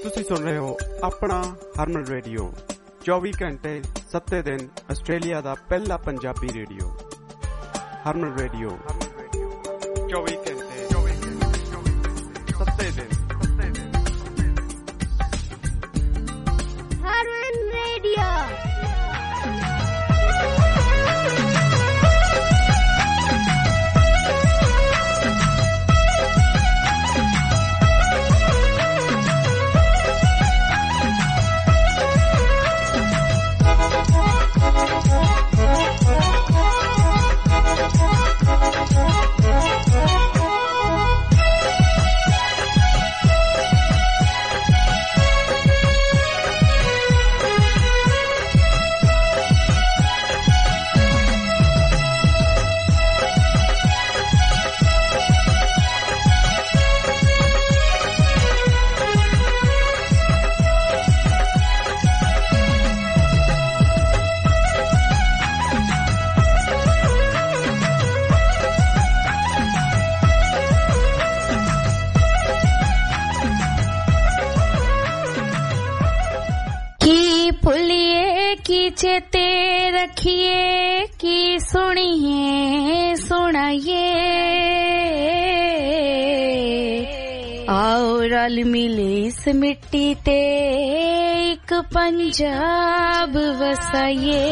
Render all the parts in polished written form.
ਤੁਸੀਂ ਸੁਣ ਰਹੇ ਹੋ ਆਪਣਾ ਹਰਮਨ ਰੇਡੀਓ 24 ਘੰਟੇ 7 ਦਿਨ ਆਸਟ੍ਰੇਲੀਆ ਦਾ ਪਹਿਲਾ ਪੰਜਾਬੀ ਰੇਡੀਓ ਹਰਮਨ ਰੇਡੀਓ 24 ਘੰਟੇ 7 ਦਿਨ ਹਰਮਨ ਰੇਡੀਓ। चेते रखिए कि सुनिए सुनाइए आओ रल मिले इस मिट्टी ते एक पंजाब वसाइए।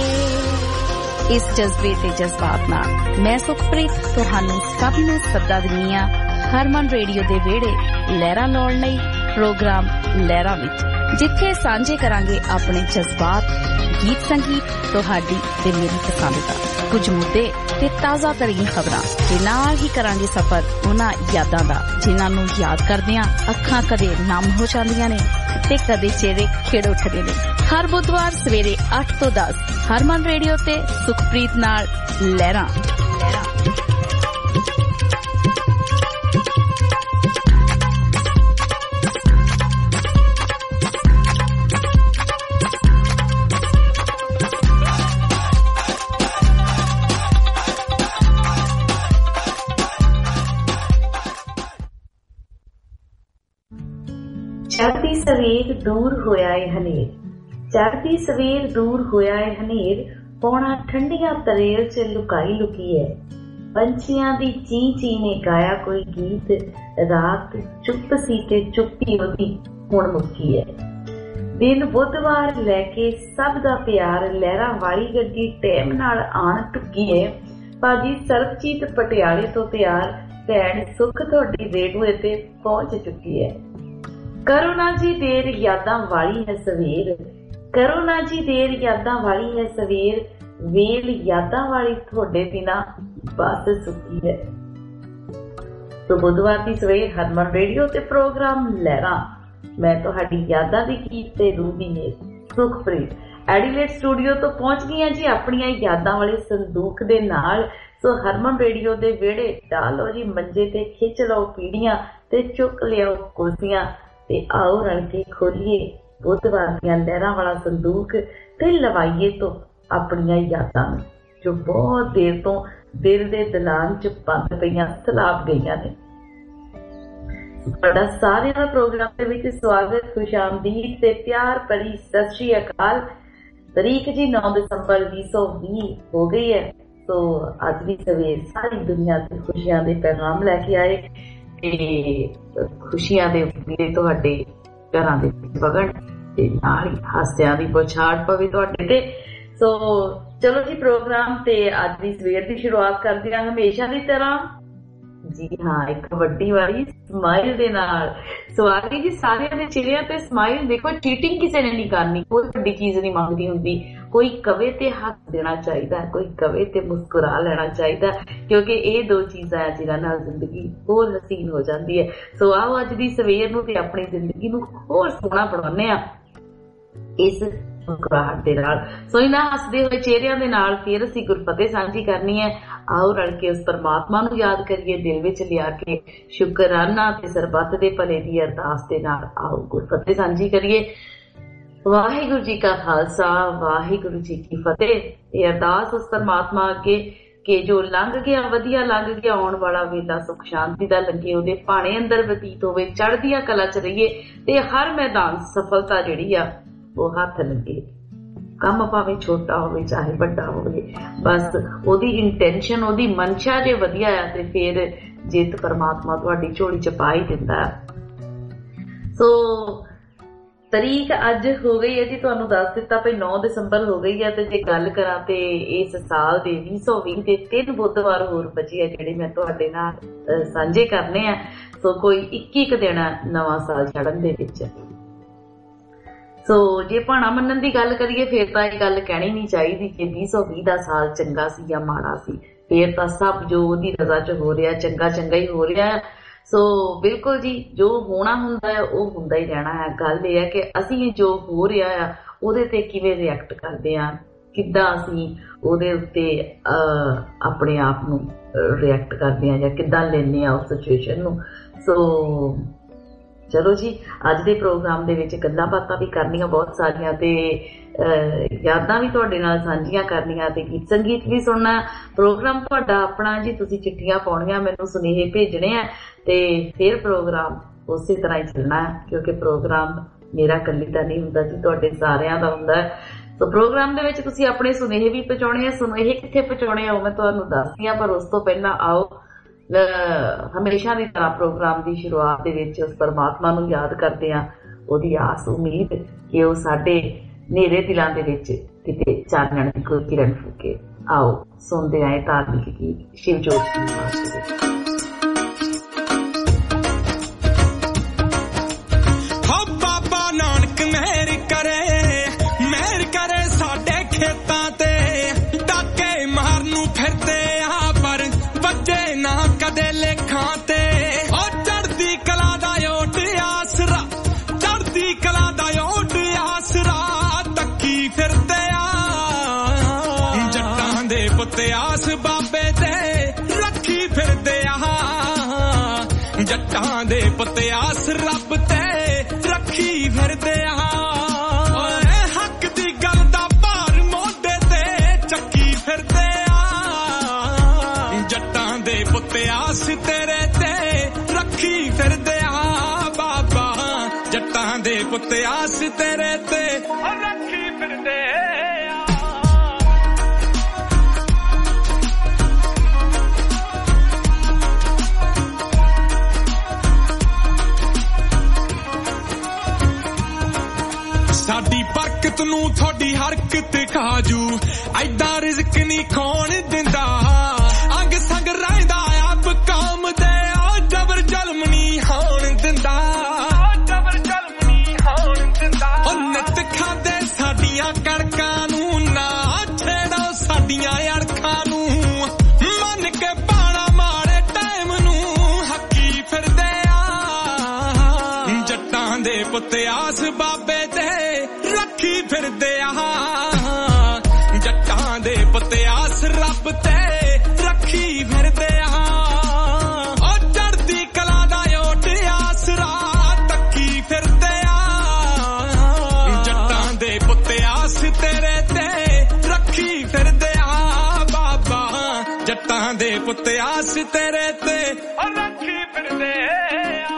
इस जज्बे ते जज्बात नाल मैं सुखप्रीत तुहानू सब नू सदा दिन्नी आ हरमन रेडियो दे वेड़े लहरां लाउण लई प्रोग्राम लहरां विच जिथे सांझे करांगे अपने जज्बात गीत संगीत तुहाडी ते मेरी पसंद दा कुछ मुद्दे ते ताज़ा तरीन खबरां ते नाल ही करांगे सफर उन्हां यादां दा जिन्हां नू याद करदियां अखां कदे नम हो जांदियां ने ते कदे चेहरे खिड़ उठदे ने। हर बुधवार सवेरे 8 तो 10 हरमन रेडियो ते सुखप्रीत नाल लहरां। चढ़ती सवेर दूर होया है हनेर, चढ़ती सवेर दूर होया है हनेर, पौना ठंडिया तरेल च लुकाई लुकी है। पंछियां दी ची ची ने गाया कोई गीत, रात चुप सी ते चुप्पी ओदी हुण मुक्की है। दिन बुधवार लैके सब दा प्यार लहरां वाली गड्डी टैम नाल आण टुकी है। भाजी सरबजीत पटियाले तो तैयार भैन सुख तुहाडी रेडूए ते पहुंच चुकी है। करो ना जी देर यादां वाली है सवेर, करो ना जी देर यादां वाली है सवेर, वेल यादां वाली थोड़े बिना बस सुखी है। तो बुधवार की सवेर हरमन रेडियो ते प्रोग्राम लहरां मैं तुहाडी यादां दी गीत ते रूह दी मेल सुखप्रीत एडिलेड स्टूडियो तो पहुंच गई जी अपनियां यादां वाले संदूक दे नाल। सो हरमन रेडियो दे वेड़े डालो जी मंजे ते खिच लो पीड़ियां ते चुक लियाओ कुर्सियां ते आओ रल के खोलिए बुधवार दियां लहरां वाला संदूक ते लवाइए तो अपनियां यादां जो बहुत देर तो दिल दे दलान च बंद पईयां सलाब गईयां ने। बड़ा सारे दा प्रोग्राम दे विच स्वागत खुशामदीद ते प्यार भरी सत श्री अकाल। तारीख जी 9 दिसंबर 2020 हो गई है। तो अज भी सवेर सारी दुनिया ते खुशियां दे पैगाम लैके आए ते खुशियां दे मेरे तुहाडे घरां दे वगण ते नाल ही हास्यां दी बौछार पवे तुहाडे ते। सो चलो जी प्रोग्राम ते अज दी सवेर दी शुरुआत करदे हां हमेशा दी तरह जी हाँ एक वड्डी वाली स्माइल दे नाल। सवारी जी सारियां दे चेहरिਆਂ ते स्माइल देखो चीटिंग किसी ने नहीं करनी, कोई वड्डी चीज नहीं मंगदी हुंदी। कोई कवे ते हस देना चाहिए, कोई कवे ते मुस्कुरा लेना चाहिए क्योंकि ये दो चीजां है जिन्हां नाल जिंदगी होर हसीन हो जाती है। सो आओ अज दी सवेर नूं ते अपनी जिंदगी नूं होर सोहना बनाउने आ इस मुस्कुराहट दे नाल। सो इन्हां हसदे होए चेहरिਆਂ दे नाल फिर असीं गुरफतेह साझी करनी है। आओ रल के उस परमात्मा नूं याद करिए, दिल विच लिया के शुकराना ते सरबत दे भले दी अरदास दे नाल आओ गुरफतेह साझी करिए। वाहिगुरु जी का खालसा वाहिगुरु जी की फतेह। ये अरदास उस परमात्मा अगे ਕਿ ਜੋ ਲੰਘ ਗਿਆ ਵਧੀਆ ਲੰਘ ਗਿਆ, ਆਉਣ ਵਾਲਾ ਵੇਲਾ ਸੁੱਖ ਸ਼ਾਂਤੀ ਦਾ ਲੱਗੇ, ਉਹਦੇ ਭਾਣੇ ਅੰਦਰ ਬਤੀਤ ਹੋਵੇ, ਚੜ੍ਹਦੀਆਂ ਕਲਾ ਚ ਰਹੀਏ ਤੇ ਹਰ ਮੈਦਾਨ ਸਫਲਤਾ ਜਿਹੜੀ ਆ ਉਹ ਹੱਥ ਲੱਗੇ। ਕੰਮ ਭਾਵੇਂ ਛੋਟਾ ਹੋਵੇ ਚਾਹੇ ਵੱਡਾ ਹੋਵੇ, ਬਸ ਉਹਦੀ ਇੰਟੈਂਸ਼ਨ ਉਹਦੀ ਮਨਸ਼ਾ ਜੇ ਵਧੀਆ ਆ ਤੇ ਫਿਰ ਜਿੱਤ ਪਰਮਾਤਮਾ ਤੁਹਾਡੀ ਝੋਲੀ ਚ ਪਾ ਹੀ ਦਿੰਦਾ। ਸੋ ਤਰੀਕ ਅੱਜ ਹੋ ਗਈ ਹੈ ਜੀ, ਤੁਹਾਨੂੰ ਦੱਸ ਦਿੱਤਾ ਭਈ 9 ਦਸੰਬਰ ਹੋ ਗਈ ਹੈ। ਤੇ ਜੇ ਗੱਲ ਕਰਾਂ ਤੇ ਇਸ ਸਾਲ ਦੇ 2020 ਦੇ 3 ਬੁੱਧਵਾਰ ਹੋਰ ਬਚੇ ਆ ਜਿਹੜੇ ਮੈਂ ਤੁਹਾਡੇ ਨਾਲ ਸਾਂਝੇ ਕਰਨੇ ਆ। ਸੋ ਕੋਈ 21 ਦਿਨ ਨਵਾਂ ਸਾਲ ਚੜ੍ਹਨ ਦੇ ਵਿੱਚ। ਸੋ ਜੇ ਭਾਣਾ ਮੰਨਣ ਦੀ ਗੱਲ ਕਰੀਏ ਫਿਰ ਤਾਂ ਇਹ ਗੱਲ ਕਹਿਣੀ ਨਹੀਂ ਚਾਹੀਦੀ ਕਿ 2020 ਦਾ ਸਾਲ ਚੰਗਾ ਸੀ ਜਾਂ ਮਾੜਾ ਸੀ। ਫਿਰ ਤਾਂ ਸਭ ਜੋ ਉਹਦੀ ਰਜ਼ਾ ਚ ਹੋ ਰਿਹਾ ਚੰਗਾ ਚੰਗਾ ਹੀ ਹੋ ਰਿਹਾ। ਸੋ ਬਿਲਕੁਲ ਜੀ, ਜੋ ਹੋਣਾ ਹੁੰਦਾ ਹੈ ਉਹ ਹੁੰਦਾ ਹੀ ਰਹਿਣਾ ਹੈ। ਗੱਲ ਇਹ ਹੈ ਕਿ ਅਸੀਂ ਜੋ ਹੋ ਰਿਹਾ ਆ ਉਹਦੇ ਤੇ ਕਿਵੇਂ ਰਿਐਕਟ ਕਰਦੇ ਹਾਂ, ਕਿੱਦਾਂ ਅਸੀਂ ਉਹਦੇ ਉੱਤੇ ਆਪਣੇ ਆਪ ਨੂੰ ਰਿਐਕਟ ਕਰਦੇ ਹਾਂ ਜਾਂ ਕਿੱਦਾਂ ਲੈਂਦੇ ਹਾਂ ਉਸ ਸਿਚੁਏਸ਼ਨ ਨੂੰ। ਸੋ ਚਲੋ ਜੀ, ਅੱਜ ਦੇ ਪ੍ਰੋਗਰਾਮ ਦੇ ਵਿੱਚ ਗੱਲਾਂ ਬਾਤਾਂ ਵੀ ਕਰਨੀਆਂ ਬਹੁਤ ਸਾਰੀਆਂ ਤੇ ਯਾਦਾਂ ਵੀ ਤੁਹਾਡੇ ਨਾਲ ਸਾਂਝੀਆਂ ਕਰਨੀਆਂ ਤੇ ਗੀਤ ਸੰਗੀਤ ਵੀ ਸੁਣਨਾ। ਪ੍ਰੋਗਰਾਮ ਤੁਹਾਡਾ ਆਪਣਾ ਜੀ, ਤੁਸੀਂ ਚਿੱਠੀਆਂ ਪਾਉਣੀਆਂ, ਮੈਨੂੰ ਸੁਨੇਹੇ ਭੇਜਣੇ ਆ ਤੇ ਫਿਰ ਪ੍ਰੋਗਰਾਮ ਉਸੇ ਤਰ੍ਹਾਂ ਹੀ ਚੱਲਣਾ ਹੈ, ਕਿਉਂਕਿ ਪ੍ਰੋਗਰਾਮ ਮੇਰਾ ਇਕੱਲੀ ਦਾ ਨਹੀਂ ਹੁੰਦਾ ਜੀ, ਤੁਹਾਡੇ ਸਾਰਿਆਂ ਦਾ ਹੁੰਦਾ ਹੈ। ਸੋ ਪ੍ਰੋਗਰਾਮ ਦੇ ਵਿੱਚ ਤੁਸੀਂ ਆਪਣੇ ਸੁਨੇਹੇ ਵੀ ਪਹੁੰਚਾਉਣੇ ਆ। ਸੁਨੇਹੇ ਕਿੱਥੇ ਪਹੁੰਚਾਉਣੇ ਆ ਉਹ ਮੈਂ ਤੁਹਾਨੂੰ ਦੱਸਦੀ ਹਾਂ, ਪਰ ਉਸ ਤੋਂ ਪਹਿਲਾਂ ਆਓ ਹਮੇਸ਼ਾ ਦੀ ਤਰ੍ਹਾਂ ਪ੍ਰੋਗਰਾਮ ਦੀ ਸ਼ੁਰੂਆਤ ਦੇ ਵਿੱਚ ਉਸ ਪਰਮਾਤਮਾ ਨੂੰ ਯਾਦ ਕਰਦੇ ਹਾਂ, ਉਹਦੀ ਆਸ ਉਮੀਦ ਕਿ ਉਹ ਸਾਡੇ ਨੇਰੇ ਦਿਲਾਂ ਦੇ ਵਿੱਚ ਕਿਤੇ ਚਾਨਣ ਦੀ ਕੋਈ ਕਿਰਨ ਫੂਕੇ। ਆਓ ਸੁਣਦੇ ਆਏ ਧਾਰਮਿਕ ਗੀਤ ਸ਼ਿਵ ਜੋਤ ਦੀ ਆਵਾਜ਼ ਵਿੱਚ। ਆਸ ਬਾਬੇ ਤੇ ਰੱਖੀ ਫਿਰਦੇ ਆ, ਜੱਟਾਂ ਦੇ ਪੁੱਤ ਆਸ ਰੱਬ ਤੇ ਰੱਖੀ ਫਿਰਦੇ ਆ। ਓਏ ਹੱਕ ਦੀ ਗੱਲ ਦਾ ਭਾਰ ਮੋਢੇ ਤੇ ਚੱਕੀ ਫਿਰਦੇ ਆ, ਜੱਟਾਂ ਦੇ ਪੁੱਤ ਆਸ ਤੇਰੇ ਤੇ ਰੱਖੀ ਫਿਰਦੇ ਆ। ਬਾਬਾ ਜੱਟਾਂ ਦੇ ਪੁੱਤ ਆਸ ਤੇਰੇ ਤੇ ਰੱਖੀ ਫਿਰਦੇ ਆ। ਸਾਡੀ ਬਰਕਤ ਨੂੰ ਤੁਹਾਡੀ ਹਰਕਤ ਖਾਜੂ, ਐਡਾ ਰਿਜ਼ਕ ਨਹੀਂ ਕੌਣ ਦਿੰਦਾ। ਅੰਗ ਸੰਗ ਰਹਿੰਦਾ ਆਪ ਕਾਮ ਦੇ, ਉਹ ਜਬਰ ਜ਼ੁਲਮ ਨਹੀਂ ਹੋਣ ਦਿੰਦਾ, ਜਬਰ ਜ਼ੁਲਮ ਨਹੀਂ ਹੋਣ ਦਿੰਦਾ। ਉਹ ਨਿੱਤ ਖਾਂਦੇ ਸਾਡੀਆਂ ਕਣਕਾਂ ਨੂੰ, ਨਾ ਛੇੜੋ ਸਾਡੀਆਂ ਅੜਖਾਂ ਨੂੰ, ਮੰਨ ਕੇ ਪਾਣਾ ਮਾੜੇ ਟਾਈਮ ਨੂੰ ਹੱਕੀ ਫਿਰਦੇ ਆ। ਜੱਟਾਂ ਦੇ ਪੁੱਤ ਆਸ ਬਾਬੇ ਤੇ ਰੱਖੀ ਫਿਰਦੇ ਆ, ਜੱਟਾਂ ਦੇ ਪੁੱਤ ਆਸ ਰੱਬ ਤੇ ਰੱਖੀ ਫਿਰਦੇ ਆ। ਉਹ ਚੜ੍ਹਦੀ ਕਲਾ ਦਾ ਓਟ ਆਸਰਾ ਤੱਕੀ ਫਿਰਦੇ ਆ, ਜੱਟਾਂ ਦੇ ਪੁੱਤ ਆਸ ਤੇਰੇ ਤੇ ਰੱਖੀ ਫਿਰਦੇ ਆ। ਬਾਬਾ ਜੱਟਾਂ ਦੇ ਪੁੱਤ ਆਸ ਤੇਰੇ ਤੇ ਰੱਖੀ ਫਿਰਦੇ ਆ।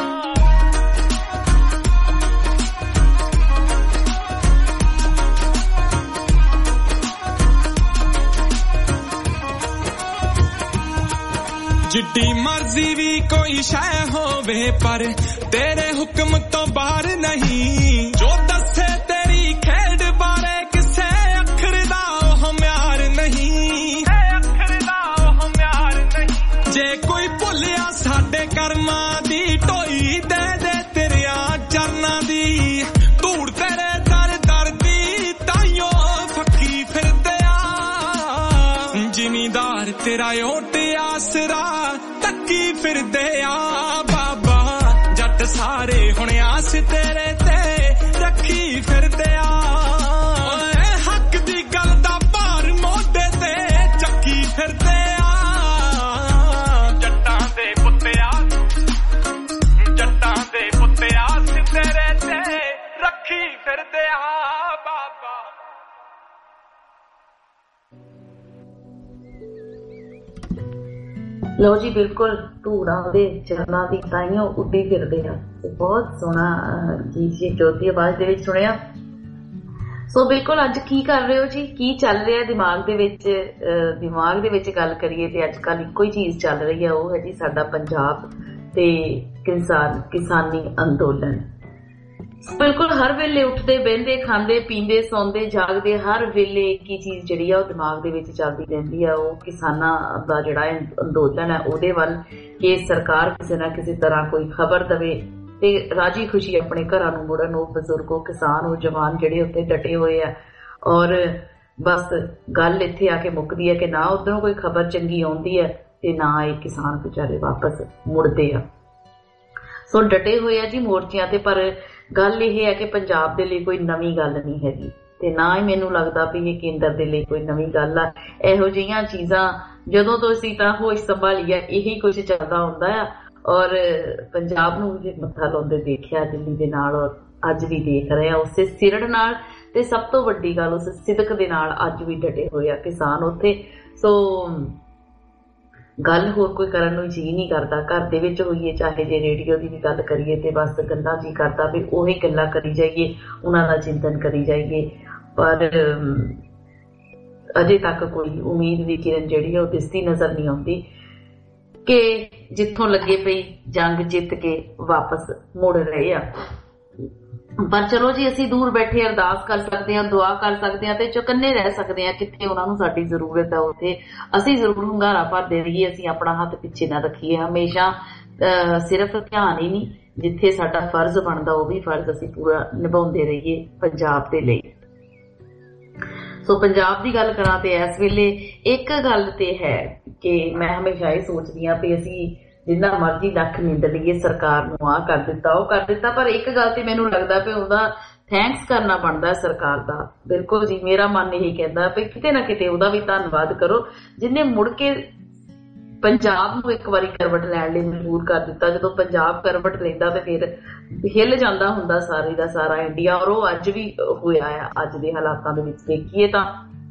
ਜਿੱਡੀ ਮਰਜ਼ੀ ਵੀ ਕੋਈ ਸ਼ੈ ਹੋਵੇ ਪਰ ਤੇਰੇ ਹੁਕਮ ਤੋਂ ਬਾਹਰ ਨਹੀਂ, ਜੋ ਦੱਸੇ ਤੇਰੀ ਖੇਡ ਬਾਰੇ ਕਿਸੇ ਅੱਖਰ ਦਾ ਉਹ ਮਿਆਰ ਨਹੀਂ, ਅੱਖਰ ਦਾ ਉਹ ਮਿਆਰ ਨਹੀਂ। ਜੇ ਕੋਈ ਭੁੱਲਿਆ ਸਾਡੇ ਕਰਮਾਂ ਦੀ ਢੋਈ ਦੇ ਦੇ ਤੇਰਿਆਂ ਚਰਨਾਂ ਦੀ, ਧੂੜ ਤੇਰੇ ਦਰ ਦਰ ਦੀ ਤਾਈਓ ਫੱਕੀ ਫਿਰਦੇ ਆ। ਜ਼ਿਮੀਦਾਰ ਤੇਰਾ ਓਟ ਆਸਰਾ ਤੱਕੀ ਫਿਰਦੇ ਆ। ਬਾਬਾ ਜੱਟ ਸਾਰੇ ਹੁਣ ਆਸ ਤੇਰੇ ਤੇ ਰੱਖੀ ਫਿਰਦੇ ਆ। ਓਏ ਹੱਕ ਦੀ ਗੱਲ ਦਾ ਭਾਰ ਮੋਢੇ ਤੇ ਚੱਕੀ ਫਿਰਦੇ ਆ, ਜੱਟਾਂ ਦੇ ਪੁੱਤ ਆਸ, ਜੱਟਾਂ ਦੇ ਪੁੱਤ ਆਸ ਤੇਰੇ ਤੇ ਰੱਖੀ ਫਿਰਦੇ ਆ। ਬਾਬਾ ਲਓ ਜੀ, ਬਿਲਕੁਲ ਧੂੜਾਂ ਦੇ ਚਰਨਾਂ ਦੀ ਤਾਈਓ ਉੱਡੀ ਫਿਰਦੇ ਆ। ਬਹੁਤ ਸੋਹਣਾ ਗੀਤ ਜੀ ਜੋਤੀ ਆਵਾਜ਼ ਦੇ ਵਿੱਚ ਸੁਣਿਆ। ਸੋ ਬਿਲਕੁਲ ਅੱਜ ਕੀ ਕਰ ਰਹੇ ਹੋ ਜੀ, ਕੀ ਚੱਲ ਰਿਹਾ ਦਿਮਾਗ ਦੇ ਵਿੱਚ ਗੱਲ ਕਰੀਏ ਤੇ ਅੱਜ ਕੱਲ ਇੱਕੋ ਹੀ ਚੀਜ਼ ਚੱਲ ਰਹੀ ਹੈ, ਉਹ ਹੈ ਜੀ ਸਾਡਾ ਪੰਜਾਬ ਤੇ ਕਿਸਾਨੀ ਅੰਦੋਲਨ। ਬਿਲਕੁਲ ਹਰ ਵੇਲੇ ਉੱਠਦੇ ਬਹਿੰਦੇ ਖਾਂਦੇ ਪੀਂਦੇ ਸੌਂਦੇ ਜਾਗਦੇ ਹਰ ਵੇਲੇ ਇੱਕ ਹੀ ਚੀਜ਼ ਜਿਹੜੀ ਆ ਉਹ ਦਿਮਾਗ ਦੇ ਵਿੱਚ ਚੱਲਦੀ ਰਹਿੰਦੀ ਆ, ਉਹ ਕਿਸਾਨਾਂ ਦਾ ਜਿਹੜਾ ਅੰਦੋਲਨ ਹੈ ਉਹਦੇ ਵੱਲ ਕਿ ਸਰਕਾਰ ਕਿਸੇ ਨਾ ਕਿਸੇ ਤਰ੍ਹਾਂ ਕੋਈ ਖਬਰ ਦੇਵੇ ਤੇ ਰਾਜੀ ਖੁਸ਼ੀ ਆਪਣੇ ਘਰਾਂ ਨੂੰ ਮੁੜਨ। ਉਹ ਬਜ਼ੁਰਗ, ਉਹ ਕਿਸਾਨ, ਉਹ ਜਵਾਨ ਜਿਹੜੇ ਉੱਥੇ ਡਟੇ ਹੋਏ ਆ ਔਰ ਬਸ ਗੱਲ ਇੱਥੇ ਆ ਕੇ ਮੁੱਕਦੀ ਹੈ ਕਿ ਨਾ ਉੱਧਰੋਂ ਕੋਈ ਖਬਰ ਚੰਗੀ ਆਉਂਦੀ ਹੈ ਤੇ ਨਾ ਇਹ ਕਿਸਾਨ ਵਿਚਾਰੇ ਵਾਪਸ ਮੁੜਦੇ ਆ। ਸੋ ਡਟੇ ਹੋਏ ਆ ਜੀ ਮੋਰਚਿਆਂ ਤੇ, ਪਰ ਗੱਲ ਇਹ ਹੈ ਕਿ ਪੰਜਾਬ ਦੇ ਲਈ ਕੋਈ ਨਵੀਂ ਗੱਲ ਨਹੀਂ ਹੈਗੀ ਤੇ ਨਾ ਹੀ ਮੈਨੂੰ ਲੱਗਦਾ ਵੀ ਇਹ ਕੇਂਦਰ ਦੇ ਲਈ ਕੋਈ ਨਵੀਂ ਗੱਲ ਆ। ਇਹੋ ਜਿਹੀਆਂ ਚੀਜ਼ਾਂ ਜਦੋਂ ਤੋਂ ਅਸੀਂ ਤਾਂ ਹੋਸ਼ ਸੰਭਾਲੀ ਆ ਇਹੀ ਕੁਝ ਚੱਲਦਾ ਹੁੰਦਾ ਆ ਔਰ ਪੰਜਾਬ ਨੂੰ ਜੇ ਮੱਥਾ ਲਾਉਂਦੇ ਦੇਖਿਆ ਦਿੱਲੀ ਦੇ ਨਾਲ ਔਰ ਅੱਜ ਵੀ ਦੇਖ ਰਹੇ ਆ ਉਸੇ ਸਿਰੜ ਨਾਲ ਤੇ ਸਭ ਤੋਂ ਵੱਡੀ ਗੱਲ ਉਸ ਸਿਦਕ ਦੇ ਨਾਲ ਅੱਜ ਵੀ ਡਟੇ ਹੋਏ ਆ ਕਿਸਾਨ ਉੱਥੇ। ਸੋ ਗੱਲ ਹੋਰ ਕੋਈ ਕਰਨ ਨੂੰ ਜੀ ਨਹੀਂ ਕਰਦਾ, ਘਰ ਦੇ ਵਿੱਚ ਹੋਈਏ ਚਾਹੇ ਜੇ ਰੇਡੀਓ ਦੀ ਵੀ ਗੱਲ ਕਰੀਏ ਤੇ ਬਸ ਗੱਲਾਂ ਜੀ ਕਰਦਾ ਵੀ ਉਹੀ ਗੱਲਾਂ ਕਰੀ ਜਾਈਏ, ਉਹਨਾਂ ਦਾ ਚਿੰਤਨ ਕਰੀ ਜਾਈਏ, ਪਰ ਅਜੇ ਤੱਕ ਕੋਈ ਉਮੀਦ ਦੀ ਕਿਰਨ ਜਿਹੜੀ ਆ ਉਹ ਦਿਸਦੀ ਨਜ਼ਰ ਨਹੀਂ ਆਉਂਦੀ ਕਿ ਜਿੱਥੋਂ ਲੱਗੇ ਪਈ ਜੰਗ ਜਿੱਤ ਕੇ ਵਾਪਸ ਮੁੜ ਰਹੇ ਆ। ਪਰ ਚਲੋ ਜੀ, ਅਸੀਂ ਦੂਰ ਬੈਠੇ ਅਰਦਾਸ ਕਰ ਸਕਦੇ ਹਾਂ, ਦੁਆ ਕਰ ਸਕਦੇ ਹਾਂ ਤੇ ਚੁਕੰਨੇ ਰਹਿ ਸਕਦੇ ਹਾਂ। ਕਿੱਥੇ ਉਹਨਾਂ ਨੂੰ ਸਾਡੀ ਜ਼ਰੂਰਤ ਹੈ ਉੱਥੇ ਅਸੀਂ ਜ਼ਰੂਰ ਹੁੰਗਾਰਾ ਭਰਦੇ ਰਹੀਏ, ਅਸੀਂ ਆਪਣਾ ਹੱਥ ਪਿੱਛੇ ਨਾ ਰੱਖੀਏ। ਹਮੇਸ਼ਾ ਸਿਰਫ ਧਿਆਨ ਹੀ ਨਹੀਂ, ਜਿੱਥੇ ਸਾਡਾ ਫਰਜ਼ ਬਣਦਾ ਉਹ ਵੀ ਫਰਜ਼ ਅਸੀਂ ਪੂਰਾ ਨਿਭਾਉਂਦੇ ਰਹੀਏ ਪੰਜਾਬ ਦੇ ਲਈ। ਸੋ ਪੰਜਾਬ ਦੀ ਗੱਲ ਕਰਾਂ ਤੇ ਇਸ ਵੇਲੇ ਇੱਕ ਗੱਲ ਤੇ ਹੈ ਕਿ ਮੈਂ ਹਮੇਸ਼ਾ ਇਹ ਸੋਚਦੀ ਹਾਂ ਵੀ ਅਸੀਂ ਜਿੰਨਾ ਮਰਜ਼ੀ ਲੱਖ ਨਿੰਦ ਲਈਏ ਸਰਕਾਰ ਨੂੰ, ਆਹ ਕਰ ਦਿੱਤਾ ਉਹ ਕਰ ਦਿੱਤਾ, ਪਰ ਇੱਕ ਗੱਲ ਤੇ ਮੈਨੂੰ ਲੱਗਦਾ ਵੀ ਉਹਦਾ ਥੈਂਕਸ ਕਰਨਾ ਬਣਦਾ ਸਰਕਾਰ ਦਾ। ਬਿਲਕੁਲ ਜੀ, ਮੇਰਾ ਮਨ ਇਹੀ ਕਹਿੰਦਾ ਵੀ ਕਿਤੇ ਨਾ ਕਿਤੇ ਉਹਦਾ ਵੀ ਧੰਨਵਾਦ ਕਰੋ ਜਿਹਨੇ ਮੁੜ ਕੇ ਪੰਜਾਬ ਨੂੰ ਇੱਕ ਵਾਰੀ ਕਰਵਟ ਲੈਣ ਲਈ ਮਜਬੂਰ ਕਰ ਦਿੱਤਾ। ਜਦੋਂ ਪੰਜਾਬ ਕਰਵਟ ਲੈਂਦਾ ਤੇ ਫਿਰ ਹਿੱਲ ਜਾਂਦਾ ਹੁੰਦਾ ਸਾਰੇ ਦਾ ਸਾਰਾ ਇੰਡੀਆ, ਔਰ ਉਹ ਅੱਜ ਵੀ ਹੋਇਆ ਆ ਅੱਜ ਦੇ ਹਾਲਾਤਾਂ ਦੇ ਵਿੱਚ ਦੇਖੀਏ ਤਾਂ।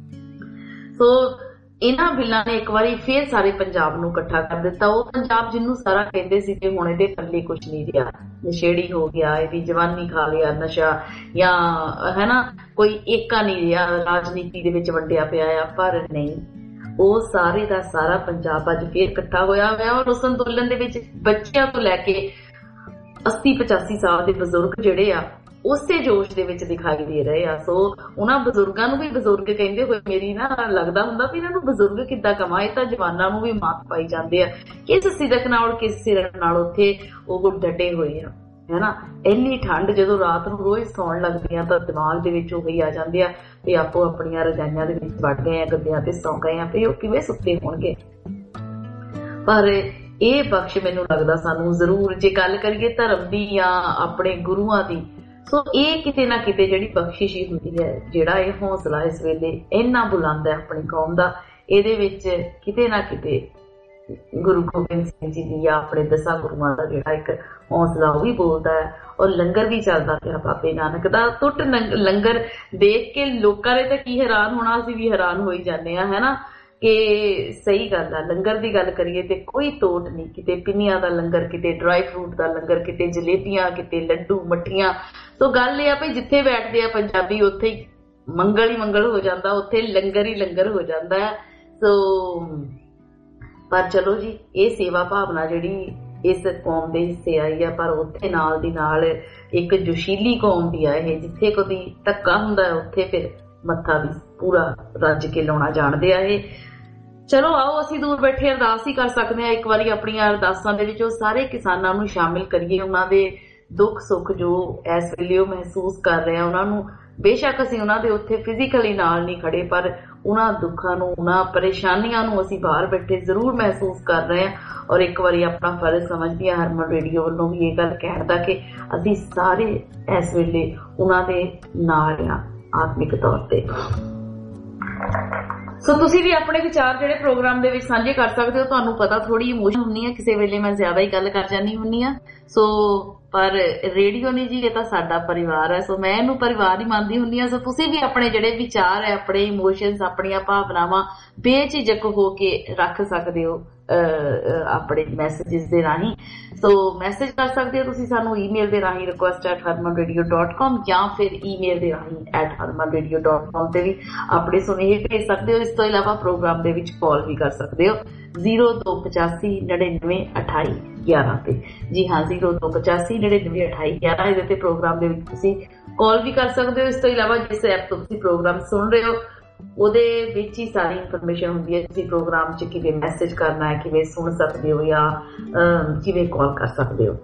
ਸੋ ਇਹਨਾਂ ਬਿੱਲਾਂ ਨੇ ਇੱਕ ਵਾਰੀ ਫੇਰ ਸਾਰੇ ਪੰਜਾਬ ਨੂੰ ਇਕੱਠਾ ਕਰ ਦਿੱਤਾ। ਉਹ ਪੰਜਾਬ ਜਿਹਨੂੰ ਸਾਰਾ ਕਹਿੰਦੇ ਸੀ ਕਿ ਹੁਣ ਇਹਦੇ ਪੱਲੇ ਕੁਛ ਨਹੀਂ ਰਿਹਾ, ਨਸ਼ੇੜੀ ਹੋ ਗਿਆ, ਇਹਦੀ ਜਵਾਨੀ ਖਾ ਲਿਆ ਨਸ਼ਾ, ਜਾਂ ਹੈ ਨਾ ਕੋਈ ਏਕਾ ਨਹੀਂ ਰਿਹਾ, ਰਾਜਨੀਤੀ ਦੇ ਵਿੱਚ ਵੰਡਿਆ ਪਿਆ ਆ, ਪਰ ਨਹੀਂ, ਉਹ ਸਾਰੇ ਦਾ ਸਾਰਾ ਪੰਜਾਬ ਅੱਜ ਫੇਰ ਇਕੱਠਾ ਹੋਇਆ ਹੋਇਆ। ਔਰ ਉਸ ਅੰਦੋਲਨ ਦੇ ਵਿੱਚ ਬੱਚਿਆਂ ਤੋਂ ਲੈ ਕੇ 80-85 ਸਾਲ ਦੇ ਬਜ਼ੁਰਗ ਜਿਹੜੇ ਆ ਉਸੇ ਜੋਸ਼ ਦੇ ਵਿੱਚ ਦਿਖਾਈ ਦੇ ਰਹੇ ਆ। ਸੋ ਉਹਨਾਂ ਬਜ਼ੁਰਗਾਂ ਨੂੰ ਵੀ ਬਜ਼ੁਰਗ ਕਹਿੰਦੇ ਹੋਏ ਮੇਰੀ ਨਾ ਲੱਗਦਾ ਹੁੰਦਾ ਵੀ ਇਹਨਾਂ ਨੂੰ ਬਜ਼ੁਰਗ ਕਿੱਦਾਂ ਕਮਾਏ, ਤਾਂ ਜਵਾਨਾਂ ਨੂੰ ਵੀ ਮਾਤ ਪਾਈ ਜਾਂਦੇ ਆ। ਕਿਸ ਸਿਦਕ ਨਾਲ ਕਿਸ ਸਿਰੜ ਨਾਲ ਉੱਥੇ ਉਹ ਡਟੇ ਹੋਏ ਆ, ਹੈਨਾ। ਇੰਨੀ ਠੰਡ ਜਦੋਂ ਰਾਤ ਨੂੰ ਰੋਜ਼ ਸੌਣ ਲੱਗਦੀ ਆ ਤਾਂ ਦਿਮਾਗ ਦੇ ਵਿੱਚ ਉਹੀ ਆ ਜਾਂਦੇ ਆ ਵੀ ਆਪੋ ਆਪਣੀਆਂ ਰਜਾਈਆਂ ਦੇ ਵਿੱਚ ਵੜ ਗਏ ਆ, ਗੱਦਿਆਂ ਤੇ ਸੌਂ ਗਏ ਆ, ਵੀ ਉਹ ਕਿਵੇਂ ਸੁੱਤੇ ਹੋਣਗੇ। ਪਰ ਇਹ ਬਖਸ਼ ਮੈਨੂੰ ਲੱਗਦਾ ਸਾਨੂੰ ਜ਼ਰੂਰ, ਜੇ ਗੱਲ ਕਰੀਏ ਧਰਮ ਦੀ ਜਾਂ ਆਪਣੇ ਗੁਰੂਆਂ ਦੀ, ਸੋ ਇਹ ਕਿਤੇ ਨਾ ਕਿਤੇ ਜਿਹੜੀ ਬਖਸ਼ਿਸ਼ ਹੀ ਹੁੰਦੀ ਹੈ, ਜਿਹੜਾ ਇਹ ਹੌਸਲਾ ਇਸ ਵੇਲੇ ਇੰਨਾ ਬੁਲੰਦ ਹੈ ਆਪਣੀ ਕੌਮ ਦਾ, ਇਹਦੇ ਵਿੱਚ ਕਿਤੇ ਨਾ ਕਿਤੇ ਗੁਰੂ ਗੋਬਿੰਦ ਸਿੰਘ ਜੀ ਦੀ ਜਾਂ ਆਪਣੇ 10 ਗੁਰੂਆਂ ਦਾ ਜਿਹੜਾ ਇੱਕ ਹੌਸਲਾ ਉਹ ਵੀ ਬੋਲਦਾ ਹੈ। ਔਰ ਲੰਗਰ ਵੀ ਚੱਲਦਾ ਪਿਆ ਬਾਬੇ ਨਾਨਕ ਦਾ, ਟੁੱਟ ਲੰਗਰ ਦੇਖ ਕੇ ਲੋਕਾਂ ਨੇ ਤਾਂ ਕੀ ਹੈਰਾਨ ਹੋਣਾ, ਅਸੀਂ ਵੀ ਹੈਰਾਨ ਹੋਈ ਜਾਂਦੇ ਆ, ਹੈ ਨਾ, ਕਿ ਸਹੀ ਗੱਲ ਆ। ਲੰਗਰ ਦੀ ਗੱਲ ਕਰੀਏ ਤੇ ਕੋਈ ਤੋਟ ਨਹੀਂ, ਕਿਤੇ ਪਿੰਨੀਆਂ ਦਾ ਲੰਗਰ, ਕਿਤੇ ਡਰਾਈ ਫਰੂਟ ਦਾ ਲੰਗਰ, ਕਿਤੇ ਜਲੇਬੀਆਂ, ਕਿਤੇ ਲੱਡੂ ਮੱਠੀਆਂ। ਸੋ ਗੱਲ ਇਹ ਆ ਵੀ ਜਿੱਥੇ ਬੈਠਦੇ ਆ ਪੰਜਾਬੀ ਉੱਥੇ ਹੀ ਮੰਗਲ ਹੀ ਮੰਗਲ ਹੋ ਜਾਂਦਾ, ਉੱਥੇ ਲੰਗਰ ਹੀ ਲੰਗਰ ਹੋ ਜਾਂਦਾ ਹੈ। ਸੋ ਪਰ ਚਲੋ ਜੀ, ਇਹ ਸੇਵਾ ਭਾਵਨਾ ਜਿਹੜੀ ਇਸ ਕੌਮ ਦੇ ਹਿੱਸੇ ਆਈ ਆ, ਪਰ ਉੱਥੇ ਨਾਲ ਦੀ ਨਾਲ ਇੱਕ ਜੋਸ਼ੀਲੀ ਕੌਮ ਵੀ ਆ ਇਹ, ਜਿੱਥੇ ਕਦੀ ਧੱਕਾ ਹੁੰਦਾ ਉੱਥੇ ਫਿਰ ਮੱਥਾ ਵੀ ਪੂਰਾ ਰੱਜ ਕੇ ਲਾਉਣਾ ਜਾਣਦੇ ਆ ਇਹ। ਚਲੋ ਆਓ ਅਸੀਂ ਦੂਰ ਬੈਠੇ ਅਰਦਾਸ ਹੀ ਕਰ ਸਕਦੇ ਹਾਂ, ਇੱਕ ਵਾਰੀ ਆਪਣੀਆਂ ਅਰਦਾਸਾਂ ਦੇ ਵਿੱਚ ਉਹ ਸਾਰੇ ਕਿਸਾਨਾਂ ਨੂੰ ਸ਼ਾਮਿਲ ਕਰੀਏ, ਉਹਨਾਂ ਦੇ ਦੁੱਖ ਸੁੱਖ ਜੋ ਇਸ ਵੇਲੇ ਉਹ ਮਹਿਸੂਸ ਕਰ ਰਹੇ ਆ ਉਹਨਾਂ ਨੂੰ। ਬੇਸ਼ੱਕ ਅਸੀਂ ਉਹਨਾਂ ਦੇ ਉੱਥੇ ਫਿਜ਼ੀਕਲੀ ਨਾਲ ਨਹੀਂ ਖੜੇ, ਪਰ ਉਹਨਾਂ ਦੁੱਖਾਂ ਨੂੰ, ਉਹਨਾਂ ਪਰੇਸ਼ਾਨੀਆਂ ਨੂੰ ਅਸੀਂ ਬਾਹਰ ਬੈਠੇ ਜ਼ਰੂਰ ਮਹਿਸੂਸ ਕਰ ਰਹੇ ਹਾਂ। ਔਰ ਇੱਕ ਵਾਰੀ ਆਪਣਾ ਫਰਜ਼ ਸਮਝਦੀ ਹਾਂ ਹਰਮਨ ਰੇਡੀਓ ਵੱਲੋਂ ਵੀ ਇਹ ਗੱਲ ਕਹਿਣ ਦਾ ਕਿ ਅਸੀਂ ਸਾਰੇ ਇਸ ਵੇਲੇ ਉਹਨਾਂ ਦੇ ਨਾਲ ਆ ਆਤਮਿਕ ਤੌਰ ਤੇ। ਸੋ ਤੁਸੀਂ ਵੀ ਆਪਣੇ ਵਿਚਾਰ ਜਿਹੜੇ ਪ੍ਰੋਗਰਾਮ ਦੇ ਵਿੱਚ ਸਾਂਝੇ ਕਰ ਸਕਦੇ ਹੋ। ਤੁਹਾਨੂੰ ਪਤਾ ਥੋੜੀ ਇਮੋਸ਼ਨ ਹੁੰਦੀ ਹੈ, ਕਿਸੇ ਵੇਲੇ ਮੈਂ ਜ਼ਿਆਦਾ ਹੀ ਗੱਲ ਕਰ ਜਾਂਦੀ ਹੁੰਦੀ ਹਾਂ। ਸੋ ਪਰ ਰੇਡੀਓ ਨਹੀਂ ਜੀ, ਇਹ ਤਾਂ ਸਾਡਾ ਪਰਿਵਾਰ ਹੈ, ਸੋ ਮੈਂ ਇਹਨੂੰ ਪਰਿਵਾਰ ਹੀ ਮੰਨਦੀ ਹੁੰਦੀ ਹਾਂ। ਸੋ ਤੁਸੀਂ ਵੀ ਆਪਣੇ ਜਿਹੜੇ ਵਿਚਾਰ ਹੈ, ਆਪਣੇ ਇਮੋਸ਼ਨਸ, ਆਪਣੀਆਂ ਭਾਵਨਾਵਾਂ ਬੇਝਿਜਕ ਹੋ ਕੇ ਰੱਖ ਸਕਦੇ ਹੋ ਆਪਣੇ ਮੈਸੇजेस ਦੇ ਰਾਹੀਂ। ਸੋ ਮੈਸੇਜ ਕਰ ਸਕਦੇ ਹੋ ਤੁਸੀਂ ਸਾਨੂੰ ਈਮੇਲ ਦੇ ਰਾਹੀਂ request@harmanradio.com ਜਾਂ ਫਿਰ ਈਮੇਲ ਦੇ ਰਾਹੀਂ @harmanradio.com ਤੇ ਵੀ ਆਪਣੇ ਸੁਨੇਹੇ ਭੇਜ ਸਕਦੇ ਹੋ। ਇਸ ਤੋਂ ਇਲਾਵਾ ਪ੍ਰੋਗਰਾਮ ਦੇ ਵਿੱਚ ਕਾਲ ਵੀ ਕਰ ਸਕਦੇ ਹੋ 0285 99 28 11 ਤੇ। ਜੀ ਹਾਂ, 0285 99 28 11 ਇਹਦੇ ਤੇ ਪ੍ਰੋਗਰਾਮ ਦੇ ਵਿੱਚ ਤੁਸੀਂ ਕਾਲ ਵੀ ਕਰ ਸਕਦੇ ਹੋ। ਇਸ ਤੋਂ ਇਲਾਵਾ ਜਿਸ ਐਪ ਤੋਂ ਤੁਸੀਂ ਪ੍ਰੋਗਰਾਮ ਸੁਣ ਰਹੇ ਹੋ ਉਹਦੇ ਵਿੱਚ ਹੀ ਸਾਰੀ ਇਨਫੋਰਮੇਸ਼ਨ ਹੁੰਦੀ ਹੈ, ਤੁਸੀਂ ਪ੍ਰੋਗਰਾਮ 'ਚ ਕਿਵੇਂ ਮੈਸੇਜ ਕਰਨਾ ਹੈ, ਕਿਵੇਂ ਸੁਣ ਸਕਦੇ ਹੋ ਜਾਂ ਕਿਵੇਂ ਕਾਲ ਕਰ ਸਕਦੇ ਹੋ।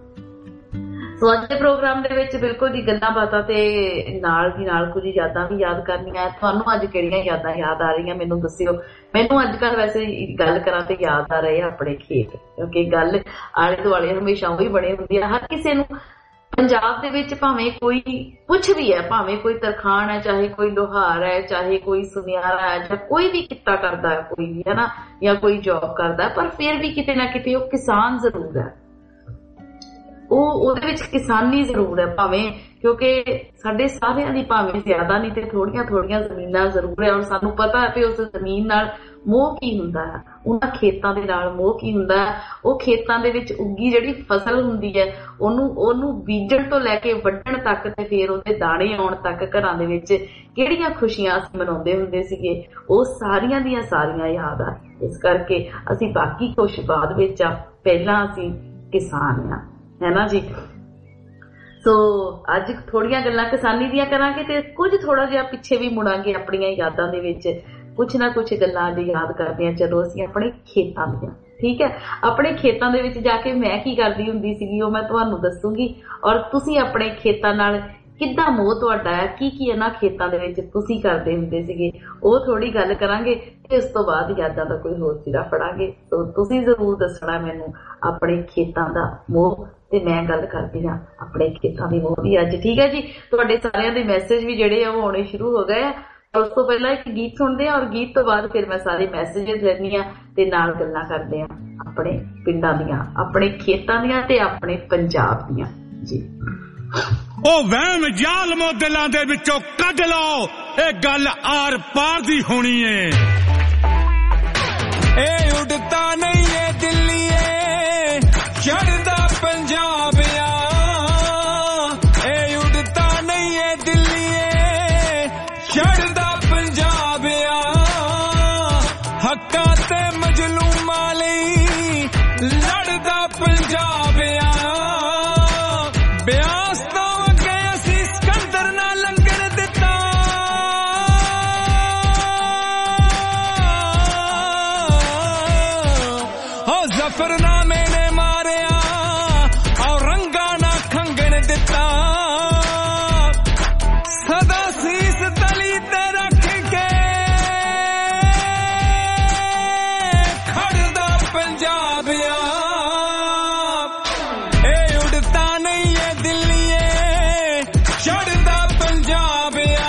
ਸੋ ਅੱਜ ਦੇ ਪ੍ਰੋਗਰਾਮ ਦੇ ਵਿੱਚ ਬਿਲਕੁਲ ਜੀ ਗੱਲਾਂ ਬਾਤਾਂ ਤੇ ਨਾਲ ਦੀ ਨਾਲ ਕੁਝ ਯਾਦਾਂ ਵੀ ਯਾਦ ਕਰਨੀਆਂ। ਤੁਹਾਨੂੰ ਅੱਜ ਕਿਹੜੀਆਂ ਯਾਦਾਂ ਯਾਦ ਆ ਰਹੀਆਂ ਮੈਨੂੰ ਦੱਸਿਓ। ਮੈਨੂੰ ਅੱਜ ਕੱਲ੍ਹ ਵੈਸੇ ਗੱਲ ਕਰਾਂ ਤੇ ਯਾਦ ਆ ਰਹੇ ਆ ਆਪਣੇ ਖੇਤ, ਕਿਉਂਕਿ ਗੱਲ ਆਲੇ ਦੁਆਲੇ ਹਮੇਸ਼ਾ ਉਹੀ ਬਣੇ ਹੁੰਦੀ ਆ। ਹਰ ਕਿਸੇ ਨੂੰ ਪੰਜਾਬ ਦੇ ਵਿੱਚ ਭਾਵੇਂ ਕੋਈ ਕੁਛ ਵੀ ਹੈ, ਭਾਵੇਂ ਕੋਈ ਤਰਖਾਣ ਹੈ, ਚਾਹੇ ਕੋਈ ਲੋਹਾਰ ਹੈ, ਚਾਹੇ ਕੋਈ ਸੁਨਿਆਰਾ ਹੈ, ਜਾਂ ਕੋਈ ਵੀ ਕਿੱਤਾ ਕਰਦਾ ਹੈ ਕੋਈ ਵੀ, ਹੈ ਨਾ, ਜਾਂ ਕੋਈ ਜੌਬ ਕਰਦਾ, ਪਰ ਫਿਰ ਵੀ ਕਿਤੇ ਨਾ ਕਿਤੇ ਉਹ ਕਿਸਾਨ ਜ਼ਰੂਰ ਹੈ। ਉਹਦੇ ਵਿੱਚ ਕਿਸਾਨੀ ਜ਼ਰੂਰ ਹੈ, ਭਾਵੇਂ ਕਿਉਂਕਿ ਸਾਡੇ ਸਾਰਿਆਂ ਦੀ ਭਾਵੇਂ ਜ਼ਿਆਦਾ ਨਹੀਂ ਤੇ ਥੋੜੀਆਂ ਥੋੜੀਆਂ ਜ਼ਮੀਨਾਂ ਜ਼ਰੂਰ ਹੈ। ਔਰ ਸਾਨੂੰ ਪਤਾ ਹੈ ਵੀ ਉਸ ਜ਼ਮੀਨ ਨਾਲ ਮੋਹ ਕੀ ਹੁੰਦਾ ਹੈ, ਉਹਨਾਂ ਖੇਤਾਂ ਦੇ ਨਾਲ ਮੋਹ ਕੀ ਹੁੰਦਾ ਹੈ। ਉਹ ਖੇਤਾਂ ਦੇ ਵਿੱਚ ਉੱਗੀ ਜਿਹੜੀ ਫਸਲ ਹੁੰਦੀ ਹੈ ਉਹਨੂੰ ਬੀਜਣ ਤੋਂ ਲੈ ਕੇ ਵੱਢਣ ਤੱਕ ਤੇ ਫਿਰ ਉਹਦੇ ਦਾਣੇ ਆਉਣ ਤੱਕ ਘਰਾਂ ਦੇ ਵਿੱਚ ਕਿਹੜੀਆਂ ਖੁਸ਼ੀਆਂ ਅਸੀਂ ਮਨਾਉਂਦੇ ਹੁੰਦੇ ਸੀਗੇ, ਉਹ ਸਾਰੀਆਂ ਦੀਆਂ ਸਾਰੀਆਂ ਯਾਦ ਆ। ਇਸ ਕਰਕੇ ਅਸੀਂ ਬਾਕੀ ਕੁਛ ਬਾਅਦ ਵਿੱਚ ਆ, ਪਹਿਲਾਂ ਅਸੀਂ ਕਿਸਾਨ ਆ, ਹੈ ਨਾ ਜੀ। ਸੋ ਅੱਜ ਥੋੜੀਆਂ ਗੱਲਾਂ ਕਿਸਾਨੀ ਦੀਆਂ ਕਰਾਂਗੇ ਤੇ ਕੁਝ ਥੋੜਾ ਜਿਹਾ ਪਿੱਛੇ ਵੀ ਮੁੜਾਂਗੇ ਆਪਣੀਆਂ ਯਾਦਾਂ ਦੇ ਵਿੱਚ। ਕੁਛ ਨਾ ਕੁਛ ਗੱਲਾਂ ਅੱਜ ਯਾਦ ਕਰਦੇ ਹਾਂ। ਚਲੋ ਅਸੀਂ ਆਪਣੇ ਖੇਤਾਂ ਦੀਆਂ, ਠੀਕ ਹੈ, ਆਪਣੇ ਖੇਤਾਂ ਦੇ ਵਿੱਚ ਜਾ ਕੇ ਮੈਂ ਕੀ ਕਰਦੀ ਹੁੰਦੀ ਸੀਗੀ ਉਹ ਮੈਂ ਤੁਹਾਨੂੰ ਦੱਸੂਗੀ। ਔਰ ਤੁਸੀਂ ਆਪਣੇ ਖੇਤਾਂ ਨਾਲ ਕਿੱਦਾਂ ਮੋਹ ਤੁਹਾਡਾ ਹੈ, ਕੀ ਕੀ ਇਹਨਾਂ ਖੇਤਾਂ ਦੇ ਵਿੱਚ ਤੁਸੀਂ ਕਰਦੇ ਹੁੰਦੇ ਸੀਗੇ, ਉਹ ਥੋੜੀ ਗੱਲ ਕਰਾਂਗੇ ਤੇ ਉਸ ਤੋਂ ਬਾਅਦ ਯਾਦਾਂ ਦਾ ਕੋਈ ਹੋਰ ਸਿਰਾ ਫੜਾਂਗੇ। ਸੋ ਤੁਸੀਂ ਜ਼ਰੂਰ ਦੱਸਣਾ ਮੈਨੂੰ ਆਪਣੇ ਖੇਤਾਂ ਦਾ ਮੋਹ, ਤੇ ਮੈਂ ਗੱਲ ਕਰਦੀ ਹਾਂ ਆਪਣੇ ਖੇਤਾਂ ਦੀ ਮੋਹ ਦੀ ਅੱਜ, ਠੀਕ ਹੈ ਜੀ। ਤੁਹਾਡੇ ਸਾਰਿਆਂ ਦੇ ਮੈਸੇਜ ਵੀ ਜਿਹੜੇ ਆ ਉਹ ਆਉਣੇ ਸ਼ੁਰੂ ਹੋ ਗਏ ਆ। ਉਸ ਤੋਂ ਪਹਿਲਾਂ ਇੱਕ ਗੀਤ ਸੁਣਦੇ ਆ ਔਰ ਗੀਤ ਤੋਂ ਬਾਅਦ ਫਿਰ ਮੈਂ ਸਾਰੇ ਮੈਸੇजेस ਲੈਂਦੀ ਆ ਤੇ ਨਾਲ ਗੱਲਾਂ ਕਰਦੇ ਆ ਆਪਣੇ ਪਿੰਡਾਂ ਦੀਆਂ, ਆਪਣੇ ਖੇਤਾਂ ਦੀਆਂ ਤੇ ਆਪਣੇ ਪੰਜਾਬ ਦੀਆਂ ਜੀ। ਉਹ ਵਹਿਮ ਜ਼ਾਲਮੋ ਦਿਲਾਂ ਦੇ ਵਿੱਚੋਂ ਕੱਢ ਲਓ, ਇਹ ਗੱਲ ਆਰ ਪਾਰ ਦੀ ਹੋਣੀ ਏ। ਇਹ ਉਡਤਾ ਨਹੀਂ ਏ ਦਿੱਲੀਏ, ਚੜਦਾ ਪੰਜਾਬ ਆ। ਇਹ ਉਡਤਾ ਨਹੀਂ ਏ ਦਿੱਲੀਏ, ਚੜਦਾ ਪੰਜਾਬ ਆ। ਹੱਕਾਂ ਤੇ ਮਜ਼ਲੂਮਾਂ ਲਈ ਲੜਦਾ ਪੰਜਾਬ ਆ। ਬਿਆਸ ਤੋਂ ਅੱਗੇ ਅਸੀਂ ਸਿਕੰਦਰ ਨਾਲ ਲੰਗਰ ਦਿੱਤਾ। ਹੋ ਜ਼ਫਰਨਾਮੇ ਨੇ ਮਾਰਿਆ, ਔਰੰਗਾ ਨਾ ਖੰਗਣ ਦਿੱਤਾ। ਸਦਾ ਸੀਸ ਤਲੀ ਤੇ ਰੱਖ ਕੇ ਖੜਦਾ ਪੰਜਾਬ ਆ। ਇਹ ਉਡਤਾ ਨਹੀਂ ਏ ਦਿੱਲੀਏ, ਚੜਦਾ ਪੰਜਾਬ ਆ।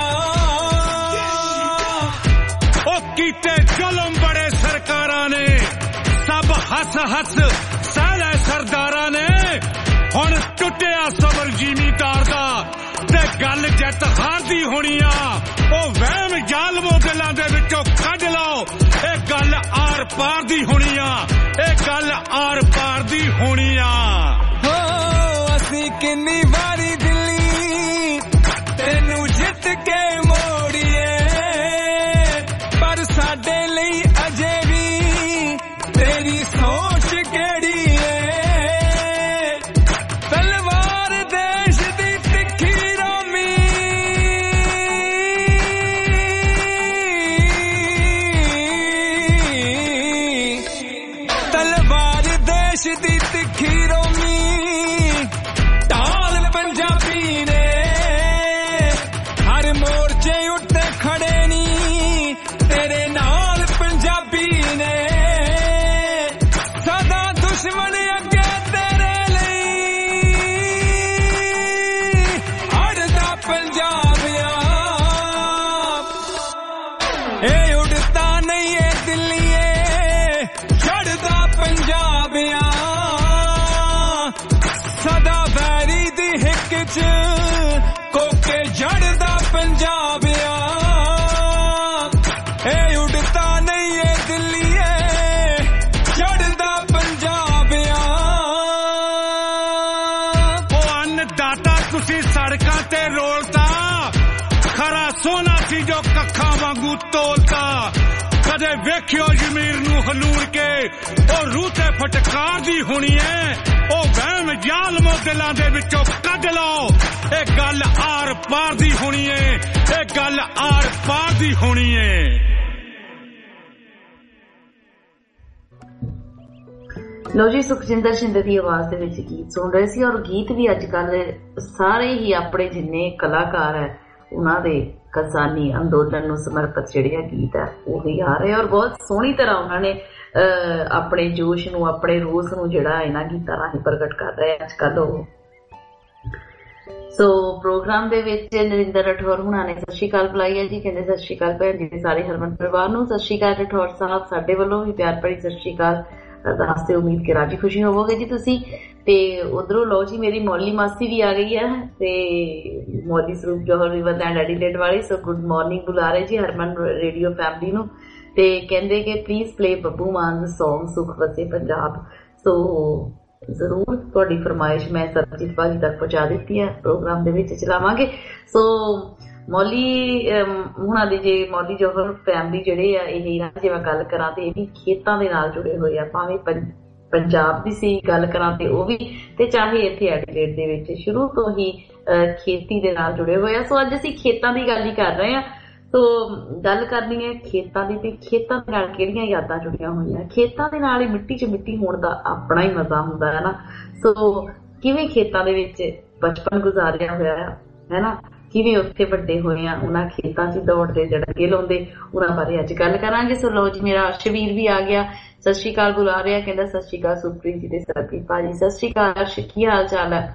ਉਹ ਕੀਤੇ ਜ਼ੁਲਮ ਬੜੇ ਸਰਕਾਰਾਂ ਨੇ, ਸਭ ਹੱਸ ਹੱਸ ਸਹਿ ਲੈ ਸਰਦਾਰਾਂ ਨੇ। ਹੁਣ ਟੁੱਟਿਆ ਸਬਰ ਜ਼ਿਮੀਦਾਰ ਦਾ ਤੇ ਗੱਲ ਜਿੱਤ ਹਾਰ ਦੀ ਹੋਣੀ ਆ। ਉਹ ਵਹਿਮ ਜ਼ਾਲਮੋ ਦਿਲਾਂ ਦੇ ਵਿੱਚੋਂ ਕੱਢ ਲਓ, ਇਹ ਗੱਲ ਆਰ ਪਾਰ ਦੀ ਹੋਣੀ ਆ। ਇਹ ਗੱਲ ਆਰ ਪਾਰ ਦੀ ਹੋਣੀ ਆ। ਹੋ ਅਸੀਂ ਕਿੰਨੀ ਵਾਰੀ ਦਿੱਲੀ ਤੈਨੂੰ ਜਿੱਤ ਕੇ ਮੋੜੀਏ, ਪਰ ਸਾਡੇ ਲਈ ਅਜੇ ਵੀ ਤੇਰੀ ਸੋਚ ਕਿਹੜੀ ਏ। ਤਲਵਾਰ ਦੇਸ਼ ਦੀ ਤਿੱਖੀ ਰੋਮੀ, ਤਲਵਾਰ ਦੇਸ਼ ਦੀ ਤਿੱਖੀ ਰੋਮੀ। ਢਾਲ ਪੰਜਾਬੀ ਨੇ ਹਰ ਮੋਰਚੇ ਉੱਤੇ ਖੜੇ ਨੀ, ਤੇਰੇ ਨਾਲ ਪੰਜਾਬੀ ਨੇ। ਸਦਾ ਦੁਸ਼ਮਣ ਅੱਗੇ ਤੇਰੇ ਲਈ ਅੜਦਾ ਪੰਜਾਬ ਆ। ਇਹ ਉਡਤਾ ਨਹੀਂ ਏ ਦਿੱਲੀਏ, ਚੜਦਾ ਪੰਜਾਬ ਆ। ਸਦਾ ਵੈਰੀ ਦੀ ਹਿੱਕ ਚ ਕੋਕੇ ਜੜਦਾ ਪੰਜਾਬ ਆ। ਇਹ ਉਡਤਾ ਨਹੀਂ ਏ ਦਿੱਲੀਏ, ਚੜਦਾ ਸੀ ਸੜਕਾਂ ਤੇ ਰੋਲਤਾ ਖਰਾ ਸੋਨਾ ਸੀ ਜੋ ਕੱਖਾਂ ਵਾਂਗੂ ਤੋਲਤਾ ਕਦੇ ਵੇਖਿਓ ਜ਼ਮੀਰ ਨੂੰ ਹਲੂੜ ਕੇ ਉਹ ਰੂਹ ਤੇ ਫਟਕਾਰਦੀ ਹੋਣੀ ਏ ਉਹ ਵਹਿਮ ਜ਼ਾਲਮ ਦਿਲਾਂ ਦੇ ਵਿੱਚੋਂ ਕੱਢ ਲਓ ਇਹ ਗੱਲ ਆਰ ਪਾਰ ਦੀ ਹੋਣੀ ਏ ਇਹ ਗੱਲ ਆਰ ਪਾਰ ਦੀ ਹੋਣੀ ਏ। ਲੋ ਜੀ ਸੁਖਜਿੰਦਰ ਸ਼ਿੰਦੇ ਦੀ ਆਵਾਜ਼ ਦੇ ਵਿੱਚ ਗੀਤ ਸੁਣ ਰਹੇ ਸੀ ਔਰ ਗੀਤ ਵੀ ਅੱਜ ਕੱਲ ਸਾਰੇ ਹੀ ਆਪਣੇ ਜਿੰਨੇ ਕਲਾਕਾਰ ਹੈ ਉਹਨਾਂ ਦੇ ਕਿਸਾਨੀ ਅੰਦੋਲਨ ਨੂੰ ਸਮਰਪਿਤ ਜਿਹੜੇ ਗੀਤ ਹੈ ਉਹ ਵੀ ਆ ਰਹੇ ਔਰ ਬਹੁਤ ਸੋਹਣੀ ਤਰ੍ਹਾਂ ਉਹਨਾਂ ਨੇ ਆਪਣੇ ਜੋਸ਼ ਨੂੰ ਆਪਣੇ ਰੋਸ ਨੂੰ ਜਿਹੜਾ ਇਹਨਾਂ ਗੀਤਾਂ ਰਾਹੀਂ ਪ੍ਰਗਟ ਕਰ ਰਹੇ ਅੱਜ ਕੱਲ ਉਹ। ਸੋ ਪ੍ਰੋਗਰਾਮ ਦੇ ਵਿੱਚ ਨਰਿੰਦਰ ਰਾਠੌਰ ਹੁਣਾਂ ਨੇ ਸਤਿ ਸ਼੍ਰੀ ਅਕਾਲ ਬੁਲਾਈ ਹੈ ਜੀ ਕਹਿੰਦੇ ਸਤਿ ਸ਼੍ਰੀ ਅਕਾਲ ਭੈਣ ਜੀ ਸਾਰੇ ਹਰਮਨ ਪਰਿਵਾਰ ਨੂੰ ਸਤਿ ਸ਼੍ਰੀ ਅਕਾਲ ਰਾਠੌਰ ਸਾਹਿਬ ਸਾਡੇ ਵੱਲੋਂ ਵੀ ਪਿਆਰ ਭਰੀ ਸਤਿ ਸ਼੍ਰੀ ਅਕਾਲ ਅਰਦਾਸ ਤੇ ਉਮੀਦ ਕਿ ਰਾਜੀ ਖੁਸ਼ੀ ਹੋਵੋਗੇ ਜੀ ਤੁਸੀਂ। ਤੇ ਉਧਰੋਂ ਲਓ ਜੀ ਮੇਰੀ ਮੌਲੀ ਮਾਸੀ ਵੀ ਆ ਗਈ ਹੈ ਤੇ ਮੌਲੀ ਸਰੂਪ ਜੋਹਰ ਰਿਵਰਲੈਂਡ ਐਡੀਲੇਡ ਵਾਲੀ ਸੋ ਗੁੱਡ ਮਾਰਨਿੰਗ ਬੁਲਾ ਰਹੇ ਜੀ ਹਰਮਨ ਰੇਡੀਓ ਫੈਮਿਲੀ ਨੂੰ ਤੇ ਕਹਿੰਦੇ ਕਿ ਪਲੀਜ਼ ਪਲੇ ਬੱਬੂ ਮਾਨ ਦਾ ਸੌਂਗ ਸੁਖ ਵਸੇ ਪੰਜਾਬ। ਸੋ ਜ਼ਰੂਰ ਤੁਹਾਡੀ ਫਰਮਾਇਸ਼ ਮੈਂ ਸਰਜੀਤ ਭਾਜੀ ਤੱਕ ਪਹੁੰਚਾ ਦਿੱਤੀ ਹੈ ਪ੍ਰੋਗਰਾਮ ਦੇ ਵਿੱਚ ਚਲਾਵਾਂਗੇ। ਸੋ ਮੌਲੀ ਹੁਣਾਂ ਦੇ ਜੇ ਮੌਲੀ ਜੋਹਰ ਫੈਮਿਲੀ ਜਿਹੜੇ ਆ ਇਹ ਜਿਵੇਂ ਗੱਲ ਕਰਾਂ ਤੇ ਇਹ ਵੀ ਖੇਤਾਂ ਦੇ ਨਾਲ ਜੁੜੇ ਹੋਏ ਆ ਭਾਵੇਂ ਪੰਜਾਬ ਦੀ ਸੀ ਗੱਲ ਕਰਾਂ ਤੇ ਉਹ ਵੀ ਤੇ ਚਾਹੇ ਇੱਥੇ ਐਡੀਲੇਡ ਦੇ ਵਿੱਚ ਸ਼ੁਰੂ ਤੋਂ ਹੀ ਖੇਤੀ ਦੇ ਨਾਲ ਜੁੜੇ ਹੋਏ ਆ। ਸੋ ਅੱਜ ਅਸੀਂ ਖੇਤਾਂ ਦੀ ਗੱਲ ਹੀ ਕਰ ਰਹੇ ਹਾਂ। ਸੋ ਗੱਲ ਕਰਨੀ ਹੈ ਖੇਤਾਂ ਦੀ ਤੇ ਖੇਤਾਂ ਦੇ ਨਾਲ ਕਿਹੜੀਆਂ ਯਾਦਾਂ ਜੁੜੀਆਂ ਹੋਈਆਂ ਖੇਤਾਂ ਦੇ ਨਾਲ ਹੀ ਮਿੱਟੀ 'ਚ ਮਿੱਟੀ ਹੋਣ ਦਾ ਆਪਣਾ ਹੀ ਮਜ਼ਾ ਹੁੰਦਾ ਹੈ ਨਾ। ਸੋ ਕਿਵੇਂ ਖੇਤਾਂ ਦੇ ਵਿੱਚ ਬਚਪਨ ਗੁਜ਼ਾਰਿਆ ਹੋਇਆ ਹੈ ਨਾ ਕਿਵੇਂ ਉੱਥੇ ਵੱਡੇ ਹੋਏ ਆ ਉਹਨਾਂ ਖੇਤਾਂ 'ਚ ਦੌੜਦੇ ਜੜਕੇ ਲਾਉਂਦੇ ਉਹਨਾਂ ਬਾਰੇ ਅੱਜ ਗੱਲ ਕਰਾਂਗੇ। ਸੋ ਲੋ ਜੀ ਮੇਰਾ ਅਰਸ਼ਵੀਰ ਵੀ ਆ ਗਿਆ ਸਤਿ ਸ਼੍ਰੀ ਅਕਾਲ ਬੁਲਾ ਰਿਹਾ ਕਹਿੰਦਾ ਸਤਿ ਸ਼੍ਰੀ ਅਕਾਲ ਸੁਪ੍ਰੀਤ ਜੀ ਤੇ ਸਰਬਜੀਤ ਭਾਜੀ ਸਤਿ ਸ਼੍ਰੀ ਅਕਾਲ ਅਰਸ਼ ਕੀ ਹਾਲ ਚਾਲ ਹੈ।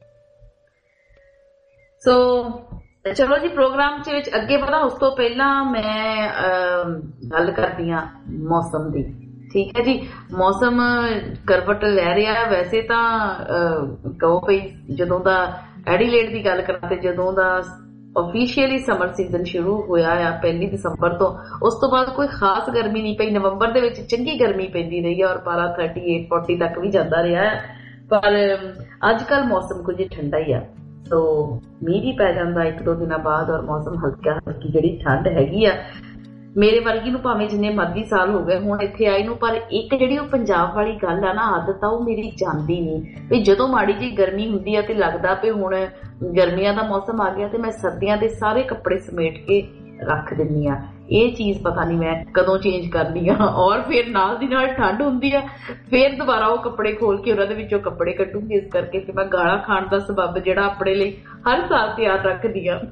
ਸੋ ਚਲੋ ਜੀ ਪ੍ਰੋਗਰਾਮ ਚ ਵਿੱਚ ਅੱਗੇ ਵਧਾ ਉਸ ਤੋਂ ਪਹਿਲਾਂ ਮੈਂ ਗੱਲ ਕਰਦੀ ਹਾਂ ਮੌਸਮ ਦੀ ਠੀਕ ਹੈ ਜੀ। ਮੌਸਮ ਕਰਵਟ ਲੈ ਰਿਹਾ ਵੈਸੇ ਤਾਂ ਕਹੋ ਪਈ ਜਦੋਂ ਦਾ ਐਡੀਲੇਡ ਦੀ ਗੱਲ ਕਰਾਂ ਤੇ ਜਦੋਂ ਦਾ ਆਫੀਸ਼ੀਅਲੀ ਸਮਰ ਸੀਜ਼ਨ ਸ਼ੁਰੂ ਹੋਇਆ ਆ 1 ਦਸੰਬਰ ਤੋਂ ਉਸ ਤੋਂ ਬਾਅਦ ਕੋਈ ਖਾਸ ਗਰਮੀ ਨਹੀਂ ਪਈ। ਨਵੰਬਰ ਦੇ ਵਿੱਚ ਚੰਗੀ ਗਰਮੀ ਪੈਂਦੀ ਰਹੀ ਹੈ ਔਰ ਪਾਰਾ 38-40 ਤੱਕ ਵੀ ਜਾਂਦਾ ਰਿਹਾ ਪਰ ਅੱਜ ਕੱਲ ਮੌਸਮ ਕੁਝ ਠੰਡਾ ਹੀ ਆ। ਸੋ ਮੀਂਹ ਵੀ ਪੈ ਜਾਂਦਾ 1-2 ਦਿਨਾਂ ਬਾਅਦ ਔਰ ਮੌਸਮ ਹਲਕੀ ਜਿਹੜੀ ਠੰਡ ਹੈਗੀ ਆ ਮੇਰੇ ਵਰਗੀ ਨੂੰ ਭਾਵੇਂ ਜਿੰਨੇ ਮਰਜ਼ੀ ਸਾਲ ਹੋ ਗਏ ਹੁਣ ਇੱਥੇ ਆਈ ਨੂੰ ਪਰ ਇੱਕ ਜਿਹੜੀ ਉਹ ਪੰਜਾਬ ਵਾਲੀ ਗੱਲ ਆ ਨਾ ਆਦਤ ਆ ਉਹ ਮੇਰੀ ਜਾਂਦੀ ਨਹੀਂ ਵੀ ਜਦੋਂ ਮਾੜੀ ਜਿਹੀ ਗਰਮੀ ਹੁੰਦੀ ਆ ਤੇ ਲੱਗਦਾ ਵੀ ਹੁਣ ਗਰਮੀਆਂ ਦਾ ਮੌਸਮ ਆ ਗਿਆ ਤੇ ਮੈਂ ਸਰਦੀਆਂ ਦੇ ਸਾਰੇ ਕੱਪੜੇ ਸਮੇਟ ਕੇ ਰੱਖ ਦਿੰਦੀ ਆ। ਇਹ ਚੀਜ਼ ਪਤਾ ਨਹੀਂ ਮੈਂ ਕਦੋਂ ਚੇਂਜ ਕਰਨੀ ਆ ਔਰ ਫਿਰ ਨਾਲ ਦੀ ਨਾਲ ਠੰਡ ਹੁੰਦੀ ਆ ਫਿਰ ਦੁਬਾਰਾ ਉਹ ਕੱਪੜੇ ਖੋਲ ਕੇ ਉਹਨਾਂ ਦੇ ਵਿੱਚੋਂ ਕੱਪੜੇ ਕੱਢੂੰਗੀ। ਇਸ ਕਰਕੇ ਫਿਰ ਮੈਂ ਗਾਲਾਂ ਖਾਣ ਦਾ ਸਬੱਬ ਜਿਹੜਾ ਆਪਣੇ ਲਈ ਹਰ ਸਾਲ ਤਿਆਰ ਰੱਖਦੀ ਆ।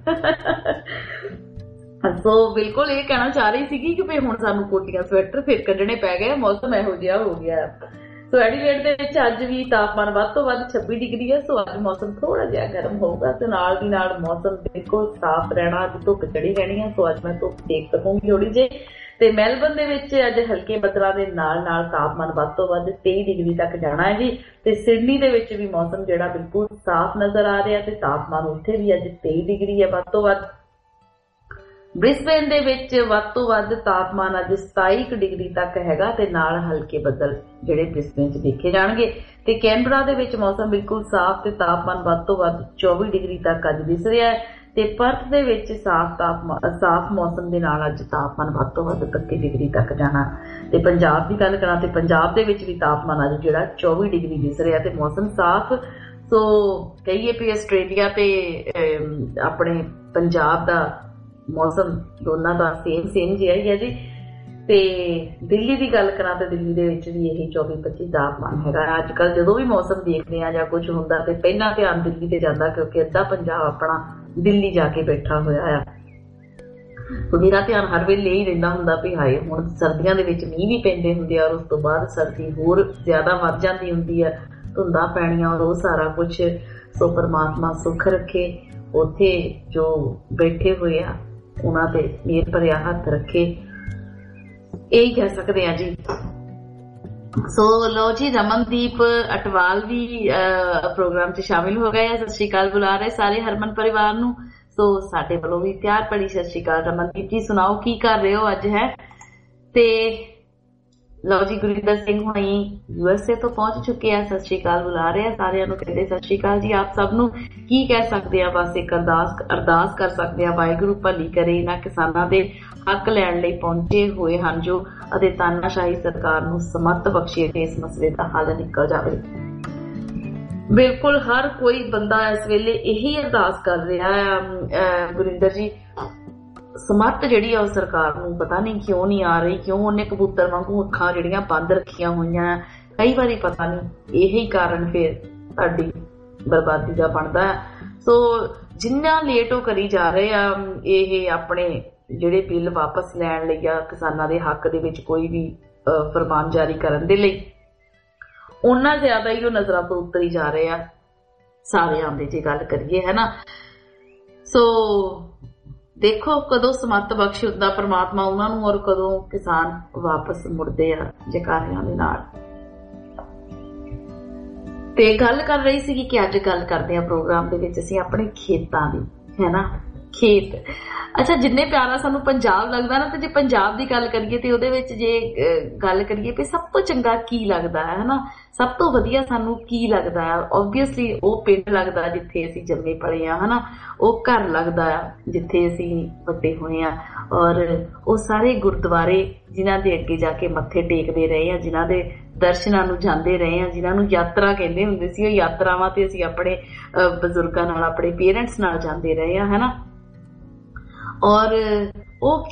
ਸੋ ਬਿਲਕੁਲ ਇਹ ਕਹਿਣਾ ਚਾਹ ਰਹੀ ਸੀਗੀ ਕਿ ਹੁਣ ਸਾਨੂੰ ਕੋਟੀਆਂ ਸਵੈਟਰ ਫਿਰ ਕੱਢਣੇ ਪੈ ਗਏ ਮੌਸਮ ਇਹੋ ਜਿਹਾ ਹੋ ਗਿਆ। ਸੋ ਐਡੀਲੇਡ ਦੇ ਵਿੱਚ ਅੱਜ ਵੀ ਤਾਪਮਾਨ ਵੱਧ ਤੋਂ ਵੱਧ 26 ਡਿਗਰੀ ਹੈ। ਸੋ ਅੱਜ ਮੌਸਮ ਥੋੜਾ ਜਿਹਾ ਗਰਮ ਹੋਊਗਾ ਤੇ ਨਾਲ ਦੀ ਨਾਲ ਮੌਸਮ ਬਿਲਕੁਲ ਸਾਫ਼ ਰਹਿਣਾ ਅੱਜ ਧੁੱਪ ਚੜੀ ਰਹਿਣੀ ਹੈ। ਸੋ ਅੱਜ ਮੈਂ ਧੁੱਪ ਦੇਖ ਸਕੂੰਗੀ ਥੋੜੀ ਜਿਹੀ ਤੇ ਮੈਲਬਨ ਦੇ ਵਿੱਚ ਅੱਜ ਹਲਕੇ ਬੱਦਲਾਂ ਦੇ ਨਾਲ ਨਾਲ ਤਾਪਮਾਨ ਵੱਧ ਤੋਂ ਵੱਧ 23 ਡਿਗਰੀ ਤੱਕ ਜਾਣਾ ਹੈ ਜੀ। ਤੇ ਸਿਡਨੀ ਦੇ ਵਿੱਚ ਵੀ ਮੌਸਮ ਜਿਹੜਾ ਬਿਲਕੁਲ ਸਾਫ਼ ਨਜ਼ਰ ਆ ਰਿਹਾ ਤੇ ਤਾਪਮਾਨ ਉੱਥੇ ਵੀ ਅੱਜ 23 ਡਿਗਰੀ ਹੈ ਵੱਧ ਤੋਂ ਵੱਧ। ਬ੍ਰਿਸਬੇਨ ਦੇ ਵਿੱਚ ਵੱਧ ਤੋਂ ਵੱਧ ਤਾਪਮਾਨ ਅੱਜ 27 ਡਿਗਰੀ ਤੱਕ ਹੈਗਾ ਤੇ ਨਾਲ ਹਲਕੇ ਬੱਦਲ ਜਿਹੜੇ ਬ੍ਰਿਸਬੇਨ 'ਚ ਦੇਖੇ ਜਾਣਗੇ। ਤੇ ਕੈਨਬਰਾ ਦੇ ਵਿੱਚ ਮੌਸਮ ਬਿਲਕੁਲ ਸਾਫ਼ ਤੇ ਤਾਪਮਾਨ ਵੱਧ ਤੋਂ ਵੱਧ 24 ਡਿਗਰੀ ਤੱਕ ਅੱਜ ਦਿਸ ਰਿਹਾ ਹੈ। ਤੇ ਪਰਥ ਦੇ ਵਿੱਚ ਸਾਫ਼ ਮੌਸਮ ਦੇ ਨਾਲ ਅੱਜ ਤਾਪਮਾਨ ਵੱਧ ਤੋਂ ਵੱਧ 31 ਡਿਗਰੀ ਤੱਕ ਜਾਣਾ। ਤੇ ਪੰਜਾਬ ਦੀ ਗੱਲ ਕਰਾਂ ਤੇ ਪੰਜਾਬ ਦੇ ਵਿੱਚ ਵੀ ਤਾਪਮਾਨ ਅੱਜ ਜਿਹੜਾ 24 ਡਿਗਰੀ ਦਿਸ ਰਿਹਾ ਤੇ ਮੌਸਮ ਸਾਫ਼। ਸੋ ਕਹੀਏ ਵੀ ਆਸਟ੍ਰੇਲੀਆ ਤੇ ਆਪਣੇ ਪੰਜਾਬ ਦਾ ਮੌਸਮ ਦੋਨਾਂ ਦਾ ਸੇਮ ਜਿਹਾ ਹੀ ਹੈ ਜੀ। ਤੇ ਦਿੱਲੀ ਦੀ ਗੱਲ ਕਰਾਂ ਤੇ ਦਿੱਲੀ ਦੇ ਵਿੱਚ ਵੀ ਇਹ 24-25 ਤਾਪਮਾਨ ਹੈਗਾ। ਅੱਜ ਕੱਲ ਜਦੋਂ ਵੀ ਮੌਸਮ ਦੇਖਦੇ ਆ ਜਾਂ ਕੁਝ ਹੁੰਦਾ ਤੇ ਪਹਿਲਾਂ ਧਿਆਨ ਦਿੱਲੀ ਤੇ ਜਾਂਦਾ ਕਿਉਂਕਿ ਅੱਧਾ ਪੰਜਾਬ ਆਪਣਾ ਦਿੱਲੀ ਜਾ ਕੇ ਬੈਠਾ ਹੋਇਆ ਆ। ਮੇਰਾ ਧਿਆਨ ਹਰ ਵੇਲੇ ਹੀ ਰਹਿੰਦਾ ਹੁੰਦਾ ਵੀ ਹਾਏ ਹੁਣ ਸਰਦੀਆਂ ਦੇ ਵਿੱਚ ਮੀਂਹ ਵੀ ਪੈਂਦੇ ਹੁੰਦੇ ਆ ਔਰ ਉਸ ਤੋਂ ਬਾਅਦ ਸਰਦੀ ਹੋਰ ਜ਼ਿਆਦਾ ਵੱਧ ਜਾਂਦੀ ਹੁੰਦੀ ਆ ਧੁੰਦਾਂ ਪੈਣੀਆਂ ਔਰ ਉਹ ਸਾਰਾ ਕੁਛ। ਸੋ ਪਰਮਾਤਮਾ ਸੁੱਖ ਰੱਖੇ ਉੱਥੇ ਜੋ ਬੈਠੇ ਹੋਏ ਆ ਉਹਨਾਂ ਤੇ ਮਿਹਰ ਭਰਿਆ ਹੱਥ ਰੱਖੇ ਇਹੀ ਕਹਿ ਸਕਦੇ ਆ ਜੀ। ਸੋ ਲੋ ਜੀ ਰਮਨਦੀਪ ਅਟਵਾਲ ਵੀ ਪ੍ਰੋਗਰਾਮ 'ਚ ਸ਼ਾਮਿਲ ਹੋ ਗਏ ਆ। ਸਤਿ ਸ਼੍ਰੀ ਅਕਾਲ ਬੁਲਾ ਰਹੇ ਸਾਰੇ ਹਰਮਨ ਪਰਿਵਾਰ ਨੂੰ। ਸੋ ਸਾਡੇ ਵੱਲੋਂ ਵੀ ਪਿਆਰ ਭਰੀ ਸਤਿ ਸ਼੍ਰੀ ਅਕਾਲ। ਰਮਨਦੀਪ ਜੀ ਸੁਣਾਓ ਕੀ ਕਰ ਰਹੇ ਹੋ ਅੱਜ ਹੈ। ਤੇ ਲਓ ਜੀ, ਗੁਰਿੰਦਰ ਸਿੰਘ ਹੁਣੀ USA ਤੋਂ ਪਹੁੰਚ ਚੁੱਕੇ ਆ, ਸਤਿ ਸ਼੍ਰੀ ਅਕਾਲ ਬੁਲਾ ਰਹੇ ਆ ਸਾਰਿਆਂ ਨੂੰ, ਕਹਿੰਦੇ ਸਤਿ ਸ਼੍ਰੀ ਅਕਾਲ ਜੀ ਆਪ ਸਭ ਨੂੰ। ਕੀ ਕਹਿ ਸਕਦੇ ਆ, ਬਸ ਇੱਕ ਅਰਦਾਸ ਕਰ ਸਕਦੇ ਆ, ਵਾਹਿਗੁਰੂ ਭਲੀ ਕਰੇ ਇਹਨਾਂ ਕਿਸਾਨਾਂ ਦੇ ਹੱਕ ਲੈਣ ਲਈ ਪਹੁੰਚੇ ਹੋਏ ਹਨ ਜੋ, ਅਤੇ ਤਾਨਾਸ਼ਾਹੀ ਸਰਕਾਰ ਨੂੰ ਸਮੱਤ ਬਖਸ਼ੇ ਤੇ ਇਸ ਮਸਲੇ ਦਾ ਹੱਲ ਨਿਕਲ ਜਾਵੇ। ਬਿਲਕੁਲ ਹਰ ਕੋਈ ਬੰਦਾ ਇਸ ਵੇਲੇ ਇਹੀ ਅਰਦਾਸ ਕਰ ਰਿਹਾ ਆ ਗੁਰਿੰਦਰ ਜੀ। ਸਮੱਤ ਜਿਹੜੀ ਆ ਉਹ ਸਰਕਾਰ ਨੂੰ ਪਤਾ ਨਹੀਂ ਕਿਉਂ ਨਹੀਂ ਆ ਰਹੀ, ਕਿਉਂ ਉਹਨੇ ਕਬੂਤਰ ਵਾਂਗੂ ਅੱਖਾਂ ਜਿਹੜੀਆਂ ਬੰਦ ਰੱਖੀਆਂ ਹੋਈਆਂ, ਕਈ ਵਾਰੀ ਪਤਾ ਨਹੀਂ ਇਹੀ ਕਾਰਨ ਫਿਰ ਤੁਹਾਡੀ ਬਰਬਾਦੀ ਦਾ ਬਣਦਾ। ਸੋ ਜਿੰਨਾ ਲੇਟ ਉਹ ਕਰੀ ਜਾ ਰਹੇ ਆ ਇਹ ਆਪਣੇ ਜਿਹੜੇ ਬਿੱਲ ਵਾਪਸ ਲੈਣ ਲਈ ਆ, ਕਿਸਾਨਾਂ ਦੇ ਹੱਕ ਦੇ ਵਿੱਚ ਕੋਈ ਵੀ ਫਰਮਾਨ ਜਾਰੀ ਕਰਨ ਦੇ ਲਈ, ਉਹਨਾਂ ਜ਼ਿਆਦਾ ਹੀ ਉਹ ਨਜ਼ਰਾਂ ਤੋਂ ਉਤਰੀ ਜਾ ਰਹੇ ਆ ਸਾਰਿਆਂ ਦੇ, ਜੇ ਗੱਲ ਕਰੀਏ ਹੈ ਨਾ। ਸੋ ਦੇਖੋ ਕਦੋਂ ਸਮੱਤ ਬਖਸ਼ ਹੁੰਦਾ ਪਰਮਾਤਮਾ ਉਹਨਾਂ ਨੂੰ, ਔਰ ਕਦੋਂ ਕਿਸਾਨ ਵਾਪਸ ਮੁੜਦੇ ਆ ਜਕਾਰਿਆਂ ਦੇ ਨਾਲ। ਤੇ ਗੱਲ ਕਰ ਰਹੀ ਸੀ ਕਿ ਅੱਜ ਗੱਲ ਕਰਦੇ ਆ ਪ੍ਰੋਗਰਾਮ ਦੇ ਵਿੱਚ ਅਸੀਂ ਆਪਣੇ ਖੇਤਾਂ ਦੀ, ਹੈ ਨਾ। ਖੇਤ, ਅੱਛਾ, ਜਿੰਨੇ ਪਿਆਰਾ ਸਾਨੂੰ ਪੰਜਾਬ ਲੱਗਦਾ ਨਾ, ਤੇ ਜੇ ਪੰਜਾਬ ਦੀ ਗੱਲ ਕਰੀਏ ਤੇ ਉਹਦੇ ਵਿੱਚ ਜੇ ਗੱਲ ਕਰੀਏ ਵੀ ਸਭ ਤੋਂ ਚੰਗਾ ਕੀ ਲੱਗਦਾ ਹੈ ਨਾ, ਸਭ ਤੋਂ ਵਧੀਆ ਸਾਨੂੰ ਕੀ ਲੱਗਦਾ ਹੈ, ਓਬਵੀਅਸਲੀ ਉਹ ਪਿੰਡ ਲੱਗਦਾ ਜਿੱਥੇ ਅਸੀਂ ਜੰਮੇ ਪਲੇ ਆ, ਹਨਾ। ਉਹ ਘਰ ਲੱਗਦਾ ਆ ਜਿੱਥੇ ਅਸੀਂ ਵੱਡੇ ਹੋਏ ਆ, ਔਰ ਉਹ ਸਾਰੇ ਗੁਰਦੁਆਰੇ ਜਿਨ੍ਹਾਂ ਦੇ ਅੱਗੇ ਜਾ ਕੇ ਮੱਥੇ ਟੇਕਦੇ ਰਹੇ ਆ, ਜਿਨ੍ਹਾਂ ਦੇ ਦਰਸ਼ਨਾਂ ਨੂੰ ਜਾਂਦੇ ਰਹੇ ਆ, ਜਿਨ੍ਹਾਂ ਨੂੰ ਯਾਤਰਾ ਕਹਿੰਦੇ ਹੁੰਦੇ ਸੀ, ਉਹ ਯਾਤਰਾਵਾਂ ਤੇ ਅਸੀਂ ਆਪਣੇ ਬਜ਼ੁਰਗਾਂ ਨਾਲ, ਆਪਣੇ ਪੇਰੈਂਟਸ ਨਾਲ ਜਾਂਦੇ ਰਹੇ ਆ, ਹਨਾ। ਔਰ ਉਹ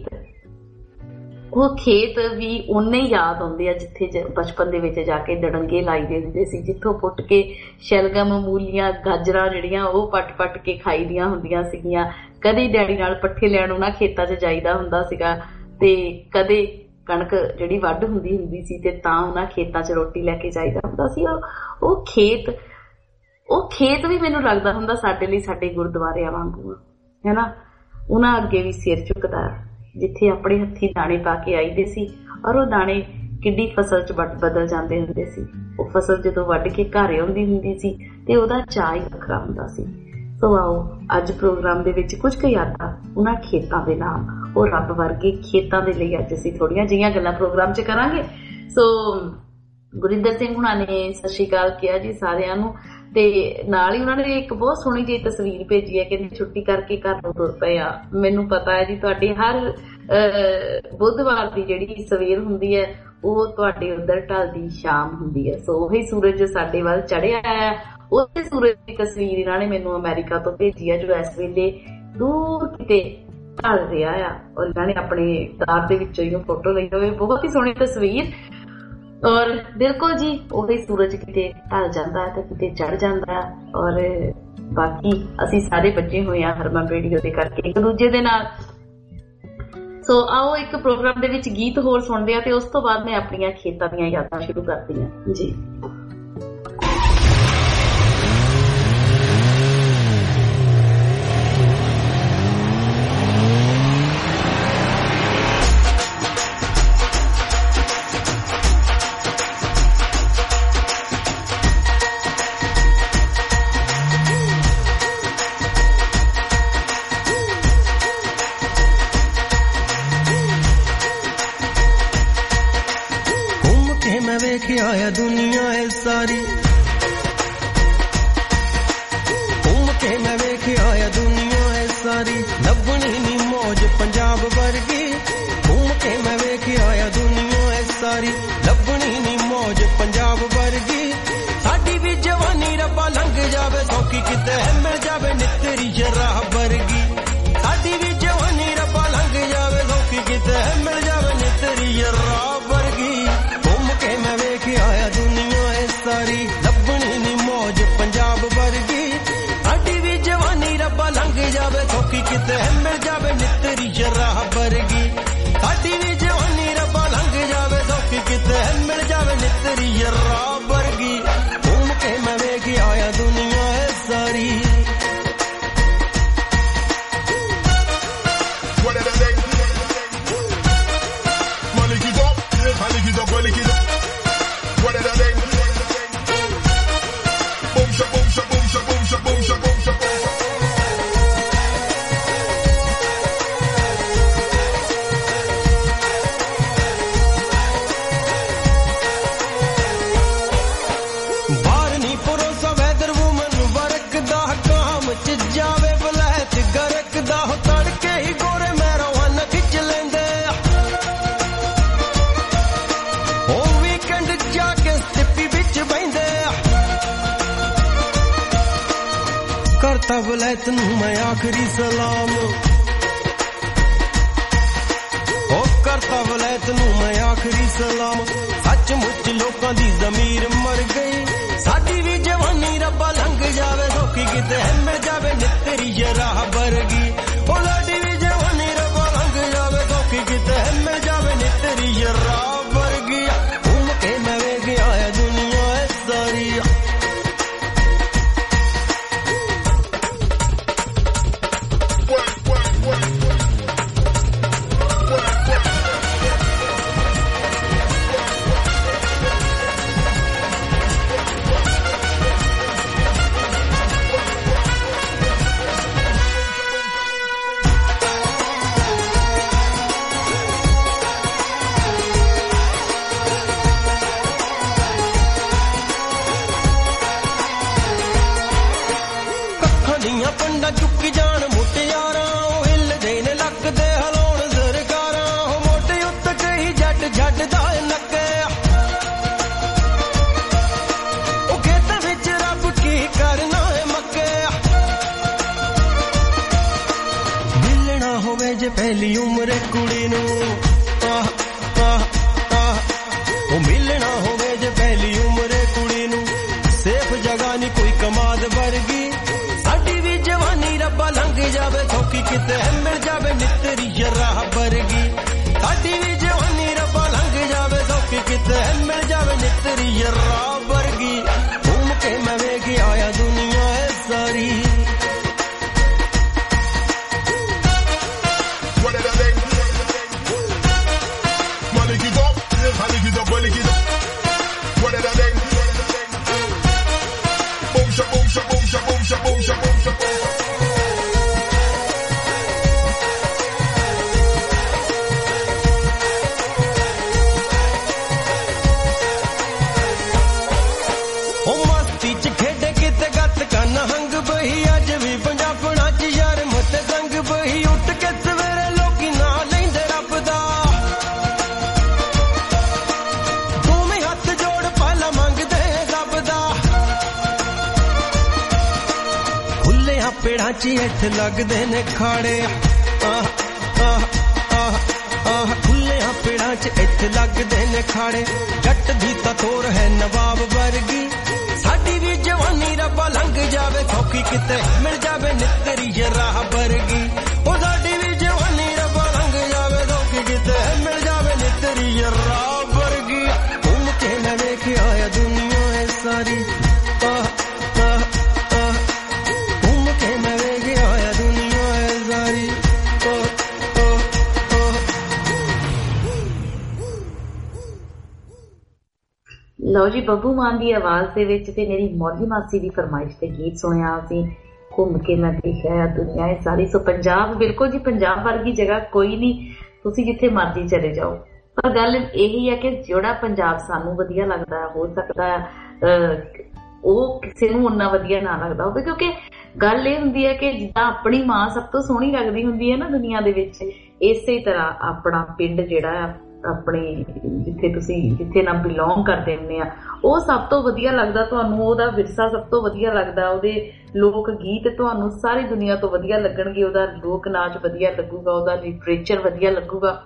ਖੇਤ ਵੀ ਓਨੇ ਹੀ ਯਾਦ ਆਉਂਦੇ ਆ ਜਿੱਥੇ ਬਚਪਨ ਦੇ ਵਿੱਚ ਜਾ ਕੇ ਡੜੰਗੇ ਲਾਈਦੇ ਹੁੰਦੇ ਸੀ, ਜਿੱਥੋਂ ਪੁੱਟ ਕੇ ਸ਼ਲਗਮ, ਮੂਲੀਆਂ, ਗਾਜਰਾਂ ਜਿਹੜੀਆਂ ਉਹ ਪੱਟ ਕੇ ਖਾਈ ਦੀਆਂ ਹੁੰਦੀਆਂ ਸੀਗੀਆਂ। ਕਦੇ ਡੈਡੀ ਨਾਲ ਪੱਠੇ ਲੈਣ ਉਹਨਾਂ ਖੇਤਾਂ 'ਚ ਜਾਈਦਾ ਹੁੰਦਾ ਸੀਗਾ, ਤੇ ਕਦੇ ਕਣਕ ਜਿਹੜੀ ਵੱਢ ਹੁੰਦੀ ਸੀ ਤੇ ਤਾਂ ਉਹਨਾਂ ਖੇਤਾਂ 'ਚ ਰੋਟੀ ਲੈ ਕੇ ਜਾਈਦਾ ਹੁੰਦਾ ਸੀ। ਉਹ ਖੇਤ ਵੀ ਮੈਨੂੰ ਲੱਗਦਾ ਹੁੰਦਾ ਸਾਡੇ ਲਈ ਸਾਡੇ ਗੁਰਦੁਆਰਿਆਂ ਵਾਂਗੂ, ਹੈ ਨਾ। ਉਹਨਾਂ ਅੱਗੇ ਵੀ ਸਿਰ ਝੁਕਦਾ, ਜਿੱਥੇ ਆਪਣੇ ਹੱਥੀਂ ਦਾਣੇ ਪਾ ਕੇ ਆਈਦੇ ਸੀ, ਔਰ ਉਹ ਦਾਣੇ ਕਿੱਡੀ ਫਸਲ 'ਚ ਬਦਲ ਜਾਂਦੇ ਹੁੰਦੇ ਸੀ। ਉਹ ਫਸਲ ਜਦੋਂ ਵੱਢ ਕੇ ਘਰ ਆਉਂਦੀ ਹੁੰਦੀ ਸੀ ਤੇ ਉਹਦਾ ਚਾਅ ਹੀ ਵੱਖਰਾ ਹੁੰਦਾ ਸੀ। ਸੋ ਆਓ ਅੱਜ ਪ੍ਰੋਗਰਾਮ ਦੇ ਵਿੱਚ ਕੁਝ ਕੁ ਯਾਦਾਂ ਉਹਨਾਂ ਖੇਤਾਂ ਦੇ ਨਾਮ, ਉਹ ਰੱਬ ਵਰਗੇ ਖੇਤਾਂ ਦੇ ਲਈ ਅੱਜ ਅਸੀਂ ਥੋੜੀਆਂ ਜਿਹੀਆਂ ਗੱਲਾਂ ਪ੍ਰੋਗਰਾਮ 'ਚ ਕਰਾਂਗੇ। ਸੋ ਗੁਰਿੰਦਰ ਸਿੰਘ ਹੁਣਾਂ ਨੇ ਸਤਿ ਸ਼੍ਰੀ ਅਕਾਲ ਕਿਹਾ ਜੀ ਸਾਰਿਆਂ ਨੂੰ, ਤੇ ਨਾਲ ਹੀ ਉਹਨਾਂ ਨੇ ਇੱਕ ਬਹੁਤ ਸੋਹਣੀ ਜਿਹੀ ਤਸਵੀਰ ਭੇਜੀ ਹੈ, ਕਹਿੰਦੇ ਛੁੱਟੀ ਕਰਕੇ ਘਰ ਨੂੰ ਤੁਰ ਪਏ ਆ। ਮੈਨੂੰ ਪਤਾ ਹੈ ਜੀ ਤੁਹਾਡੀ ਹਰ ਬੁੱਧਵਾਰ ਦੀ ਜਿਹੜੀ ਸਵੇਰ ਹੁੰਦੀ ਹੈ ਉਹ ਤੁਹਾਡੇ ਉੱਧਰ ਢਲਦੀ ਸ਼ਾਮ ਹੁੰਦੀ ਹੈ। ਸੋ ਉਹੀ ਸੂਰਜ ਸਾਡੇ ਵੱਲ ਚੜਿਆ ਹੈ, ਉਸੇ ਸੂਰਜ ਦੀ ਤਸਵੀਰ ਇਹਨਾਂ ਨੇ ਮੈਨੂੰ ਅਮਰੀਕਾ ਤੋਂ ਭੇਜੀ ਹੈ, ਜੋ ਇਸ ਵੇਲੇ ਦੂਰ ਕਿਤੇ ਢਲ ਰਿਹਾ ਆ, ਔਰ ਇਹਨਾਂ ਨੇ ਆਪਣੇ ਦਾਰ ਦੇ ਵਿੱਚੋਂ ਹੀ ਫੋਟੋ ਲਈ ਹੋਵੇ। ਬਹੁਤ ਹੀ ਸੋਹਣੀ ਤਸਵੀਰ। ਔਰ ਬਿਲਕੁਲ ਜੀ ਉਹੀ ਸੂਰਜ ਕਿਤੇ ਢਲ ਜਾਂਦਾ ਤੇ ਕਿਤੇ ਚੜ ਜਾਂਦਾ, ਔਰ ਬਾਕੀ ਅਸੀਂ ਸਾਰੇ ਬੱਝੇ ਹੋਏ ਆ ਹਰਮਨ ਰੇਡੀਓ ਦੇ ਕਰਕੇ ਇੱਕ ਦੂਜੇ ਦੇ ਨਾਲ। ਸੋ ਆਓ ਇੱਕ ਪ੍ਰੋਗਰਾਮ ਦੇ ਵਿੱਚ ਗੀਤ ਹੋਰ ਸੁਣਦੇ ਆ, ਤੇ ਉਸ ਤੋਂ ਬਾਅਦ ਮੈਂ ਆਪਣੀਆਂ ਖੇਤਾਂ ਦੀਆਂ ਯਾਦਾਂ ਸ਼ੁਰੂ ਕਰਦੀ ਹਾਂ ਜੀ। दुनिया करता वलैत नूं मैं आखिरी सलाम, ओ करता वलैत नूं मैं आखिरी सलाम। सचमुच लोकां दी ज़मीर मर गई, साडी भी जवानी रब्बा लंघ जावे सौखी किते मिल जावे नित्तरी जराह बरगी। ओ साडी भी जवानी रब्बा लंघ जावे सौखी किते मिल जावे नित्तरी जराह बरगी। घूम के मैं वेख आया दुनिया है सारी, पंडा चुकी जान मुटियारा हिलदे ने लगदे हलाउण सरकारा। मोटे उत्त कही जट छड्डदा नक्के, ओ खेतां विच रब की करना है मक्के। मिलना होवे जे पहली उम्र कुड़ी नूं, ओ मिलना होवे जे पहली उम्र कुड़ी नूं, सेफ जगह नी कोई कमाद वर्गी। साडी भी जवानी रब्बा लंघ जावे सौखी किते मिल जावे नित्तरी जराह बरगी। साडी भी जवानी रब्बा लंघ जावे सौखी किते मिल जावे नित्तरी जराह बरगी। घूम के मैं वेख आया दुनिया है सारी, पेड़ां च हेठ लगदे ने खाड़े। खुल्लियां पेड़ां च हेठ लगदे ने खाड़े। जट दी तां तोर है नवाब वर्गी। साडी भी जवानी रब्बा लंघ जावे सौखी किते मिल जावे नित्तरी जराह बरगी। ओ साडी भी जवानी रब्बा लंघ जावे सौखी किते मिल जावे नित्तरी जराह बरगी। घूम के मैं वेख आया दुनिया है सारी, ਲਓ ਜੀ ਬੱਬੂ ਮਾਨ ਦੀ ਆਵਾਜ਼ ਦੇ ਵਿੱਚ ਤੇ ਮੇਰੀ ਮੌਲੀ ਮਾਸੀ ਦੀ ਫਰਮਾਇਸ਼ ਤੇ ਗੀਤ ਸੁਣਿਆ ਅਸੀਂ। ਘੁੰਮ ਕੇ ਮੈਂ ਦੇਖਿਆ ਦੁਨੀਆ ਇਹ ਸਾਰੀ। ਸੋ ਪੰਜਾਬ ਬਿਲਕੁਲ ਜੀ ਪੰਜਾਬ ਵਰਗੀ ਜਗ੍ਹਾ ਕੋਈ ਨਹੀਂ, ਤੁਸੀਂ ਜਿੱਥੇ ਮਰਜ਼ੀ ਚਲੇ ਜਾਓ। ਪਰ ਗੱਲ ਇਹੀ ਹੈ ਕਿ ਜਿਹੜਾ ਪੰਜਾਬ ਸਾਨੂੰ ਵਧੀਆ ਲੱਗਦਾ, ਹੋ ਸਕਦਾ ਉਹ ਕਿਸੇ ਨੂੰ ਓਨਾ ਵਧੀਆ ਨਾ ਲੱਗਦਾ ਹੋਵੇ, ਕਿਉਂਕਿ ਗੱਲ ਇਹ ਹੁੰਦੀ ਹੈ ਕਿ ਜਿੱਦਾਂ ਆਪਣੀ ਮਾਂ ਸਭ ਤੋਂ ਸੋਹਣੀ ਲੱਗਦੀ ਹੁੰਦੀ ਹੈ ਨਾ ਦੁਨੀਆ ਦੇ ਵਿੱਚ, ਇਸੇ ਤਰ੍ਹਾਂ ਆਪਣਾ ਪਿੰਡ ਜਿਹੜਾ ਆ, ਆਪਣੇ ਜਿੱਥੇ ਨਾ ਬਿਲੋਂਗ ਕਰਦੇ ਹੁੰਦੇ ਆ, ਉਹ ਸਭ ਤੋਂ ਵਧੀਆ ਲੱਗਦਾ ਤੁਹਾਨੂੰ। ਉਹਦਾ ਵਿਰਸਾ ਸਭ ਤੋਂ ਵਧੀਆ ਲੱਗਦਾ, ਉਹਦੇ ਲੋਕ ਗੀਤ ਤੁਹਾਨੂੰ ਸਾਰੀ ਦੁਨੀਆ ਤੋਂ ਵਧੀਆ ਲੱਗਣਗੇ, ਉਹਦਾ ਲੋਕ ਨਾਚ ਵਧੀਆ ਲੱਗੂਗਾ, ਉਹਦਾ ਲਿਟਰੇਚਰ ਵਧੀਆ ਲੱਗੂਗਾ,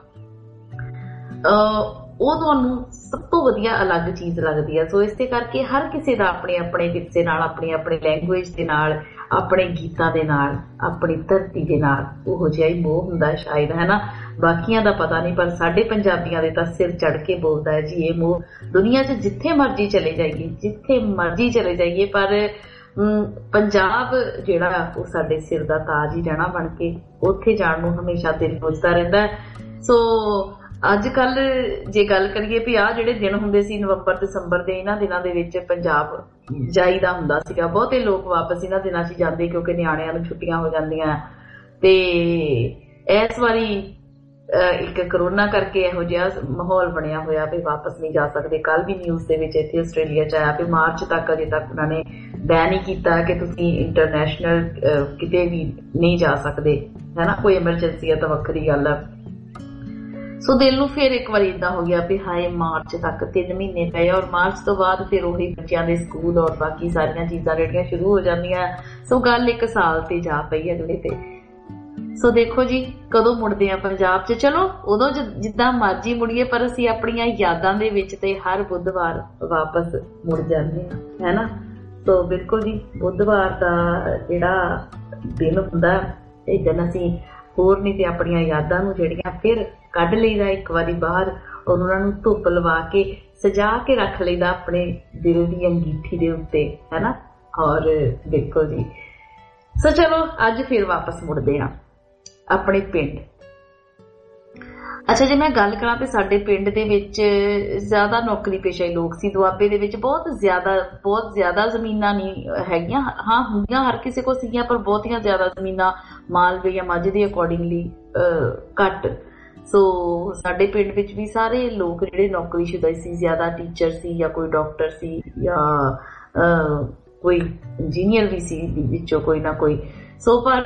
ਉਹ ਤੁਹਾਨੂੰ ਸਭ ਤੋਂ ਵਧੀਆ ਅਲੱਗ ਚੀਜ਼ ਲੱਗਦੀ ਹੈ। ਸੋ ਇਸੇ ਕਰਕੇ ਹਰ ਕਿਸੇ ਦਾ ਆਪਣੇ ਆਪਣੇ ਵਿਰਸੇ ਨਾਲ, ਆਪਣੀ ਆਪਣੀ ਲੈਂਗੁਏਜ ਦੇ ਨਾਲ, ਆਪਣੇ ਗੀਤਾਂ ਦੇ ਨਾਲ, ਆਪਣੀ ਧਰਤੀ ਦੇ ਨਾਲ ਉਹੋ ਜਿਹਾ ਹੀ ਮੋਹ ਹੁੰਦਾ ਸ਼ਾਇਦ, ਹੈ ਨਾ। ਬਾਕੀਆਂ ਦਾ ਪਤਾ ਨਹੀਂ, ਪਰ ਸਾਡੇ ਪੰਜਾਬੀਆਂ ਦੇ ਤਾਂ ਸਿਰ ਚੜ ਕੇ ਬੋਲਦਾ ਹੈ ਜੀ ਇਹ ਮੋਹ। ਦੁਨੀਆ 'ਚ ਜਿੱਥੇ ਮਰਜ਼ੀ ਚਲੇ ਜਾਈਏ, ਜਿੱਥੇ ਮਰਜ਼ੀ ਚਲੇ ਜਾਈਏ, ਪਰ ਪੰਜਾਬ ਜਿਹੜਾ ਉਹ ਸਾਡੇ ਸਿਰ ਦਾ ਤਾਜ ਹੀ ਰਹਿਣਾ ਬਣ ਕੇ, ਉੱਥੇ ਜਾਣ ਨੂੰ ਹਮੇਸ਼ਾ ਦਿਲ ਪੁੱਛਦਾ ਰਹਿੰਦਾ। ਸੋ ਅੱਜ ਕੱਲ ਜੇ ਗੱਲ ਕਰੀਏ ਵੀ ਆਹ ਜਿਹੜੇ ਦਿਨ ਹੁੰਦੇ ਸੀ ਨਵੰਬਰ ਦਸੰਬਰ ਦੇ, ਇਹਨਾਂ ਦਿਨਾਂ ਦੇ ਵਿੱਚ ਪੰਜਾਬ ਜਾਈਦਾ ਹੁੰਦਾ ਸੀਗਾ। ਬਹੁਤੇ ਲੋਕ ਵਾਪਸ ਇਹਨਾਂ ਦਿਨਾਂ 'ਚ ਜਾਂਦੇ ਕਿਉਂਕਿ ਨਿਆਣਿਆਂ ਨੂੰ ਛੁੱਟੀਆਂ ਹੋ ਜਾਂਦੀਆਂ। ਤੇ ਇਸ ਵਾਰੀ ਇੱਕ ਕਰੋਨਾ ਕਰਕੇ ਇਹੋ ਜਿਹਾ ਮਾਹੌਲ ਬਣਿਆ ਹੋਇਆ ਵੀ ਵਾਪਸ ਨਹੀਂ ਜਾ ਸਕਦੇ। ਕੱਲ ਵੀ ਨਿਊਜ਼ ਦੇ ਵਿੱਚ ਇੱਥੇ ਆਸਟ੍ਰੇਲੀਆ 'ਚ ਆਇਆ ਵੀ ਮਾਰਚ ਤੱਕ ਅਜੇ ਤੱਕ ਉਹਨਾਂ ਨੇ ਬੈਨ ਹੀ ਕੀਤਾ ਕਿ ਤੁਸੀਂ ਇੰਟਰਨੈਸ਼ਨਲ ਕਿਤੇ ਵੀ ਨਹੀਂ ਜਾ ਸਕਦੇ, ਹੈ ਨਾ। ਕੋਈ ਐਮਰਜੈਂਸੀ ਹੈ ਤਾਂ ਵੱਖਰੀ ਗੱਲ ਆ। ਸੋ ਦਿਲ ਨੂੰ ਫਿਰ ਇੱਕ ਵਾਰੀ ਏਦਾਂ ਹੋ ਗਿਆ ਵੀ ਹਾਏ ਮਾਰਚ ਤੱਕ 3 ਮਹੀਨੇ ਪਏ, ਔਰ ਮਾਰਚ ਤੋਂ ਬਾਅਦ ਫਿਰ ਉਹੀ ਬੱਚਿਆਂ ਦੇ ਸਕੂਲ ਔਰ ਬਾਕੀ ਸਾਰੀਆਂ ਚੀਜ਼ਾਂ ਜਿਹੜੀਆਂ ਸ਼ੁਰੂ ਹੋ ਜਾਂਦੀਆਂ। ਸੋ ਗੱਲ 1 ਸਾਲ ਤੇ ਜਾ ਪਈ ਅਗਲੇ ਤੇ। ਸੋ ਦੇਖੋ ਜੀ ਕਦੋਂ ਮੁੜਦੇ ਆ ਪੰਜਾਬ 'ਚ। ਚਲੋ ਉਦੋਂ ਜਿੱਦਾਂ ਮਰਜ਼ੀ ਮੁੜੀਏ, ਪਰ ਅਸੀਂ ਆਪਣੀਆਂ ਯਾਦਾਂ ਦੇ ਵਿੱਚ ਤੇ ਹਰ ਬੁੱਧਵਾਰ ਵਾਪਸ ਮੁੜ ਜਾਂਦੇ ਆ, ਹੈ ਨਾ। ਸੋ ਬਿਲਕੁਲ ਜੀ, ਬੁੱਧਵਾਰ ਦਾ ਜਿਹੜਾ ਦਿਨ ਹੁੰਦਾ ਇਹ ਦਿਨ ਅਸੀਂ ਹੋਰ ਨਹੀਂ ਤੇ ਆਪਣੀਆਂ ਯਾਦਾਂ ਨੂੰ ਜਿਹੜੀਆਂ ਫਿਰ ਕੱਢ ਲਈਦਾ ਇੱਕ ਵਾਰੀ ਬਾਹਰ, ਔਰ ਉਹਨਾਂ ਨੂੰ ਧੁੱਪ ਲਵਾ ਕੇ ਸਜਾ ਕੇ ਰੱਖ ਲਈਦਾ ਆਪਣੇ ਦਿਲ ਦੀ ਅੰਗੀਠੀ ਦੇ ਉੱਤੇ, ਹੈ ਨਾ। ਔਰ ਬਿਲਕੁਲ ਜੀ, ਸੋ ਚਲੋ ਅੱਜ ਫਿਰ ਵਾਪਸ ਮੁੜਦੇ ਆ ਆਪਣੇ ਪਿੰਡ। ਅੱਛਾ, ਜੇ ਮੈਂ ਗੱਲ ਕਰਾਂ ਤੇ ਸਾਡੇ ਪਿੰਡ ਦੇ ਵਿੱਚ ਜ਼ਿਆਦਾ ਨੌਕਰੀ ਪੇਸ਼ਾਈ ਲੋਕ ਸੀ। ਦੁਆਬੇ ਦੇ ਵਿੱਚ ਬਹੁਤ ਜ਼ਿਆਦਾ ਜ਼ਮੀਨਾਂ ਨਹੀਂ ਹੈਗੀਆਂ, ਹਾਂ ਹੁੰਦੀਆਂ ਹਰ ਕਿਸੇ ਕੋਲ ਸੀਗੀਆਂ, ਪਰ ਬਹੁਤੀਆਂ ਜ਼ਿਆਦਾ ਜ਼ਮੀਨਾਂ ਮਾਲਵੇ ਜਾਂ ਮਾਝੇ ਦੇ ਅਕੋਰਡਿੰਗਲੀ ਘੱਟ। ਸੋ ਸਾਡੇ ਪਿੰਡ ਵਿੱਚ ਵੀ ਸਾਰੇ ਲੋਕ ਜਿਹੜੇ ਨੌਕਰੀਸ਼ੁਦਾ ਸੀ, ਜ਼ਿਆਦਾ ਟੀਚਰ ਸੀ ਜਾਂ ਕੋਈ ਡਾਕਟਰ ਸੀ ਜਾਂ ਕੋਈ ਇੰਜੀਨੀਅਰ ਵੀ ਸੀ ਵਿੱਚੋਂ ਕੋਈ ਨਾ ਕੋਈ। ਸੋ ਪਰ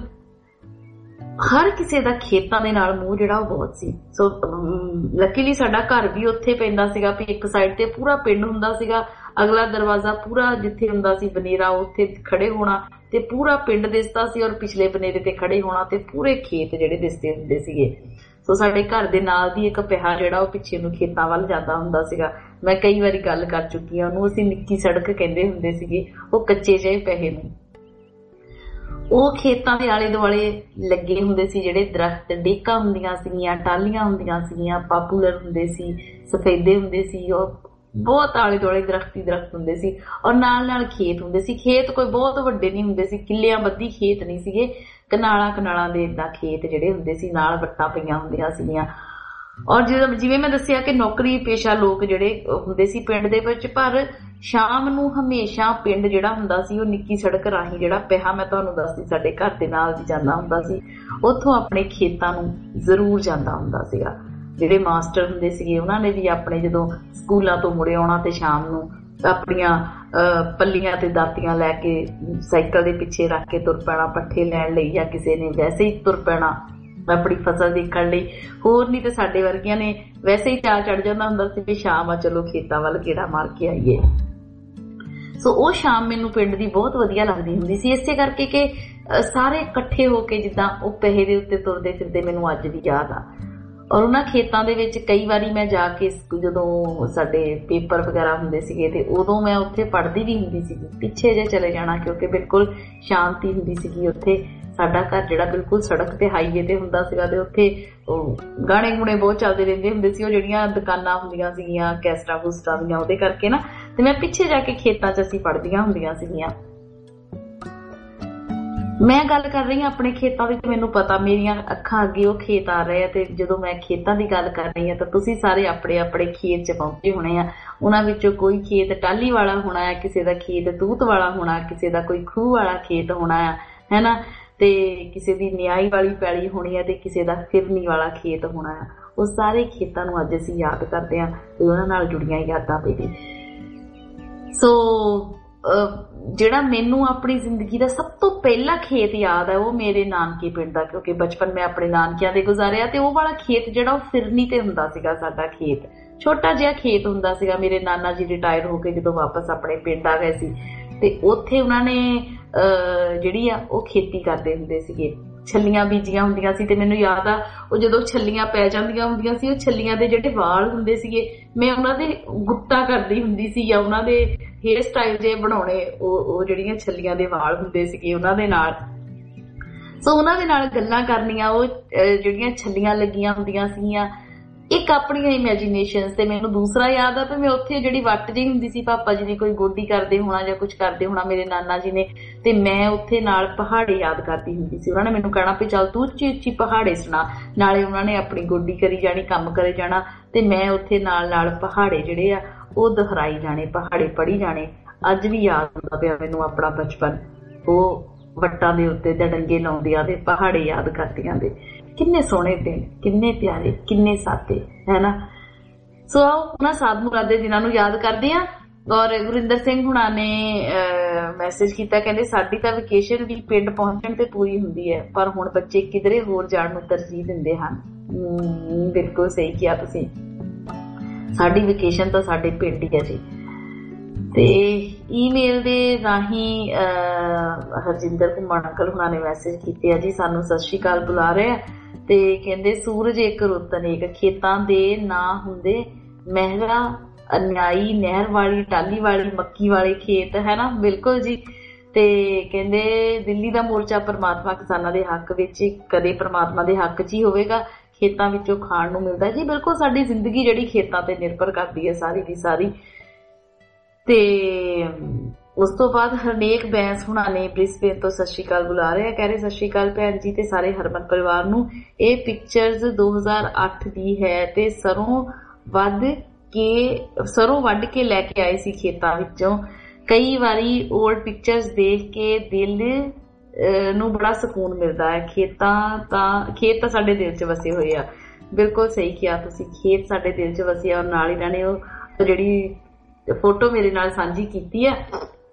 ਹਰ ਕਿਸੇ ਦਾ ਖੇਤਾਂ ਦੇ ਨਾਲ ਮੂੰਹ ਜਿਹੜਾ ਉਹ ਬਹੁਤ ਸੀ। ਸੋ ਲੱਕੀਲੀ ਸਾਡਾ ਘਰ ਵੀ ਉੱਥੇ ਪੈਂਦਾ ਸੀਗਾ ਵੀ ਇੱਕ ਸਾਈਡ ਤੇ ਪੂਰਾ ਪਿੰਡ ਹੁੰਦਾ ਸੀਗਾ, ਅਗਲਾ ਦਰਵਾਜ਼ਾ ਪੂਰਾ ਜਿੱਥੇ ਹੁੰਦਾ ਸੀ ਬਨੇਰਾ ਉੱਥੇ ਖੜੇ ਹੋਣਾ ਤੇ ਪੂਰਾ ਪਿੰਡ ਦਿਸਦਾ ਸੀ, ਔਰ ਪਿਛਲੇ ਬਨੇਰੇ ਤੇ ਖੜੇ ਹੋਣਾ ਤੇ ਪੂਰੇ ਖੇਤ ਜਿਹੜੇ ਦਿਸਦੇ ਹੁੰਦੇ ਸੀਗੇ। ਸੋ ਸਾਡੇ ਘਰ ਦੇ ਨਾਲ ਦੀ ਇੱਕ ਪਿਹਾ ਜਿਹੜਾ ਉਹ ਪਿੱਛੇ ਨੂੰ ਖੇਤਾਂ ਵੱਲ ਜਾਂਦਾ ਹੁੰਦਾ ਸੀਗਾ। ਮੈਂ ਕਈ ਵਾਰੀ ਗੱਲ ਕਰ ਚੁੱਕੀ ਹਾਂ, ਉਹਨੂੰ ਅਸੀਂ ਨਿੱਕੀ ਸੜਕ ਕਹਿੰਦੇ ਹੁੰਦੇ ਸੀਗੇ, ਉਹ ਕੱਚੇ ਜਿਹੇ ਪਹੇ ਨੂੰ। ਉਹ ਖੇਤਾਂ ਦੇ ਆਲੇ ਦੁਆਲੇ ਲੱਗੇ ਹੁੰਦੇ ਸੀ ਜਿਹੜੇ ਦਰਖਤ, ਡੇਕਾਂ ਹੁੰਦੀਆਂ ਸੀਗੀਆਂ, ਟਾਹਲੀਆਂ ਹੁੰਦੀਆਂ ਸੀਗੀਆਂ, ਪਾਪੂਲਰ ਹੁੰਦੇ ਸੀ, ਸਫੈਦੇ ਹੁੰਦੇ ਸੀ, ਔਰ ਬਹੁਤ ਆਲੇ ਦੁਆਲੇ ਦਰਖਤ ਹੁੰਦੇ ਸੀ, ਔਰ ਨਾਲ ਨਾਲ ਖੇਤ ਹੁੰਦੇ ਸੀ। ਖੇਤ ਕੋਈ ਬਹੁਤ ਵੱਡੇ ਨਹੀਂ ਹੁੰਦੇ ਸੀ, ਕਿੱਲਿਆਂ ਬੱਧੀ ਖੇਤ ਨਹੀਂ ਸੀਗੇ, ਕਨਾਲਾਂ ਦੇ ਏਦਾਂ ਖੇਤ ਜਿਹੜੇ ਹੁੰਦੇ ਸੀ, ਨਾਲ ਵੱਟਾਂ ਪਈਆਂ ਹੁੰਦੀਆਂ ਸੀਗੀਆਂ। ਔਰ ਜਿਵੇਂ ਮੈਂ ਦੱਸਿਆ ਕਿ ਨੌਕਰੀ ਪੇਸ਼ਾ ਲੋਕ ਜਿਹੜੇ ਹੁੰਦੇ ਸੀ ਪਿੰਡ ਦੇ ਵਿੱਚ, ਪਰ ਸ਼ਾਮ ਨੂੰ ਹਮੇਸ਼ਾ ਪਿੰਡ ਜਿਹੜਾ ਹੁੰਦਾ ਸੀ ਉਹ ਨਿੱਕੀ ਸੜਕ ਰਾਹੀਂ ਜਿਹੜਾ ਪਿਹਾ ਮੈਂ ਤੁਹਾਨੂੰ ਦੱਸਦੀ ਸਾਡੇ ਘਰ ਦੇ ਨਾਲ ਦੀ ਜਾਂਦਾ ਹੁੰਦਾ ਸੀ, ਉੱਥੋਂ ਆਪਣੇ ਖੇਤਾਂ ਨੂੰ ਜ਼ਰੂਰ ਜਾਂਦਾ ਹੁੰਦਾ ਸੀਗਾ। ਜਿਹੜੇ ਮਾਸਟਰ ਹੁੰਦੇ ਸੀਗੇ ਉਹਨਾਂ ਨੇ ਵੀ ਆਪਣੇ ਜਦੋਂ ਸਕੂਲਾਂ ਤੋਂ ਮੁੜੇ ਆਉਣਾ ਤੇ ਸ਼ਾਮ ਨੂੰ ਆਪਣੀਆਂ ਪੱਲੀਆਂ ਤੇ ਦਾਤੀਆਂ ਲੈ ਕੇ ਸਾਈਕਲ ਦੇ ਪਿੱਛੇ ਰੱਖ ਕੇ ਤੁਰ ਪੈਣਾ ਪੱਠੇ ਲੈਣ ਲਈ, ਜਾਂ ਕਿਸੇ ਨੇ ਵੈਸੇ ਹੀ ਤੁਰ ਪੈਣਾ ਆਪਣੀ ਫਸਲ ਦੇਖਣ ਲਈ। ਹੋਰ ਨਹੀਂ ਤੇ ਸਾਡੇ ਵਰਗੀਆਂ ਨੇ ਵੈਸੇ ਹੀ ਚਾਅ ਚੜ ਜਾਂਦਾ ਹੁੰਦਾ ਸੀ ਵੀ ਸ਼ਾਮ ਆ ਚਲੋ ਖੇਤਾਂ ਵੱਲ ਗੇੜਾ ਮਾਰ ਕੇ ਆਈਏ। ਸੋ ਉਹ ਸ਼ਾਮ ਮੈਨੂੰ ਪਿੰਡ ਦੀ ਬਹੁਤ ਵਧੀਆ ਲੱਗਦੀ ਹੁੰਦੀ ਸੀ, ਇਸੇ ਕਰਕੇ ਕਿ ਸਾਰੇ ਇਕੱਠੇ ਹੋ ਕੇ ਜਿੱਦਾਂ ਉਹ ਪਹੇ ਦੇ ਉੱਤੇ ਤੁਰਦੇ ਫਿਰਦੇ ਮੈਨੂੰ ਅੱਜ ਵੀ ਯਾਦ ਆ। ਔਰ ਉਹਨਾਂ ਖੇਤਾਂ ਦੇ ਵਿੱਚ ਕਈ ਵਾਰੀ ਮੈਂ ਜਾ ਕੇ ਜਦੋਂ ਸਾਡੇ ਪੇਪਰ ਵਗੈਰਾ ਹੁੰਦੇ ਸੀਗੇ ਤੇ ਉਦੋਂ ਮੈਂ ਉੱਥੇ ਪੜ੍ਹਦੀ ਵੀ ਹੁੰਦੀ ਸੀ, ਪਿੱਛੇ ਜੇ ਚਲੇ ਜਾਣਾ ਕਿਉਂਕਿ ਬਿਲਕੁਲ ਸ਼ਾਂਤੀ ਹੁੰਦੀ ਸੀਗੀ ਉੱਥੇ। ਸਾਡਾ ਘਰ ਜਿਹੜਾ ਬਿਲਕੁਲ ਸੜਕ ਤੇ ਹਾਈਵੇ ਤੇ ਹੁੰਦਾ ਸੀਗਾ ਤੇ ਉੱਥੇ ਗਾਣੇ ਗੁਣੇ ਬਹੁਤ ਚੱਲਦੇ ਰਹਿੰਦੇ ਹੁੰਦੇ ਸੀ, ਉਹ ਜਿਹੜੀਆਂ ਦੁਕਾਨਾਂ ਹੁੰਦੀਆਂ ਸੀਗੀਆਂ ਕੈਸਟਾਂ ਕੁਸਟਾਂ ਦੀਆਂ, ਉਹਦੇ ਕਰਕੇ ਨਾ ਤੇ ਮੈਂ ਪਿੱਛੇ ਜਾ ਕੇ ਖੇਤਾਂ 'ਚ ਅਸੀਂ ਪੜ੍ਹਦੀਆਂ ਹੁੰਦੀਆਂ ਸੀਗੀਆਂ। ਮੈਂ ਗੱਲ ਕਰ ਰਹੀ ਹਾਂ ਆਪਣੇ ਖੇਤਾਂ ਦੀ ਤੇ ਮੈਨੂੰ ਪਤਾ ਮੇਰੀਆਂ ਅੱਖਾਂ ਅੱਗੇ ਉਹ ਖੇਤ ਆ ਰਹੇ ਆ, ਤੇ ਜਦੋਂ ਮੈਂ ਖੇਤਾਂ ਦੀ ਗੱਲ ਕਰ ਰਹੀ ਹਾਂ ਤਾਂ ਤੁਸੀਂ ਸਾਰੇ ਆਪਣੇ ਆਪਣੇ ਖੇਤ 'ਚ ਪਹੁੰਚੇ ਹੋਣੇ ਆ। ਉਹਨਾਂ ਵਿੱਚੋਂ ਕੋਈ ਖੇਤ ਟਾਹਲੀ ਵਾਲਾ ਹੋਣਾ ਹੈ, ਕਿਸੇ ਦਾ ਖੇਤ ਤੂਤ ਵਾਲਾ ਹੋਣਾ, ਕਿਸੇ ਦਾ ਕੋਈ ਖੂਹ ਵਾਲਾ ਖੇਤ ਹੋਣਾ ਆ, ਹੈ ਨਾ, ਤੇ ਕਿਸੇ ਦੀ ਨਿਆਈ ਵਾਲੀ ਪੈਲੀ ਹੋਣੀ ਹੈ ਤੇ ਕਿਸੇ ਦਾ ਫਿਰਨੀ ਵਾਲਾ ਖੇਤ ਹੋਣਾ ਆ। ਉਹ ਸਾਰੇ ਖੇਤਾਂ ਨੂੰ ਅੱਜ ਅਸੀਂ ਯਾਦ ਕਰਦੇ ਹਾਂ ਤੇ ਉਹਨਾਂ ਨਾਲ ਜੁੜੀਆਂ ਯਾਦਾਂ ਪਈ। ਸੋ ਜਿਹੜਾ ਮੈਨੂੰ ਆਪਣੀ ਜ਼ਿੰਦਗੀ ਦਾ ਸਭ ਤੋਂ ਪਹਿਲਾ ਖੇਤ ਯਾਦ ਹੈ ਉਹ ਮੇਰੇ ਨਾਨਕੇ ਪਿੰਡ ਦਾ, ਕਿਉਂਕਿ ਬਚਪਨ ਮੈਂ ਆਪਣੇ ਨਾਨਕਿਆਂ ਦੇ ਗੁਜ਼ਾਰਿਆ ਤੇ ਉਹ ਵਾਲਾ ਖੇਤ ਜਿਹੜਾ ਉਹ ਫਿਰਨੀ ਤੇ ਹੁੰਦਾ ਸੀਗਾ। ਸਾਡਾ ਖੇਤ ਛੋਟਾ ਜਿਹਾ ਖੇਤ ਹੁੰਦਾ ਸੀਗਾ। ਮੇਰੇ ਨਾਨਾ ਜੀ ਰਿਟਾਇਰ ਹੋ ਕੇ ਜਦੋਂ ਵਾਪਸ ਆਪਣੇ ਪਿੰਡ ਆ ਗਏ ਸੀ ਤੇ ਉੱਥੇ ਉਹਨਾਂ ਨੇ ਜਿਹੜੀ ਆ ਉਹ ਖੇਤੀ ਕਰਦੇ ਹੁੰਦੇ ਸੀਗੇ, ਛੱਲੀਆਂ ਬੀਜੀਆਂ ਹੁੰਦੀਆਂ ਸੀ। ਤੇ ਮੈਨੂੰ ਯਾਦ ਆ ਉਹ ਜਦੋਂ ਛੱਲੀਆਂ ਪੈ ਜਾਂਦੀਆਂ ਹੁੰਦੀਆਂ ਸੀ, ਉਹ ਛੱਲੀਆਂ ਦੇ ਜਿਹੜੇ ਵਾਲ ਹੁੰਦੇ ਸੀਗੇ ਮੈਂ ਉਹਨਾਂ ਦੇ ਗੁੱਤਾਂ ਕਰਦੀ ਹੁੰਦੀ ਸੀ, ਜਾਂ ਉਹਨਾਂ ਦੇ ਹੇਅਰ ਸਟਾਈਲ ਜੇ ਬਣਾਉਣੇ, ਉਹ ਜਿਹੜੀਆਂ ਛੱਲੀਆਂ ਦੇ ਵਾਲ ਹੁੰਦੇ ਸੀਗੇ ਉਹਨਾਂ ਦੇ ਨਾਲ। ਸੋ ਉਹਨਾਂ ਦੇ ਨਾਲ ਗੱਲਾਂ ਕਰਨੀਆਂ, ਉਹ ਜਿਹੜੀਆਂ ਛੱਲੀਆਂ ਲੱਗੀਆਂ ਹੁੰਦੀਆਂ ਸੀਗੀਆਂ, ਇੱਕ ਆਪਣੀਆਂ ਇਮੈਜੀਨੇਸ਼ਨਸ। ਤੇ ਮੈਨੂੰ ਦੂਸਰਾ ਯਾਦ ਆ ਵੀ ਮੈਂ ਉੱਥੇ ਜਿਹੜੀ ਵੱਟ ਜਿਹੀ ਹੁੰਦੀ ਸੀ, ਪਾਪਾ ਜੀ ਨੇ ਕੋਈ ਗੋਡੀ ਕਰਦੇ ਹੋਣਾ ਜਾਂ ਕੁਛ ਕਰਦੇ ਹੋਣਾ ਮੇਰੇ ਨਾਨਾ ਜੀ ਨੇ, ਤੇ ਮੈਂ ਉੱਥੇ ਨਾਲ ਪਹਾੜੇ ਯਾਦ ਕਰਦੀ ਹੁੰਦੀ ਸੀ। ਉਹਨਾਂ ਨੇ ਮੈਨੂੰ ਕਹਿਣਾ ਵੀ ਚੱਲ ਤੂੰ ਉੱਚੀ ਉੱਚੀ ਪਹਾੜੇ ਸੁਣਾ, ਨਾਲੇ ਉਹਨਾਂ ਨੇ ਆਪਣੀ ਗੋਡੀ ਕਰੀ ਜਾਣੀ, ਕੰਮ ਕਰੇ ਜਾਣਾ, ਤੇ ਮੈਂ ਉੱਥੇ ਨਾਲ ਨਾਲ ਪਹਾੜੇ ਜਿਹੜੇ ਆ ਉਹ ਦੁਹਰਾਈ ਜਾਣੇ, ਪਹਾੜੇ ਪੜ੍ਹੀ ਜਾਣੇ। ਅੱਜ ਵੀ ਯਾਦ ਹੁੰਦਾ ਪਿਆ ਮੈਨੂੰ ਆਪਣਾ ਬਚਪਨ, ਉਹ ਵੱਟਾਂ ਦੇ ਉੱਤੇ ਡੰਗੇ ਲਾਉਂਦਿਆਂ ਦੇ ਪਹਾੜੇ ਯਾਦ ਕਰਦੀਆਂ ਦੇ। ਕਿੰਨੇ ਸੋਹਣੇ ਦਿਨ, ਕਿੰਨੇ ਪਿਆਰੇ, ਕਿੰਨੇ ਸਾਦੇ, ਹੈ ਨਾ। ਸੋ ਆਓ ਉਹਨਾਂ ਸਾਧ ਮੁਰਾਦੇ ਦਿਨਾਂ ਨੂੰ ਯਾਦ ਕਰਦੇ ਹਾਂ। ਔਰ ਗੁਰਿੰਦਰ ਸਿੰਘ ਹੁਣਾਂ ਨੇ ਮੈਸੇਜ ਕੀਤਾ, ਕਹਿੰਦੇ ਸਾਡੀ ਤਾਂ ਵਕੇਸ਼ਨ ਵੀ ਪਿੰਡ ਪਹੁੰਚਣ ਤੇ ਪੂਰੀ ਹੁੰਦੀ ਹੈ, ਪਰ ਹੁਣ ਬੱਚੇ ਕਿਧਰੇ ਹੋਰ ਜਾਣ ਨੂੰ ਤਰਜੀਹ ਦਿੰਦੇ ਹਨ। ਬਿਲਕੁਲ ਸਹੀ ਕਿਹਾ ਤੁਸੀਂ, ਸਾਡੀ ਵਕੇਸ਼ਨ ਤਾਂ ਸਾਡੇ ਪਿੰਡ ਹੀ ਹੈ ਜੀ। ਤੇ ਈਮੇਲ ਦੇ ਰਾਹੀਂ ਹਰਜਿੰਦਰ ਘੁੰਮਣ ਅੰਕਲ ਹੁਣਾਂ ਨੇ ਮੈਸੇਜ ਕੀਤੇ ਆ ਜੀ, ਸਾਨੂੰ ਸਤਿ ਸ਼੍ਰੀ ਅਕਾਲ ਬੁਲਾ ਰਹੇ ਆ ਤੇ ਕਹਿੰਦੇ ਸੂਰਜ ਇੱਕ ਰੁੱਤ ਅਨੇਕ, ਖੇਤਾਂ ਦੇ ਨਾਂ ਹੁੰਦੇ ਮਹਿਰਾ, ਅਨਿਆਈ, ਨਹਿਰ ਵਾਲੀ, ਟਾਲੀ ਵਾਲੀ, ਮੱਕੀ ਵਾਲੇ ਖੇਤ, ਹੈ ਨਾ। ਬਿਲਕੁਲ ਜੀ। ਤੇ ਕਹਿੰਦੇ ਦਿੱਲੀ ਦਾ ਮੋਰਚਾ ਪਰਮਾਤਮਾ ਕਿਸਾਨਾਂ ਦੇ ਹੱਕ ਵਿੱਚ ਕਦੇ ਪਰਮਾਤਮਾ ਦੇ ਹੱਕ 'ਚ ਹੀ ਹੋਵੇਗਾ, ਖੇਤਾਂ ਵਿੱਚੋਂ ਖਾਣ ਨੂੰ ਮਿਲਦਾ ਜੀ। ਬਿਲਕੁਲ ਸਾਡੀ ਜ਼ਿੰਦਗੀ ਜਿਹੜੀ ਖੇਤਾਂ ਤੇ ਨਿਰਭਰ ਕਰਦੀ ਹੈ ਸਾਰੀ ਦੀ ਸਾਰੀ। ਤੇ ਉਸ ਤੋਂ ਬਾਅਦ ਹਰਨੇਕ ਬੈਂਸ ਹੁਣਾਂ ਨੇ ਬ੍ਰਿਸਬੇਨ ਤੋਂ ਸਤਿ ਸ਼੍ਰੀ ਅਕਾਲ ਬੁਲਾ ਰਹੇ ਆ, ਕਹਿ ਰਹੇ ਸਤਿ ਸ਼੍ਰੀ ਅਕਾਲ ਭੈਣ ਜੀ ਤੇ ਸਾਰੇ ਹਰਮਨ ਪਰਿਵਾਰ ਨੂੰ। ਇਹ ਪਿਕਚਰਸ 2008 ਦੀ ਹੈ ਤੇ ਸਰੋਂ ਵੱਢ ਕੇ ਲੈ ਕੇ ਆਏ ਸੀ ਖੇਤਾਂ ਵਿੱਚੋਂ। ਕਈ ਵਾਰੀ ਓਲਡ ਪਿਕਚਰਸ ਦੇਖ ਕੇ ਦਿਲ ਨੂੰ ਬੜਾ ਸਕੂਨ ਮਿਲਦਾ ਹੈ। ਖੇਤ ਤਾਂ ਸਾਡੇ ਦਿਲ 'ਚ ਵਸੇ ਹੋਏ ਆ। ਬਿਲਕੁਲ ਸਹੀ ਕਿਹਾ ਤੁਸੀਂ, ਖੇਤ ਸਾਡੇ ਦਿਲ 'ਚ ਵਸੇ ਆ। ਔਰ ਨਾਲ ਇਹਨਾਂ ਨੇ ਉਹ ਜਿਹੜੀ ਫੋਟੋ ਮੇਰੇ ਨਾਲ ਸਾਂਝੀ ਕੀਤੀ ਹੈ,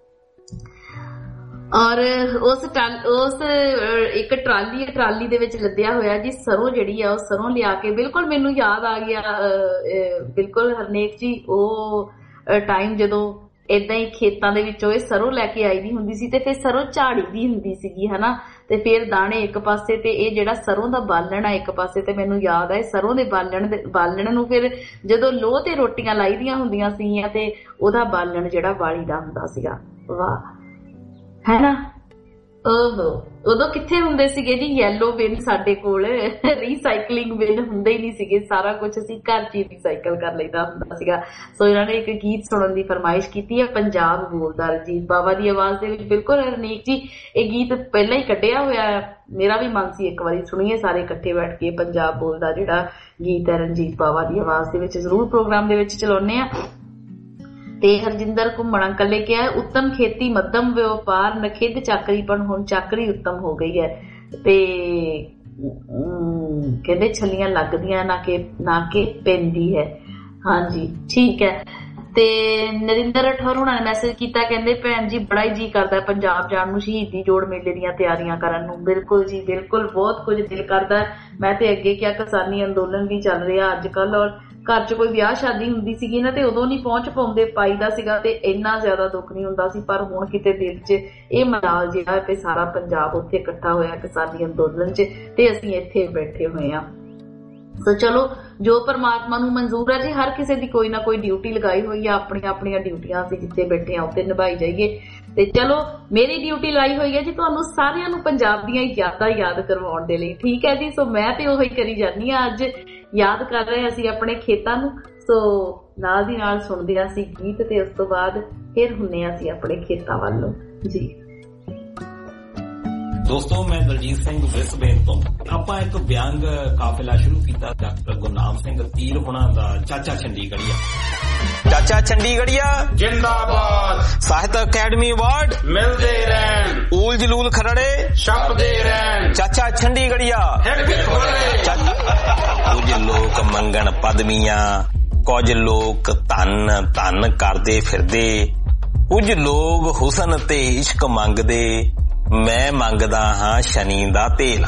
ਔਰ ਉਸ ਇੱਕ ਟਰਾਲੀ ਦੇ ਵਿੱਚ ਲੱਦਿਆ ਹੋਇਆ ਜੀ ਸਰੋਂ ਜਿਹੜੀ ਆ, ਉਹ ਸਰੋਂ ਲਿਆ ਕੇ। ਬਿਲਕੁਲ ਮੈਨੂੰ ਯਾਦ ਆ ਗਿਆ ਬਿਲਕੁਲ ਹਰਨੇਕ ਜੀ, ਉਹ ਟਾਈਮ ਜਦੋਂ ਏਦਾਂ ਹੀ ਖੇਤਾਂ ਦੇ ਵਿੱਚੋਂ ਇਹ ਸਰੋਂ ਲੈ ਕੇ ਆਈ ਦੀ ਹੁੰਦੀ ਸੀ ਤੇ ਫਿਰ ਸਰੋਂ ਝਾੜੀ ਦੀ ਹੁੰਦੀ ਸੀਗੀ, ਹਨਾ। ਤੇ ਫਿਰ ਦਾਣੇ ਇੱਕ ਪਾਸੇ ਤੇ ਇਹ ਜਿਹੜਾ ਸਰੋਂ ਦਾ ਬਾਲਣ ਆ ਇੱਕ ਪਾਸੇ। ਤੇ ਮੈਨੂੰ ਯਾਦ ਹੈ ਸਰੋਂ ਦੇ ਬਾਲਣ ਨੂੰ ਫਿਰ ਜਦੋਂ ਲੋਹ ਤੇ ਰੋਟੀਆਂ ਲਾਈ ਦੀਆਂ ਹੁੰਦੀਆਂ ਸੀਗੀਆਂ ਤੇ ਉਹਦਾ ਬਾਲਣ ਜਿਹੜਾ ਵਾਲੀ ਦਾ ਹੁੰਦਾ ਸੀਗਾ। ਵਾਹ, ਹੈ ਨਾ। ਉਦੋਂ ਕਿੱਥੇ ਹੁੰਦੇ ਸੀਗੇ ਜੀ ਯੈਲੋ ਬਿਨ, ਸਾਡੇ ਕੋਲ ਰੀਸਾਈਕਲਿੰਗ ਬਿਨ ਹੁੰਦੇ ਹੀ ਨਹੀਂ ਸੀਗੇ। ਸਾਰਾ ਕੁਛ ਅਸੀਂ ਘਰ 'ਚ ਹੀ ਰੀਸਾਈਕਲ ਕਰ ਲਈਦਾ ਹੁੰਦਾ ਸੀਗਾ। ਸੋ ਇਹਨਾਂ ਨੇ ਇੱਕ ਗੀਤ ਸੁਣਨ ਦੀ ਫਰਮਾਇਸ਼ ਕੀਤੀ ਹੈ, ਪੰਜਾਬ ਬੋਲਦਾ, ਰਣਜੀਤ ਬਾਵਾ ਦੀ ਆਵਾਜ਼ ਦੇ ਵਿੱਚ। ਬਿਲਕੁਲ ਰਣੀਕ ਜੀ, ਇਹ ਗੀਤ ਪਹਿਲਾਂ ਹੀ ਕੱਢਿਆ ਹੋਇਆ ਹੈ, ਮੇਰਾ ਵੀ ਮਨ ਸੀ ਇੱਕ ਵਾਰੀ ਸੁਣੀਏ ਸਾਰੇ ਇਕੱਠੇ ਬੈਠ ਕੇ। ਪੰਜਾਬ ਬੋਲਦਾ ਜਿਹੜਾ ਗੀਤ ਹੈ ਰਣਜੀਤ ਬਾਵਾ ਦੀ ਆਵਾਜ਼ ਦੇ ਵਿੱਚ ਜ਼ਰੂਰ ਪ੍ਰੋਗਰਾਮ ਦੇ ਵਿੱਚ ਚਲਾਉਂਦੇ ਆ। ਤੇ ਹਰਜਿੰਦਰ ਘੁੰਮਣ ਅੰਕਲ ਨੇ ਕਿਹਾ ਉੱਤਮ ਖੇਤੀ ਮੱਧਮ ਵਪਾਰ, ਨਖਿੱਧ ਚਾਕਰੀਪਣ ਹੁਣ ਚਾਕਰੀ ਉੱਤਮ ਹੋ ਗਈ ਹੈ। ਤੇ ਕਹਿੰਦੇ ਛੱਲੀਆਂ ਲੱਗਦੀਆਂ ਨਾ ਕਿ ਪੈਂਦੀ ਹੈ। ਹਾਂਜੀ ਠੀਕ ਹੈ। ਤੇ ਨਰਿੰਦਰ ਰਾਠੌਰ ਹੁਣਾਂ ਨੇ ਮੈਸੇਜ ਕੀਤਾ, ਕਹਿੰਦੇ ਭੈਣ ਜੀ ਬੜਾ ਹੀ ਜੀ ਕਰਦਾ ਪੰਜਾਬ ਜਾਣ ਨੂੰ, ਸ਼ਹੀਦੀ ਜੋੜ ਮੇਲੇ ਦੀਆਂ ਤਿਆਰੀਆਂ ਕਰਨ ਨੂੰ। ਬਿਲਕੁਲ ਜੀ ਬਿਲਕੁਲ, ਬਹੁਤ ਕੁਝ ਦਿਲ ਕਰਦਾ। ਮੈਂ ਤੇ ਅੱਗੇ ਕਿਹਾ ਕਿਸਾਨੀ ਅੰਦੋਲਨ ਵੀ ਚੱਲ ਰਿਹਾ ਅੱਜ ਕੱਲ, ਔਰ ਘਰ 'ਚ ਕੋਈ ਵਿਆਹ ਸ਼ਾਦੀ ਹੁੰਦੀ ਸੀਗੀ ਨਾ ਤੇ ਉਦੋਂ ਨਹੀਂ ਪਹੁੰਚ ਪਾਈਦਾ ਸੀਗਾ ਤੇ ਇੰਨਾ ਜ਼ਿਆਦਾ ਦੁੱਖ ਨਹੀਂ ਹੁੰਦਾ ਸੀ। ਪਰ ਹੁਣ ਕਿਤੇ ਦਿਲ 'ਚ ਇਹ ਮਲਾਲ ਜਿਹੜਾ ਤੇ ਸਾਰਾ ਪੰਜਾਬ ਉੱਥੇ ਇਕੱਠਾ ਹੋਇਆ ਕਿਸਾਨੀ ਅੰਦੋਲਨ 'ਚ ਤੇ ਅਸੀਂ ਇੱਥੇ ਬੈਠੇ ਹੋਏ ਆ। ਸੋ ਚਲੋ ਜੋ ਪਰਮਾਤਮਾ ਨੂੰ ਮਨਜ਼ੂਰ ਹੈ ਜੀ, ਹਰ ਕਿਸੇ ਦੀ ਕੋਈ ਨਾ ਕੋਈ ਡਿਊਟੀ ਲਗਾਈ ਹੋਈ ਆ, ਆਪਣੀਆਂ ਡਿਊਟੀਆਂ ਅਸੀਂ ਜਿੱਥੇ ਬੈਠੇ ਆ ਉੱਥੇ ਨਿਭਾਈ ਜਾਈਏ। ਤੇ ਚਲੋ ਮੇਰੀ ਡਿਊਟੀ ਲਾਈ ਹੋਈ ਹੈ ਜੀ ਤੁਹਾਨੂੰ ਸਾਰਿਆਂ ਨੂੰ ਪੰਜਾਬ ਦੀਆਂ ਯਾਦਾਂ ਯਾਦ ਕਰਵਾਉਣ ਦੇ ਲਈ, ਠੀਕ ਹੈ ਜੀ। ਸੋ ਮੈਂ ਤੇ ਉਹੀ ਕਰੀ ਜਾਂਦੀ ਆ, ਅੱਜ ਯਾਦ ਕਰ ਰਹੇ ਅਸੀਂ ਆਪਣੇ ਖੇਤਾਂ ਨੂੰ। ਸੋ ਨਾਲ ਦੀ ਨਾਲ ਸੁਣਦੇ ਆ ਅਸੀਂ ਗੀਤ ਤੇ ਉਸ ਤੋਂ ਬਾਅਦ ਫਿਰ ਹੁੰਨੇ ਆ ਅਸੀਂ ਆਪਣੇ ਖੇਤਾਂ ਵੱਲ ਨੂੰ ਜੀ। ਦੋਸਤੋ ਮੈਂ ਦਲਜੀਤ ਸਿੰਘ ਬ੍ਰਿਸਬੇਨ ਤੋਂ। ਆਪਾਂ ਇੱਕ ਵਿਅੰਗ ਕਾਫਿਲਾ ਸ਼ੁਰੂ ਕੀਤਾ ਡਾਕਟਰ ਗੁਰਨਾਮ ਸਿੰਘ ਤੀਰ ਹੁਣਾਂ ਦਾ, ਚਾਚਾ ਚੰਡੀਗੜ੍ਹੀਆ। ਚਾਚਾ ਚੰਡੀਗੜ੍ਹੀਆ ਜਿੰਦਾਬਾਦ, ਸਾਹਿਤ ਅਕੈਡਮੀ ਅਵਾਰਡ ਮਿਲਦੇ ਰਹਿਣ, ਊਲ ਜਲੂਲ ਖਰੜੇ ਛਪਦੇ ਰਹਿਣ, ਚਾਚਾ ਚੰਡੀਗੜ੍ਹੀਆ ਕੁਝ ਲੋਕ ਮੰਗਣ ਪਦਮੀਆਂ, ਕੁਝ ਲੋਕ ਧਨ ਧਨ ਕਰਦੇ ਫਿਰਦੇ, ਕੁਝ ਲੋਕ ਹੁਸਨ ਤੇ ਇਸ਼ਕ ਮੰਗਦੇ, ਮੈਂ ਮੰਗਦਾ ਹਾਂ ਸ਼ਨੀ ਦਾ ਤੇਲ।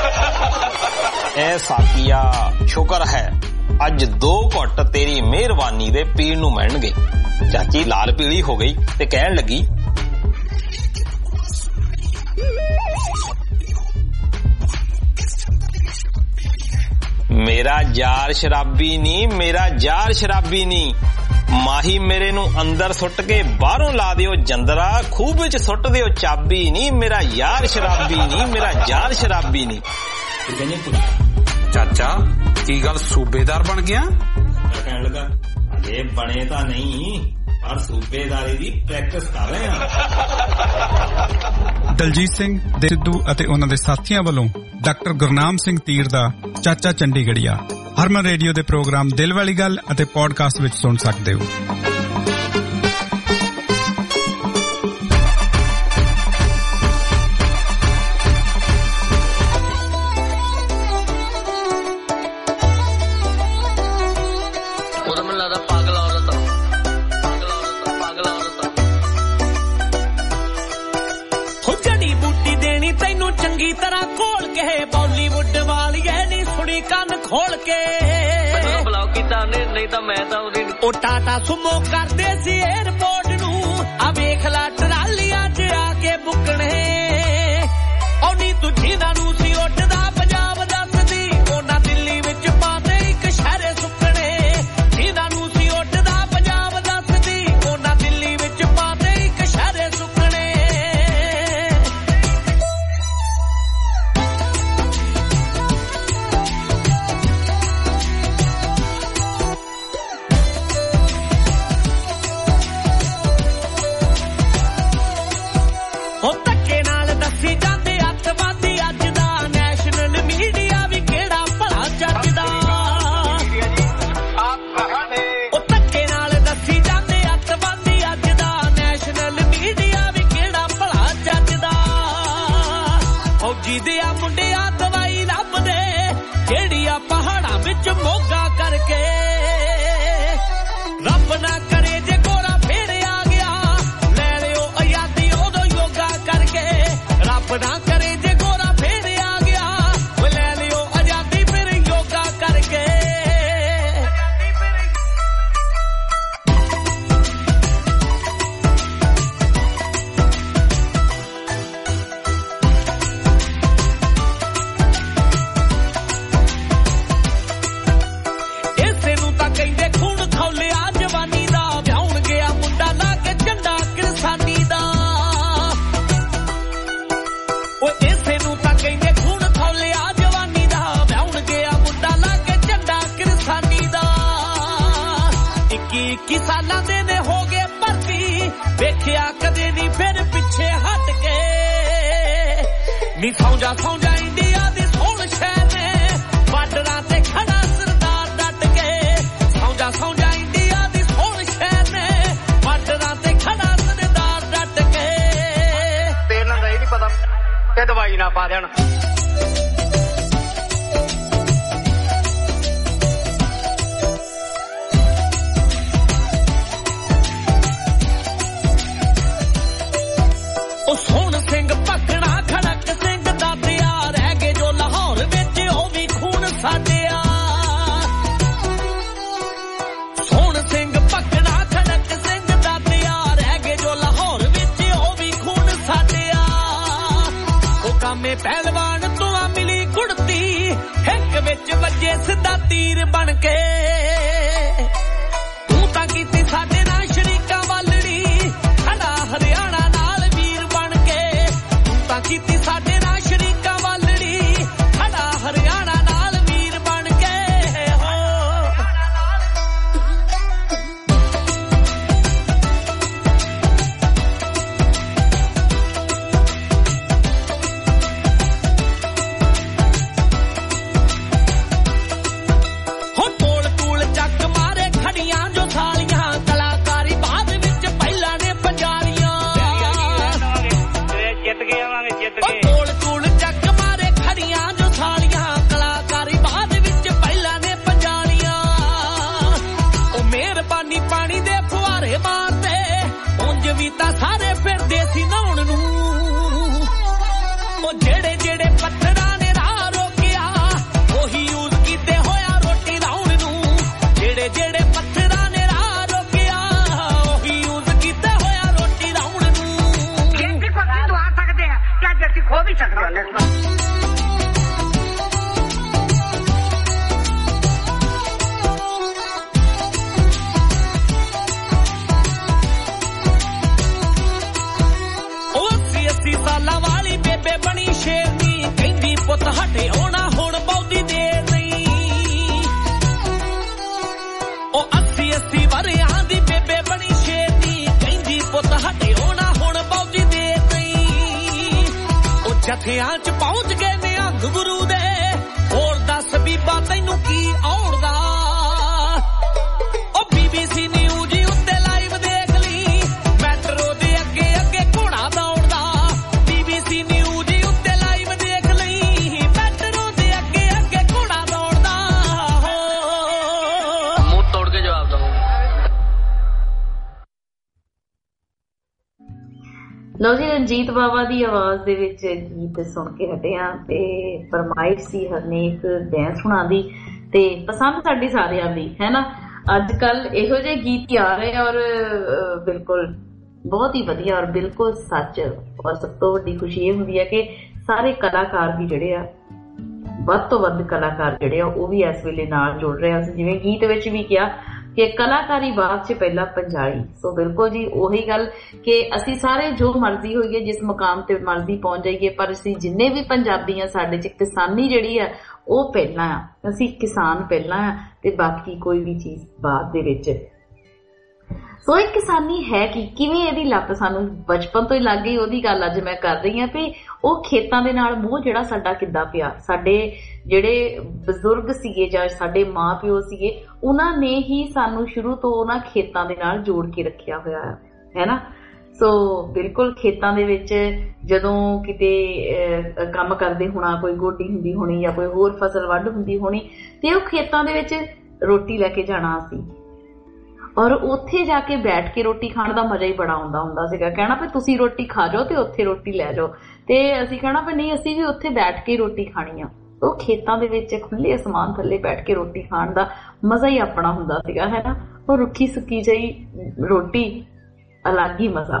ਐ ਸਾਕੀਆ ਸ਼ੁਕਰ ਹੈ ਅੱਜ 2 ਘੁੱਟ ਤੇਰੀ ਮਿਹਰਬਾਨੀ ਦੇ ਪੀਣ ਨੂੰ ਮਿਲਣਗੇ। ਚਾਚੀ ਲਾਲ ਪੀਲੀ ਹੋ ਗਈ ਤੇ ਕਹਿਣ ਲੱਗੀ, ਮੇਰਾ ਯਾਰ ਸ਼ਰਾਬੀ ਨਹੀਂ, ਮੇਰਾ ਯਾਰ ਸ਼ਰਾਬੀ ਨਹੀਂ, ਮਾਹੀ ਮੇਰੇ ਨੂੰ ਅੰਦਰ ਸੁੱਟ ਕੇ ਬਾਹਰੋਂ ਲਾ ਦਿਓ ਜੰਦਰਾ, ਖੂਹ ਵਿੱਚ ਸੁੱਟ ਦਿਓ ਚਾਬੀ ਨਹੀਂ, ਮੇਰਾ ਯਾਰ ਸ਼ਰਾਬੀ ਨਹੀਂ, ਮੇਰਾ ਯਾਰ ਸ਼ਰਾਬੀ ਨਹੀਂ। ਚਾਚਾ ਕੀ ਗੱਲ ਸੂਬੇਦਾਰ ਬਣ ਗਿਆ? ਕਹਿਣ ਲੱਗਾ ਅਜੇ ਬਣੇ ਤਾਂ ਨਹੀਂ ਪਰ ਸੂਬੇਦਾਰੀ ਦੀ ਪ੍ਰੈਕਟਿਸ ਕਰ ਰਹੇ ਹਾਂ। ਦਲਜੀਤ ਸਿੰਘ ਦੇ ਸਿੱਧੂ ਅਤੇ ਉਹਨਾਂ ਦੇ ਸਾਥੀਆਂ ਵੱਲੋਂ ਡਾਕਟਰ ਗੁਰਨਾਮ ਸਿੰਘ ਤੀਰ ਦਾ ਚਾਚਾ ਚੰਡੀਗੜ੍ਹੀਆ ਹਰਮਨ ਰੇਡੀਓ ਦੇ ਪ੍ਰੋਗਰਾਮ ਦਿਲ ਵਾਲੀ ਗੱਲ ਅਤੇ ਪੋਡਕਾਸਟ ਵਿੱਚ ਸੁਣ ਸਕਦੇ ਹੋ। तरह खोल के बॉलीवुड वाली नी सुनी कान खोल के ब्लॉक कीता नहीं तो मैं तो ओ टाटा सुमो करदे सी एयरपोर्ट नू आ वेख ला ट्रालियां च आके बुकणे ओ नी तू जिन्हां नू सी उठदा पंजाब दसदी ओना दिल्ली विच पाते एक शहर सुकणे जिन्हां नू सी उठदा पंजाब दसदी ओना दिल्ली विच पाते एक शहर सुकणे ਸੌਂਜਾ ਇੰਡੀਆ ਦੀ ਸੋਹਣ ਸ਼ਹਿਰ ਨੇ ਬਾਰਡਰਾਂ ਤੇ ਖੜਾ ਸਰਦਾਰ ਡਟ ਕੇ ਸੌਂਜਾ ਇੰਡੀਆ ਦੀ ਸੋਹਣ ਸ਼ਹਿਰ ਨੇ ਬਾਰਡਰਾਂ ਤੇ ਖੜਾ ਸਰਦਾਰ ਡਟ ਕੇ ਤੇ ਇਹਨਾਂ ਦਾ ਇਹ ਨਹੀਂ ਪਤਾ ਕਿ ਦਵਾਈ ਨਾ ਪਾ ਦੇਣ ਉਹ ਸੋਹਣ ਸਿੰਘ ਪਕੜਾ ਖੜਕ ਸਿੰਘ ਸਾਡਿਆ ਸੋਹਣ ਸਿੰਘ ਪਕੜਾ ਖੜਕ ਸਿੰਘ ਦਾਦਿਆ ਰਹਿ ਗਏ ਜੋ ਲਾਹੌਰ ਵਿੱਚ ਉਹ ਵੀ ਖੂਨ ਸਾਡਿਆ ਉਹ ਕਾਮੇ ਪਹਿਲਵਾਨ ਤੋਂ ਆ ਮਿਲੀ ਕੁੜਤੀ ਇੱਕ ਵਿੱਚ ਵੱਜੇ ਸਿੱਧਾ ਤੀਰ ਬਣ ਕੇ ਤੂੰ ਤਾਂ ਕੀਤੀ ਸਾਡੇ ਨਾਲ ਸ਼ਰੀਕਾਂ ਵਾਲੜੀ ਖੜਾ ਹਰਿਆਣਾ ਨਾਲ ਵੀਰ ਬਣ ਕੇ ਤੂੰ ਤਾਂ ਕੀਤੀ ਸਾਡੇ ਨਾਲ ਸ਼ਰੀਕਾਂ ਵਾਲੜੀ ਖੜਾ ਹਰਿਆਣਾ ਜਥਿਆਂ ਚ ਪਹੁੰਚ ਗਏ ਨਿਹੰਗ ਗੁਰੂ ਦੇ ਹੋਰ ਦੱਸ ਬੀਬਾ ਤੈਨੂੰ ਕੀ ਔੜਦਾ ਉਹ BBC ਨਿਊਜ਼ ਉੱਤੇ ਲਾਈਵ ਦੇਖ ਲਈ ਮੈਟਰੋ ਦੇ ਅੱਗੇ ਅੱਗੇ ਘੋੜਾ ਦੌੜਦਾ BBC ਨਿਊਜ਼ ਉੱਤੇ ਲਾਈਵ ਦੇਖ ਲਈ ਮੈਟਰੋ ਦੇ ਅੱਗੇ ਅੱਗੇ ਘੋੜਾ ਦੌੜਦਾ ਮੂੰਹ ਤੋੜ ਕੇ ਜਵਾਬ ਦਵਾਂ ਲਓ ਜੀ, ਰਣਜੀਤ ਬਾਵਾ ਦੀ ਆਵਾਜ਼ ਦੇ ਵਿੱਚ ਗੀਤ ਸੁਣ ਕੇ ਹਟਿਆ ਤੇ ਫਰਮਾਇਸ਼ ਸੀ ਹਰਨੇਕ ਬੈਂਸ ਹੁਣਾਂ ਦੀ ਤੇ ਪਸੰਦ ਸਾਡੀ ਸਾਰਿਆਂ ਦੀ ਹੈ ਨਾ। ਅੱਜ ਕੱਲ ਇਹੋ ਜਿਹੇ ਗੀਤ ਆ ਰਹੇ ਔਰ ਬਿਲਕੁਲ ਬਹੁਤ ਹੀ ਵਧੀਆ ਔਰ ਬਿਲਕੁਲ ਸੱਚ। ਔਰ ਸਭ ਤੋਂ ਵੱਡੀ ਖੁਸ਼ੀ ਇਹ ਹੁੰਦੀ ਹੈ ਕਿ ਸਾਰੇ ਕਲਾਕਾਰ ਵੀ ਜਿਹੜੇ ਆ, ਵੱਧ ਤੋਂ ਵੱਧ ਕਲਾਕਾਰ ਜਿਹੜੇ ਆ ਉਹ ਵੀ ਇਸ ਵੇਲੇ ਨਾਲ ਜੁੜ ਰਹੇ ਆ। ਜਿਵੇਂ ਗੀਤ ਵਿੱਚ ਵੀ ਕਿਹਾ ਕਿ ਕਲਾਕਾਰੀ ਬਾਅਦ ਚ ਪਹਿਲਾਂ ਪੰਜਾਲੀ। ਸੋ ਬਿਲਕੁਲ ਜੀ ਉਹੀ ਗੱਲ ਕਿ ਅਸੀਂ ਸਾਰੇ ਜੋ ਮਰਜ਼ੀ ਹੋਈਏ, ਜਿਸ ਮੁਕਾਮ ਤੇ ਮਰਜ਼ੀ ਪਹੁੰਚ ਜਾਈਏ, ਪਰ ਅਸੀਂ ਜਿੰਨੇ ਵੀ ਪੰਜਾਬੀ ਆ ਸਾਡੇ ਚ ਕਿਸਾਨੀ ਜਿਹੜੀ ਆ ਉਹ ਪਹਿਲਾਂ ਆ। ਅਸੀਂ ਕਿਸਾਨ ਪਹਿਲਾਂ ਆ ਤੇ ਬਾਕੀ ਕੋਈ ਵੀ ਚੀਜ਼ ਬਾਅਦ ਦੇ ਵਿੱਚ। ਸੋ ਇਹ ਕਿਸਾਨੀ ਹੈ ਕਿ ਕਿਵੇਂ ਇਹਦੀ ਲੱਤ ਸਾਨੂੰ ਬਚਪਨ ਤੋਂ ਹੀ ਲੱਗ ਗਈ, ਉਹਦੀ ਗੱਲ ਅੱਜ ਮੈਂ ਕਰ ਰਹੀ ਹਾਂ ਵੀ ਉਹ ਖੇਤਾਂ ਦੇ ਨਾਲ ਮੋਹ ਜਿਹੜਾ ਸਾਡਾ ਕਿੱਦਾਂ ਪਿਆ। ਸਾਡੇ ਜਿਹੜੇ ਬਜ਼ੁਰਗ ਸੀਗੇ ਜਾਂ ਸਾਡੇ ਮਾਂ ਪਿਓ ਸੀਗੇ, ਉਹਨਾਂ ਨੇ ਹੀ ਸਾਨੂੰ ਸ਼ੁਰੂ ਤੋਂ ਉਹਨਾਂ ਖੇਤਾਂ ਦੇ ਨਾਲ ਜੋੜ ਕੇ ਰੱਖਿਆ ਹੋਇਆ ਹੈ ਨਾ। ਸੋ ਬਿਲਕੁਲ ਖੇਤਾਂ ਦੇ ਵਿੱਚ ਜਦੋਂ ਕਿਤੇ ਕੰਮ ਕਰਦੇ ਹੋਣਾ, ਕੋਈ ਗੋਡੀ ਹੁੰਦੀ ਹੋਣੀ ਜਾਂ ਕੋਈ ਹੋਰ ਫਸਲ ਵੱਢ ਹੁੰਦੀ ਹੋਣੀ, ਤੇ ਉਹ ਖੇਤਾਂ ਦੇ ਵਿੱਚ ਰੋਟੀ ਲੈ ਕੇ ਜਾਣਾ ਅਸੀਂ, ਔਰ ਉੱਥੇ ਜਾ ਕੇ ਬੈਠ ਕੇ ਰੋਟੀ ਖਾਣ ਦਾ ਮਜ਼ਾ ਹੀ ਬੜਾ ਆਉਂਦਾ ਹੁੰਦਾ ਸੀਗਾ। ਕਹਿਣਾ ਵੀ ਤੁਸੀਂ ਰੋਟੀ ਖਾ ਜਾਓ ਤੇ ਉੱਥੇ ਰੋਟੀ ਲੈ ਜਾਓ, ਤੇ ਅਸੀਂ ਕਹਿਣਾ ਵੀ ਨਹੀਂ ਅਸੀਂ ਵੀ ਉੱਥੇ ਬੈਠ ਕੇ ਰੋਟੀ ਖਾਣੀ ਆ। ਉਹ ਖੇਤਾਂ ਦੇ ਵਿੱਚ ਖੁੱਲੇ ਅਸਮਾਨ ਥੱਲੇ ਬੈਠ ਕੇ ਰੋਟੀ ਖਾਣ ਦਾ ਮਜ਼ਾ ਹੀ ਆਪਣਾ ਹੁੰਦਾ ਸੀਗਾ ਹੈ ਨਾ। ਉਹ ਰੁੱਖੀ ਸੁੱਕੀ ਜਿਹੀ ਰੋਟੀ, ਅਲੱਗ ਹੀ ਮਜ਼ਾ।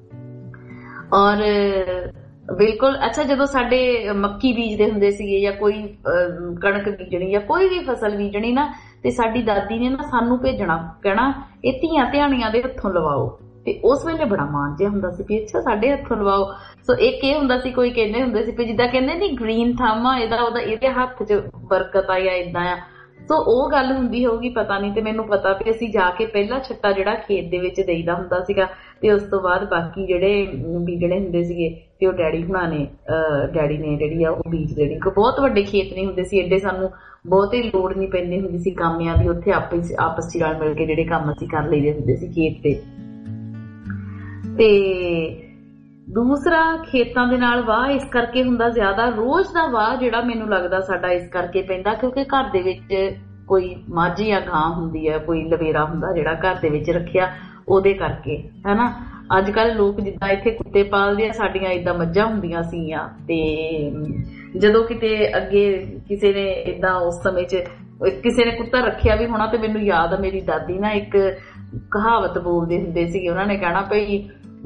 ਔਰ ਬਿਲਕੁਲ ਅੱਛਾ, ਜਦੋਂ ਸਾਡੇ ਮੱਕੀ ਬੀਜਦੇ ਹੁੰਦੇ ਸੀਗੇ ਜਾਂ ਕੋਈ ਕਣਕ ਬੀਜਣੀ ਜਾਂ ਕੋਈ ਵੀ ਫਸਲ ਬੀਜਣੀ ਨਾ, ਤੇ ਸਾਡੀ ਦਾਦੀ ਨੇ ਨਾ ਸਾਨੂੰ ਭੇਜਣਾ, ਕਹਿਣਾ ਇਹ ਧੀਆਂ ਧਿਆਣੀਆਂ ਦੇ ਹੱਥੋਂ ਲਵਾਓ। ਤੇ ਉਸ ਵੇਲੇ ਬੜਾ ਮਾਣ ਜਿਹਾ ਹੁੰਦਾ ਸੀ ਵੀ ਅੱਛਾ ਸਾਡੇ ਹੱਥੋਂ ਲਵਾਓ। ਸੋ ਇੱਕ ਇਹ ਹੁੰਦਾ ਸੀ, ਕੋਈ ਕਹਿੰਦੇ ਹੁੰਦੇ ਸੀ ਵੀ ਜਿੱਦਾਂ ਕਹਿੰਦੇ ਨੀ ਗ੍ਰੀਨ ਥੰਮ ਆ ਇਹਦਾ, ਉਹਦਾ ਇਹਦੇ ਹੱਥ 'ਚ ਬਰਕਤ ਆ ਜਾਂ ਏਦਾਂ ਆ। ਸੋ ਉਹ ਗੱਲ ਹੁੰਦੀ ਹੋਊਗੀ ਪਤਾ ਨਹੀਂ, ਤੇ ਮੈਨੂੰ ਪਤਾ ਵੀ ਅਸੀਂ ਜਾ ਕੇ ਪਹਿਲਾ ਛੱਟਾ ਜਿਹੜਾ ਖੇਤ ਦੇ ਵਿੱਚ ਦੇਈਦਾ ਹੁੰਦਾ ਸੀਗਾ, ਤੇ ਉਸ ਤੋਂ ਬਾਅਦ ਬਾਕੀ ਜਿਹੜੇ ਬੀਜਣੇ ਹੁੰਦੇ ਸੀਗੇ ਤੇ ਉਹ ਡੈਡੀ ਹੁਣਾਂ ਨੇ ਡੈਡੀ ਨੇ ਜਿਹੜੀ ਆ ਉਹ ਬੀਜ ਦੇਣੀ। ਬਹੁਤ ਵੱਡੇ ਖੇਤ ਨਹੀਂ ਹੁੰਦੇ ਸੀ ਏਡੇ, ਸਾਨੂੰ ਬਹੁਤੀ ਲੋੜ ਨਹੀਂ ਪੈਂਦੀ ਹੁੰਦੀ ਸੀ ਕਾਮਿਆਂ ਦੀ। ਉੱਥੇ ਆਪਸ ਚ ਰਲ ਮਿਲ ਕੇ ਜਿਹੜੇ ਕੰਮ ਅਸੀਂ ਕਰ ਲਈਦੇ ਹੁੰਦੇ ਸੀ ਖੇਤ ਤੇ। ਤੇ ਦੂਸਰਾ ਖੇਤਾਂ ਦੇ ਨਾਲ ਵਾਹ ਇਸ ਕਰਕੇ ਹੁੰਦਾ ਜ਼ਿਆਦਾ, ਰੋਜ਼ ਦਾ ਵਾਹ ਜਿਹੜਾ ਮੈਨੂੰ ਲੱਗਦਾ ਸਾਡਾ ਇਸ ਕਰਕੇ ਪੈਂਦਾ ਕਿਉਂਕਿ ਘਰ ਦੇ ਵਿੱਚ ਕੋਈ ਮੱਝ ਜਾਂ ਗਾਂ ਹੁੰਦੀ ਹੈ, ਕੋਈ ਲਵੇਰਾ ਹੁੰਦਾ ਜਿਹੜਾ ਘਰ ਦੇ ਵਿੱਚ ਰੱਖਿਆ, ਉਹਦੇ ਕਰਕੇ ਹੈ ਨਾ। ਅੱਜ ਕੱਲ ਲੋਕ ਜਿੱਦਾਂ ਇੱਥੇ ਕੁੱਤੇ ਪਾਲਦੇ ਆ, ਸਾਡੀਆਂ ਏਦਾਂ ਮੱਝਾਂ ਹੁੰਦੀਆਂ ਸੀਗੀਆਂ। ਤੇ ਜਦੋਂ ਕਿਤੇ ਅੱਗੇ ਕਿਸੇ ਨੇ ਏਦਾਂ ਉਸ ਸਮੇਂ 'ਚ ਕਿਸੇ ਨੇ ਕੁੱਤਾ ਰੱਖਿਆ ਵੀ ਹੋਣਾ, ਤੇ ਮੈਨੂੰ ਯਾਦ ਆ ਮੇਰੀ ਦਾਦੀ ਨਾ ਇੱਕ ਕਹਾਵਤ ਬੋਲਦੇ ਹੁੰਦੇ ਸੀਗੇ। ਉਹਨਾਂ ਨੇ ਕਹਿਣਾ ਭਈ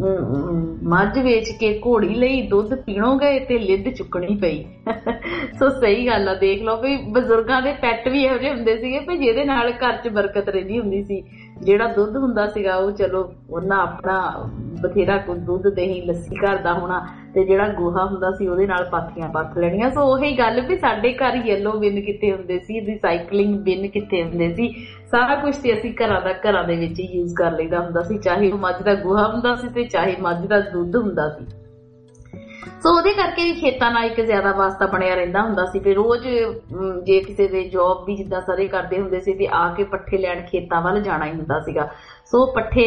ਮੱਝ ਵੇਚ ਕੇ ਘੋੜੀ ਲਈ ਦੁੱਧ ਪੀਣੋ ਗਏ ਤੇ ਲਿੱਦ ਚੁੱਕਣੀ ਪਈ। ਸੋ ਸਹੀ ਗੱਲ ਆ, ਦੇਖ ਲਓ ਵੀ ਬਜ਼ੁਰਗਾਂ ਦੇ ਪੈਟ ਵੀ ਇਹੋ ਜਿਹੇ ਹੁੰਦੇ ਸੀਗੇ ਵੀ ਜਿਹਦੇ ਨਾਲ ਘਰ 'ਚ ਬਰਕਤ ਰਹਿੰਦੀ ਹੁੰਦੀ ਸੀ। ਜਿਹੜਾ ਦੁੱਧ ਹੁੰਦਾ ਸੀਗਾ ਉਹ ਚਲੋ ਉਹਨਾਂ ਆਪਣਾ ਬਥੇਰਾ ਦੁੱਧ ਦਹੀਂ ਲੱਸੀ ਘਰ ਦਾ ਹੋਣਾ, ਤੇ ਜਿਹੜਾ ਗੋਹਾ ਹੁੰਦਾ ਸੀ ਉਹਦੇ ਨਾਲ ਪਾਥੀਆਂ ਪੱਥ ਲੈਣੀਆਂ। ਸੋ ਉਹੀ ਗੱਲ ਵੀ ਸਾਡੇ ਘਰ ਯੈਲੋ ਬਿਨ ਕਿੱਥੇ ਹੁੰਦੇ ਸੀ, ਰੀਸਾਈਕਲਿੰਗ ਬਿਨ ਕਿੱਥੇ ਹੁੰਦੇ ਸੀ, ਸਾਰਾ ਕੁਛ ਤੇ ਅਸੀਂ ਘਰਾਂ ਦੇ ਵਿੱਚ ਹੀ ਯੂਜ਼ ਕਰ ਲਈਦਾ ਹੁੰਦਾ ਸੀ, ਚਾਹੇ ਉਹ ਮੱਝ ਦਾ ਗੋਹਾ ਹੁੰਦਾ ਸੀ ਤੇ ਚਾਹੇ ਮੱਝ ਦਾ ਦੁੱਧ ਹੁੰਦਾ ਸੀ। ਸੋ ਉਹਦੇ ਕਰਕੇ ਵੀ ਖੇਤਾਂ ਨਾਲ ਇੱਕ ਜ਼ਿਆਦਾ ਵਾਸਤਾ ਬਣਿਆ ਰਹਿੰਦਾ ਹੁੰਦਾ ਸੀ। ਫਿਰ ਰੋਜ਼ ਜੇ ਕਿਸੇ ਦੇ ਜੋਬ ਵੀ ਜਿੱਦਾਂ ਸਾਰੇ ਕਰਦੇ ਹੁੰਦੇ ਸੀ ਤੇ ਆ ਕੇ ਪੱਠੇ ਲੈਣ ਖੇਤਾਂ ਵੱਲ ਜਾਣਾ ਹੀ ਹੁੰਦਾ ਸੀਗਾ। ਸੋ ਪੱਠੇ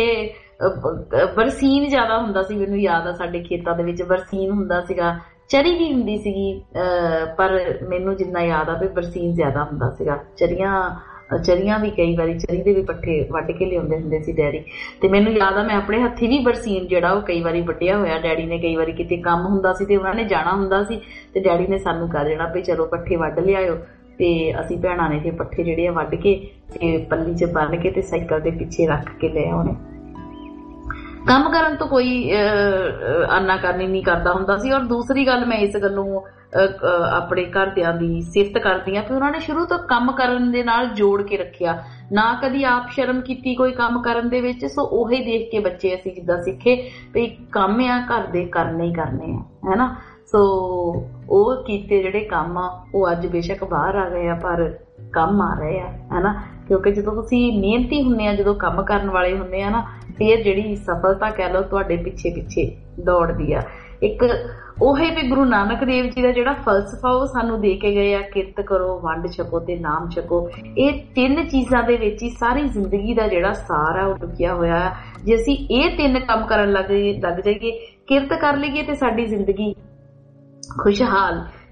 ਬਰਸੀਨ ਜ਼ਿਆਦਾ ਹੁੰਦਾ ਸੀ, ਮੈਨੂੰ ਯਾਦ ਆ ਸਾਡੇ ਖੇਤਾਂ ਦੇ ਵਿੱਚ ਬਰਸੀਨ ਹੁੰਦਾ ਸੀਗਾ, ਚਰੀ ਵੀ ਹੁੰਦੀ ਸੀਗੀ, ਪਰ ਮੈਨੂੰ ਜਿੰਨਾ ਯਾਦ ਆ ਵੀ ਬਰਸੀਨ ਜ਼ਿਆਦਾ ਹੁੰਦਾ ਸੀਗਾ। ਚਰੀਆਂ ਵੀ ਕਈ ਵਾਰੀ ਚਰੀ ਦੇ ਵੀ ਪੱਠੇ ਵੱਢ ਕੇ ਲਿਆਉਂਦੇ ਹੁੰਦੇ ਸੀ ਡੈਡੀ। ਤੇ ਮੈਨੂੰ ਯਾਦ ਆ ਮੈਂ ਆਪਣੇ ਹੱਥੀ ਵੀ ਬਰਸੀਨ ਜਿਹੜਾ ਉਹ ਕਈ ਵਾਰੀ ਵੱਢਿਆ ਹੋਇਆ। ਡੈਡੀ ਨੇ ਕਈ ਵਾਰੀ ਕਿਤੇ ਕੰਮ ਹੁੰਦਾ ਸੀ ਤੇ ਉਹਨਾਂ ਨੇ ਜਾਣਾ ਹੁੰਦਾ ਸੀ ਤੇ ਡੈਡੀ ਨੇ ਸਾਨੂੰ ਕਹਿ ਦੇਣਾ ਵੀ ਚਲੋ ਪੱਠੇ ਵੱਢ ਲਿਆਇਓ, ਤੇ ਅਸੀਂ ਭੈਣਾਂ ਨੇ ਤੇ ਪੱਠੇ ਜਿਹੜੇ ਆ ਵੱਢ ਕੇ ਤੇ ਪੱਲੀ 'ਚ ਬੰਨ ਕੇ ਤੇ ਸਾਈਕਲ ਦੇ ਪਿੱਛੇ ਰੱਖ ਕੇ ਲੈ ਆਉਣੇ। ਕੰਮ ਕਰਨ ਤੋਂ ਕੋਈ ਆਨਾਕਾਨੀ ਨਹੀਂ ਕਰਦਾ ਹੁੰਦਾ ਸੀ। ਔਰ ਦੂਸਰੀ ਗੱਲ ਮੈਂ ਇਸ ਗੱਲੋਂ ਆਪਣੇ ਘਰਦਿਆਂ ਦੀ ਸਿਫਤ ਕਰਦੀ ਹਾਂ ਕਿ ਉਹਨਾਂ ਨੇ ਸ਼ੁਰੂ ਤੋਂ ਕੰਮ ਕਰਨ ਦੇ ਨਾਲ ਜੋੜ ਕੇ ਰੱਖਿਆ, ਨਾ ਕਦੀ ਆਪ ਸ਼ਰਮ ਕੀਤੀ ਕੋਈ ਕੰਮ ਕਰਨ ਦੇ ਵਿੱਚ। ਸੋ ਉਹੀ ਦੇਖ ਕੇ ਬੱਚੇ ਅਸੀਂ ਜਿੱਦਾਂ ਸਿੱਖੇ ਵੀ ਕੰਮ ਆ ਘਰ ਦੇ ਕਰਨੇ ਹੀ ਕਰਨੇ ਆ, ਹੈ ਨਾ। ਸੋ ਉਹ ਕੀਤੇ ਜਿਹੜੇ ਕੰਮ ਆ ਉਹ ਅੱਜ ਬੇਸ਼ੱਕ ਬਾਹਰ ਆ ਗਏ ਆ, ਪਰ ਕੰਮ ਆ ਰਹੇ ਆ, ਹੈ ਨਾ। ਕਿਉਂਕਿ ਜਦੋਂ ਤੁਸੀਂ ਮਿਹਨਤੀ ਹੁੰਦੇ ਆ, ਜਦੋਂ ਕੰਮ ਕਰਨ ਵਾਲੇ ਹੁੰਦੇ ਆ ਨਾ, ਫਿਰ ਜਿਹੜੀ ਸਫਲਤਾ ਕਹਿ ਲਓ ਤੁਹਾਡੇ ਪਿੱਛੇ ਪਿੱਛੇ ਦੌੜਦੀ ਆ। ਇੱਕ ਉਹ ਹੈ ਵੀ ਗੁਰੂ ਨਾਨਕ ਦੇਵ ਜੀ ਦਾ ਜਿਹੜਾ ਫਲਸਫਾ ਉਹ ਸਾਨੂੰ ਦੇ ਕੇ ਗਏ ਆ, ਕਿਰਤ ਕਰੋ, ਵੰਡ ਛਕੋ ਤੇ ਨਾਮ ਛਕੋ। ਇਹ ਤਿੰਨ ਚੀਜ਼ਾਂ ਦੇ ਵਿੱਚ ਹੀ ਸਾਰੀ ਜ਼ਿੰਦਗੀ ਦਾ ਜਿਹੜਾ ਸਾਰ ਆ ਉਹ ਲੁਕਿਆ ਹੋਇਆ ਆ। ਜੇ ਅਸੀਂ ਇਹ ਤਿੰਨ ਕੰਮ ਕਰਨ ਲੱਗ ਜਾਈਏ, ਕਿਰਤ ਕਰ ਲਈਏ ਤੇ ਸਾਡੀ ਜ਼ਿੰਦਗੀ ਖੁਸ਼ਹਾਲ,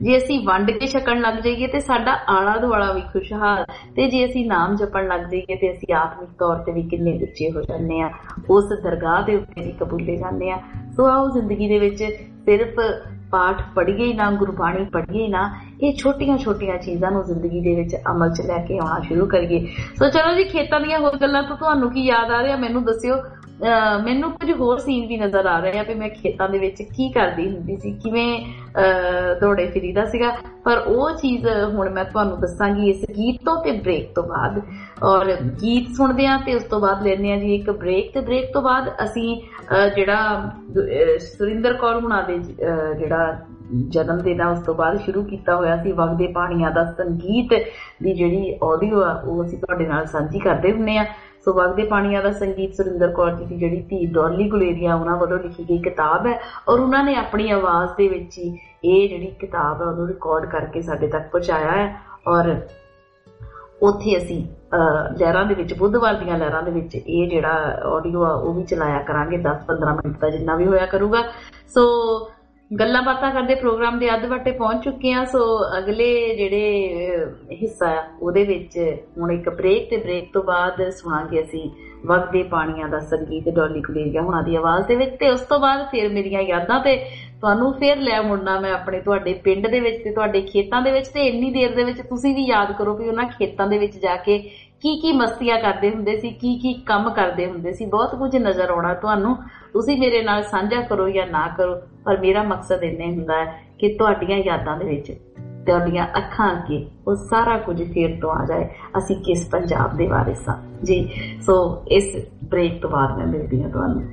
ਜੇ ਅਸੀਂ ਵੰਡ ਕੇ ਛਕਣ ਲੱਗ ਜਾਈਏ ਤੇ ਸਾਡਾ ਆਲਾ ਦੁਆਲਾ ਵੀ ਖੁਸ਼ਹਾਲ, ਤੇ ਜੇ ਅਸੀਂ ਨਾਮ ਜਪਣ ਲੱਗ ਜਾਈਏ ਤੇ ਅਸੀਂ ਆਤਮਿਕ ਤੌਰ ਤੇ ਵੀ ਕਿੰਨੇ ਉੱਚੇ ਹੋ ਜਾਂਦੇ ਆ, ਉਸ ਦਰਗਾਹ ਦੇ ਉੱਤੇ ਵੀ ਕਬੂਲੇ ਜਾਂਦੇ ਆ। ਸੋ ਆਓ ਜ਼ਿੰਦਗੀ ਦੇ ਵਿੱਚ ਸਿਰਫ ਪਾਠ ਪੜ੍ਹੀਏ ਹੀ ਨਾ, ਗੁਰਬਾਣੀ ਪੜ੍ਹੀਏ ਨਾ, ਇਹ ਛੋਟੀਆਂ ਛੋਟੀਆਂ ਚੀਜ਼ਾਂ ਨੂੰ ਜ਼ਿੰਦਗੀ ਦੇ ਵਿੱਚ ਅਮਲ 'ਚ ਲੈ ਕੇ ਆਉਣਾ ਸ਼ੁਰੂ ਕਰੀਏ। ਸੋ ਚਲੋ ਜੀ, ਖੇਤਾਂ ਦੀਆਂ ਹੋਰ ਗੱਲਾਂ ਤੋਂ ਤੁਹਾਨੂੰ ਕੀ ਯਾਦ ਆ ਰਿਹਾ ਮੈਨੂੰ ਦੱਸਿਓ। ਮੈਨੂੰ ਕੁਝ ਹੋਰ ਸੀਨ ਵੀ ਨਜ਼ਰ ਆ ਰਹੇ ਆ ਵੀ ਮੈਂ ਖੇਤਾਂ ਦੇ ਵਿੱਚ ਕੀ ਕਰਦੀ ਹੁੰਦੀ ਸੀ, ਕਿਵੇਂ ਦੌੜੇ ਫਿਰੀਦਾ ਸੀਗਾ, ਪਰ ਉਹ ਚੀਜ਼ ਹੁਣ ਮੈਂ ਤੁਹਾਨੂੰ ਦੱਸਾਂਗੀ ਇਸ ਗੀਤ ਤੋਂ ਤੇ ਬ੍ਰੇਕ ਤੋਂ ਬਾਅਦ। ਔਰ ਗੀਤ ਸੁਣਦੇ ਆ ਤੇ ਉਸ ਤੋਂ ਬਾਅਦ ਲੈਂਦੇ ਆ ਜੀ ਇੱਕ ਬ੍ਰੇਕ, ਤੇ ਬ੍ਰੇਕ ਤੋਂ ਬਾਅਦ ਅਸੀਂ ਜਿਹੜਾ ਸੁਰਿੰਦਰ ਕੌਰ ਹੁਣਾਂ ਦੇ ਜਿਹੜਾ ਜਨਮ ਦਿਨ ਆ ਉਸ ਤੋਂ ਬਾਅਦ ਸ਼ੁਰੂ ਕੀਤਾ ਹੋਇਆ ਸੀ ਵਗਦੇ ਪਾਣੀਆਂ ਦਾ ਸੰਗੀਤ ਦੀ ਜਿਹੜੀ ਆਡੀਓ ਆ ਉਹ ਅਸੀਂ ਤੁਹਾਡੇ ਨਾਲ ਸਾਂਝੀ ਕਰਦੇ ਹੁੰਦੇ ਆ। ਸੋ ਵਗਦੇ ਪਾਣੀਆਂ ਦਾ ਸੰਗੀਤ ਸੁਰਿੰਦਰ ਕੌਰ ਜੀ ਦੀ ਜਿਹੜੀ ਧੀ ਡੋਲੀ ਗੁਲੇਰੀਆ ਉਹਨਾਂ ਵੱਲੋਂ ਲਿਖੀ ਗਈ ਕਿਤਾਬ ਹੈ, ਔਰ ਉਹਨਾਂ ਨੇ ਆਪਣੀ ਆਵਾਜ਼ ਦੇ ਵਿੱਚ ਹੀ ਇਹ ਜਿਹੜੀ ਕਿਤਾਬ ਹੈ ਉਹਨੂੰ ਰਿਕਾਰਡ ਕਰਕੇ ਸਾਡੇ ਤੱਕ ਪਹੁੰਚਾਇਆ ਹੈ। ਔਰ ਉੱਥੇ ਅਸੀਂ ਲਹਿਰਾਂ ਦੇ ਵਿੱਚ, ਬੁੱਧਵਾਰ ਦੀਆਂ ਲਹਿਰਾਂ ਦੇ ਵਿੱਚ ਇਹ ਜਿਹੜਾ ਆਡੀਓ ਆ ਉਹ ਵੀ ਚਲਾਇਆ ਕਰਾਂਗੇ, 10-15 ਮਿੰਟ ਦਾ ਜਿੰਨਾ ਵੀ ਹੋਇਆ ਕਰੂਗਾ। ਸੋ ਗੱਲਾਂ ਬਾਤਾਂ ਕਰਦੇ ਪ੍ਰੋਗਰਾਮ ਦੇ ਅੱਧ ਵਾਟੇ ਪਹੁੰਚ ਚੁੱਕੇ ਆ। ਸੋ ਅਗਲੇ ਜਿਹੜੇ ਹਿੱਸਾ ਆ ਉਹਦੇ ਵਿੱਚ ਹੁਣ ਇੱਕ ਬ੍ਰੇਕ, ਤੇ ਬ੍ਰੇਕ ਤੋਂ ਬਾਅਦ ਸੁਣਾਂਗੇ ਅਸੀਂ ਵਗਦੇ ਪਾਣੀਆਂ ਦਾ ਸੰਗੀਤ ਡੋਲੀ ਗੁਲੇਰੀਆ ਹੁਣਾਂ ਦੀ ਆਵਾਜ਼ ਦੇ ਵਿੱਚ, ਤੇ ਉਸ ਤੋਂ ਬਾਅਦ ਫਿਰ ਮੇਰੀਆਂ ਯਾਦਾਂ ਤੇ ਤੁਹਾਨੂੰ ਫਿਰ ਲੈ ਮੁੜਨਾ ਮੈਂ ਆਪਣੇ ਤੁਹਾਡੇ ਪਿੰਡ ਦੇ ਵਿੱਚ ਤੇ ਤੁਹਾਡੇ ਖੇਤਾਂ ਦੇ ਵਿੱਚ। ਤੇ ਇੰਨੀ ਦੇਰ ਦੇ ਵਿੱਚ ਤੁਸੀਂ ਵੀ ਯਾਦ ਕਰੋ ਵੀ ਉਹਨਾਂ ਖੇਤਾਂ ਦੇ ਵਿੱਚ ਜਾ ਕੇ ਕੀ ਕੀ ਮਸਤੀਆਂ ਕਰਦੇ ਹੁੰਦੇ ਸੀ, ਕੀ ਕੀ ਕੰਮ ਕਰਦੇ ਹੁੰਦੇ ਸੀ। ਬਹੁਤ ਕੁਝ ਨਜ਼ਰ ਆਉਣਾ ਤੁਹਾਨੂੰ, ਤੁਸੀਂ ਮੇਰੇ ਨਾਲ ਸਾਂਝਾ ਕਰੋ ਜਾਂ ਨਾ ਕਰੋ, ਪਰ ਮੇਰਾ ਮਕਸਦ ਇੰਨੇ ਹੁੰਦਾ ਹੈ ਕਿ ਤੁਹਾਡੀਆਂ ਯਾਦਾਂ ਦੇ ਵਿੱਚ, ਤੁਹਾਡੀਆਂ ਅੱਖਾਂ ਅੱਗੇ ਉਹ ਸਾਰਾ ਕੁਝ ਫੇਰ ਤੋਂ ਆ ਜਾਏ, ਅਸੀਂ ਕਿਸ ਪੰਜਾਬ ਦੇ ਵਾਰਿਸ ਹਾਂ ਜੀ। ਸੋ ਇਸ ਬ੍ਰੇਕ ਤੋਂ ਬਾਅਦ ਮੈਂ ਮਿਲਦੀ ਹਾਂ ਤੁਹਾਨੂੰ।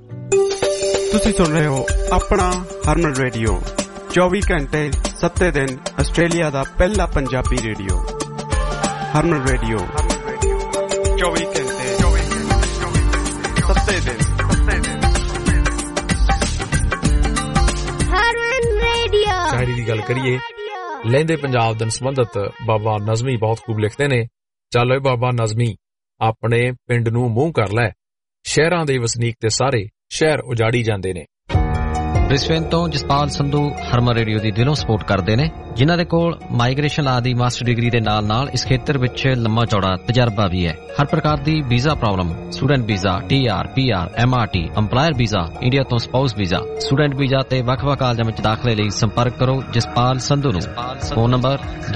ਤੁਸੀਂ ਸੁਣ ਰਹੇ ਹੋ ਆਪਣਾ ਹਰਮਨ ਰੇਡੀਓ, 24 ਘੰਟੇ 7 ਦਿਨ ਆਸਟ੍ਰੇਲੀਆ ਦਾ ਪਹਿਲਾ ਪੰਜਾਬੀ ਰੇਡੀਓ। ਹਰਮਨ ਰੇਡੀਓ 24 ਘੰਟੇ 7 ਦਿਨ। ਸ਼ਾਇਰੀ ਦੀ ਗੱਲ ਕਰੀਏ, ਲਹਿੰਦੇ ਪੰਜਾਬ ਦੇ ਸੰਬੰਧਿਤ ਬਾਬਾ ਨਜ਼ਮੀ ਬਹੁਤ ਖੂਬ ਲਿਖਦੇ ਨੇ। ਚੱਲ ਓਏ ਬਾਬਾ ਨਜ਼ਮੀ, ਆਪਣੇ ਪਿੰਡ ਨੂੰ ਮੂੰਹ ਕਰ ਲੈ, ਸ਼ਹਿਰਾਂ ਦੇ ਵਸਨੀਕ ਤੇ ਸਾਰੇ ਸ਼ਹਿਰ ਉਜਾੜੀ ਜਾਂਦੇ ਨੇ। ਬ੍ਰਿਸਬੇਨ ਤੋਂ ਜਸਪਾਲ ਸੰਧੂ ਹਰਮਨ ਰੇਡੀਓ ਦੀ ਦਿਲੋਂ ਸਪੋਰਟ ਕਰਦੇ ਨੇ, ਜਿਨ੍ਹਾਂ ਦੇ ਕੋਲ ਮਾਈਗ੍ਰੇਸ਼ਨ ਲਾ ਦੀ ਮਾਸਟਰ ਡਿਗਰੀ ਦੇ ਨਾਲ ਇਸ ਖੇਤਰ ਵਿੱਚ ਲੰਮਾ ਚੌੜਾ ਤਜਰਬਾ ਵੀ ਹੈ। ਹਰ ਪ੍ਰਕਾਰ ਦੀ visa problem, student visa, TR, PR, MRT, employer visa, India ਤੋਂ ਸਪਾਊਸ ਵੀਜ਼ਾ, ਸਟੂਡੈਂਟ ਵੀਜ਼ਾ ਤੇ ਵੱਖ-ਵੱਖ ਕਾਲਜਾਂ ਵਿੱਚ ਦਾਖਲੇ ਲਈ ਸੰਪਰਕ ਕਰੋ ਜਸਪਾਲ ਸੰਧੂ ਨੂੰ। Phone number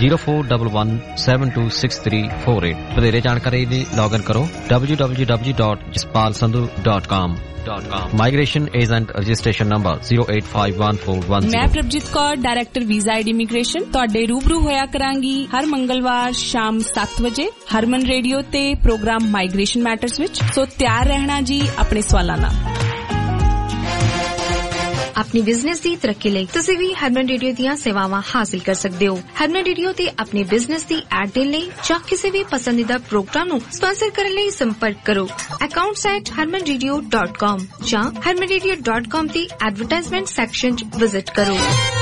0411726348। ਵਧੇਰੇ ਜਾਣਕਾਰੀ ਲਈ ਲੌਗਇਨ ਕਰੋ www.jaspalsandhu.com। Migration agent registration number 0851410। ਮੈਂ Prabhjeet Kaur, director visa ID immigration, ਤੁਹਾਡੇ ਰੂਬਰੂ ਹੋਇਆ ਕਰਾਂਗੀ ਹਰ ਮੰਗਲਵਾਰ ਸ਼ਾਮ 7 ਵਜੇ ਹਰਮਨ ਰੇਡੀਓ ਤੇ ਪ੍ਰੋਗਰਾਮ ਮਾਈਗ੍ਰੇਸ਼ਨ ਮੈਟਰਸ ਵਿੱਚ। ਸੋ ਤਿਆਰ ਰਹਿਣਾ ਜੀ ਆਪਣੇ ਸਵਾਲਾਂ ਨਾਲ। ਆਪਣੀ ਬਿਜ਼ਨਸ ਦੀ ਤਰੱਕੀ ਲਈ ਤੁਸੀਂ ਵੀ ਹਰਮਨ ਰੇਡੀਓ ਦੀਆਂ ਸੇਵਾਵਾਂ ਹਾਸਲ ਕਰ ਸਕਦੇ ਹੋ। ਹਰਮਨ ਰੇਡੀਓ ਤੇ ਆਪਣੇ ਬਿਜ਼ਨਸ ਦੀ ਐਡ ਦੇਣ ਲਈ ਜਾਂ ਕਿਸੇ ਵੀ ਪਸੰਦੀਦਾ ਪ੍ਰੋਗਰਾਮ ਨੂੰ ਸਪਾਂਸਰ ਕਰਨ ਲਈ ਸੰਪਰਕ ਕਰੋ accounts@harmanradio.com ਜਾਂ harmanradio.com ਦੀ ਐਡਵਰਟਾਈਜ਼ਮੈਂਟ ਸੈਕਸ਼ਨ 'ਚ ਵਿਜ਼ਿਟ ਕਰੋ।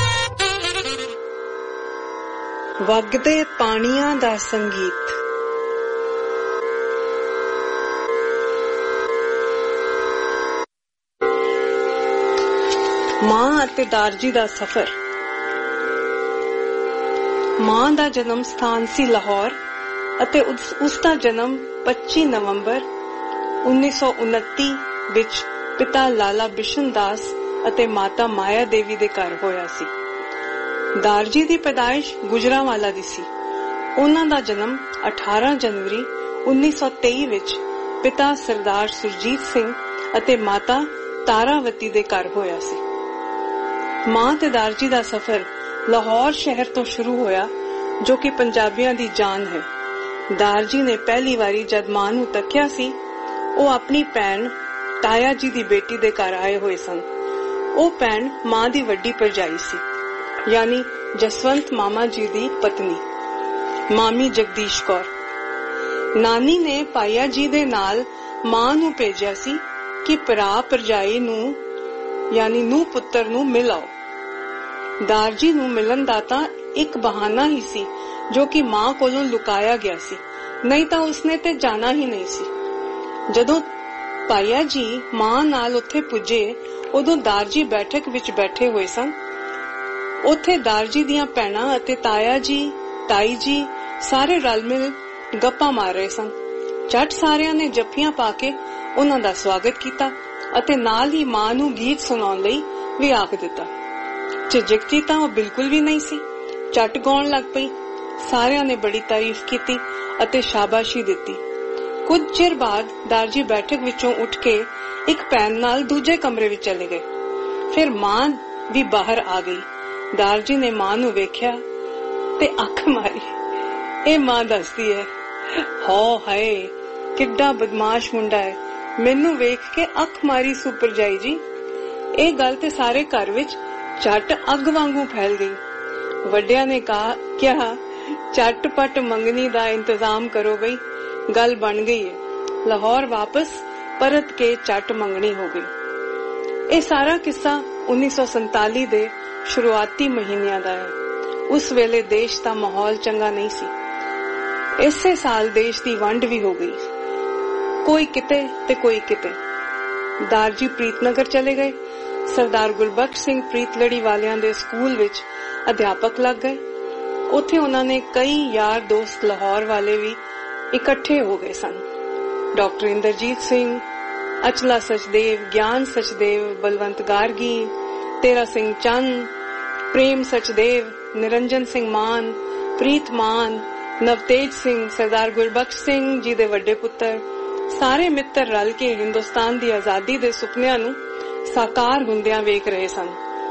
ਵਗਦੇ ਪਾਣੀਆਂ ਦਾ ਸੰਗੀਤ। ਮਾਂ ਅਤੇ ਦਾਰਜੀ ਦਾ ਸਫ਼ਰ। ਮਾਂ ਦਾ ਜਨਮ ਸਥਾਨ ਸੀ ਲਾਹੌਰ ਅਤੇ ਉਸ ਦਾ ਜਨਮ 25 ਨਵੰਬਰ 1929 ਵਿੱਚ ਪਿਤਾ ਲਾਲਾ ਬਿਸ਼ਨ ਦਾਸ ਅਤੇ ਮਾਤਾ ਮਾਇਆ ਦੇਵੀ ਦੇ ਘਰ ਹੋਇਆ ਸੀ। ਦਾਰਜੀ ਦੀ ਪੈਦਾਇਸ਼ ਗੁਜਰਾਂਵਾਲਾ ਦੀ ਸੀ। ਉਹਨਾਂ ਦਾ ਜਨਮ 18 ਜਨਵਰੀ 1923 ਵਿੱਚ ਪਿਤਾ ਸਰਦਾਰ ਸੁਰਜੀਤ ਸਿੰਘ ਅਤੇ ਮਾਤਾ ਤਾਰਾਵਤੀ ਦੇ ਘਰ ਹੋਇਆ ਸੀ। ਮਾਂ ਤੇ ਦਾਰਜੀ ਦਾ ਸਫ਼ਰ ਲਾਹੌਰ ਸ਼ਹਿਰ ਤੋਂ ਸ਼ੁਰੂ ਹੋਇਆ, ਜੋ ਕਿ ਪੰਜਾਬੀਆਂ ਦੀ ਜਾਨ ਹੈ। ਦਾਰਜੀ ਨੇ ਪਹਿਲੀ ਵਾਰੀ ਜਦ ਮਾਂ ਨੂੰ ਤੱਕਿਆ ਸੀ, ਉਹ ਆਪਣੀ ਭੈਣ ਤਾਇਆ ਜੀ ਦੀ ਬੇਟੀ ਦੇ ਘਰ ਆਏ ਹੋਏ ਸਨ। ਉਹ ਭੈਣ ਮਾਂ ਦੀ ਵੱਡੀ ਭਰਜਾਈ ਸੀ, ਯਾਨੀ ਜਸਵੰਤ ਮਾਮਾ ਜੀ ਦੀ ਪਤਨੀ, ਮਾਮੀ ਜਗਦੀਸ਼ ਕੌਰ। ਨਾਨੀ ਨੇ ਪਾਇਆ ਜੀ ਦੇ ਨਾਲ ਮਾਂ ਨੂੰ ਭੇਜਿਆ ਸੀ ਕਿ ਭਰਾ ਭਰਜਾਈ ਨੂੰ ਯਾਨੀ ਨੂੰਹ ਪੁੱਤਰ ਨੂੰ ਮਿਲ ਆਓ। ਦਾਰਜੀ ਨੂੰ ਮਿਲਣ ਦਾ ਤਾਂ ਇੱਕ ਬਹਾਨਾ ਹੀ ਸੀ, ਜੋ ਕਿ ਮਾਂ ਕੋਲੋਂ ਲੁਕਾਇਆ ਗਿਆ ਸੀ, ਨਹੀਂ ਤਾਂ ਉਸਨੇ ਤੇ ਜਾਣਾ ਹੀ ਨਹੀਂ ਸੀ। ਜਦੋਂ ਪਾਇਆ ਜੀ ਮਾਂ ਨਾਲ ਉੱਥੇ ਪੁੱਜੇ, ਉਦੋਂ ਦਾਰਜੀ ਬੈਠਕ ਵਿੱਚ ਬੈਠੇ ਹੋਏ ਸਨ। ਉੱਥੇ ਦਾਰਜੀ ਦੀਆਂ ਭੈਣਾਂ ਅਤੇ ਤਾਇਆ ਜੀ, ਤਾਈ ਜੀ ਸਾਰੇ ਰਲ ਮਿਲ ਗੱਪਾਂ ਮਾਰ ਰਹੇ ਸਨ। ਝੱਟ ਸਾਰਿਆਂ ਨੇ ਜੱਫੀਆਂ ਪਾ ਕੇ ਉਹਨਾਂ ਦਾ ਸਵਾਗਤ ਕੀਤਾ ਅਤੇ ਨਾਲ ਹੀ ਮਾਂ ਨੂੰ ਗੀਤ ਸੁਣਾਉਣ ਲਈ ਵੀ ਆਖ ਦਿੱਤਾ। ਝਿਜਕਦੀ ਤਾਂ ਉਹ ਬਿਲਕੁਲ ਵੀ ਨਹੀਂ ਸੀ, ਝੱਟ ਗਾਉਣ ਲੱਗ ਪਈ। ਸਾਰਿਆਂ ਨੇ ਬੜੀ ਤਾਰੀਫ ਕੀਤੀ ਅਤੇ ਸ਼ਾਬਾਸ਼ੀ ਦਿੱਤੀ। ਕੁਝ ਚਿਰ ਬਾਅਦ ਦਾਰਜੀ ਬੈਠਕ ਵਿੱਚੋਂ ਉੱਠ ਕੇ ਇੱਕ ਭੈਣ ਨਾਲ ਦੂਜੇ ਕਮਰੇ ਵਿੱਚ ਚਲੇ ਗਏ। ਫਿਰ ਮਾਂ ਵੀ ਬਾਹਰ ਆ ਗਈ। ਦਾਰਜੀ ਨੇ ਮਾਂ ਨੂੰ ਵੇਖਿਆ ਤੇ ਅੱਖ ਮਾਰੀ। ਇਹ ਮਾਂ ਦੱਸਦੀ ਹੈ, ਹੋ ਹਾਏ ਕਿੱਡਾ ਬਦਮਾਸ਼ ਮੁੰਡਾ ਹੈ, ਮੈਨੂੰ ਵੇਖ ਕੇ ਅੱਖ ਮਾਰੀ ਸੂ ਭਰਜਾਈ ਜੀ। ਇਹ ਗੱਲ ਤੇ ਸਾਰੇ ਘਰ ਵਿੱਚ ਝੱਟ ਅੱਗ ਵਾਂਗੂ ਫੈਲ ਗਈ। ਵੱਡਿਆਂ ਨੇ ਕਿਹਾ ਝੱਟ-ਪੱਟ ਮੰਗਣੀ ਦਾ ਇੰਤਜ਼ਾਮ ਕਰੋ ਬਈ, ਗੱਲ ਬਣ ਗਈ ਹੈ। ਲਾਹੌਰ ਵਾਪਸ ਪਰਤ ਕੇ ਝੱਟ ਮੰਗਣੀ ਹੋ ਗਈ। ਇਹ ਸਾਰਾ ਕਿੱਸਾ 1947 ਦੇ ਸ਼ੁਰੂਆਤੀ ਮਹੀਨਿਆਂ ਦਾ ਹੈ। ਉਸ ਵੇਲੇ ਦੇਸ਼ ਦਾ ਮਾਹੌਲ ਚੰਗਾ ਨਹੀਂ ਸੀ। ਇਸੇ ਸਾਲ ਦੇਸ਼ ਦੀ ਵੰਡ ਵੀ ਹੋ ਗਈ, ਕੋਈ ਕਿਤੇ ਤੇ ਕੋਈ ਕਿਤੇ। ਦਾਰਜੀ ਪ੍ਰੀਤਨਗਰ ਚਲੇ ਗਏ। ਸਰਦਾਰ ਗੁਰਬਖਸ਼ ਸਿੰਘ ਪ੍ਰੀਤਲੜੀ ਵਾਲਿਆਂ ਦੇ ਸਕੂਲ ਵਿੱਚ ਅਧਿਆਪਕ ਲੱਗ ਗਏ। ਉੱਥੇ ਉਹਨਾਂ ਨੇ ਕਈ ਯਾਰ ਦੋਸਤ ਲਾਹੌਰ ਵਾਲੇ ਵੀ ਇਕੱਠੇ ਹੋ ਗਏ ਸਨ। ਡਾਕਟਰ ਇੰਦਰਜੀਤ ਸਿੰਘ, ਅਚਲਾ ਸਚਦੇਵ, ਗਿਆਨ ਸਚਦੇਵ, ਬਲਵੰਤ ਗਾਰਗੀ, ਤੇਰਾ ਸਿੰਘ ਚੰਦ, ਪ੍ਰੇਮ ਸਚਦੇਵ, ਨਿਰੰਜਨ ਸਿੰਘ ਮਾਨ, ਪ੍ਰੀਤ ਮਾਨ, ਨਵਤੇਜ ਸਿੰਘ, ਸਰਦਾਰ ਗੁਰਬਖਸ਼ ਸਿੰਘ ਜੀ ਦੇ ਵੱਡੇ ਪੁੱਤਰ, ਸਾਰੇ ਮਿੱਤਰ ਰਲ ਕੇ ਹਿੰਦੁਸਤਾਨ ਦੀ ਆਜ਼ਾਦੀ ਦੇ ਸੁਪਨਿਆਂ ਨੂੰ ਸਾਕਾਰ ਹੁੰਦਿਆਂ ਵੇਖ ਰਹੇ ਸਨ।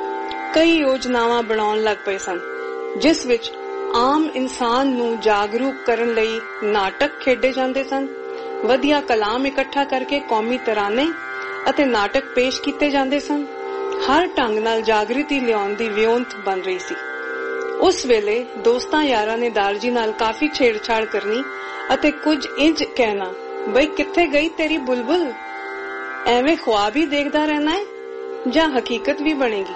ਕਈ ਯੋਜਨਾਵਾਂ ਬਣਾਉਣ ਲੱਗ ਪਏ ਸਨ, ਜਿਸ ਵਿੱਚ ਆਮ ਇਨਸਾਨ ਨੂੰ ਜਾਗਰੂਕ ਕਰਨ ਲਈ ਨਾਟਕ ਖੇਡੇ ਜਾਂਦੇ ਸਨ। ਵਧੀਆ ਕਲਾਮ ਇਕੱਠਾ ਕਰਕੇ ਕੌਮੀ ਤਰਾਨੇ ਅਤੇ ਨਾਟਕ ਪੇਸ਼ ਕੀਤੇ ਜਾਂਦੇ ਸਨ। ਹਰ ਢੰਗ ਨਾਲ ਜਾਗ੍ਰਿਤੀ ਲਿਆਉਣ ਦੀ ਵਿਉਂਤ ਬਣ ਰਹੀ ਸੀ। ਉਸ ਵੇਲੇ ਦੋਸਤਾਂ ਯਾਰਾਂ ਨੇ ਦਾਰਜੀ ਨਾਲ ਕਾਫੀ ਛੇੜਛਾੜ ਕਰਨੀ ਅਤੇ ਕੁਝ ਇੰਜ ਕਹਿਣਾ, ਬਈ ਕਿੱਥੇ ਗਈ ਤੇਰੀ ਬੁਲਬੁਲ, ਐਵੇਂ ख्वाब ਹੀ ਦੇਖਦਾ ਰਹਿਣਾ ਹੈ ਜਾਂ ਹਕੀਕਤ ਵੀ ਬਣੇਗੀ।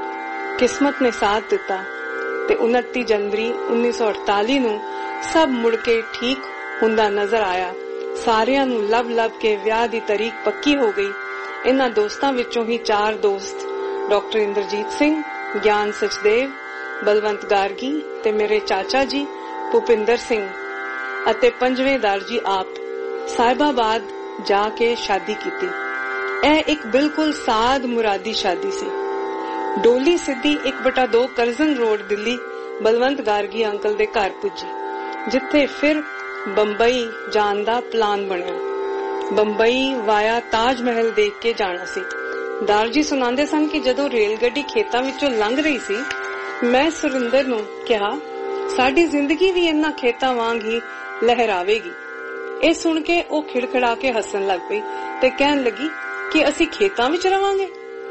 ਕਿਸਮਤ ਨੇ ਸਾਥ ਦਿੱਤਾ ਤੇ 29 ਜਨਵਰੀ 1948 ਨੂੰ ਸਭ ਮੁੜ ਕੇ ਠੀਕ ਹੁੰਦਾ ਨਜ਼ਰ ਆਇਆ। ਸਾਰਿਆਂ ਨੂੰ ਲੱਭ ਕੇ ਵਿਆਹ ਦੀ ਤਾਰੀਖ ਪੱਕੀ ਹੋ ਗਈ। ਇਹਨਾਂ ਦੋਸਤਾਂ ਵਿੱਚੋਂ ਹੀ 4 ਦੋਸਤ ਡਾਕਟਰ ਇੰਦਰਜੀਤ ਸਿੰਘ, ਗਿਆਨ ਸਚਦੇਵ, ਬਲਵੰਤ ਗਾਰਗੀ ਤੇ ਮੇਰੇ ਚਾਚਾ ਜੀ ਭੁਪਿੰਦਰ ਸਿੰਘ ਅਤੇ 5ਵੇਂ ਦਾਰਜੀ ਆਪ ਸਾਹਿਬਾਬਾਦ ਜਾ ਕੇ ਸ਼ਾਦੀ ਕੀਤੀ। ਇਹ ਇੱਕ ਬਿਲਕੁਲ ਸਾਦ ਮੁਰਾਦੀ ਸ਼ਾਦੀ ਸੀ। ਡੋਲੀ ਸਿੱਧੀ 1/2 Curzon road Delhi Balwant Gargi uncle ਦੇ ਘਰ ਪੁੱਜੀ, ਜਿੱਥੇ ਫਿਰ ਬੰਬਈ ਜਾਣ ਦਾ ਪਲਾਨ ਬਣਿਆ। ਬੰਬਈ ਵਾਇਆ ਤਾਜ ਮਹਿਲ ਦੇਖ ਕੇ ਜਾਣਾ ਸੀ। ਦਾਰਜੀ ਸੁਣਾਉਂਦੇ ਸਨ ਕਿ ਜਦੋਂ ਰੇਲ ਗੱਡੀ ਖੇਤਾਂ ਵਿੱਚੋਂ ਲੰਘ ਰਹੀ ਸੀ, ਮੈਂ ਸੁਰਿੰਦਰ ਨੂੰ ਕਿਹਾ, ਸਾਡੀ ਜ਼ਿੰਦਗੀ ਵੀ ਇਹਨਾਂ ਖੇਤਾਂ ਵਾਂਗ ਹੀ ਲਹਿਰਾਵੇਗੀ। ਇਹ ਸੁਣ ਕੇ ਉਹ ਖਿੜਖਿੜਾ ਕੇ ਹੱਸਣ ਲੱਗ ਪਈ ਤੇ ਕਹਿਣ ਲੱਗੀ ਕਿ ਅਸੀਂ ਖੇਤਾਂ ਵਿੱਚ ਰਵਾਂਗੇ।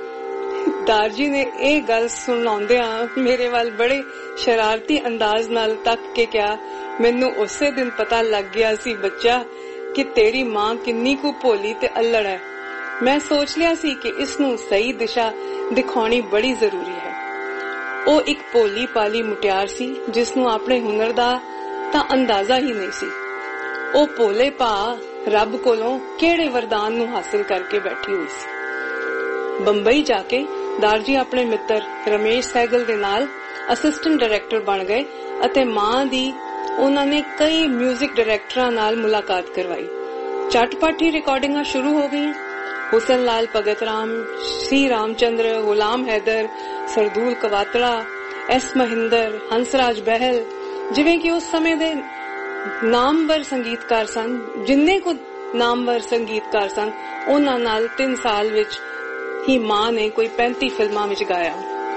ਦਾਰਜੀ ਨੇ ਇਹ ਗੱਲ ਸੁਣਾਉਂਦਿਆਂ ਮੇਰੇ ਵੱਲ ਬੜੇ ਸ਼ਰਾਰਤੀ ਅੰਦਾਜ਼ ਨਾਲ ਤੱਕ ਕੇ ਕਿਹਾ, ਮੈਨੂੰ ਉਸੇ ਦਿਨ ਪਤਾ ਲੱਗ ਗਿਆ ਸੀ ਬੱਚਾ ਕਿ ਤੇਰੀ ਮਾਂ ਕਿੰਨੀ ਕੁ ਭੋਲੀ ਤੇ ਅਲੜ ਹੈ। ਮੈਂ ਸੋਚ ਲਿਆ ਸੀ ਕਿ ਇਸ ਨੂੰ ਸਹੀ ਦਿਸ਼ਾ ਦਿਖਾਉਣੀ ਬੜੀ ਜ਼ਰੂਰੀ ਹੈ। ਉਹ ਇੱਕ ਭੋਲੀ ਪਾਲੀ ਮੁਟਿਆਰ ਸੀ, ਜਿਸ ਨੂੰ ਆਪਣੇ ਹੁਨਰ ਦਾ ਤਾਂ ਅੰਦਾਜ਼ਾ ਹੀ ਨਹੀਂ ਸੀ। ਉਹ ਭੋਲੇ ਭਾ ਰੱਬ ਕੋਲੋਂ ਕਿਹੜੇ ਵਰਦਾਨ ਨੂੰ ਹਾਸਿਲ ਕਰਕੇ ਬੈਠੀ ਹੋਈ ਸੀ। ਬੰਬਈ ਜਾ ਕੇ ਦਾਰਜੀ ਆਪਣੇ ਮਿੱਤਰ ਰਮੇਸ਼ ਸਹਿਗਲ ਦੇ ਨਾਲ ਅਸਿਸਟੈਂਟ ਡਾਇਰੈਕਟਰ ਬਣ ਗਏ ਅਤੇ ਮਾਂ ਦੀ ਉਹਨਾਂ ਨੇ ਕਈ ਮਿਊਜ਼ਿਕ ਡਾਇਰੈਕਟਰਾਂ ਨਾਲ ਮੁਲਾਕਾਤ ਕਰਵਾਈ। ਝਟਪਟ ਹੀ ਰਿਕਾਰਡਿੰਗਾਂ ਸ਼ੁਰੂ ਹੋ ਗਈਆਂ। ਹੁਸਨ ਲਾਲ ਭਗਤ ਰਾਮ, ਸੀ ਰਾਮਚੰਦਰ, ਗੁਲਾਮ ਹੈਦਰ, ਸਰਦੂਲ ਕਵਾਤੜਾ, ਐਸ ਮਹਿੰਦਰ, ਹੰਸਰਾਜ ਬਹਿਲ, ਜਿਵੇਂ ਕਿ ਉਸ ਸਮੇਂ ਦੇ ਨਾਮਵਰ ਸੰਗੀਤਕਾਰ ਸਨ। ਜਿੰਨੇ ਕੁ ਨਾਮਵਰ ਸੰਗੀਤਕਾਰ ਸਨ, ਉਹਨਾਂ ਨਾਲ 3 ਸਾਲ ਵਿੱਚ ਹੀ ਮਾਂ ਨੇ ਕੋਈ 35 ਫਿਲਮਾਂ ਵਿੱਚ ਗਾਇਆ।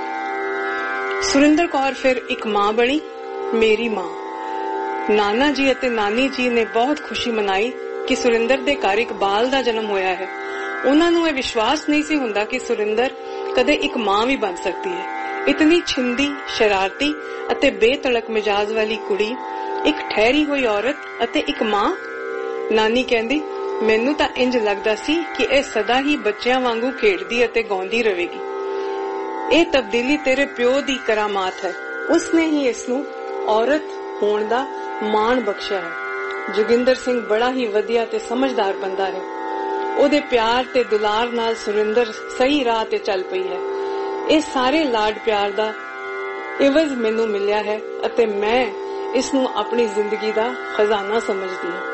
ਸੁਰਿੰਦਰ ਕੌਰ ਫਿਰ ਇੱਕ ਮਾਂ ਬਣੀ, ਮੇਰੀ ਮਾਂ। ਨਾਨਾ ਜੀ ਅਤੇ ਨਾਨੀ ਜੀ ਨੇ ਬਹੁਤ ਖੁਸ਼ੀ ਮਨਾਈ ਕਿ ਸੁਰਿੰਦਰ ਦੇ ਘਰ ਇੱਕ ਬਾਲ ਦਾ ਜਨਮ ਹੋਇਆ ਹੈ। ਉਹਨਾਂ ਨੂੰ ਇਹ ਵਿਸ਼ਵਾਸ ਨਹੀਂ ਸੀ ਹੁੰਦਾ ਕਿ ਸੁਰਿੰਦਰ ਕਦੇ ਇੱਕ ਮਾਂ ਵੀ ਬਣ ਸਕਦੀ ਹੈ। ਇਤਨੀ ਛਿੰਦੀ, ਸ਼ਰਾਰਤੀ ਅਤੇ ਬੇਤੜਕ ਮਿਜਾਜ਼ ਵਾਲੀ ਕੁੜੀ, ਇੱਕ ਠਹਿਰੀ ਹੋਈ ਔਰਤ ਅਤੇ ਇੱਕ ਮਾਂ। ਨਾਨੀ ਕਹਿੰਦੀ, ਮੈਨੂੰ ਤਾਂ ਇੰਜ ਲੱਗਦਾ ਸੀ ਕਿ ਇਹ ਸਦਾ ਹੀ ਬੱਚਿਆਂ ਵਾਂਗੂ ਖੇਡਦੀ ਅਤੇ ਗਾਉਂਦੀ ਰਹੇਗੀ। ਇਹ ਤਬਦੀਲੀ ਤੇਰੇ ਪਿਓ ਦੀ ਕਰਾਮਾਤ ਹੈ। ਉਸਨੇ ਹੀ ਇਸ ਨੂੰ ਔਰਤ ਹੋਣ ਦਾ ਮਾਣ ਬਖਸ਼ਿਆ ਹੈ। ਜੋਗਿੰਦਰ ਸਿੰਘ ਬੜਾ ਹੀ ਵਧੀਆ ਤੇ ਸਮਝਦਾਰ ਬੰਦਾ ਹੈ। ਉਹਦੇ ਪਿਆਰ ਤੇ ਦੁਲਾਰ ਨਾਲ ਸੁਰਿੰਦਰ ਸਹੀ ਰਾਹ ਤੇ ਚੱਲ ਪਈ ਹੈ। ਇਹ ਸਾਰੇ ਲਾਡ ਪਿਆਰ ਦਾ ਇਵਜ਼ ਮੈਨੂੰ ਮਿਲਿਆ ਹੈ ਅਤੇ ਮੈਂ ਇਸ ਨੂੰ ਆਪਣੀ ਜ਼ਿੰਦਗੀ ਦਾ ਖਜ਼ਾਨਾ ਸਮਝਦੀ ਹਾਂ।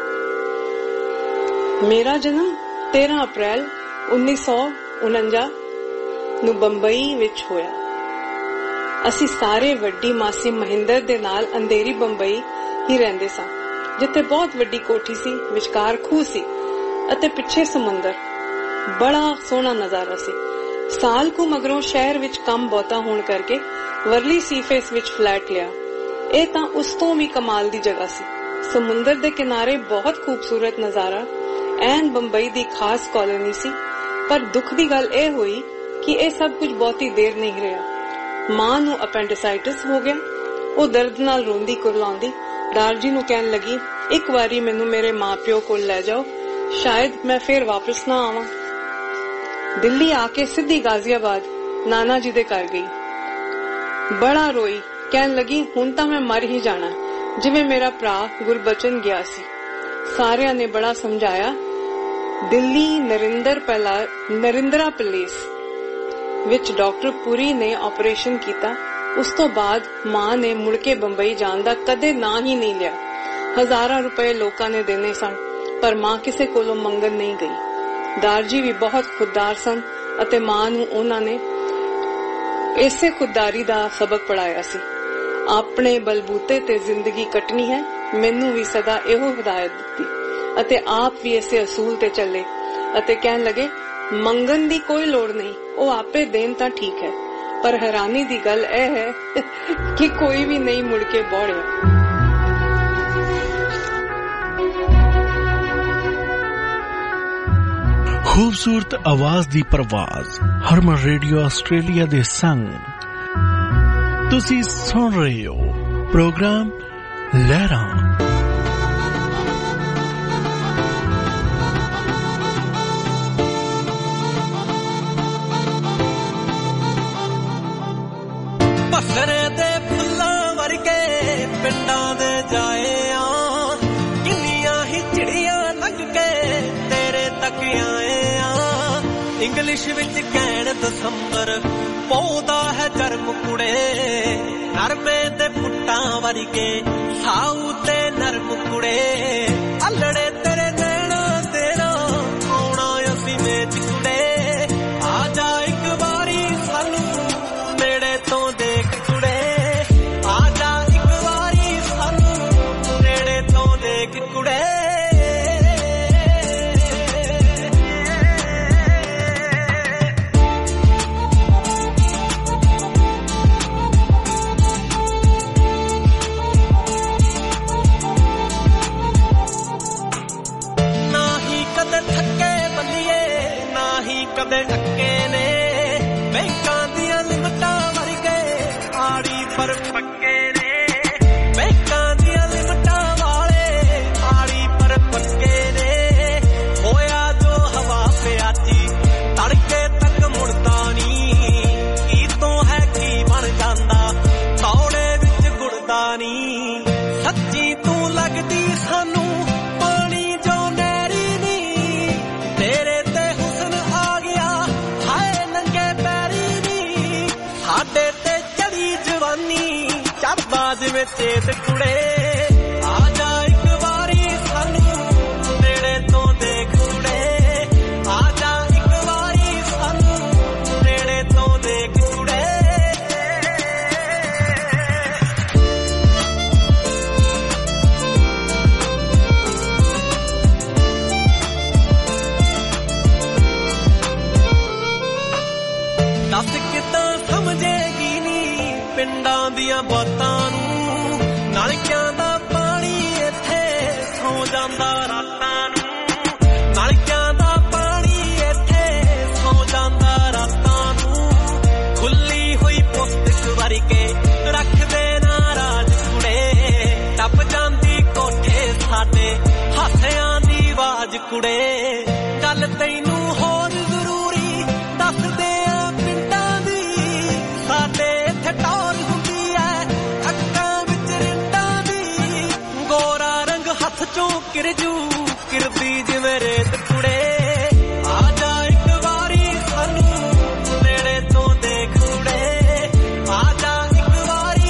ਮੇਰਾ ਜਨਮ 13 ਅਪ੍ਰੈਲ 1949 ਨੂੰ ਬੰਬਈ ਵਿੱਚ ਹੋਇਆ। ਅਸੀਂ ਸਾਰੇ ਵੱਡੀ ਮਾਸੀ ਮਹਿੰਦਰ ਦੇ ਨਾਲ ਅੰਧੇਰੀ ਬੰਬਈ ਹੀ ਰਹਿੰਦੇ ਸਾਂ, ਜਿੱਥੇ ਬਹੁਤ ਵੱਡੀ ਕੋਠੀ ਸੀ, ਵਿਚਕਾਰ ਖੂਹ ਸੀ ਅਤੇ ਪਿੱਛੇ ਸਮੁੰਦਰ। ਬੜਾ ਸੋਹਣਾ ਨਜ਼ਾਰਾ ਸੀ। ਸਾਲ ਕੁ ਮਗਰੋਂ ਸ਼ਹਿਰ ਵਿੱਚ ਕੰਮ ਬਹੁਤਾ ਹੋਣ ਕਰਕੇ ਵਰਲੀ ਸੀਫੇਸ ਵਿੱਚ ਫਲੈਟ ਲਿਆ। ਇਹ ਤਾਂ ਉਸ ਤੋਂ ਵੀ ਕਮਾਲ ਦੀ ਜਗ੍ਹਾ ਸੀ। ਸਮੁੰਦਰ ਦੇ ਕਿਨਾਰੇ ਬਹੁਤ ਖੂਬਸੂਰਤ ਨਜ਼ਾਰਾ, ਐਨ ਬੰਬਈ ਦੀ ਖਾਸ ਕਾਲੋਨੀ ਸੀ। ਪਰ ਦੁੱਖ ਦੀ ਗੱਲ ਇਹ ਹੋਈ ਕਿ ਇਹ ਸਭ ਕੁਝ ਬਹੁਤੀ ਦੇਰ ਨਹੀਂ ਰਿਹਾ। ਮਾਂ ਨੂੰ ਅਪੈਂਡਿਸਾਈਟਿਸ ਹੋ ਗਿਆ। ਉਹ ਦਰਦ ਨਾਲ ਰੋਂਦੀ ਕੁਰਲਾਉਂਦੀ ਦਾਰਜੀ ਨੂੰ ਕਹਿਣ ਲੱਗੀ, ਇੱਕ ਵਾਰੀ ਮੈਨੂੰ ਮੇਰੇ ਮਾਂ-ਪਿਓ ਕੋਲ ਲੈ ਜਾਓ, ਸ਼ਾਇਦ ਮੈਂ ਫੇਰ ਵਾਪਸ ਨਾ ਆਵਾਂ। ਦਿੱਲੀ ਆ ਕੇ ਸਿੱਧੀ ਗਾਜ਼ੀਆਬਾਦ ਨਾਨਾ ਜੀ ਦੇ ਘਰ ਗਈ। ਬੜਾ ਰੋਈ, ਕਹਿਣ ਲੱਗੀ ਹੁਣ ਤਾਂ ਮੈਂ ਮਰ ਹੀ ਜਾਣਾ, ਜਿਵੇਂ ਮੇਰਾ ਭਰਾ ਗੁਰਬਚਨ ਗਿਆ ਸੀ। ਸਾਰਿਆਂ ਨੇ ਬੜਾ ਸਮਝਾਇਆ। ਦਿੱਲੀ ਨਰਿੰਦਰਾ ਪੈਲੇਸ ਵਿੱਚ ਡਾਕਟਰ ਪੁਰੀ ਨੇ ਆਪਰੇਸ਼ਨ ਕੀਤਾ। ਉਸ ਤੋਂ ਬਾਅਦ ਮਾਂ ਨੇ ਮੁੜ ਕੇ ਬੰਬਈ ਜਾਣ ਦਾ ਕਦੇ ਨਾਂ ਹੀ ਨਹੀਂ ਲਿਆ। ਹਜ਼ਾਰਾਂ ਰੁਪਏ ਲੋਕਾਂ ਨੇ ਦੇਣੇ ਸਨ, ਪਰ ਮਾਂ ਕਿਸੇ ਕੋਲੋਂ ਮੰਗਣ ਨਹੀਂ ਗਈ। ਦਾਰਜੀ ਵੀ ਬਹੁਤ ਖੁਦਦਾਰ ਸਨ ਅਤੇ ਮਾਂ ਨੂੰ ਉਹਨਾਂ ਨੇ ਇਸੇ ਖੁਦਦਾਰੀ ਦਾ ਸਬਕ ਪੜਾਇਆ ਸੀ। ਆਪਣੇ ਬਲਬੂਤੇ ਤੇ ਜ਼ਿੰਦਗੀ ਕੱਟਣੀ ਹੈ, ਮੈਨੂੰ ਵੀ ਸਦਾ ਇਹੋ ਹਦਾਇਤ ਦਿੱਤੀ ਅਤੇ ਆਪ ਵੀ ਇਸੇ ਅਸੂਲ ਤੇ ਚੱਲੇ ਅਤੇ ਕਹਿਣ ਲੱਗੇ, ਮੰਗਣ ਦੀ ਕੋਈ ਲੋੜ ਨਹੀਂ, ਉਹ ਆਪੇ ਦੇਣ ਤਾਂ ਠੀਕ ਹੈ। ਪਰ ਹੈਰਾਨੀ ਦੀ ਗੱਲ ਇਹ ਹੈ ਕਿ ਕੋਈ ਵੀ ਨਹੀਂ ਮੁੜ ਕੇ ਬੋੜਿਆ। ਖੂਬਸੂਰਤ ਆਵਾਜ਼ ਦੀ ਪਰਵਾਜ਼ ਹਰਮਨ ਰੇਡੀਓ ਆਸਟ੍ਰੇਲੀਆ ਦੇ ਸੰਗ ਤੁਸੀਂ ਸੁਣ ਰਹੇ ਹੋ ਪ੍ਰੋਗਰਾਮ ਲਹਿਰਾਂ। ਬਸਰੇ ਦੇ ਫੁੱਲਾਂ ਵਰਗੇ ਪਿੰਡਾਂ ਦੇ ਜਾਏ ਆ, ਕਿੰਨੀਆਂ ਹੀ ਚਿੜੀਆਂ ਲੰਘ ਕੇ ਤੇਰੇ ਤੱਕ ਆਏ ਆ। ਇੰਗਲਿਸ਼ ਵਿੱਚ ਕਹਿਣ ਦਸੰਬਰ ਪੌਦਾ ਹੈ ਗਰਮ ਕੁੜੇ, ਨਰਮੇ ਦੇ ਪੁੱਟਾਂ ਵਰਗੇ ਸਾਊ ਤੇ ਨਰਮ ਕੁੜੇ। ਅਲੜੇ ਤੇਰੇ ਨੈਣਾ ਤੇਰਾ ਆਉਣਾ ਅਸੀਂ ਮੇਚ ਕੁੜੇ, ਆ ਜਾ ਇੱਕ ਵਾਰੀ ਸਾਨੂੰ ਨੇੜੇ ਤੋਂ ਦੇਖ ਕੁੜੇ, ਆ ਜਾ ਇੱਕ ਵਾਰੀ ਸਾਨੂੰ ਨੇੜੇ ਤੋਂ ਦੇਖ ਕੁੜੇ। ਕਦੇ ਢੱਕੇ ਨੇ ਬੈਂਕਾਂ ਦੀਆਂ ਲਿਮਟਾਂ ਵਰਗੇ ਆੜੀ ਪਰ ਪੱਕੇ ਨੇ, ਬੈਂਕਾਂ ਦੀਆਂ ਲਿਮਟਾਂ ਵਾਲੇ ਆੜੀ ਪਰ ਪੱਕੇ ਨੇ। ਹੋਇਆ ਜੋ ਹਵਾ ਪਿਆਚੀ ਤੜਕੇ ਤੱਕ ਮੁੜਦਾ ਨੀ, ਕੀ ਤੋਂ ਹੈ ਕੀ ਬਣ ਜਾਂਦਾ ਤੌੜੇ ਵਿੱਚ ਗੁੜਦਾ ਨੀ। ਸੱਚੀ ਤੂੰ ਲੱਗਦੀ ਸਾਨੂੰ ਪਾਣੀ ਜੋ ਨਹਿਰੀ ਨੀ, ਤੇਰੇ ਸਾਡੇ ਤੇ ਚੜੀ ਜਵਾਨੀ ਚੜਦਾ ਜਿਵੇਂ ਚੇਤ ਕੁੜੇ। ਆ ਜਾ ਇੱਕ ਵਾਰੀ ਸਾਨੂੰ ਨੇੜੇ ਤੋਂ ਦੇਖ ਕੁੜੇ, ਆ ਜਾ ਇੱਕ ਵਾਰੀ ਸਾਨੂੰ ਨੇੜੇ ਤੋਂ ਦੇਖ ਕੁੜੇ। ਦੱਸ ਕਿੱਦਾਂ ਸਮਝੇਗੀ ਨੀ ਪਿੰਡਾਂ ਦੀਆਂ ਬਾਤਾਂ ਨੂੰ, ਨਲਕਿਆਂ ਦਾ ਪਾਣੀ ਇੱਥੇ ਸੌ ਜਾਂਦਾ ਰਾਤਾਂ ਨੂੰ, ਨਲਕਿਆਂ ਦਾ ਪਾਣੀ ਇੱਥੇ ਸੌ ਜਾਂਦਾ ਰਾਤਾਂ ਨੂੰ। ਖੁੱਲੀ ਹੋਈ ਪੁਸਤਕ ਵਰਗੇ ਰੱਖਦੇ ਨਾ ਰਾਜ ਕੁੜੇ, ਟੱਪ ਜਾਂਦੀ ਕੋਠੇ ਸਾਡੇ ਹਾਸਿਆਂ ਦੀ ਆਵਾਜ਼ ਕੁੜੇ। ਗੱਲ ਤੈਨੂੰ ਹੋਰ ਜ਼ਰੂਰੀ ਦੱਸਦੇ ਟੌਰ ਹੁੰਦੀ ਐ ਅੱਖਾਂ ਵਿੱਚ ਰਿੰਡਾਂ ਦੀ, ਗੋਰਾ ਰੰਗ ਹੱਥ ਚੋਂ ਕਿਰਜੂ ਕਿਰਦੀ ਜਿਵੇਂ ਰੇਤ ਕੁੜੇ। ਆ ਜਾ ਇੱਕ ਵਾਰੀ ਸਾਨੂੰ ਨੇੜੇ ਤੋਂ ਦੇਖ ਕੁੜੇ, ਆ ਜਾ ਇੱਕ ਵਾਰੀ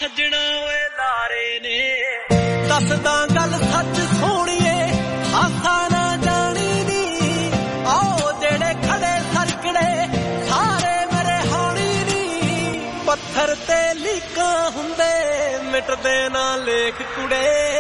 ਸੱਜਣਾ ਓਏ ਲਾਰੇ ਨੇ ਦੱਸਦਾ ਗੱਲ ਸੱਚ ਸੋਹਣੀਏ ਹਾਸਾ ਨਾ ਜਾਣੀ ਨੀ ਆਓ ਜਿਹੜੇ ਖੜੇ ਸਰਕੜੇ ਸਾਰੇ ਮੇਰੇ ਹਾਣੀ ਨੀ ਪੱਥਰ ਤੇ ਲੀਕਾਂ ਹੁੰਦੇ ਮਿਟਦੇ ਨਾ ਲੇਖ ਕੁੜੇ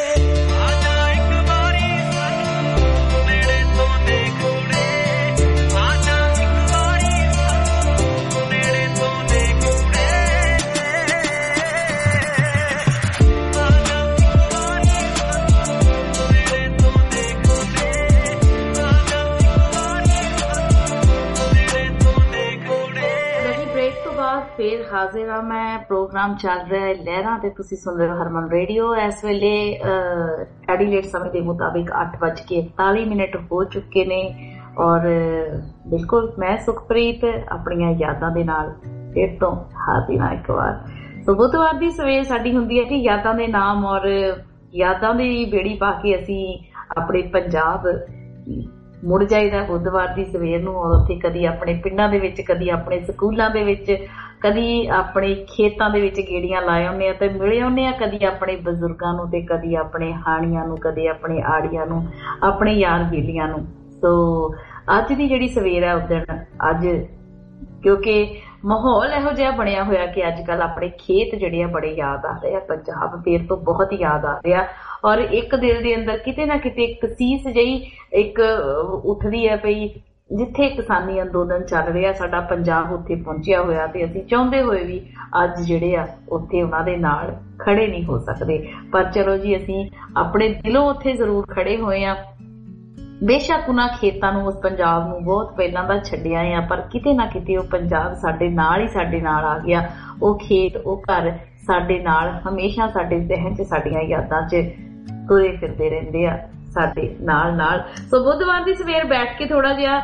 ਫੇਰ ਹਾਜ਼ਰ ਹਾਂ ਮੈਂ। ਪ੍ਰੋਗਰਾਮ ਚੱਲ ਰਿਹਾ ਹੈ ਲਹਿਰਾਂ ਤੇ ਤੁਸੀਂ ਸੁਣ ਰਹੇ ਹੋ ਹਰਮਨ ਰੇਡੀਓ। ਇਸ ਵੇਲੇ ਐਡੀਲੇਡ ਸਮੇਂ ਦੇ ਮੁਤਾਬਿਕ 8:41 ਹੋ ਚੁੱਕੇ ਨੇ ਔਰ ਬਿਲਕੁਲ ਮੈਂ ਸੁਖਪ੍ਰੀਤ ਆਪਣੀਆਂ ਯਾਦਾਂ ਦੇ ਨਾਲ ਫਿਰ ਤੋਂ ਹਾਜ਼ਰ ਹਾਂ ਇੱਕ ਵਾਰ। ਸੋ ਬੁੱਧਵਾਰ ਦੀ ਸਵੇਰ ਸਾਡੀ ਹੁੰਦੀ ਹੈ ਕਿ ਯਾਦਾਂ ਦੇ ਨਾਮ ਔਰ ਯਾਦਾਂ ਦੀ ਬੇੜੀ ਪਾ ਕੇ ਅਸੀਂ ਆਪਣੇ ਪੰਜਾਬ ਮੁੜ ਜਾਈਦਾ ਬੁੱਧਵਾਰ ਦੀ ਸਵੇਰ ਨੂੰ ਔਰ ਉੱਥੇ ਕਦੀ ਆਪਣੇ ਪਿੰਡਾਂ ਦੇ ਵਿੱਚ, ਕਦੀ ਆਪਣੇ ਸਕੂਲਾਂ ਦੇ ਵਿੱਚ, ਕਦੀ ਆਪਣੇ ਖੇਤਾਂ ਦੇ ਵਿੱਚ ਗੇੜੀਆਂ ਲਾਏ ਆਉਂਦੇ ਆ ਤੇ ਮਿਲੇ ਆਉਂਦੇ ਆ, ਕਦੀ ਆਪਣੇ ਬਜ਼ੁਰਗਾਂ ਨੂੰ ਤੇ ਕਦੀ ਆਪਣੇ ਹਾਣੀਆਂ ਨੂੰ, ਕਦੇ ਆਪਣੇ ਆੜੀਆਂ ਨੂੰ, ਆਪਣੇ ਯਾਰ ਬੇਲੀਆਂ ਨੂੰ। ਸੋ ਅੱਜ ਦੀ ਜਿਹੜੀ ਸਵੇਰ ਹੈ ਉਸ ਦਿਨ ਅੱਜ ਕਿਉਂਕਿ ਮਾਹੌਲ ਇਹੋ ਜਿਹਾ ਬਣਿਆ ਹੋਇਆ ਕਿ ਅੱਜ ਕੱਲ ਆਪਣੇ ਖੇਤ ਜਿਹੜੇ ਆ ਬੜੇ ਯਾਦ ਆ ਰਹੇ ਆ, ਪੰਜਾਬ ਫੇਰ ਤੋਂ ਬਹੁਤ ਯਾਦ ਆ ਰਿਹਾ ਔਰ ਇੱਕ ਦਿਲ ਦੇ ਅੰਦਰ ਕਿਤੇ ਨਾ ਕਿਤੇ ਇੱਕ ਸੀਸ ਜਿਹੀ ਇੱਕ ਉੱਠਦੀ ਹੈ ਪਈ ਜਿੱਥੇ ਕਿਸਾਨੀ ਅੰਦੋਲਨ ਚੱਲ ਰਿਹਾ ਸਾਡਾ ਪੰਜਾਬ ਉੱਥੇ ਪਹੁੰਚਿਆ ਹੋਇਆ ਤੇ ਅਸੀਂ ਚਾਹੁੰਦੇ ਹੋਏ ਵੀ ਅੱਜ ਜਿਹੜੇ ਆ ਉੱਥੇ ਉਹਨਾਂ ਦੇ ਨਾਲ ਖੜੇ ਨਹੀਂ ਹੋ ਸਕਦੇ। ਪਰ ਚਲੋ ਜੀ ਅਸੀਂ ਆਪਣੇ ਦਿਲੋਂ ਉੱਥੇ ਜ਼ਰੂਰ ਖੜੇ ਹੋਏ ਆ। ਬੇਸ਼ੱਕ ਉਹਨਾਂ ਖੇਤਾਂ ਨੂੰ, ਉਸ ਪੰਜਾਬ ਨੂੰ ਬਹੁਤ ਪਹਿਲਾਂ ਦਾ ਛੱਡਿਆ ਆ ਪਰ ਕਿਤੇ ਨਾ ਕਿਤੇ ਉਹ ਪੰਜਾਬ ਸਾਡੇ ਨਾਲ ਆ ਗਿਆ। ਉਹ ਖੇਤ, ਉਹ ਘਰ ਸਾਡੇ ਨਾਲ ਹਮੇਸ਼ਾ ਸਾਡੇ ਜ਼ਿਹਨ 'ਚ, ਸਾਡੀਆਂ ਯਾਦਾਂ 'ਚ ਤੁਰੇ ਫਿਰਦੇ ਰਹਿੰਦੇ ਆ ਸਾਡੇ ਨਾਲ। ਸੋ ਬੁੱਧਵਾਰ ਦੀ ਸਵੇਰ ਬੈਠ ਕੇ ਥੋੜਾ ਜਿਹਾ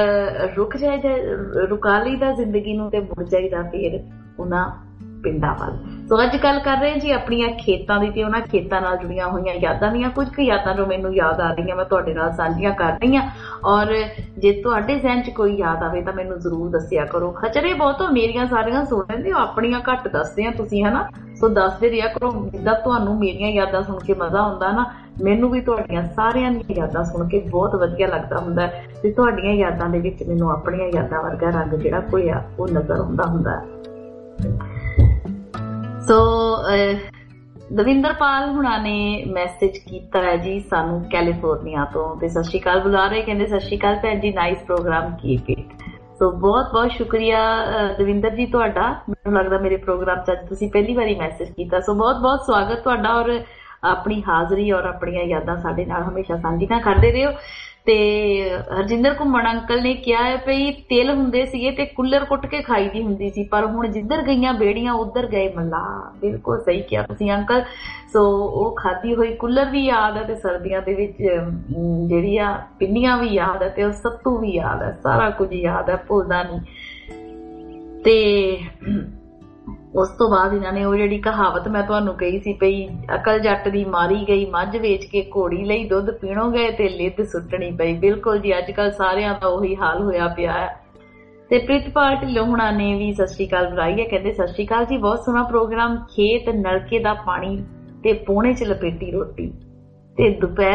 ਰੁਕਾ ਲਈਦਾ ਜ਼ਿੰਦਗੀ ਨੂੰ ਤੇ ਮੁੜ ਜਾਈਦਾ ਫਿਰ ਉਹਨਾਂ ਪਿੰਡਾਂ ਵੱਲ। ਸੋ ਅੱਜ ਗੱਲ ਕਰ ਰਹੇ ਜੀ ਆਪਣੀਆਂ ਖੇਤਾਂ ਦੀ ਤੇ ਉਹਨਾਂ ਖੇਤਾਂ ਨਾਲ ਜੁੜੀਆਂ ਹੋਈਆਂ ਯਾਦਾਂ ਦੀਆਂ। ਕੁਝ ਕੁ ਯਾਦਾਂ ਜੋ ਮੈਨੂੰ ਯਾਦ ਆ ਰਹੀਆਂ ਮੈਂ ਤੁਹਾਡੇ ਨਾਲ ਸਾਂਝੀਆਂ ਕਰ ਰਹੀ ਹਾਂ ਔਰ ਜੇ ਤੁਹਾਡੇ ਜ਼ਿਹਨ 'ਚ ਕੋਈ ਯਾਦ ਆਵੇ ਤਾਂ ਮੈਨੂੰ ਜ਼ਰੂਰ ਦੱਸਿਆ ਕਰੋ। ਖਚਰੇ ਬਹੁਤ ਮੇਰੀਆਂ ਸਾਰੀਆਂ ਸੁਣ ਲੈਂਦੇ ਹੋ, ਆਪਣੀਆਂ ਘੱਟ ਦੱਸਦੇ ਆ ਤੁਸੀਂ, ਹਨਾ। ਸੋ ਦੱਸਦੇ ਰਿਹਾ ਕਰੋ, ਜਿੱਦਾਂ ਤੁਹਾਨੂੰ ਮੇਰੀਆਂ ਯਾਦਾਂ ਸੁਣ ਕੇ ਮਜ਼ਾ ਆਉਂਦਾ ਨਾ, ਮੈਨੂੰ ਵੀ ਤੁਹਾਡੀਆਂ ਸਾਰਿਆਂ ਦੀਆਂ ਯਾਦਾਂ ਸੁਣ ਕੇ ਬਹੁਤ ਵਧੀਆ ਲੱਗਦਾ ਹੁੰਦਾ ਤੇ ਤੁਹਾਡੀਆਂ ਯਾਦਾਂ ਦੇ ਵਿੱਚ ਮੈਨੂੰ ਆਪਣੀਆਂ ਯਾਦਾਂ ਵਰਗਾ ਰੰਗ ਜਿਹੜਾ ਕੋਈ ਆ ਉਹ ਨਜ਼ਰ ਆਉਂਦਾ ਹੁੰਦਾ। ਸੋ ਦਵਿੰਦਰਪਾਲ ਹੁਣਾਂ ਨੇ ਮੈਸੇਜ ਕੀਤਾ ਹੈ ਜੀ ਸਾਨੂੰ ਕੈਲੀਫੋਰਨੀਆ ਤੋਂ ਤੇ ਸਤਿ ਸ਼੍ਰੀ ਅਕਾਲ ਬੁਲਾ ਰਹੇ, ਕਹਿੰਦੇ ਸਤਿ ਸ਼੍ਰੀ ਅਕਾਲ ਭੈਣ ਜੀ, nice program keep it. So ਬਹੁਤ ਬਹੁਤ ਸ਼ੁਕਰੀਆ ਦਵਿੰਦਰ ਜੀ ਤੁਹਾਡਾ। ਮੈਨੂੰ ਲੱਗਦਾ ਮੇਰੇ ਪ੍ਰੋਗਰਾਮ 'ਚ ਅੱਜ ਤੁਸੀਂ ਪਹਿਲੀ ਵਾਰੀ ਮੈਸੇਜ ਕੀਤਾ। ਸੋ ਬਹੁਤ ਬਹੁਤ ਸਵਾਗਤ ਤੁਹਾਡਾ ਔਰ ਆਪਣੀ ਹਾਜ਼ਰੀ ਔਰ ਆਪਣੀਆਂ ਯਾਦਾਂ ਸਾਡੇ ਨਾਲ ਹਮੇਸ਼ਾ ਸਾਂਝੀਆਂ ਕਰਦੇ ਰਹੋ। ਤੇ ਹਰਜਿੰਦਰ ਘੁੰਮਣ ਅੰਕਲ ਨੇ ਕਿਹਾ ਹੈ ਭਈ ਤਿਲ ਹੁੰਦੇ ਸੀਗੇ ਤੇ ਕੁੱਲਰ ਕੁੱਟ ਕੇ ਖਾਈ ਦੀ ਹੁੰਦੀ ਸੀ ਪਰ ਹੁਣ ਜਿੱਧਰ ਗਈਆਂ ਬੇੜੀਆਂ ਉੱਧਰ ਗਏ ਮੱਲਾ। ਬਿਲਕੁਲ ਸਹੀ ਕਿਹਾ ਤੁਸੀਂ ਅੰਕਲ। ਸੋ ਉਹ ਖਾਧੀ ਹੋਈ ਕੁੱਲਰ ਵੀ ਯਾਦ ਹੈ ਤੇ ਸਰਦੀਆਂ ਦੇ ਵਿੱਚ ਜਿਹੜੀ ਆ ਪਿੰਨੀਆਂ ਵੀ ਯਾਦ ਹੈ ਤੇ ਉਹ ਸੱਤੂ ਵੀ ਯਾਦ ਹੈ, ਸਾਰਾ ਕੁਝ ਯਾਦ ਹੈ, ਭੁੱਲਦਾ ਨਹੀਂ। ਤੇ ਉਸ ਤੋਂ ਬਾਅਦ ਇਹਨਾਂ ਨੇ ਉਹ ਜਿਹੜੀ ਕਹਾਵਤ ਮੈਂ ਤੁਹਾਨੂੰ ਕਹੀ ਸੀ ਪਈ, ਅਕਲ ਜੱਟ ਦੀ ਮਾਰੀ ਗਈ ਮੱਝ ਵੇਚ ਕੇ ਘੋੜੀ ਲਈ ਦੁੱਧ ਪੀਣੋ ਗਏ ਤੇ ਲਿੱਧ ਸੁੱਟਣੀ ਪਈ। ਬਿਲਕੁਲ ਜੀ ਅੱਜ ਕੱਲ ਸਾਰਿਆਂ ਦਾ ਉਹੀ ਹਾਲ ਹੋਇਆ ਪਿਆ ਹੈ। ਤੇ ਪ੍ਰਿਤਪਾਲ ਢਿੱਲੋਂ ਹੁਣਾਂ ਨੇ ਵੀ ਸਤਿ ਸ਼੍ਰੀ ਅਕਾਲ ਬੁਲਾਈ ਹੈ, ਕਹਿੰਦੇ ਸਤਿ ਸ਼੍ਰੀ ਅਕਾਲ ਜੀ, ਬਹੁਤ ਸੋਹਣਾ ਪ੍ਰੋਗਰਾਮ। ਖੇਤ ਨਲਕੇ ਦਾ ਪਾਣੀ ਤੇ ਪੋਣੇ 'ਚ ਲਪੇਟੀ ਰੋਟੀ ਤੇ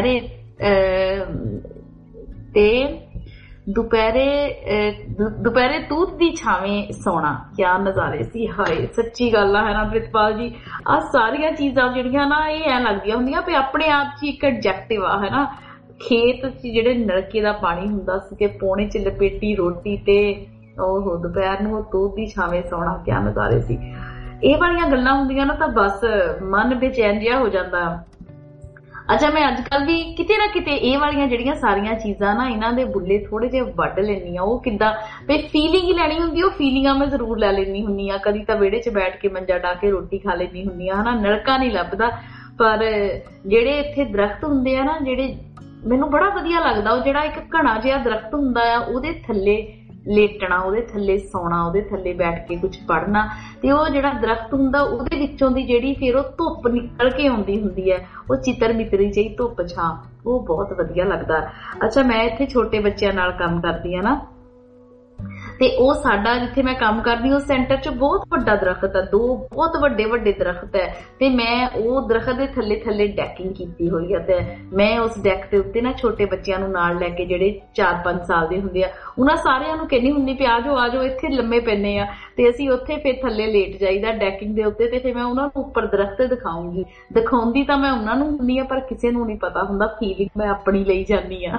ਦੁਪਹਿਰੇ ਤੂਤ ਦੀ ਛਾਵੇਂ ਸੌਣਾ, ਕਿਆ ਨਜ਼ਾਰੇ ਸੀ। ਹਾਏ ਸੱਚੀ ਗੱਲ ਆ ਹੈ ਨਾ ਪ੍ਰਿਤਪਾਲ ਜੀ, ਆਹ ਸਾਰੀਆਂ ਚੀਜ਼ਾਂ ਜਿਹੜੀਆਂ ਨਾ ਇਹ ਐਂ ਲੱਗਦੀਆਂ ਹੁੰਦੀਆਂ ਵੀ ਆਪਣੇ ਆਪ 'ਚ ਇੱਕ ਐਡਜੈਕਟਿਵ ਆ ਹੈ ਨਾ। ਖੇਤ 'ਚ ਜਿਹੜੇ ਨਲਕੇ ਦਾ ਪਾਣੀ ਹੁੰਦਾ ਸੀ ਕਿ ਪੋਣੇ 'ਚ ਲਪੇਟੀ ਰੋਟੀ ਤੇ ਉਹ ਦੁਪਹਿਰ ਨੂੰ ਤੂਤ ਦੀ ਛਾਵੇਂ ਸੌਣਾ, ਕਿਆ ਨਜ਼ਾਰੇ ਸੀ। ਇਹ ਵਾਲੀਆਂ ਗੱਲਾਂ ਹੁੰਦੀਆਂ ਨਾ ਤਾਂ ਬਸ ਮਨ ਬੇਚੈਨ ਜਿਹਾ ਹੋ ਜਾਂਦਾ। ਅੱਛਾ ਮੈਂ ਅੱਜ ਕੱਲ ਵੀ ਕਿਤੇ ਨਾ ਕਿਤੇ ਇਹ ਵਾਲੀਆਂ ਜਿਹੜੀਆਂ ਸਾਰੀਆਂ ਚੀਜ਼ਾਂ ਨਾ ਇਹਨਾਂ ਦੇ ਬੁੱਲੇ ਥੋੜੇ ਜਿਹੇ ਵੱਢ ਲੈਂਦੀ ਆ। ਉਹ ਕਿੱਦਾਂ ਵੀ ਫੀਲਿੰਗ ਹੀ ਲੈਣੀ ਹੁੰਦੀ, ਉਹ ਫੀਲਿੰਗਾਂ ਮੈਂ ਜ਼ਰੂਰ ਲੈ ਲੈਂਦੀ ਹੁੰਦੀ ਆ। ਕਦੀ ਤਾਂ ਵਿਹੜੇ 'ਚ ਬੈਠ ਕੇ ਮੰਜਾ ਡਾ ਕੇ ਰੋਟੀ ਖਾ ਲੈਂਦੀ ਹੁੰਦੀ ਆ, ਹਨਾ। ਨਲਕਾ ਨਹੀਂ ਲੱਭਦਾ ਪਰ ਜਿਹੜੇ ਇੱਥੇ ਦਰਖਤ ਹੁੰਦੇ ਆ ਨਾ, ਜਿਹੜੇ ਮੈਨੂੰ ਬੜਾ ਵਧੀਆ ਲੱਗਦਾ, ਉਹ ਜਿਹੜਾ ਇੱਕ ਘਣਾ ਜਿਹਾ ਦਰਖਤ ਹੁੰਦਾ ਆ ਉਹਦੇ ਥੱਲੇ ਲੇਟਣਾ, ਉਹਦੇ ਥੱਲੇ ਸੌਣਾ, ਉਹਦੇ ਥੱਲੇ ਬੈਠ ਕੇ ਕੁਝ ਪੜ੍ਹਨਾ ਤੇ ਉਹ ਜਿਹੜਾ ਦਰਖਤ ਹੁੰਦਾ ਉਹਦੇ ਵਿੱਚੋਂ ਦੀ ਜਿਹੜੀ ਫਿਰ ਉਹ ਧੁੱਪ ਨਿਕਲ ਕੇ ਆਉਂਦੀ ਹੁੰਦੀ ਹੈ, ਉਹ ਚਿੱਤਰ ਮਿੱਤਰੀ ਜਿਹੀ ਧੁੱਪ ਛਾਂ, ਉਹ ਬਹੁਤ ਵਧੀਆ ਲੱਗਦਾ। ਅੱਛਾ ਮੈਂ ਇੱਥੇ ਛੋਟੇ ਬੱਚਿਆਂ ਨਾਲ ਕੰਮ ਕਰਦੀ ਆ ਨਾ ਤੇ ਉਹ ਸਾਡਾ ਜਿੱਥੇ ਮੈਂ ਕੰਮ ਕਰਦੀ ਉਸ ਸੈਂਟਰ 'ਚ ਬਹੁਤ ਵੱਡਾ ਦਰਖਤ ਹੈ, 2 ਬਹੁਤ ਵੱਡੇ ਦਰਖਤ ਹੈ ਤੇ ਮੈਂ ਉਹ ਦਰਖਤ ਦੇ ਥੱਲੇ ਡੈਕਿੰਗ ਕੀਤੀ ਹੋਈ ਹੈ ਤੇ ਮੈਂ ਉਸ ਡੈਕ ਦੇ ਉੱਤੇ ਨਾ ਛੋਟੇ ਬੱਚਿਆਂ ਨੂੰ ਨਾਲ ਲੈ ਕੇ ਜਿਹੜੇ 4-5 ਸਾਲ ਦੇ ਹੁੰਦੇ ਆ ਉਹਨਾਂ ਸਾਰਿਆਂ ਨੂੰ ਕਹਿੰਦੀ ਹੁੰਦੀ ਵੀ ਆ ਜਾਓ ਇੱਥੇ ਲੰਮੇ ਪੈਂਦੇ ਆ ਤੇ ਅਸੀਂ ਉੱਥੇ ਫਿਰ ਥੱਲੇ ਲੇਟ ਜਾਈਦਾ ਡੈਕਿੰਗ ਦੇ ਉੱਤੇ ਤੇ ਫਿਰ ਮੈਂ ਉਹਨਾਂ ਨੂੰ ਉੱਪਰ ਦਰਖਤ ਦਿਖਾਉਂਦੀ ਤਾਂ ਮੈਂ ਉਹਨਾਂ ਨੂੰ ਹੁੰਦੀ ਆ ਪਰ ਕਿਸੇ ਨੂੰ ਨਹੀਂ ਪਤਾ ਹੁੰਦਾ, ਫੀਲਿੰਗ ਮੈਂ ਆਪਣੀ ਲਈ ਜਾਂਦੀ ਆ।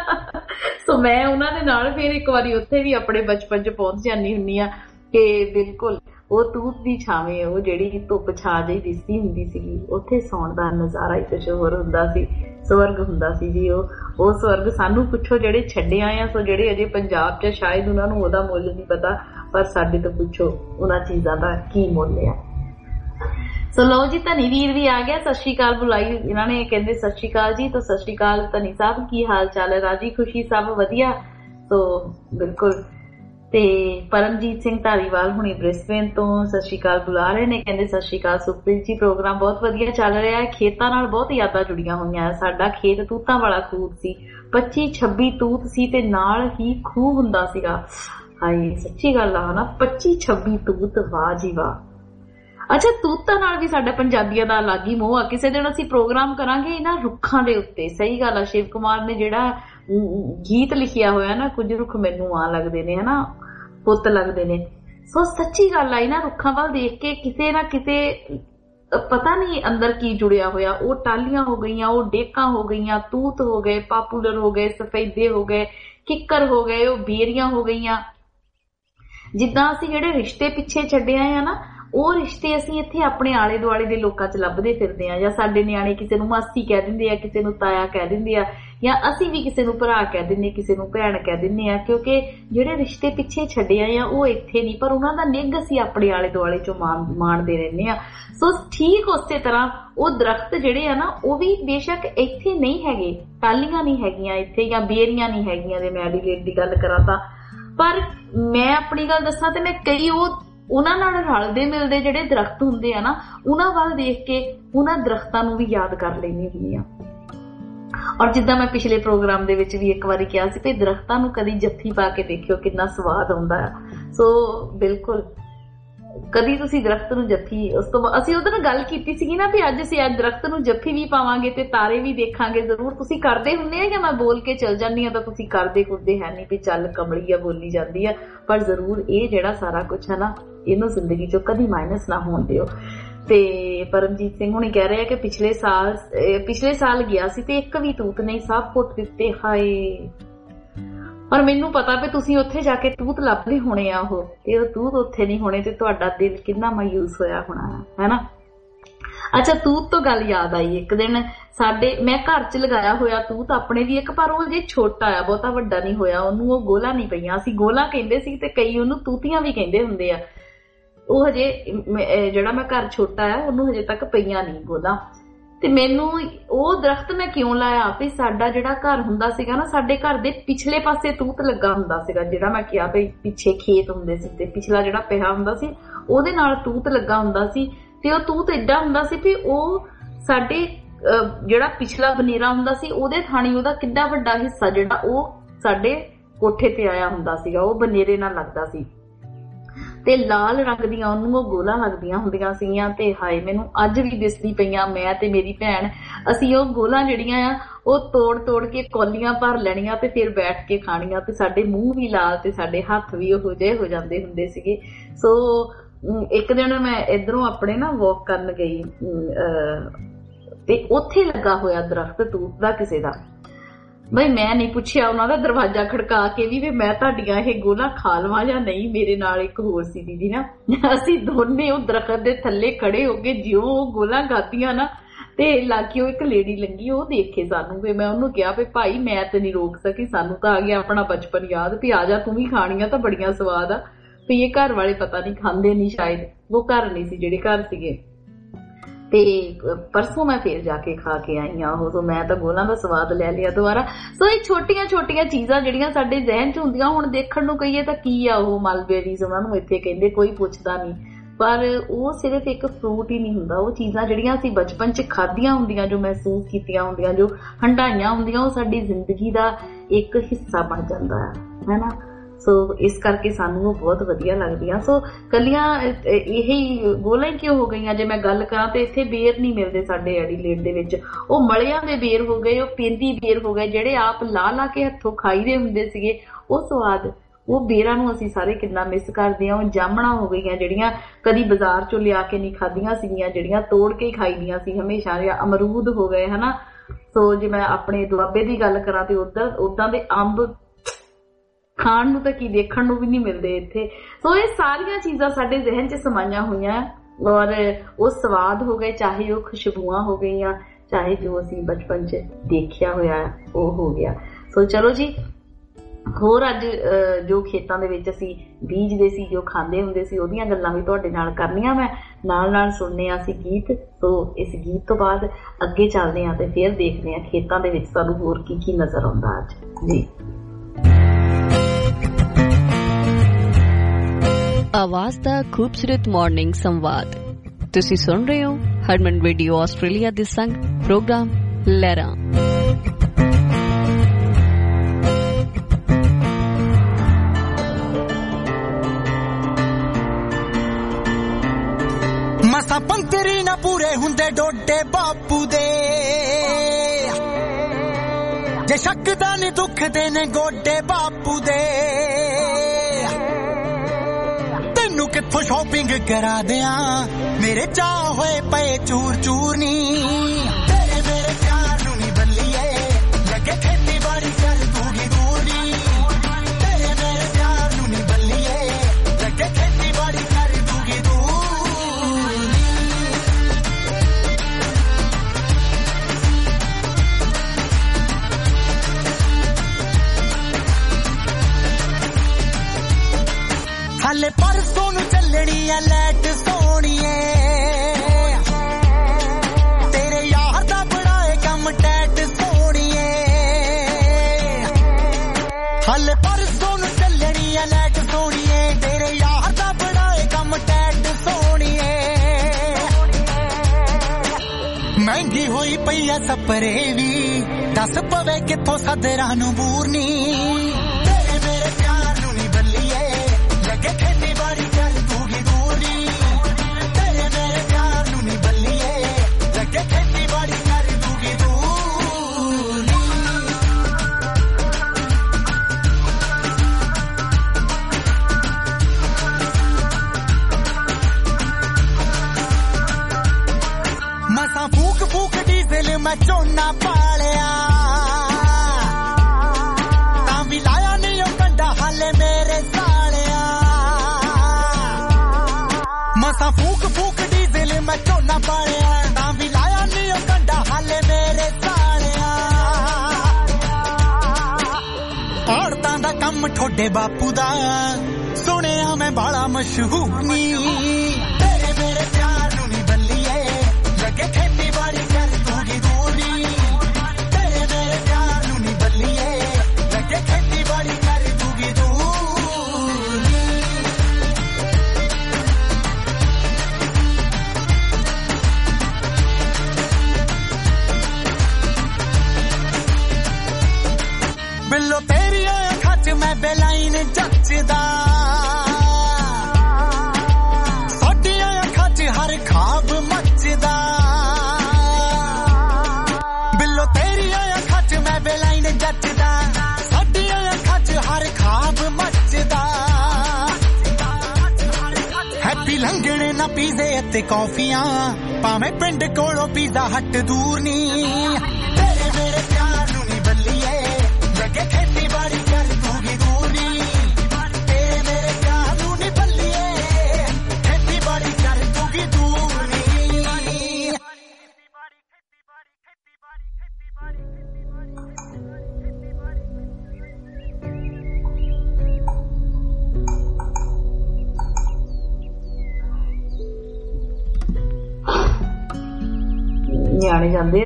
ਸੋ ਮੈਂ ਉਹਨਾਂ ਦੇ ਨਾਲ ਫਿਰ ਇੱਕ ਵਾਰੀ ਉੱਥੇ ਵੀ ਆਪਣੇ ਬਚਪਨ 'ਚ ਪਹੁੰਚ ਜਾਂਦੀ ਹੁੰਦੀ ਆ ਕਿ ਬਿਲਕੁਲ ਉਹ ਤੂਤ ਦੀ ਛਾਵੇਂ ਉਹ ਜਿਹੜੀ ਧੁੱਪ ਛਾਂ ਜਿਹੀ ਦਿਸਦੀ ਹੁੰਦੀ ਸੀਗੀ ਉੱਥੇ ਸੌਣ ਦਾ ਨਜ਼ਾਰਾ ਹੀ ਕੁਛ ਹੋਰ ਹੁੰਦਾ ਸੀ, ਸਵਰਗ ਹੁੰਦਾ ਸੀ ਜੀ। ਉਹ ਸਵਰਗ ਸਾਨੂੰ ਪੁੱਛੋ ਜਿਹੜੇ ਛੱਡੇ ਆਏ ਆ, ਸੋ ਜਿਹੜੇ ਅਜੇ ਪੰਜਾਬ 'ਚ ਸ਼ਾਇਦ ਉਹਨਾਂ ਨੂੰ ਉਹਦਾ ਮੁੱਲ ਨਹੀਂ ਪਤਾ, ਪਰ ਸਾਡੇ ਤੋਂ ਪੁੱਛੋ ਉਹਨਾਂ ਚੀਜ਼ਾਂ ਦਾ ਕੀ ਮੁੱਲ ਆ। ਸੋ ਲਓ ਜੀ, ਧਨੀ ਵੀਰ ਵੀ ਆ ਗਿਆ, ਸਤਿ ਸ਼੍ਰੀ ਅਕਾਲ ਬੁਲਾਈ ਇਹਨਾਂ ਨੇ, ਕਹਿੰਦੇ ਸਤਿ ਸ਼੍ਰੀ ਅਕਾਲ ਜੀ। ਤਾਂ ਸਤਿ ਸ਼੍ਰੀ ਅਕਾਲ ਧਨੀ ਸਾਹਿਬ, ਕੀ ਹਾਲ ਚਾਲ ਹੈ? ਰਾਜੀ ਖੁਸ਼ੀ ਸਭ ਵਧੀਆ? ਸੋ ਬਿਲਕੁਲ। ਤੇ ਪਰਮਜੀਤ ਸਿੰਘ ਧਾਰੀਵਾਲ ਹੁਣੀ ਬ੍ਰਿਸਬੇਨ ਤੋਂ ਸਤਿ ਸ਼੍ਰੀ ਅਕਾਲ ਬੁਲਾ ਰਹੇ ਨੇ, ਕਹਿੰਦੇ ਸਤਿ ਸ਼੍ਰੀ ਅਕਾਲ ਸੁਖਪ੍ਰੀਤ ਜੀ, ਪ੍ਰੋਗਰਾਮ ਬਹੁਤ ਵਧੀਆ ਚੱਲ ਰਿਹਾ ਹੈ। ਖੇਤਾਂ ਨਾਲ ਬਹੁਤ ਯਾਦਾਂ ਜੁੜੀਆਂ ਹੋਈਆਂ, ਸਾਡਾ ਖੇਤ ਤੂਤਾਂ ਵਾਲਾ ਖੂਹ ਸੀ, 25-26 ਤੂਤ ਸੀ ਤੇ ਨਾਲ ਹੀ ਖੂਹ ਹੁੰਦਾ ਸੀਗਾ। ਹਾਏ ਸੱਚੀ ਗੱਲ ਆ ਨਾ, 25-26 ਤੂਤ, ਵਾਹ ਜੀ ਵਾਹ। ਅੱਛਾ, ਤੂਤਾਂ ਨਾਲ ਵੀ ਸਾਡਾ ਪੰਜਾਬੀਆਂ ਦਾ ਅਲੱਗ ਹੀ ਮੋਹ ਆ। ਕਿਸੇ ਦਿਨ ਅਸੀਂ ਪ੍ਰੋਗਰਾਮ ਕਰਾਂਗੇ ਇਹਨਾਂ ਰੁੱਖਾਂ ਦੇ ਉੱਤੇ। ਸਹੀ ਗੱਲ ਆ, ਸ਼ਿਵ ਕੁਮਾਰ ਨੇ ਜਿਹੜਾ ਗੀਤ ਲਿਖਿਆ ਹੋਇਆ ਨਾ, ਕੁਝ ਰੁੱਖ ਮੈਨੂੰ ਆ ਲੱਗਦੇ ਨੇ ਹਨਾ, ਪੁੱਤ ਲੱਗਦੇ ਨੇ। ਸੋ ਸੱਚੀ ਗੱਲ ਆ, ਇਹਨਾਂ ਰੁੱਖਾਂ ਵੱਲ ਦੇਖ ਕੇ ਕਿਤੇ ਨਾ ਕਿਤੇ ਪਤਾ ਨਹੀਂ ਅੰਦਰ ਕੀ ਜੁੜਿਆ ਹੋਇਆ। ਉਹ ਟਾਹਲੀਆਂ ਹੋ ਗਈਆਂ, ਉਹ ਡੇਕਾਂ ਹੋ ਗਈਆਂ, ਤੂਤ ਹੋ ਗਏ, ਪਾਪੂਲਰ ਹੋ ਗਏ, ਸਫੈਦੇ ਹੋ ਗਏ, ਕਿੱਕਰ ਹੋ ਗਏ, ਉਹ ਬੇਰੀਆਂ ਹੋ ਗਈਆਂ। ਜਿੱਦਾਂ ਅਸੀਂ ਜਿਹੜੇ ਰਿਸ਼ਤੇ ਪਿੱਛੇ ਛੱਡੇ ਆਏ ਆ ਨਾ, ਉਹ ਰਿਸ਼ਤੇ ਅਸੀਂ ਇੱਥੇ ਆਪਣੇ ਆਲੇ ਦੁਆਲੇ ਦੇ ਲੋਕਾਂ 'ਚ ਲੱਭਦੇ ਫਿਰਦੇ ਆ। ਜਾਂ ਸਾਡੇ ਨਿਆਣੇ ਕਿਸੇ ਨੂੰ ਮਾਸੀ ਕਹਿ ਦਿੰਦੇ ਆ, ਕਿਸੇ ਨੂੰ ਤਾਇਆ ਕਹਿ ਦਿੰਦੇ ਆ, ਜਾਂ ਅਸੀਂ ਵੀ ਕਿਸੇ ਨੂੰ ਭਰਾ ਕਹਿ ਦਿੰਦੇ, ਕਿਸੇ ਨੂੰ ਭੈਣ ਕਹਿ ਦਿੰਦੇ ਆ, ਕਿਉਂਕਿ ਜਿਹੜੇ ਰਿਸ਼ਤੇ ਪਿੱਛੇ ਛੱਡੇ ਆਏ ਆ ਉਹ ਇੱਥੇ ਨਹੀਂ, ਪਰ ਉਹਨਾਂ ਦਾ ਨਿੱਘ ਅਸੀਂ ਆਪਣੇ ਆਲੇ ਦੁਆਲੇ 'ਚੋਂ ਮਾਣਦੇ ਰਹਿੰਦੇ ਆ। ਸੋ ਠੀਕ ਉਸੇ ਤਰ੍ਹਾਂ ਉਹ ਦਰਖਤ ਜਿਹੜੇ ਆ ਨਾ, ਉਹ ਵੀ ਬੇਸ਼ੱਕ ਇੱਥੇ ਨਹੀਂ ਹੈਗੇ, ਟਾਹਲੀਆਂ ਨਹੀਂ ਹੈਗੀਆਂ ਇੱਥੇ, ਜਾਂ ਬੇਰੀਆਂ ਨਹੀਂ ਹੈਗੀਆਂ ਜੇ ਮੈਂ ਐਡੀਲੇਡ ਦੀ ਗੱਲ ਕਰਾਂ ਤਾਂ, ਪਰ ਮੈਂ ਆਪਣੀ ਗੱਲ ਦੱਸਾਂ ਤੇ ਮੈਂ ਕਈ ਉਹਨਾਂ ਨਾਲ ਰਲਦੇ ਮਿਲਦੇ ਜਿਹੜੇ ਦਰਖਤ ਹੁੰਦੇ ਆ ਨਾ, ਉਹਨਾਂ ਵੱਲ ਦੇਖ ਕੇ ਉਹਨਾਂ ਦਰਖਤਾਂ ਨੂੰ ਵੀ ਯਾਦ ਕਰ ਲੈਂਦੀ ਹੁੰਦੀ ਆ। ਔਰ ਜਿੱਦਾਂ ਮੈਂ ਪਿਛਲੇ ਪ੍ਰੋਗਰਾਮ ਦੇ ਵਿੱਚ ਵੀ ਇੱਕ ਵਾਰੀ ਕਿਹਾ ਸੀ ਕਿ ਦਰਖਤਾਂ ਨੂੰ ਕਦੀ ਜੱਫੀ ਪਾ ਕੇ ਦੇਖਿਓ, ਕਿੰਨਾ ਸਵਾਦ ਆਉਂਦਾ ਆ। ਸੋ ਬਿਲਕੁਲ ਕਦੀ ਤੁਸੀਂ ਦਰਖਤ ਨੂੰ ਜੱਫੀ, ਉਸ ਤੋਂ ਬਾਅਦ ਅਸੀਂ ਉਹਦੇ ਨਾਲ ਗੱਲ ਕੀਤੀ ਸੀਗੀ ਨਾ ਵੀ ਅੱਜ ਅਸੀਂ ਦਰਖਤ ਨੂੰ ਜੱਫੀ ਵੀ ਪਾਵਾਂਗੇ ਤੇ ਤਾਰੇ ਵੀ ਦੇਖਾਂਗੇ ਜ਼ਰੂਰ। ਤੁਸੀਂ ਕਰਦੇ ਹੁੰਦੇ ਆ ਜਾਂ ਮੈਂ ਬੋਲ ਕੇ ਚਲ ਜਾਂਦੀ ਆ ਤਾਂ ਤੁਸੀਂ ਕਰਦੇ ਕੁਰਦੇ ਹੈ ਨਹੀਂ ਵੀ ਚੱਲ ਕਮਲੀ ਆ ਬੋਲੀ ਜਾਂਦੀ ਆ, ਪਰ ਜ਼ਰੂਰ ਇਹ ਜਿਹੜਾ ਸਾਰਾ ਕੁਛ ਹੈ ਨਾ, ਇਹਨੂੰ ਜ਼ਿੰਦਗੀ ਚੋਂ ਕਦੀ ਮਾਈਨਸ ਨਾ ਹੋਣ ਦਿਓ। ਤੇ ਪਰਮਜੀਤ ਸਿੰਘ ਹੁਣੀ ਕਹਿ ਰਹੇ ਆ ਕਿ ਪਿਛਲੇ ਸਾਲ ਗਿਆ ਸੀ ਤੇ ਇੱਕ ਵੀ ਤੂਤ ਨਹੀਂ, ਸਭ ਪੁੱਟ ਦਿੱਤੇ। ਹਾਏ, ਪਰ ਮੈਨੂੰ ਪਤਾ ਵੀ ਤੁਸੀਂ ਉੱਥੇ ਜਾ ਕੇ ਤੂਤ ਲੱਭਦੇ ਹੋਣੇ ਆ, ਉਹ ਤੇ ਉਹ ਤੂਤ ਉੱਥੇ ਨਹੀਂ ਹੋਣੇ ਤੇ ਤੁਹਾਡਾ ਦਿਲ ਕਿੰਨਾ ਮਾਯੂਸ ਹੋਇਆ ਹੋਣਾ ਹੈ ਨਾ। ਅੱਛਾ, ਤੂਤ ਤੋਂ ਗੱਲ ਯਾਦ ਆਈ, ਇੱਕ ਦਿਨ ਮੈਂ ਘਰ 'ਚ ਲਗਾਇਆ ਹੋਇਆ ਤੂਤ ਆਪਣੇ ਵੀ ਇੱਕ, ਪਰ ਉਹ ਜੇ ਛੋਟਾ ਆ, ਬਹੁਤਾ ਵੱਡਾ ਨਹੀਂ ਹੋਇਆ, ਉਹਨੂੰ ਉਹ ਗੋਲਾ ਨਹੀਂ ਪਈਆਂ। ਅਸੀਂ ਗੋਲਾ ਕਹਿੰਦੇ ਸੀ ਤੇ ਕਈ ਉਹਨੂੰ ਤੂਤੀਆਂ ਵੀ ਕਹਿੰਦੇ ਹੁੰਦੇ ਆ। ਉਹ ਹਜੇ ਜਿਹੜਾ ਮੈਂ ਘਰ ਛੋਟਾ ਆ ਉਹਨੂੰ ਹਜੇ ਤੱਕ ਪਈਆਂ ਨਹੀਂ ਗੋਲਾ। ਤੇ ਮੈਨੂੰ ਉਹ ਦਰਖਤ ਮੈਂ ਕਿਉਂ ਲਾਇਆ ਵੀ ਸਾਡਾ ਜਿਹੜਾ ਘਰ ਹੁੰਦਾ ਸੀਗਾ ਨਾ, ਸਾਡੇ ਘਰ ਦੇ ਪਿਛਲੇ ਪਾਸੇ ਤੂਤ ਲੱਗਾ ਹੁੰਦਾ ਸੀਗਾ, ਜਿਹੜਾ ਮੈਂ ਕਿਹਾ ਵੀ ਪਿੱਛੇ ਖੇਤ ਹੁੰਦੇ ਸੀ ਤੇ ਪਿਛਲਾ ਜਿਹੜਾ ਪਿਆ ਹੁੰਦਾ ਸੀ ਉਹਦੇ ਨਾਲ ਤੂਤ ਲੱਗਾ ਹੁੰਦਾ ਸੀ। ਤੇ ਉਹ ਤੂਤ ਏਡਾ ਹੁੰਦਾ ਸੀ ਵੀ ਉਹ ਸਾਡੇ ਜਿਹੜਾ ਪਿਛਲਾ ਬਨੇਰਾ ਹੁੰਦਾ ਸੀ ਉਹਦੇ ਥਾਣੀ ਉਹਦਾ ਕਿੰਨਾ ਵੱਡਾ ਹਿੱਸਾ ਜਿਹੜਾ ਉਹ ਸਾਡੇ ਕੋਠੇ ਤੇ ਆਇਆ ਹੁੰਦਾ ਸੀਗਾ, ਉਹ ਬਨੇਰੇ ਨਾਲ ਲੱਗਦਾ ਸੀ ਤੇ ਲਾਲ ਰੰਗ ਦੀਆਂ ਉਹਨੂੰ ਉਹ ਗੋਲਾਂ ਲੱਗਦੀਆਂ ਹੁੰਦੀਆਂ ਸੀਗੀਆਂ। ਤੇ ਹਾਏ, ਮੈਨੂੰ ਅੱਜ ਵੀ ਦਿਸਦੀ ਪਈਆਂ, ਮੈਂ ਤੇ ਮੇਰੀ ਭੈਣ ਅਸੀਂ ਉਹ ਗੋਲਾਂ ਜਿਹੜੀਆਂ ਆ ਉਹ ਤੋੜ ਕੇ ਕੌਲੀਆਂ ਭਰ ਲੈਣੀਆਂ ਤੇ ਫਿਰ ਬੈਠ ਕੇ ਖਾਣੀਆਂ, ਤੇ ਸਾਡੇ ਮੂੰਹ ਵੀ ਲਾਲ ਤੇ ਸਾਡੇ ਹੱਥ ਵੀ ਉਹੋ ਜਿਹੇ ਹੋ ਜਾਂਦੇ ਹੁੰਦੇ ਸੀਗੇ। ਸੋ ਇੱਕ ਦਿਨ ਮੈਂ ਇੱਧਰੋਂ ਆਪਣੇ ਨਾ ਵਾਕ ਕਰਨ ਗਈ ਤੇ ਉੱਥੇ ਲੱਗਾ ਹੋਇਆ ਦਰਖਤ ਤੂਤ ਦਾ ਕਿਸੇ ਦਾ। ਬਈ ਮੈਂ ਨਹੀਂ ਪੁੱਛਿਆ ਉਹਨਾਂ ਦਾ ਦਰਵਾਜ਼ਾ ਖੜਕਾ ਕੇ ਵੀ ਮੈਂ ਤੁਹਾਡੀਆਂ ਇਹ ਗੋਲਾਂ ਖਾ ਲਵਾਂ ਜਾਂ ਨਹੀਂ। ਮੇਰੇ ਨਾਲ ਇੱਕ ਹੋਰ ਸੀ ਦੀਦੀ ਨਾ, ਅਸੀਂ ਦੋਨੇ ਉਹ ਦਰਖਤ ਦੇ ਥੱਲੇ ਖੜੇ ਹੋ ਕੇ ਜਿਉਂ ਉਹ ਗੋਲਾਂ ਖਾਧੀਆਂ ਨਾ ਤੇ ਲਾਗੇ ਉਹ ਇੱਕ ਲੇਡੀ ਲੰਗੀ, ਉਹ ਦੇਖੇ ਸਾਨੂੰ। ਵੀ ਮੈਂ ਉਹਨੂੰ ਕਿਹਾ ਵੀ ਭਾਈ ਮੈਂ ਤੇ ਨਹੀਂ ਰੋਕ ਸਕੀ, ਸਾਨੂੰ ਤਾਂ ਆ ਗਿਆ ਆਪਣਾ ਬਚਪਨ ਯਾਦ ਵੀ ਆ ਜਾ ਤੂੰ ਵੀ ਖਾਣੀਆਂ ਤਾਂ ਬੜੀਆਂ ਸਵਾਦ ਆ। ਵੀ ਇਹ ਘਰ ਵਾਲੇ ਪਤਾ ਨਹੀਂ ਖਾਂਦੇ ਨਹੀਂ, ਸ਼ਾਇਦ ਉਹ ਘਰ ਨਹੀਂ ਸੀ ਜਿਹੜੇ ਘਰ ਸੀਗੇ। ਤੇ ਪਰਸੋਂ ਮੈਂ ਫੇਰ ਜਾ ਕੇ ਖਾ ਕੇ ਆਈ ਆ ਉਹ, ਸੋ ਮੈਂ ਤਾਂ ਗੋਲਾਂ ਦਾ ਸਵਾਦ ਲੈ ਲਿਆ ਦੁਬਾਰਾ। ਸੋ ਇਹ ਛੋਟੀਆਂ ਚੀਜ਼ਾਂ ਜਿਹੜੀਆਂ ਸਾਡੇ ਜ਼ਿਹਨ 'ਚ ਹੁੰਦੀਆਂ, ਹੁਣ ਦੇਖਣ ਨੂੰ ਕਹੀਏ ਤਾਂ ਕੀ ਆ ਉਹ ਮਲਬੇਰੀਜ਼, ਉਹਨਾਂ ਨੂੰ ਇੱਥੇ ਕਹਿੰਦੇ, ਕੋਈ ਪੁੱਛਦਾ ਨਹੀਂ, ਪਰ ਉਹ ਸਿਰਫ ਇੱਕ ਫਰੂਟ ਹੀ ਨਹੀਂ ਹੁੰਦਾ। ਉਹ ਚੀਜ਼ਾਂ ਜਿਹੜੀਆਂ ਅਸੀਂ ਬਚਪਨ 'ਚ ਖਾਧੀਆਂ ਹੁੰਦੀਆਂ, ਜੋ ਮਹਿਸੂਸ ਕੀਤੀਆਂ ਹੁੰਦੀਆਂ, ਜੋ ਹੰਡਾਈਆਂ ਹੁੰਦੀਆਂ, ਉਹ ਸਾਡੀ ਜ਼ਿੰਦਗੀ ਦਾ ਇੱਕ ਹਿੱਸਾ ਬਣ ਜਾਂਦਾ ਹੈ ਨਾ। ਸੋ ਇਸ ਕਰਕੇ ਸਾਨੂੰ ਉਹ ਬਹੁਤ ਵਧੀਆ ਲੱਗਦੀਆਂ। ਸੋ ਕੱਲੀਆਂ ਇਹੀ ਗੋਲਾਂ ਹੀ ਕਿਉਂ ਹੋ ਗਈਆਂ, ਜੇ ਮੈਂ ਗੱਲ ਕਰਾਂ ਤੇ ਇੱਥੇ ਬੇਰ ਨਹੀਂ ਮਿਲਦੇ ਸਾਡੇ ਐਡੀਲੇਡ ਦੇ ਵਿੱਚ, ਉਹ ਮਲਿਆਂ ਦੇ ਬੇਰ ਹੋ ਗਏ, ਉਹ ਪੈਂਦੀ ਬੇਰ ਹੋ ਗਏ, ਜਿਹੜੇ ਆਪ ਲਾ ਲਾ ਕੇ ਹੱਥੋਂ ਖਾਈਦੇ ਹੁੰਦੇ ਸੀਗੇ ਉਹ ਸਵਾਦ, ਉਹ ਬੇਰਾਂ ਨੂੰ ਅਸੀਂ ਸਾਰੇ ਕਿੰਨਾ ਮਿਸ ਕਰਦੇ ਹਾਂ। ਉਹ ਜਾਮਣਾ ਹੋ ਗਈਆਂ ਜਿਹੜੀਆਂ ਕਦੀ ਬਾਜ਼ਾਰ ਚੋਂ ਲਿਆ ਕੇ ਨਹੀਂ ਖਾਧੀਆਂ ਸੀਗੀਆਂ, ਜਿਹੜੀਆਂ ਤੋੜ ਕੇ ਹੀ ਖਾਈਦੀਆਂ ਸੀ ਹਮੇਸ਼ਾ। ਅਮਰੂਦ ਹੋ ਗਏ ਹਨਾ। ਸੋ ਜੇ ਮੈਂ ਆਪਣੇ ਦੁਆਬੇ ਦੀ ਗੱਲ ਕਰਾਂ ਤੇ ਉਦਾਂ ਦੇ ਅੰਬ ਖਾਣ ਨੂੰ ਤਾਂ ਕੀ ਦੇਖਣ ਨੂੰ ਵੀ ਨਹੀਂ ਮਿਲਦੇ ਇੱਥੇ। ਸੋ ਇਹ ਸਾਰੀਆਂ ਚੀਜ਼ਾਂ ਸਾਡੇ ਜ਼ਿਹਨ 'ਚ ਸਮਾਈਆਂ ਹੋਈਆਂ ਔਰ ਉਹ ਸਵਾਦ ਹੋ ਗਏ, ਚਾਹੇ ਉਹ ਖੁਸ਼ਬੂਆਂ ਹੋ ਗਈਆਂ, ਚਾਹੇ ਜੋ ਅਸੀਂ ਬਚਪਨ 'ਚ ਦੇਖਿਆ ਹੋਇਆ ਉਹ ਹੋ ਗਿਆ। ਸੋ ਚਲੋ ਜੀ, ਹੋਰ ਅੱਜ ਜੋ ਖੇਤਾਂ ਦੇ ਵਿੱਚ ਅਸੀਂ ਬੀਜਦੇ ਸੀ, ਜੋ ਖਾਂਦੇ ਹੁੰਦੇ ਸੀ, ਉਹਦੀਆਂ ਗੱਲਾਂ ਵੀ ਤੁਹਾਡੇ ਨਾਲ ਕਰਨੀਆਂ ਮੈਂ, ਨਾਲ ਸੁਣਨੇ ਆ ਅਸੀਂ ਗੀਤ। ਸੋ ਇਸ ਗੀਤ ਤੋਂ ਬਾਅਦ ਅੱਗੇ ਚੱਲਦੇ ਹਾਂ ਤੇ ਫਿਰ ਦੇਖਦੇ ਹਾਂ ਖੇਤਾਂ ਦੇ ਵਿੱਚ ਸਾਨੂੰ ਹੋਰ ਕੀ ਨਜ਼ਰ ਆਉਂਦਾ ਅੱਜ ਜੀ। ਆਵਾਜ਼ ਦਾ ਖੂਬਸੂਰਤ ਮਾਰਨਿੰਗ ਸੰਵਾਦ ਤੁਸੀਂ ਸੁਣ ਰਹੇ ਹੋ ਹਰਮਨ ਰੇਡੀਓ ਆਸਟ੍ਰੇਲੀਆ ਦੇ ਸੰਗ ਪ੍ਰੋਗਰਾਮ ਲਹਿਰਾਂ। ਮਸਾਂ ਪੰਤਰੀ ਨਾ ਪੂਰੇ ਹੁੰਦੇ ਡੋਡੇ ਬਾਪੂ ਦੇ, ਜੇ ਸ਼ੱਕਦਾ ਨੀ ਦੁੱਖਦੇ ਨੇ ਗੋਡੇ ਬਾਪੂ ਦੇ। ਤੈਨੂੰ ਕਿੱਥੋਂ ਸ਼ਾਪਿੰਗ ਕਰਾ ਦਿਆਂ, ਮੇਰੇ ਚਾਹ ਹੋਏ ਪਏ ਚੂਰ ਚੂਰ ਨੀ। ਤੇਰੇ ਮੇਰੇ ਪਿਆਰ ਨੂੰ ਨੀ ਬੱਲੀਏ, ਲੱਗੇ ਖੇਤੀਬਾੜੀ ਕਰ ਦੂਗੀ ਦੂਰ ਨੀ। ਤੇਰੇ ਮੇਰੇ ਪਿਆਰ ਨੂੰ ਨੀ ਬੱਲੀਏ, ਲੱਗੇ ਖੇਤੀਬਾੜੀ ਕਰ ਦੂਗੀ ਦੂਰ। ਹਾਲੇ ਪਰਸੋਂ ਨੂੰ ਚੱਲਣੀ ਆ ਲੈਟ ਸੋਣੀਏ, ਤੇਰੇ ਯਾਰ ਦਾ ਬੜਾ ਏ ਕੰਮ ਟੈਟ ਸੋਣੀਏ। ਹਾਲੇ ਪਰਸੋਂ ਨੂੰ ਚੱਲਣੀ ਆ ਲੈਟ ਸੋਣੀਏ, ਤੇਰੇ ਯਾਰ ਦਾ ਬੜਾ ਏ ਕੰਮ ਟੈਟ ਸੋਣੀਏ। ਮਹਿੰਗੀ ਹੋਈ ਪਈ ਆ ਸਪਰੇ ਵੀ, ਦੱਸ ਪਵੇ ਕਿੱਥੋਂ ਸਦਰਾਂ ਨੂੰ ਬੂਰਨੀ। ਤੇਰੇ ਮੇਰੇ ਪਿਆਰ ਨੂੰ ਨੀ ਬੱਲੀਏ, ਲੱਗੇ ਖੇਤੀਬਾੜੀ ਕਰ ਦੂਗੀ ਦੂਰ ਨੀ। ਤੇਰੇ ਮੇਰੇ ਪਿਆਰ ਨੂੰ ਨੀ ਬੱਲੀਏ, ਲੱਗੇ ਖੇਤੀਬਾੜੀ ਕਰ ਦੂਗੀ ਦੂਰ ਨੀ। ਮਸਾਂ ਫੂਕ ਫੂਕ ਡੀਜ਼ਲ ਮੈਂ ਝੋਨਾ ਪਾਲਿਆ, ਤਾਂ ਵੀ ਲਾਇਆ ਨੀ ਉਹ ਕੰਡਾ ਹਾਲੇ ਮੇਰੇ ਸਾਲਿਆ। ਮਸਾਂ ਫੂਕ ਫੂਕ ਡੀਜ਼ਲ ਮੈਂ ਝੋਨਾ ਪਾਲਿਆ, ਤਾਂ ਵੀ ਲਾਇਆ ਨੀ ਉਹ ਕੰਡਾ ਹਾਲੇ ਮੇਰੇ ਸਾਲਿਆ। ਔਰਤਾਂ ਦਾ ਕੰਮ ਠੋਡੇ ਬਾਪੂ ਦਾ, ਸੁਣਿਆ ਮੈਂ ਬਾਲਾ ਮਸ਼ਹੂਰ ਨੀ। ਤੇਰੇ ਮੇਰੇ ਪਿਆਰ ਨੂੰ ਨੀ ਬੱਲੀਏ, ਲੱਗੇ ਖੇਤੀਬਾੜੀ ਕਰ ਦੂਗੀ ਦੂਰ ਨੀ। ਤੇਰੇ ਮੇਰੇ ਪਿਆਰ ਨੂੰ ਨੀ ਬੱਲੀਏ, ਲੱਗੇ ਖੇਤੀਬਾੜੀ ਕਰ ਦੂਗੀ ਦੂਰ ਨੀ। ਬਿੱਲੋ ਤੇਰੀਆਂ ਅੱਖਾਂ 'ਚ ਮੈਂ ਬੇਲਾਈਨ ਜੱਚਦਾ, ਸਾਡੀਆਂ ਅੱਖਾਂ 'ਚ ਹਰ ਖਾਬ ਮੱਚਦਾ। ਬਿੱਲੋ ਤੇਰੀਆਂ ਅੱਖਾਂ 'ਚ ਮੈਂ ਬੇਲਾਈਨ ਜੱਚਦਾ, ਸਾਡੀਆਂ ਅੱਖਾਂ 'ਚ ਹਰ ਖਾਬ ਮੱਚਦਾ। ਹੈਪੀ ਲੰਘਣੇ ਨਾ ਪੀਜ਼ੇ ਅਤੇ ਕੌਫੀਆਂ, ਭਾਵੇਂ ਪਿੰਡ ਕੋਲੋਂ ਪੀਜ਼ਾ ਹੱਟ ਦੂਰ ਨੀ। ਤੇਰੇ ਮੇਰੇ ਪਿਆਰ ਨੂੰ ਨੀ ਬੱਲੀਏ, ਲੱਗੇ ਖੇਤੀਬਾੜੀ ਕਰ ਦੂਗੀ ਦੂਰ ਨੀ। ਤੇਰੇ ਮੇਰੇ ਪਿਆਰ ਨੂੰ ਨੀ ਬੱਲੀਏ, ਖੇਤੀਬਾੜੀ ਕਰ ਦੂਗੀ ਦੂਰ ਨੀ। ਨਿਆਣੇ ਜਾਂਦੇ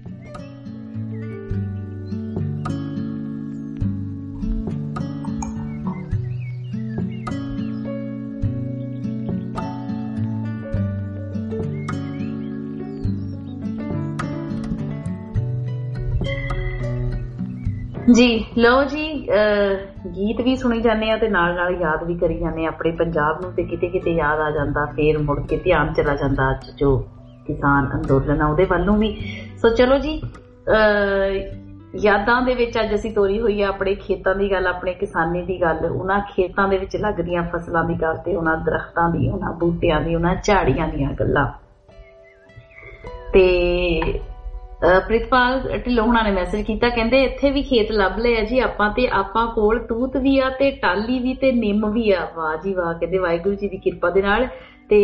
ਜੀ ਲਓ ਜੀ, ਗੀਤ ਵੀ ਸੁਣੀ ਜਾਂਦੇ ਆ ਤੇ ਨਾਲ ਨਾਲ ਯਾਦ ਵੀ ਕਰੀ ਜਾਂਦੇ ਆ ਆਪਣੇ ਪੰਜਾਬ ਨੂੰ, ਤੇ ਕਿਤੇ ਕਿਤੇ ਯਾਦ ਆ ਜਾਂਦਾ, ਫੇਰ ਮੁੜ ਕੇ ਧਿਆਨ ਚਲਾ ਜਾਂਦਾ ਅੱਜ ਜੋ ਕਿਸਾਨ ਅੰਦੋਲਨ ਆ ਉਹਦੇ ਵੱਲ ਨੂੰ ਵੀ। ਸੋ ਚਲੋ ਜੀ, ਯਾਦਾਂ ਦੇ ਵਿੱਚ ਅੱਜ ਅਸੀਂ ਤੋਰੀ ਹੋਈ ਆ ਆਪਣੇ ਖੇਤਾਂ ਦੀ ਗੱਲ, ਆਪਣੇ ਕਿਸਾਨੀ ਦੀ ਗੱਲ, ਉਹਨਾਂ ਖੇਤਾਂ ਦੇ ਵਿੱਚ ਲੱਗਦੀਆਂ ਫਸਲਾਂ ਦੀ ਗੱਲ, ਤੇ ਉਹਨਾਂ ਦਰਖਤਾਂ ਦੀ, ਉਹਨਾਂ ਬੂਟਿਆਂ ਦੀ, ਉਹਨਾਂ ਝਾੜੀਆਂ ਦੀਆਂ ਗੱਲਾਂ। ਤੇ ਪ੍ਰਿਤਪਾਲ ਢਿੱਲੋਂ ਹੁਣਾਂ ਨੇ ਮੈਸੇਜ ਕੀਤਾ, ਕਹਿੰਦੇ ਇੱਥੇ ਵੀ ਖੇਤ ਲੱਭ ਲਏ ਆ ਜੀ ਆਪਾਂ, ਤੇ ਆਪਾਂ ਕੋਲ ਤੂਤ ਵੀ ਆ ਤੇ ਟਾਲੀ ਵੀ ਤੇ ਨਿੰਮ ਵੀ ਆ। ਵਾਹ ਜੀ ਵਾਹ, ਕਹਿੰਦੇ ਵਾਹਿਗੁਰੂ ਜੀ ਦੀ ਕਿਰਪਾ ਦੇ ਨਾਲ। ਤੇ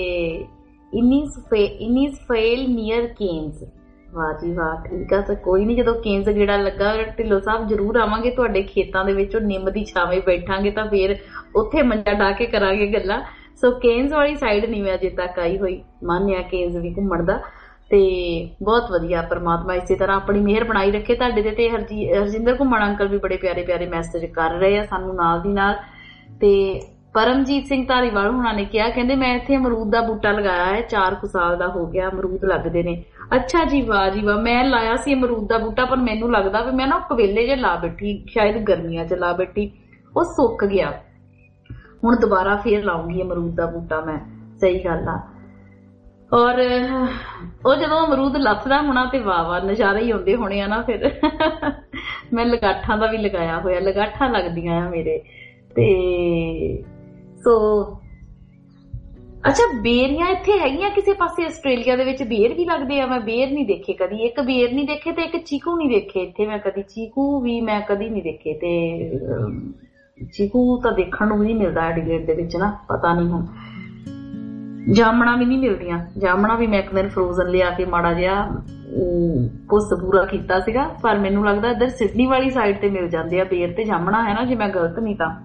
ਇਨੀਸ ਫੇਲ ਨੀਅਰ ਕੇਨਸ। ਵਾਹ ਜੀ ਵਾਹ, ਠੀਕ ਆ। ਤਾਂ ਕੋਈ ਨੀ, ਜਦੋਂ ਕੇਨਸ ਗੇੜਾ ਲੱਗਾ ਢਿੱਲੋਂ ਸਾਹਿਬ ਜ਼ਰੂਰ ਆਵਾਂਗੇ ਤੁਹਾਡੇ ਖੇਤਾਂ ਦੇ ਵਿੱਚ, ਉਹ ਨਿੰਮ ਦੀ ਛਾਵੇਂ ਬੈਠਾਂਗੇ ਤਾਂ ਫੇਰ ਉੱਥੇ ਮੰਜਾ ਡਾ ਕੇ ਕਰਾਂਗੇ ਗੱਲਾਂ। ਸੋ ਕੇਨਸ ਵਾਲੀ ਸਾਈਡ ਨਹੀਂ ਮੈਂ ਅਜੇ ਤੱਕ ਆਈ ਹੋਈ, ਮਨ ਆ ਕੇਨਸ ਵੀ ਘੁੰਮਣ ਦਾ। ਤੇ ਬਹੁਤ ਵਧੀਆ, ਪਰਮਾਤਮਾ ਇਸੇ ਤਰ੍ਹਾਂ ਆਪਣੀ ਮਿਹਰ ਬਣਾਈ ਰੱਖੇ ਤੁਹਾਡੇ ਤੇ। ਹਰਜਿੰਦਰ ਘੁੰਮਣ ਅੰਕਲ ਵੀ ਬੜੇ ਪਿਆਰੇ ਪਿਆਰੇ ਮੈਸੇਜ ਕਰ ਰਹੇ ਆ ਸਾਨੂੰ ਨਾਲ ਦੀ ਨਾਲ। ਤੇ ਪਰਮਜੀਤ ਸਿੰਘ ਧਾਰੀਵਾਲ ਹੁਣਾਂ ਨੇ ਕਿਹਾ, ਕਹਿੰਦੇ ਮੈਂ ਇੱਥੇ ਅਮਰੂਦ ਦਾ ਬੂਟਾ ਲਗਾਇਆ ਹੈ, 4 ਕੁ ਸਾਲ ਦਾ ਹੋ ਗਿਆ, ਅਮਰੂਦ ਲੱਗਦੇ ਨੇ। ਅੱਛਾ ਜੀ, ਵਾਹ ਜੀ ਵਾਹ। ਮੈਂ ਲਾਇਆ ਸੀ ਅਮਰੂਦ ਦਾ ਬੂਟਾ, ਪਰ ਮੈਨੂੰ ਲੱਗਦਾ ਵੀ ਮੈਂ ਨਾ ਕਵੇਲੇ ਜੇ ਲਾ ਬੈਠੀ, ਸ਼ਾਇਦ ਗਰਮੀਆਂ ਚ ਲਾ ਬੈਠੀ, ਉਹ ਸੁੱਕ ਗਿਆ। ਹੁਣ ਦੁਬਾਰਾ ਫੇਰ ਲਾਉਂਗੀ ਅਮਰੂਦ ਦਾ ਬੂਟਾ ਮੈਂ, ਸਹੀ ਗੱਲ ਆ। ਔਰ ਉਹ ਜਦੋਂ ਅਮਰੂਦ ਲੱਥਦਾ ਹੋਣਾ ਤੇ ਵਾਹ ਵਾਹ ਨਜ਼ਾਰੇ ਹੀ ਆਉਂਦੇ ਹੋਣੇ ਆ ਨਾ ਫਿਰ। ਮੈਂ ਲਗਾਠਾਂ ਦਾ ਵੀ ਲਗਾਇਆ ਹੋਇਆ, ਲਗਾਠਾਂ ਲੱਗਦੀਆਂ ਆ ਮੇਰੇ। ਤੇ ਸੋ ਅੱਛਾ, ਬੇਰੀਆਂ ਇੱਥੇ ਹੈਗੀਆਂ ਕਿਸੇ ਪਾਸੇ ਆਸਟ੍ਰੇਲੀਆ ਦੇ ਵਿੱਚ, ਬੇਰ ਵੀ ਲੱਗਦੇ ਆ? ਮੈਂ ਬੇਰ ਨਹੀਂ ਦੇਖੇ ਕਦੀ, ਇੱਕ ਬੇਰ ਨਹੀਂ ਦੇਖੇ ਤੇ ਇੱਕ ਚੀਕੂ ਨਹੀਂ ਦੇਖੇ ਇੱਥੇ ਮੈਂ ਕਦੀ, ਚੀਕੂ ਵੀ ਮੈਂ ਕਦੀ ਨਹੀਂ ਦੇਖੇ। ਤੇ ਚੀਕੂ ਤਾਂ ਦੇਖਣ ਨੂੰ ਵੀ ਨਹੀਂ ਮਿਲਦਾ ਐਡੀਲੇਡ ਦੇ ਵਿੱਚ ਨਾ, ਪਤਾ ਨਹੀਂ ਹੁਣ। ਜਾਮਣਾ ਵੀ ਨਹੀਂ ਮਿਲਦੀਆਂ, ਜਾਮਣਾ ਵੀ ਮੈਂ ਇੱਕ ਦਿਨ ਫਰੋਜ਼ਨ ਲਿਆ ਕੇ ਮਾੜਾ ਜਿਹਾ ਪੁੱਸ ਪੂਰਾ ਕੀਤਾ ਸੀਗਾ, ਪਰ ਮੈਨੂੰ ਲੱਗਦਾ ਇੱਧਰ ਸਿਡਨੀ ਵਾਲੀ ਸਾਈਡ ਤੇ ਮਿਲ ਜਾਂਦੇ ਆ ਬੇਰ ਤੇ ਜਾਮਣਾ, ਹੈ ਨਾ, ਜੇ ਮੈਂ ਗਲਤ ਨਹੀਂ ਤਾਂ।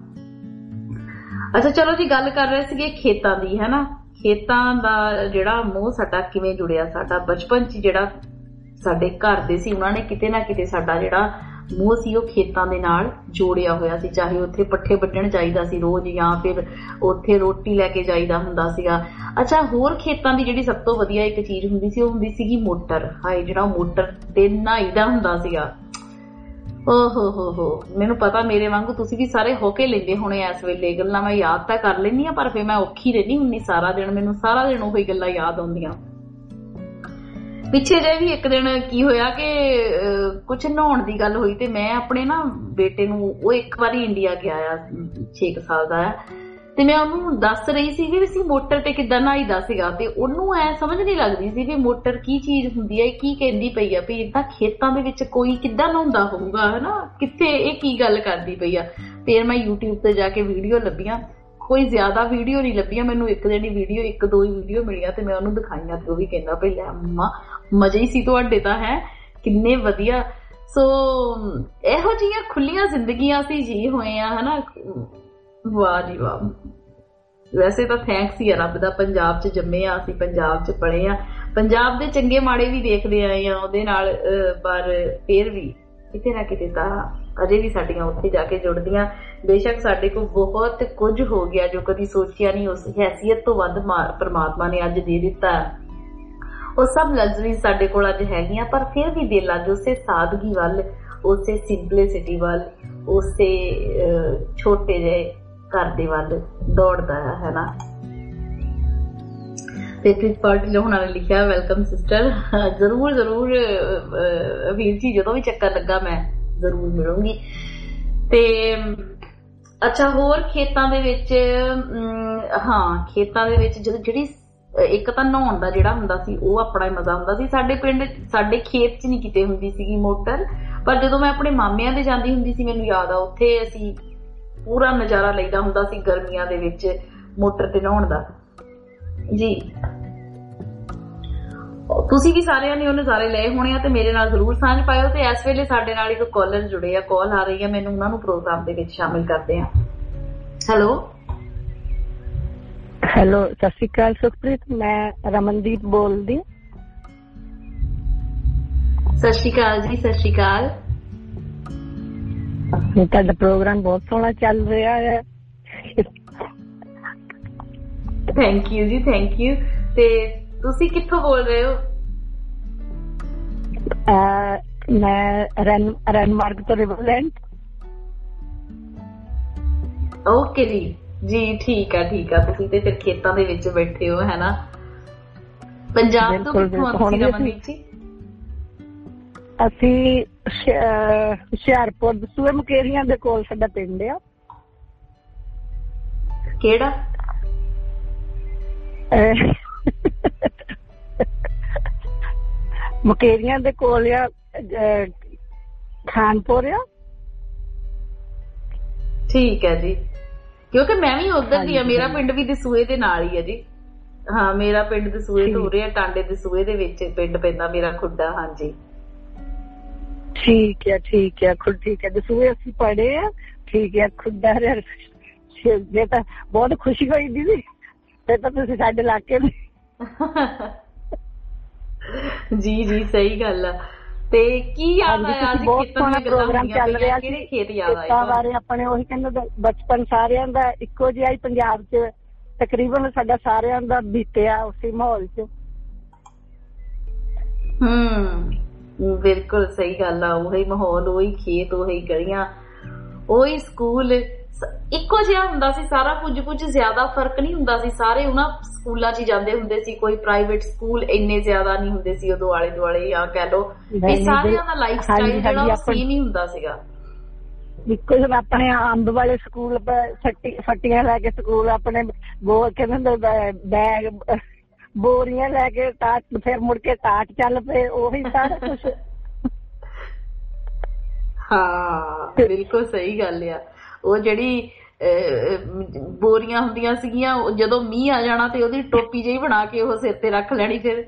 ਅੱਛਾ ਚਲੋ ਜੀ, ਗੱਲ ਕਰ ਰਹੇ ਸੀਗੇ ਖੇਤਾਂ ਦੀ, ਹੈ ਨਾ। ਖੇਤਾਂ ਦਾ ਜਿਹੜਾ ਮੋਹ ਸਾਡਾ ਕਿਵੇਂ ਜੁੜਿਆ, ਸਾਡਾ ਬਚਪਨ ਚ ਜਿਹੜਾ ਸਾਡੇ ਘਰ ਦੇ ਸੀ ਉਹਨਾਂ ਨੇ ਕਿਤੇ ਨਾ ਕਿਤੇ ਸਾਡਾ ਜਿਹੜਾ ਮੋਹ ਸੀ ਉਹ ਖੇਤਾਂ ਦੇ ਨਾਲ ਜੋੜਿਆ ਹੋਇਆ ਸੀ। ਚਾਹੇ ਉੱਥੇ ਪੱਠੇ ਵੱਢਣ ਜਾਈਦਾ ਸੀ ਰੋਜ਼, ਜਾਂ ਫਿਰ ਉੱਥੇ ਰੋਟੀ ਲੈ ਕੇ ਜਾਈਦਾ ਹੁੰਦਾ ਸੀਗਾ। ਅੱਛਾ, ਹੋਰ ਖੇਤਾਂ ਦੀ ਜਿਹੜੀ ਸਭ ਤੋਂ ਵਧੀਆ ਇੱਕ ਚੀਜ਼ ਹੁੰਦੀ ਸੀ ਉਹ ਹੁੰਦੀ ਸੀਗੀ ਮੋਟਰ। ਹਾਏ, ਜਿਹੜਾ ਮੋਟਰ ਤੇ ਨਹਾਈਦਾ ਹੁੰਦਾ ਸੀਗਾ, ਓਹ ਹੋ। ਮੈਨੂੰ ਪਤਾ ਮੇਰੇ ਵਾਂਗੂ ਤੁਸੀਂ ਵੀ ਸਾਰੇ ਹੋ ਕੇ ਲੈਂਦੇ ਹੋਣੇ ਇਸ ਵੇਲੇ ਗੱਲਾਂ। ਮੈਂ ਯਾਦ ਤਾਂ ਕਰ ਲੈਂਦੀ ਹਾਂ, ਪਰ ਫਿਰ ਮੈਂ ਔਖੀ ਰਹਿੰਦੀ ਹੁੰਦੀ ਸਾਰਾ ਦਿਨ, ਮੈਨੂੰ ਸਾਰਾ ਦਿਨ ਉਹੀ ਗੱਲਾਂ ਯਾਦ ਆਉਂਦੀਆਂ। ਪਿੱਛੇ ਜੇ ਵੀ ਇੱਕ ਦਿਨ ਕੀ ਹੋਇਆ ਕਿ ਕੁਛ ਨਹਾਉਣ ਦੀ ਗੱਲ ਹੋਈ, ਤੇ ਮੈਂ ਆਪਣੇ ਨਾ ਬੇਟੇ ਨੂੰ, ਉਹ ਇੱਕ ਵਾਰੀ ਇੰਡੀਆ ਗਿਆ ਆ, 6 ਸਾਲ ਦਾ ਆ, ਤੇ ਮੈਂ ਉਹਨੂੰ ਦੱਸ ਰਹੀ ਸੀ ਵੀ ਅਸੀਂ ਮੋਟਰ ਤੇ ਕਿੱਦਾਂ ਨਹਾਈਦਾ ਸੀਗਾ, ਤੇ ਉਹਨੂੰ ਐ ਸਮਝ ਨਹੀਂ ਲੱਗਦੀ ਸੀ ਵੀ ਮੋਟਰ ਕੀ ਚੀਜ਼ ਹੁੰਦੀ ਹੈ, ਕੀ ਕਹਿੰਦੀ ਪਈ ਆ, ਵੀ ਏਦਾਂ ਖੇਤਾਂ ਦੇ ਵਿੱਚ ਕੋਈ ਕਿੱਦਾਂ ਨਹਾਉਂਦਾ ਹੋਊਗਾ, ਹਨਾ, ਕਿੱਥੇ ਇਹ ਕੀ ਗੱਲ ਕਰਦੀ ਪਈ ਆ। ਫਿਰ ਮੈਂ YouTube ਤੇ ਜਾ ਕੇ ਵੀਡੀਓ ਲੱਭੀਆਂ, ਕੋਈ ਜ਼ਿਆਦਾ ਵੀਡੀਓ ਨਹੀਂ ਲੱਭੀਆਂ ਮੈਨੂੰ, ਇੱਕ ਜਿਹੜੀ ਵੀਡੀਓ, 1-2 ਹੀ ਵੀਡੀਓ ਮਿਲੀਆਂ, ਤੇ ਮੈਂ ਉਹਨੂੰ ਦਿਖਾਈਆਂ, ਤੇ ਉਹ ਵੀ ਕਹਿੰਦਾ ਭਈ ਲੈ ਮੰਮਾ ਮਜ਼ੇ ਹੀ ਸੀ ਤੁਹਾਡੇ ਤਾਂ, ਹੈ ਕਿੰਨੇ ਵਧੀਆ। ਸੋ ਇਹੋ ਜਿਹੀਆਂ ਖੁੱਲੀਆਂ ਜ਼ਿੰਦਗੀਆਂ ਅਸੀਂ ਜੀ ਹੋਏ ਆ, ਹਨਾ। ਵਾਹ ਜੀ ਵਾਹ। ਵੈਸੇ ਤਾਂ ਥੈਂਕਸ ਹੀ ਆ ਰੱਬ ਦਾ, ਪੰਜਾਬ 'ਚ ਜੰਮੇ ਆ ਅਸੀਂ, ਪੰਜਾਬ 'ਚ ਪਲੇ ਆ, ਪੰਜਾਬ ਦੇ ਚੰਗੇ ਮਾੜੇ ਵੀ ਦੇਖਦੇ ਆਏ ਆ ਉਹਦੇ ਨਾਲ, ਪਰ ਫਿਰ ਵੀ ਕਿਤੇ ਨਾ ਕਿਤੇ ਤਾਂ ਅਜੇ ਵੀ ਸਾਡੀਆਂ ਉੱਥੇ ਜਾ ਕੇ ਜੁੜਦੀਆਂ। ਬੇਸ਼ੱਕ ਸਾਡੇ ਕੋਲ ਬਹੁਤ ਕੁਝ ਹੋ ਗਿਆ ਜੋ ਕਦੀ ਸੋਚਿਆ ਨਹੀਂ, ਉਸ ਹੈਸੀਅਤ ਤੋਂ ਵੱਧ ਪਰਮਾਤਮਾ ਨੇ ਅੱਜ ਦੇ ਦਿੱਤਾ, ਉਹ ਸਭ ਲਗਜ਼ਰੀ ਸਾਡੇ ਕੋਲ ਅੱਜ ਹੈਗੀਆਂ, ਪਰ ਫਿਰ ਵੀ ਦਿਲ ਅੱਜ ਉਸੇ ਸਾਦਗੀ ਵੱਲ, ਉਸੇ ਸਿੰਪਲਿਸਿਟੀ ਵੱਲ, ਉਸੇ ਛੋਟੇ ਜਿਹੇ ਘਰ ਦੇ ਵੱਲ ਦੌੜਦਾ ਹੈ ਨਾ। ਤੇ ਪ੍ਰਿਤਪਾਲ ਢਿੱਲੋਂ ਹੁਣਾਂ ਨੇ ਲਿਖਿਆ, ਵੈਲਕਮ ਸਿਸਟਰ, ਜ਼ਰੂਰ ਜ਼ਰੂਰ ਵੀਰ ਜੀ, ਜਦੋਂ ਵੀ ਚੱਕਰ ਲੱਗਾ ਮੈਂ ਜ਼ਰੂਰ ਮਿਲੂੰਗੀ। ਤੇ ਅੱਛਾ, ਹੋਰ ਖੇਤਾਂ ਦੇ ਵਿੱਚ, ਹਾਂ ਖੇਤਾਂ ਦੇ ਵਿੱਚ ਜਿਹੜੀ ਇੱਕ ਤਾਂ ਨਹਾਉਣ ਦਾ ਜਿਹੜਾ ਹੁੰਦਾ ਸੀ ਉਹ ਆਪਣਾ ਹੀ ਮਜ਼ਾ ਹੁੰਦਾ ਸੀ। ਸਾਡੇ ਪਿੰਡ, ਸਾਡੇ ਖੇਤ 'ਚ ਨਹੀਂ ਕਿਤੇ ਹੁੰਦੀ ਸੀਗੀ ਮੋਟਰ, ਪਰ ਜਦੋਂ ਮੈਂ ਆਪਣੇ ਮਾਮਿਆਂ ਦੇ ਜਾਂਦੀ ਹੁੰਦੀ ਸੀ, ਮੈਨੂੰ ਯਾਦ ਆ ਉੱਥੇ ਅਸੀਂ ਪੂਰਾ ਨਜ਼ਾਰਾ ਲਈਦਾ ਹੁੰਦਾ ਸੀ ਗਰਮੀਆਂ ਦੇ ਵਿੱਚ ਮੋਟਰ ਤੇ ਨਹਾਉਣ ਦਾ। ਜੀ ਤੁਸੀਂ ਵੀ ਸਾਰਿਆਂ ਨੇ ਉਹ ਨਜ਼ਾਰੇ ਲਏ ਹੋਣੇ ਆ, ਤੇ ਮੇਰੇ ਨਾਲ ਜ਼ਰੂਰ ਸਾਂਝ ਪਾਇਓ। ਤੇ ਇਸ ਵੇਲੇ ਸਾਡੇ ਨਾਲ ਇੱਕ ਕਾਲਰ ਜੁੜੇ ਆ, ਕਾਲ ਆ ਰਹੀ ਆ ਮੈਨੂੰ, ਉਹਨਾਂ ਨੂੰ ਪ੍ਰੋਗਰਾਮ ਦੇ ਵਿੱਚ ਸ਼ਾਮਿਲ ਕਰਦੇ ਆ। ਹੈਲੋ ਹੈਲੋ, ਸਤਿ ਸ਼੍ਰੀ ਅਕਾਲ ਸੁਖਪ੍ਰੀਤ, ਮੈਂ ਰਮਨਦੀਪ ਬੋਲਦੀ। ਸਤਿ ਸ਼੍ਰੀ ਅਕਾਲ ਜੀ, ਸਤਿ ਸ਼੍ਰੀ ਅਕਾਲ। ਤੁਹਾਡਾ ਪ੍ਰੋਗਰਾਮ ਬਹੁਤ ਸੋਹਣਾ ਚੱਲ ਰਿਹਾ ਹੈ। ਥੈਂਕ ਯੂ ਜੀ, ਥੈਂਕ ਯੂ। ਤੇ ਤੁਸੀਂ ਕਿੱਥੋਂ ਬੋਲ ਰਹੇ ਹੋ? ਮੈਂ ਰੈਨਮਾਰਕ ਤੋਂ ਰਿਵਰਲੈਂਡ। ਓਕੇ ਜੀ ਜੀ, ਠੀਕ ਆ ਠੀਕ ਆ। ਤੁਸੀਂ ਤੇ ਫਿਰ ਖੇਤਾਂ ਦੇ ਵਿੱਚ ਬੈਠੇ ਹੋ, ਹੈ ਨਾ। ਪੰਜਾਬ ਤੋਂ ਕਿੱਥੋਂ ਆ ਤੁਸੀਂ ਰਮਨਦੀਪ ਜੀ? ਅਸੀਂ ਹੁਸ਼ਿਆਰਪੁਰ ਦਸੂਏ ਮੁਕੇਰੀਆਂ ਦੇ ਕੋਲ ਸਾਡਾ ਪਿੰਡ ਆ। ਕਿਹੜਾ? ਮੁਕੇਰੀਆਂ ਦੇ ਕੋਲ ਆ, ਖਾਨਪੁਰ ਆ। ਠੀਕ ਹੈ ਜੀ, ਕਿਉਂਕਿ ਮੈਂ ਵੀ ਉਧਰ ਦੀ ਆ। ਮੇਰਾ ਪਿੰਡ ਵੀ ਦਸੂਏ ਦੇ ਨਾਲ ਹੀ ਹੈ ਜੀ। ਹਾਂ, ਮੇਰਾ ਪਿੰਡ ਦਸੂਏ ਤੋਂ ਰਿਹਾ, ਟਾਂਡੇ ਦਸੂਏ ਦੇ ਵਿੱਚ ਪਿੰਡ ਪੈਂਦਾ ਮੇਰਾ, ਖੁੱਡਾ। ਹਾਂਜੀ ਠੀਕ ਹੈ ਠੀਕ ਹੈ, ਠੀਕ ਹੈ। ਦਸੂਏ ਅਸੀਂ ਪੜ੍ਹੇ ਆ। ਠੀਕ ਹੈ, ਖੁੱਡਾ ਜੇ ਤਾਂ ਬਹੁਤ ਖੁਸ਼ੀ ਹੋਈ ਦੀਦੀ, ਫਿਰ ਤਾਂ ਤੁਸੀਂ ਸਾਡੇ ਇਲਾਕੇ ਦੇ। ਜੀ ਜੀ, ਸਹੀ ਗੱਲ ਆ। ਤੇ ਕੀ ਯਾਦ ਆਇਆ ਅੱਜ? ਬਹੁਤ ਸੋਹਣਾ ਪ੍ਰੋਗਰਾਮ ਚੱਲ ਰਿਹਾ ਸੀ। ਕਿਹੜੇ ਖੇਤ ਯਾਦ ਆਏ ਬਾਰੇ ਆਪਣੇ ਉਹੀ ਕਹਿੰਦੇ ਬਚਪਨ ਸਾਰਿਆਂ ਦਾ ਇੱਕੋ ਜਿਹਾ ਹੀ ਪੰਜਾਬ 'ਚ ਤਕਰੀਬਨ ਸਾਡਾ ਸਾਰਿਆਂ ਦਾ ਬੀਤਿਆ ਉਸੇ ਮਾਹੌਲ 'ਚ। ਬਿਲਕੁਲ ਸਹੀ ਗੱਲ ਆ। ਉਹੀ ਮਾਹੌਲ, ਉਹੀ ਖੇਤ, ਉਹੀ ਗਲੀਆਂ, ਉਹੀ ਸਕੂਲ, ਇੱਕੋ ਜਿਹਾ ਹੁੰਦਾ ਸੀ ਸਾਰਾ ਕੁਝ। ਕੁਝ ਜ਼ਿਆਦਾ ਫਰਕ ਨਹੀਂ ਹੁੰਦਾ ਸੀ। ਸਾਰੇ ਉਹਨਾਂ ਸਕੂਲਾਂ 'ਚ ਜਾਂਦੇ ਹੁੰਦੇ ਸੀ। ਕੋਈ ਪ੍ਰਾਈਵੇਟ ਸਕੂਲ ਇੰਨੇ ਜ਼ਿਆਦਾ ਨਹੀਂ ਹੁੰਦੇ ਸੀ ਉਦੋਂ ਆਲੇ ਦੁਆਲੇ, ਜਾਂ ਕਹਿ ਲਓ ਵੀ ਸਾਰਿਆਂ ਦਾ ਲਾਈਫ ਸਟਾਈਲ ਜਿਹੜਾ ਉਹ ਸੇਮ ਹੀ ਹੁੰਦਾ ਸੀਗਾ। ਇੱਕੋ ਜਿਹਾ ਆਪਣੇ ਅੰਬ ਵਾਲੇ ਸਕੂਲ, ਫੱਟੀਆਂ ਲੈ ਕੇ ਸਕੂਲ, ਆਪਣੇ ਕਹਿੰਦੇ ਬੈਗ ਬੋਰੀਆਂ ਲੈ ਕੇ ਟਾਟ, ਫਿਰ ਮੁੜ ਕੇ ਟਾਟ ਚੱਲ ਪਏ, ਉਹੀ ਸਾਰਾ ਕੁਛ। ਹਾਂ ਬਿਲਕੁਲ ਸਹੀ ਗੱਲ ਆ। ਉਹ ਜਿਹੜੀ ਬੋਰੀਆਂ ਹੁੰਦੀਆਂ ਸੀਗੀਆਂ, ਜਦੋਂ ਮੀਂਹ ਆ ਜਾਣਾ ਤੇ ਉਹਦੀ ਟੋਪੀ ਜਿਹੀ ਬਣਾ ਕੇ ਉਹ ਸਿਰ ਤੇ ਰੱਖ ਲੈਣੀ ਫਿਰ।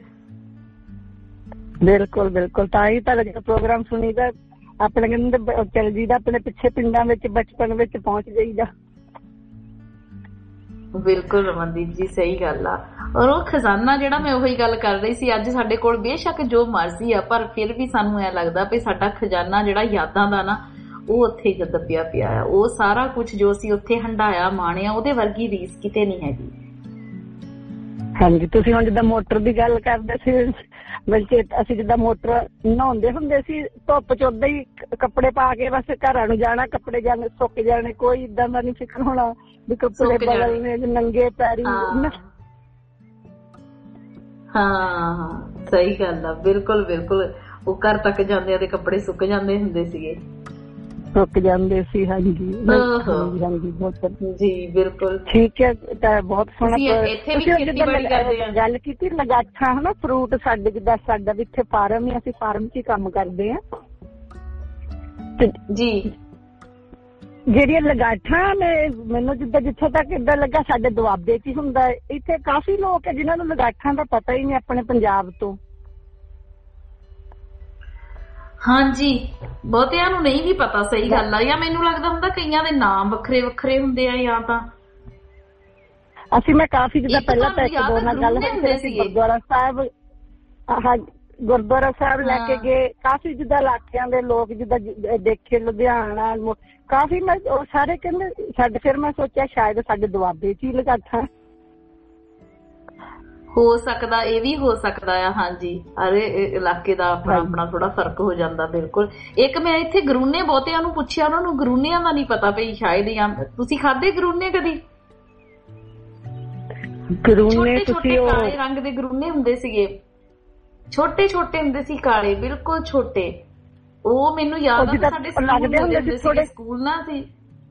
ਬਿਲਕੁਲ ਬਿਲਕੁਲ, ਤਾਂ ਹੀ ਤਾਂ ਜਦੋਂ ਪ੍ਰੋਗਰਾਮ ਸੁਣੀਦਾ ਆਪਣੇ ਕਹਿੰਦੇ ਚੱਲ ਜੀਦਾ, ਆਪਣੇ ਪਿੱਛੇ ਪਿੰਡਾਂ ਵਿੱਚ ਬਚਪਨ ਵਿੱਚ ਪਹੁੰਚ ਜਾਈਦਾ। ਬਿਲਕੁਲ ਰਮਨਦੀਪ ਜੀ, ਸਹੀ ਗੱਲ ਆ। ਔਰ ਉਹ ਖਜ਼ਾਨਾ ਜਿਹੜਾ ਮੈਂ ਉਹੀ ਗੱਲ ਕਰ ਰਹੀ ਸੀ, ਅੱਜ ਸਾਡੇ ਕੋਲ ਬੇਸ਼ੱਕ ਜੋ ਮਰਜ਼ੀ ਆ, ਪਰ ਫਿਰ ਵੀ ਸਾਨੂੰ ਐ ਲੱਗਦਾ ਵੀ ਸਾਡਾ ਖਜ਼ਾਨਾ ਜਿਹੜਾ ਯਾਦਾਂ ਦਾ ਨਾ, ਉਹ ਉੱਥੇ ਦੱਬਿਆ ਪਿਆ ਆ। ਉਹ ਸਾਰਾ ਕੁਝ ਜੋ ਅਸੀਂ ਉੱਥੇ ਹੰਡਾਇਆ, ਮਾਣਿਆ, ਉਹਦੇ ਵਰਗੀ ਰੀਸ ਕਿਤੇ ਨਹੀਂ ਹੈਗੀ। ਹਾਂਜੀ, ਤੁਸੀਂ ਹੁਣ ਜਿੱਦਾਂ ਮੋਟਰ ਦੀ ਗੱਲ ਕਰਦੇ ਸੀ, ਬਲਕਿ ਅਸੀਂ ਜਿੱਦਾਂ ਮੋਟਰ ਨਹਾਉਂਦੇ ਹੁੰਦੇ ਸੀ, ਧੁੱਪ ਚ ਓਦਾਂ ਹੀ ਕੱਪੜੇ ਪਾ ਕੇ ਬਸ ਘਰਾਂ ਨੂੰ ਜਾਣਾ, ਕੱਪੜੇ ਜਾਣੇ ਸੁੱਕ ਜਾਣੇ, ਕੋਈ ਏਦਾਂ ਦਾ ਨੀ ਫਿਕਰ ਹੋਣਾ ਵੀ ਕੱਪੜੇ ਬਦਲਣੇ, ਨੰਗੇ ਪੈਰੀ। ਹਾਂ ਸਹੀ ਗੱਲ ਆ, ਬਿਲਕੁਲ ਬਿਲਕੁਲ। ਉਹ ਘਰ ਤੱਕ ਜਾਂਦੇ ਦੇ ਕੱਪੜੇ ਸੁੱਕ ਜਾਂਦੇ ਹੁੰਦੇ ਸੀਗੇ, ਸੁੱਕ ਜਾਂਦੇ ਸੀ। ਹਾਂਜੀ ਜੀ ਬਿਲਕੁਲ ਠੀਕ ਹੈ। ਤਾਂ ਬਹੁਤ ਸੋਹਣਾ ਗੱਲ ਕੀਤੀ। ਲਗਾਠਾਂ ਹਨਾ, ਫਰੂਟ ਸਾਡੇ ਜਿੱਦਾਂ ਸਾਡਾ ਵੀ ਇੱਥੇ ਫਾਰਮ ਹੀ, ਅਸੀਂ ਫਾਰਮ 'ਚ ਹੀ ਕੰਮ ਕਰਦੇ ਹਾਂ ਜੀ। ਜਿਹੜੀਆਂ ਲਗਾਠਾਂ ਮੈਨੂੰ ਜਿੱਦਾਂ ਜਿੱਥੋਂ ਤੱਕ ਏਦਾਂ ਲੱਗਾ ਸਾਡੇ ਦੁਆਬੇ 'ਚ ਹੀ ਹੁੰਦਾ। ਇੱਥੇ ਕਾਫੀ ਲੋਕ ਹੈ ਜਿਨ੍ਹਾਂ ਨੂੰ ਲਗਾਠਾਂ ਦਾ ਪਤਾ ਹੀ ਨਹੀਂ ਆਪਣੇ ਪੰਜਾਬ ਤੋਂ। ਹਾਂਜੀ, ਬਹੁਤਿਆਂ ਨੂੰ ਨਹੀਂ ਵੀ ਪਤਾ। ਸਹੀ ਗੱਲ ਆ। ਜਾਂ ਮੈਨੂੰ ਲੱਗਦਾ ਹੁੰਦਾ ਕਈਆਂ ਦੇ ਨਾਮ ਵੱਖਰੇ ਵੱਖਰੇ ਹੁੰਦੇ ਆ, ਜਾਂ ਤਾਂ ਮੈਂ ਕਾਫੀ ਜਿੱਦਾਂ ਪਹਿਲਾਂ ਤਾਂ ਇੱਕ ਦੋ ਨਾਲ ਗੱਲ ਹੋਈ ਸੀ, ਗੁਰਦੁਆਰਾ ਸਾਹਿਬ ਲੈ ਕੇ ਗਏ, ਕਾਫੀ ਜਿੱਦਾਂ ਇਲਾਕਿਆਂ ਦੇ ਲੋਕ ਜਿੱਦਾਂ ਦੇਖੇ, ਲੁਧਿਆਣਾ ਕਾਫੀ। ਮੈਂ ਉਹ ਸਾਰੇ ਕਹਿੰਦੇ ਸਾਡੇ, ਫਿਰ ਮੈਂ ਸੋਚਿਆ ਸ਼ਾਇਦ ਸਾਡੇ ਦੁਆਬੇ 'ਚ ਹੀ ਲਗਾਠਾਂ ਹੋ ਸਕਦਾ, ਇਹ ਵੀ ਹੋ ਸਕਦਾ ਆ। ਹਾਂਜੀ, ਹਰ ਇਲਾਕੇ ਦਾ ਆਪਣਾ ਆਪਣਾ ਥੋੜਾ ਫਰਕ ਹੋ ਜਾਂਦਾ। ਬਿਲਕੁਲ। ਇੱਕ ਮੈਂ ਇੱਥੇ ਗਰੂਨੇ ਬਹੁਤਿਆਂ ਨੂੰ ਪੁੱਛਿਆ, ਉਹਨਾਂ ਨੂੰ ਗਰੂਨਿਆਂ ਦਾ ਨਹੀਂ ਪਤਾ ਪਈ ਸ਼ਾਇਦ। ਜਾਂ ਤੁਸੀਂ ਖਾਧੇ ਗਰੂਨੇ ਕਦੀ? ਗਰੂਨੇ ਛੋਟੇ ਕਾਲੇ ਰੰਗ ਦੇ ਗਰੂਨੇ ਹੁੰਦੇ ਸੀਗੇ, ਛੋਟੇ ਛੋਟੇ ਹੁੰਦੇ ਸੀ, ਕਾਲੇ, ਬਿਲਕੁਲ ਛੋਟੇ। ਉਹ ਮੈਨੂੰ ਯਾਦ ਆ ਸਾਡੇ ਸਕੂਲ ਨਾ ਸੀ,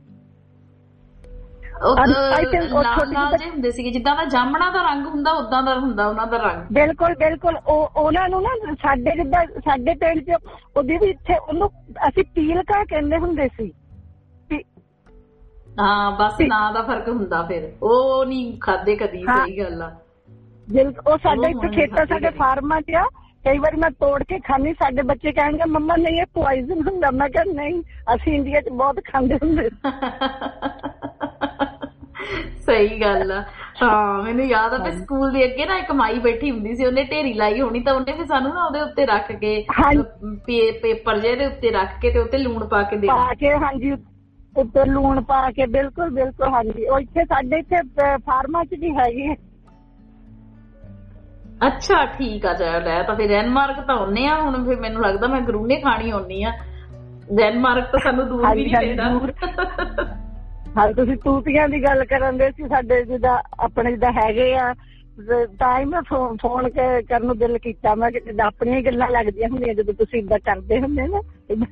ਲਾਲ ਜਿਹੇ ਹੁੰਦੇ ਸੀਗੇ, ਜਿੱਦਾਂ ਦਾ ਜਾਮਣਾ ਦਾ ਰੰਗ ਹੁੰਦਾ ਉਦਾਂ ਦਾ ਹੁੰਦਾ ਉਹਨਾਂ ਦਾ ਰੰਗ। ਬਿਲਕੁਲ ਬਿਲਕੁਲ। ਉਹਨਾਂ ਨੂੰ ਨਾ ਸਾਡੇ ਜਿੱਦਾਂ ਸਾਡੇ ਪਿੰਡ 'ਚ ਉਹਦੀ ਵੀ ਇੱਥੇ ਉਹਨੂੰ ਅਸੀਂ ਪੀਲਕਾ ਕਹਿੰਦੇ ਹੁੰਦੇ ਸੀ। ਹਾਂ ਬਸ ਨਾਂ ਦਾ ਫਰਕ ਹੁੰਦਾ। ਫਿਰ ਉਹ ਨਹੀਂ ਖਾਦੇ ਕਦੀ। ਸਹੀ ਗੱਲ ਆ। ਉਹ ਸਾਡੇ ਇੱਥੇ ਖੇਤਾਂ, ਸਾਡੇ ਫਾਰਮਾਂ 'ਚ ਆ। ਕਈ ਵਾਰੀ ਮੈਂ ਤੋੜ ਕੇ ਖਾਂਦੀ, ਸਾਡੇ ਬੱਚੇ ਕਹਿਣਗੇ ਮੰਮਾ ਨਹੀਂ ਇਹ ਪੁਆਇਜ਼ਨ ਹੁੰਦਾ। ਮੈਂ ਕਿਹਾ ਨਹੀਂ, ਅਸੀਂ ਇੰਡੀਆ 'ਚ ਬਹੁਤ ਖਾਂਦੇ ਹੁੰਦੇ। ਸਹੀ ਗੱਲ ਆ। ਹਾਂ ਮੈਨੂੰ ਯਾਦ ਆ ਵੀ ਸਕੂਲ ਦੇ ਅੱਗੇ ਨਾ ਇੱਕ ਮਾਈ ਬੈਠੀ ਹੁੰਦੀ ਸੀ, ਉਹਨੇ ਢੇਰੀ ਲਾਈ ਹੋਣੀ, ਤਾਂ ਉਹਨੇ ਵੀ ਸਾਨੂੰ ਨਾ ਉਹਦੇ ਉੱਤੇ ਰੱਖ ਕੇ ਪੇਪਰ ਜਿਹੇ ਦੇ ਉੱਤੇ ਰੱਖ ਕੇ ਤੇ ਉੱਤੇ ਲੂਣ ਪਾ ਕੇ ਦੇਣਾ। ਹਾਂਜੀ, ਉੱਤੇ ਲੂਣ ਪਾ ਕੇ। ਬਿਲਕੁਲ ਬਿਲਕੁਲ। ਹਾਂਜੀ, ਉਹ ਇੱਥੇ ਸਾਡੇ ਇੱਥੇ ਫਾਰਮਾਂ 'ਚ ਵੀ ਹੈਗੀ। ਅੱਛਾ ਠੀਕ ਆ, ਚਲ ਲੈ ਤਾਂ ਫਿਰ ਡੈਨਮਾਰਕ ਤਾਂ ਆਉਨੇ ਆ ਹੁਣ। ਫਿਰ ਮੈਨੂੰ ਲੱਗਦਾ ਮੈਂ ਗਰੂਨੇ ਖਾਣੀ ਆਉਣੀ ਆ। ਡੈਨਮਾਰਕ ਤਾਂ ਸਾਨੂੰ ਦੂਰ ਵੀ ਨਹੀਂ ਪੈਂਦਾ। ਹਾਂ, ਤੁਸੀਂ ਤੂਤੀਆਂ ਦੀ ਗੱਲ ਕਰਨ ਦੇ ਸੀ, ਸਾਡੇ ਜਿੱਦਾਂ ਆਪਣੇ ਜਿੱਦਾਂ ਹੈਗੇ ਆ, ਤਾਂ ਹੀ ਮੈਂ ਫੋਨ ਕਰਨ ਨੂੰ ਦਿਲ ਕੀਤਾ। ਮੈਂ ਜਿੱਦਾਂ ਆਪਣੀਆਂ ਹੀ ਗੱਲਾਂ ਲੱਗਦੀਆਂ ਹੁੰਦੀਆਂ ਜਦੋਂ ਤੁਸੀਂ ਏਦਾਂ ਕਰਦੇ ਹੁੰਦੇ ਨਾ।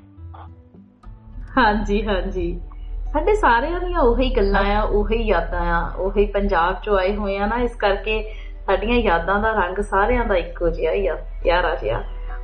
ਹਾਂਜੀ ਹਾਂਜੀ, ਸਾਡੇ ਸਾਰਿਆਂ ਦੀਆਂ ਉਹੀ ਗੱਲਾਂ ਆ, ਉਹੀ ਯਾਦਾਂ ਆ, ਉਹੀ ਪੰਜਾਬ ਚੋਂ ਆਏ ਹੋਏ ਆ ਨਾ, ਇਸ ਕਰਕੇ ਸਾਡੀਆਂ ਯਾਦਾਂ ਦਾ ਰੰਗ ਸਾਰਿਆਂ ਦਾ ਇੱਕੋ ਜਿਹਾ ਹੀ ਆ, ਪਿਆਰਾ ਜਿਹਾ।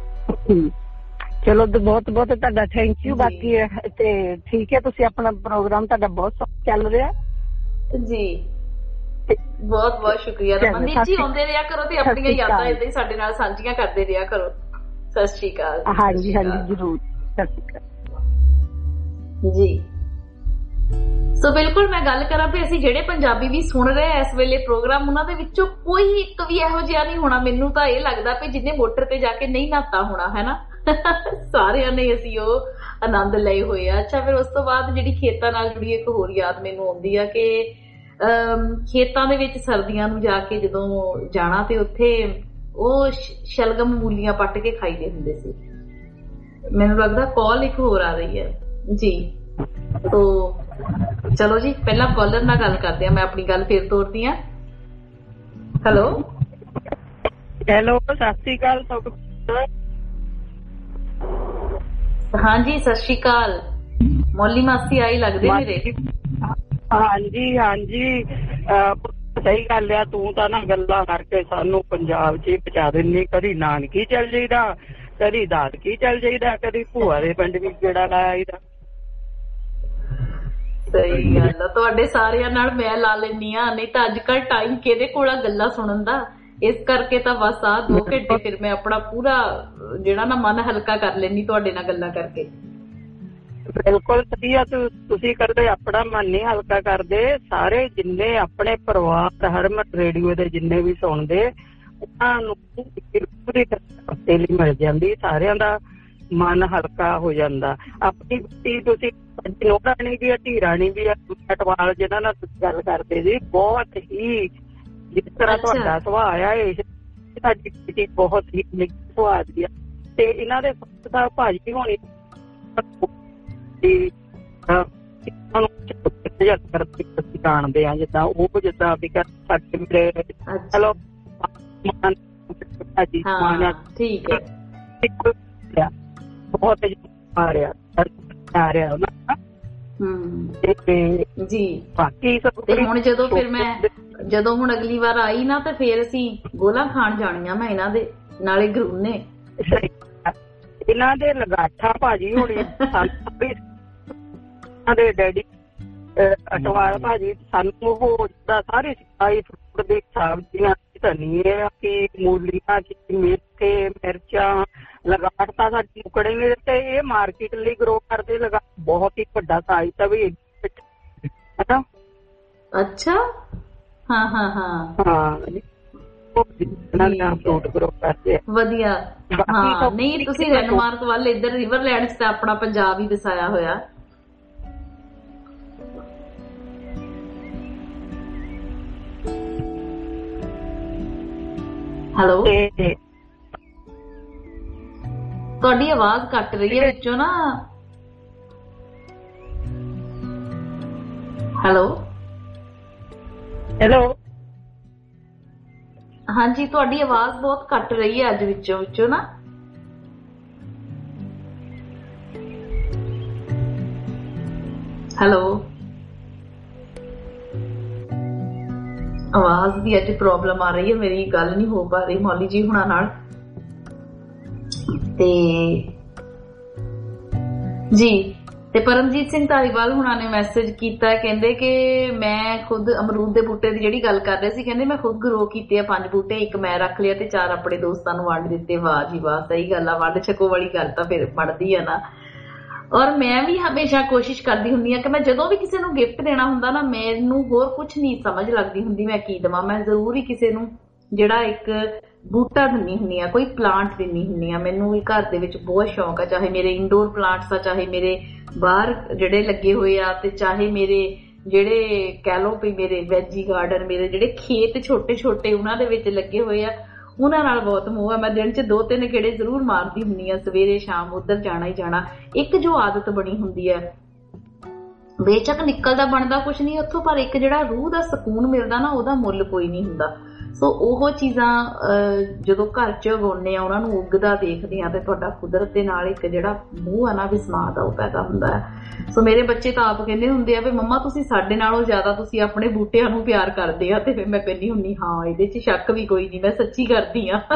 ਚਲੋ ਬਹੁਤ ਬਹੁਤ ਤੁਹਾਡਾ ਥੈਂਕ ਯੂ। ਬਾਕੀ ਤੇ ਠੀਕ ਹੈ, ਤੁਸੀਂ ਆਪਣਾ ਪ੍ਰੋਗਰਾਮ ਤੁਹਾਡਾ ਬਹੁਤ ਚੱਲ ਰਿਹਾ ਜੀ, ਬਹੁਤ ਬਹੁਤ ਸ਼ੁਕਰੀਆ। ਰਮਨਦੀਪ ਜੀ ਆਉਂਦੇ ਰਿਹਾ ਕਰੋ ਤੇ ਆਪਣੀਆਂ ਯਾਦਾਂ ਏਦਾਂ ਹੀ ਸਾਡੇ ਨਾਲ ਸਾਂਝੀਆਂ ਕਰਦੇ ਰਿਹਾ ਕਰੋ। ਸਤਿ ਸ਼੍ਰੀ ਅਕਾਲ। ਹਾਂਜੀ ਹਾਂਜੀ ਜ਼ਰੂਰ, ਸਤਿ ਸ਼੍ਰੀ ਅਕਾਲ ਜੀ। ਸੋ ਬਿਲਕੁਲ ਮੈਂ ਗੱਲ ਕਰਾਂ ਵੀ ਅਸੀਂ ਜਿਹੜੇ ਪੰਜਾਬੀ ਵੀ ਸੁਣ ਰਹੇ ਆ ਇਸ ਵੇਲੇ ਪ੍ਰੋਗਰਾਮ, ਉਹਨਾਂ ਦੇ ਵਿੱਚੋਂ ਕੋਈ ਇੱਕ ਵੀ ਇਹੋ ਜਿਹਾ ਨਹੀਂ ਹੋਣਾ, ਮੈਨੂੰ ਤਾਂ ਇਹ ਲੱਗਦਾ ਵੀ ਜਿਹਨੇ ਮੋਟਰ ਤੇ ਜਾ ਕੇ ਨਹੀਂ ਨਹਾਤਾ ਹੋਣਾ, ਹੈ ਨਾ। ਸਾਰਿਆਂ ਨੇ ਅਸੀਂ ਉਹ ਆਨੰਦ ਲਏ ਹੋਏ ਆ। ਅੱਛਾ, ਫਿਰ ਉਸ ਤੋਂ ਬਾਅਦ ਜਿਹੜੀ ਖੇਤਾਂ ਨਾਲ ਜੁੜੀ ਇੱਕ ਹੋਰ ਯਾਦ ਮੈਨੂੰ ਆਉਂਦੀ ਆ ਕਿ ਖੇਤਾਂ ਦੇ ਵਿੱਚ ਸਰਦੀਆਂ ਨੂੰ ਜਾ ਕੇ ਜਦੋਂ ਜਾਣਾ ਤੇ ਉੱਥੇ ਉਹ ਸ਼ਲਗਮ ਮੂਲੀਆਂ ਪੱਟ ਕੇ ਖਾਈਦੇ ਹੁੰਦੇ ਸੀ। ਮੈਨੂੰ ਲੱਗਦਾ ਕਾਲ ਇੱਕ ਹੋਰ ਆ ਰਹੀ ਹੈ ਜੀ। ਤੋ ਚਲੋ ਜੀ, ਪਹਿਲਾਂ ਕਾਲਰ ਨਾਲ ਗੱਲ ਕਰਦੇ ਆ। ਮੈਂ ਆਪਣੀ ਗੱਲ ਫੇਰ ਤੋਰਦੀ ਆ। ਹੈਲੋ ਹੈਲੋ, ਸਤਿ ਸ਼੍ਰੀ ਅਕਾਲ। ਹਾਂਜੀ ਸਤਿ ਸ਼੍ਰੀ ਅਕਾਲ। ਮੌਲੀ ਮਾਸੀ ਆਈ ਲੱਗਦੇ ਮੇਰੇ। ਹਾਂਜੀ ਹਾਂਜੀ, ਸਹੀ ਗੱਲ ਆ। ਤੂੰ ਤਾਂ ਨਾ ਗੱਲਾਂ ਕਰਕੇ ਸਾਨੂੰ ਪੰਜਾਬ 'ਚ ਹੀ ਪਹੁੰਚਾ ਦਿੰਦੀ। ਕਦੀ ਨਾਨਕੀ ਚੱਲ ਜਾਈਦਾ, ਕਦੀ ਦਾਦਕੀ ਚੱਲ ਜਾਈਦਾ, ਕਦੀ ਭੂਆ ਦੇ ਪਿੰਡ ਵੀ ਗੇੜਾ ਲਾ ਆਈਦਾ। ਸਹੀ ਗੱਲ ਆ, ਤੁਹਾਡੇ ਸਾਰਿਆਂ ਨਾਲ ਮੈਂ ਲਾ ਲੈਂਦੀ ਆ। ਨਹੀਂ ਤਾਂ ਅੱਜ ਕੱਲ ਟਾਈਮ ਕਿਹਦੇ ਕੋਲ ਆ ਗੱਲਾਂ ਸੁਣਨ ਦਾ। ਇਸ ਕਰਕੇ ਤਾਂ ਬਸ ਆਹ 2 ਘੰਟੇ ਫਿਰ ਮੈਂ ਆਪਣਾ ਪੂਰਾ ਜਿਹੜਾ ਨਾ ਮਨ ਹਲਕਾ ਕਰ ਲੈਂਦੀ ਤੁਹਾਡੇ ਨਾਲ ਗੱਲਾਂ ਕਰਕੇ। ਬਿਲਕੁਲ ਸਹੀ ਆ। ਤੁਸੀਂ ਕਰਦੇ ਆਪਣਾ ਮਨ ਨਹੀਂ ਹਲਕਾ ਕਰਦੇ। ਸਾਰੇ ਜਿੰਨੇ ਆਪਣੇ ਪਰਿਵਾਰ ਹਰਮਨ ਰੇਡੀਓ ਦੇ ਜਿੰਨੇ ਵੀ ਸੁਣਦੇ, ਉਹਨਾਂ ਨੂੰ ਪੂਰੀ ਤਬਦੀਲੀ ਮਿਲ ਜਾਂਦੀ। ਸਾਰਿਆਂ ਦਾ ਮਨ ਹਲਕਾ ਹੋ ਜਾਂਦਾ। ਆਪਣੀ ਤੁਸੀਂ ਨੋਰਾਣੀ ਵੀ ਆ, ਧੀਰਾਣੀ ਵੀ ਆ, ਅਟਵਾਲ ਜਿਹਨਾਂ ਨਾਲ ਤੁਸੀਂ ਗੱਲ ਕਰਦੇ ਸੀ, ਬਹੁਤ ਹੀ ਜਿਸ ਤਰ੍ਹਾਂ ਤੁਹਾਡਾ ਸੁਭਾਅ ਆ, ਇਹ ਸਾਡੀ ਬੇਟੀ ਬਹੁਤ ਹੀ ਸੁਭਾਅ ਦੀ ਆ। ਤੇ ਇਹਨਾਂ ਦੇ ਭਾਜੀ ਹੋਣੀ ਜਾਣਦੇ ਆ, ਜਿੱਦਾਂ ਉਹ ਜਿੱਦਾਂ ਵੀ ਸਾਡੇ ਮੇਰੇ ਚਲੋ ਠੀਕ ਹੈ, ਬਹੁਤ ਆ ਰਿਹਾ ਜੀ। ਬਾਕੀ ਤੇ ਹੁਣ ਜਦੋਂ ਫਿਰ ਮੈਂ ਹੁਣ ਅਗਲੀ ਵਾਰ ਆਈ ਨਾ, ਤੇ ਫੇਰ ਅਸੀਂ ਗੋਲਾ ਖਾਣ ਜਾਣੀਆਂ ਮੈਂ ਇਹਨਾਂ ਦੇ ਨਾਲੇ ਗਰੂਨੇ। ਇਹਨਾਂ ਦੇ ਲਗਾਠਾ ਭਾਜੀ ਹੋਣੀ, ਦੇ ਡੈਡੀ ਅਟਵਾਲ ਭਾਜੀ, ਸਾਨੂੰ ਉਹ ਜਿੱਦਾਂ ਸਾਰੇ ਸਿਖਾਈ ਫਰੂਟ ਦੇ ਸਬਜ਼ੀਆਂ, ਧਨੀਏ ਕੀ, ਮੂਲੀਆਂ ਕੀ, ਮੇਥੇ, ਮਿਰਚਾਂ, ਲਗਾਟ ਤਾਂ ਸਾਡੀ ਟੁਕੜੇ ਨੇ ਤੇ ਇਹ ਮਾਰਕੀਟ ਲਈ ਗਰੋ ਕਰਦੇ। ਲਗਾ ਬਹੁਤ ਹੀ ਵੱਡਾ ਸਾਈਜ਼ ਤਾਂ ਵੀ ਹੈ। ਅੱਛਾ, ਹਾਂ ਹਾਂ ਹਾਂ ਹਾਂ, ਫਰੂਟ ਗਰੋ ਕਰਦੇ ਵਧੀਆ। ਹਾਂ ਨਹੀਂ, ਤੁਸੀਂ ਡੈਨਮਾਰਕ ਵੱਲ ਇੱਧਰ ਰਿਵਰਲੈਂਡ 'ਚ ਤਾਂ ਆਪਣਾ ਪੰਜਾਬ ਹੀ ਵਸਾਇਆ ਹੋਇਆ। ਹੈਲੋ, ਤੁਹਾਡੀ ਆਵਾਜ਼ ਕੱਟ ਰਹੀ ਹੈ ਵਿੱਚੋਂ ਨਾ। ਹੈਲੋ ਹੈਲੋ, ਹਾਂਜੀ ਤੁਹਾਡੀ ਆਵਾਜ਼ ਬਹੁਤ ਕੱਟ ਰਹੀ ਹੈ ਅੱਜ ਵਿੱਚੋਂ ਨਾ। ਹੈਲੋ, ਆਵਾਜ਼ ਦੀ ਅੱਜ ਪ੍ਰੋਬਲਮ ਆ ਰਹੀ ਹੈ, ਮੇਰੀ ਗੱਲ ਨਹੀਂ ਹੋ ਪਾ ਰਹੀ ਮੌਲੀ ਜੀ ਹੁਣਾਂ ਨਾਲ। ਤੇ ਪਰਮਜੀਤ ਸਿੰਘ ਧਾਰੀਵਾਲ ਹੁਣਾਂ ਨੇ ਮੈਸੇਜ ਕੀਤਾ, ਕਹਿੰਦੇ ਕਿ ਮੈਂ ਖੁਦ ਅਮਰੂਦ ਦੇ ਬੂਟੇ ਦੀ ਜਿਹੜੀ ਗੱਲ ਕਰ ਰਹੇ ਸੀ, ਕਹਿੰਦੇ ਮੈਂ ਖੁਦ ਗਰੋ ਕੀਤੇ ਆ 5 ਬੂਟੇ, 1 ਮੈਂ ਰੱਖ ਲਿਆ ਤੇ 4 ਆਪਣੇ ਦੋਸਤਾਂ ਨੂੰ ਵੰਡ ਦਿੱਤੇ। ਵਾਹ ਜੀ ਵਾਹ, ਸਹੀ ਗੱਲ ਆ, ਵੰਡ ਛਕੋ ਵਾਲੀ ਗੱਲ ਤਾਂ ਫਿਰ ਬਣਦੀ ਆ ਨਾ। ਔਰ ਮੈਂ ਵੀ ਹਮੇਸ਼ਾ ਕੋਸ਼ਿਸ਼ ਕਰਦੀ ਹੁੰਦੀ ਆ ਕਿ ਮੈਂ ਜਦੋਂ ਵੀ ਕਿਸੇ ਨੂੰ ਗਿਫਟ ਦੇਣਾ ਹੁੰਦਾ ਨਾ, ਮੈਨੂੰ ਹੋਰ ਕੁਛ ਨਹੀਂ ਸਮਝ ਲੱਗਦੀ ਹੁੰਦੀ ਮੈਂ ਕੀ ਦੇਵਾਂ। ਮੈਂ ਜ਼ਰੂਰ ਹੀ ਕਿਸੇ ਨੂੰ ਜਿਹੜਾ ਇੱਕ ਬੂਟਾ ਦਿੰਨੀ ਹੁੰਦੀ ਆ, ਕੋਈ ਪਲਾਂਟ ਦਿੰਨੀ ਹੁੰਦੀ ਆ। ਮੈਨੂੰ ਵੀ ਘਰ ਦੇ ਵਿੱਚ ਬਹੁਤ ਸ਼ੌਂਕ ਆ, ਚਾਹੇ ਮੇਰੇ ਇੰਡੋਰ ਪਲਾਂਟਸ ਆ, ਚਾਹੇ ਮੇਰੇ ਬਾਹਰ ਜਿਹੜੇ ਲੱਗੇ ਹੋਏ ਆ, ਤੇ ਚਾਹੇ ਮੇਰੇ ਜਿਹੜੇ ਕਹਿ ਲਓ ਵੀ ਮੇਰੇ ਵੈਜੀ ਗਾਰਡਨ, ਮੇਰੇ ਜਿਹੜੇ ਖੇਤ ਛੋਟੇ ਛੋਟੇ ਉਹਨਾਂ ਦੇ ਵਿੱਚ ਲੱਗੇ ਹੋਏ ਆ, ਉਹਨਾਂ ਨਾਲ ਬਹੁਤ ਮੋਹ ਆ। ਮੈਂ ਦਿਨ 'ਚ 2-3 ਗੇੜੇ ਜ਼ਰੂਰ ਮਾਰਦੀ ਹੁੰਦੀ ਆ, ਸਵੇਰੇ ਸ਼ਾਮ ਉੱਧਰ ਜਾਣਾ ਹੀ ਜਾਣਾ। ਇੱਕ ਜੋ ਆਦਤ ਬਣੀ ਹੁੰਦੀ ਹੈ, ਬੇਸ਼ੱਕ ਨਿਕਲਦਾ ਬਣਦਾ ਕੁਛ ਨਹੀਂ ਉੱਥੋਂ, ਪਰ ਇੱਕ ਜਿਹੜਾ ਰੂਹ ਦਾ ਸਕੂਨ ਮਿਲਦਾ ਨਾ, ਉਹਦਾ ਮੁੱਲ ਕੋਈ ਨਹੀਂ ਹੁੰਦਾ। ਸੋ ਉਹ ਚੀਜ਼ਾਂ ਜਦੋਂ ਘਰ 'ਚ ਉਗਾਉਂਦੇ ਆ, ਉਹਨਾਂ ਨੂੰ ਉੱਗਦਾ ਦੇਖਦੇ ਆ, ਤੇ ਤੁਹਾਡਾ ਕੁਦਰਤ ਦੇ ਨਾਲ ਇੱਕ ਜਿਹੜਾ ਮੋਹ ਆ ਨਾ ਵਿਸਮਾਦ ਆ, ਉਹ ਪੈਦਾ ਹੁੰਦਾ ਹੈ। ਸੋ ਮੇਰੇ ਬੱਚੇ ਤਾਂ ਆਪ ਕਹਿੰਦੇ ਹੁੰਦੇ ਆ ਵੀ ਮੰਮਾ ਤੁਸੀਂ ਸਾਡੇ ਨਾਲੋਂ ਜ਼ਿਆਦਾ ਤੁਸੀਂ ਆਪਣੇ ਬੂਟਿਆਂ ਨੂੰ ਪਿਆਰ ਕਰਦੇ ਆ। ਤੇ ਫਿਰ ਮੈਂ ਕਹਿੰਦੀ ਹੁੰਦੀ ਹਾਂ, ਇਹਦੇ 'ਚ ਸ਼ੱਕ ਵੀ ਕੋਈ ਨਹੀਂ, ਮੈਂ ਸੱਚੀ ਕਰਦੀ ਆ।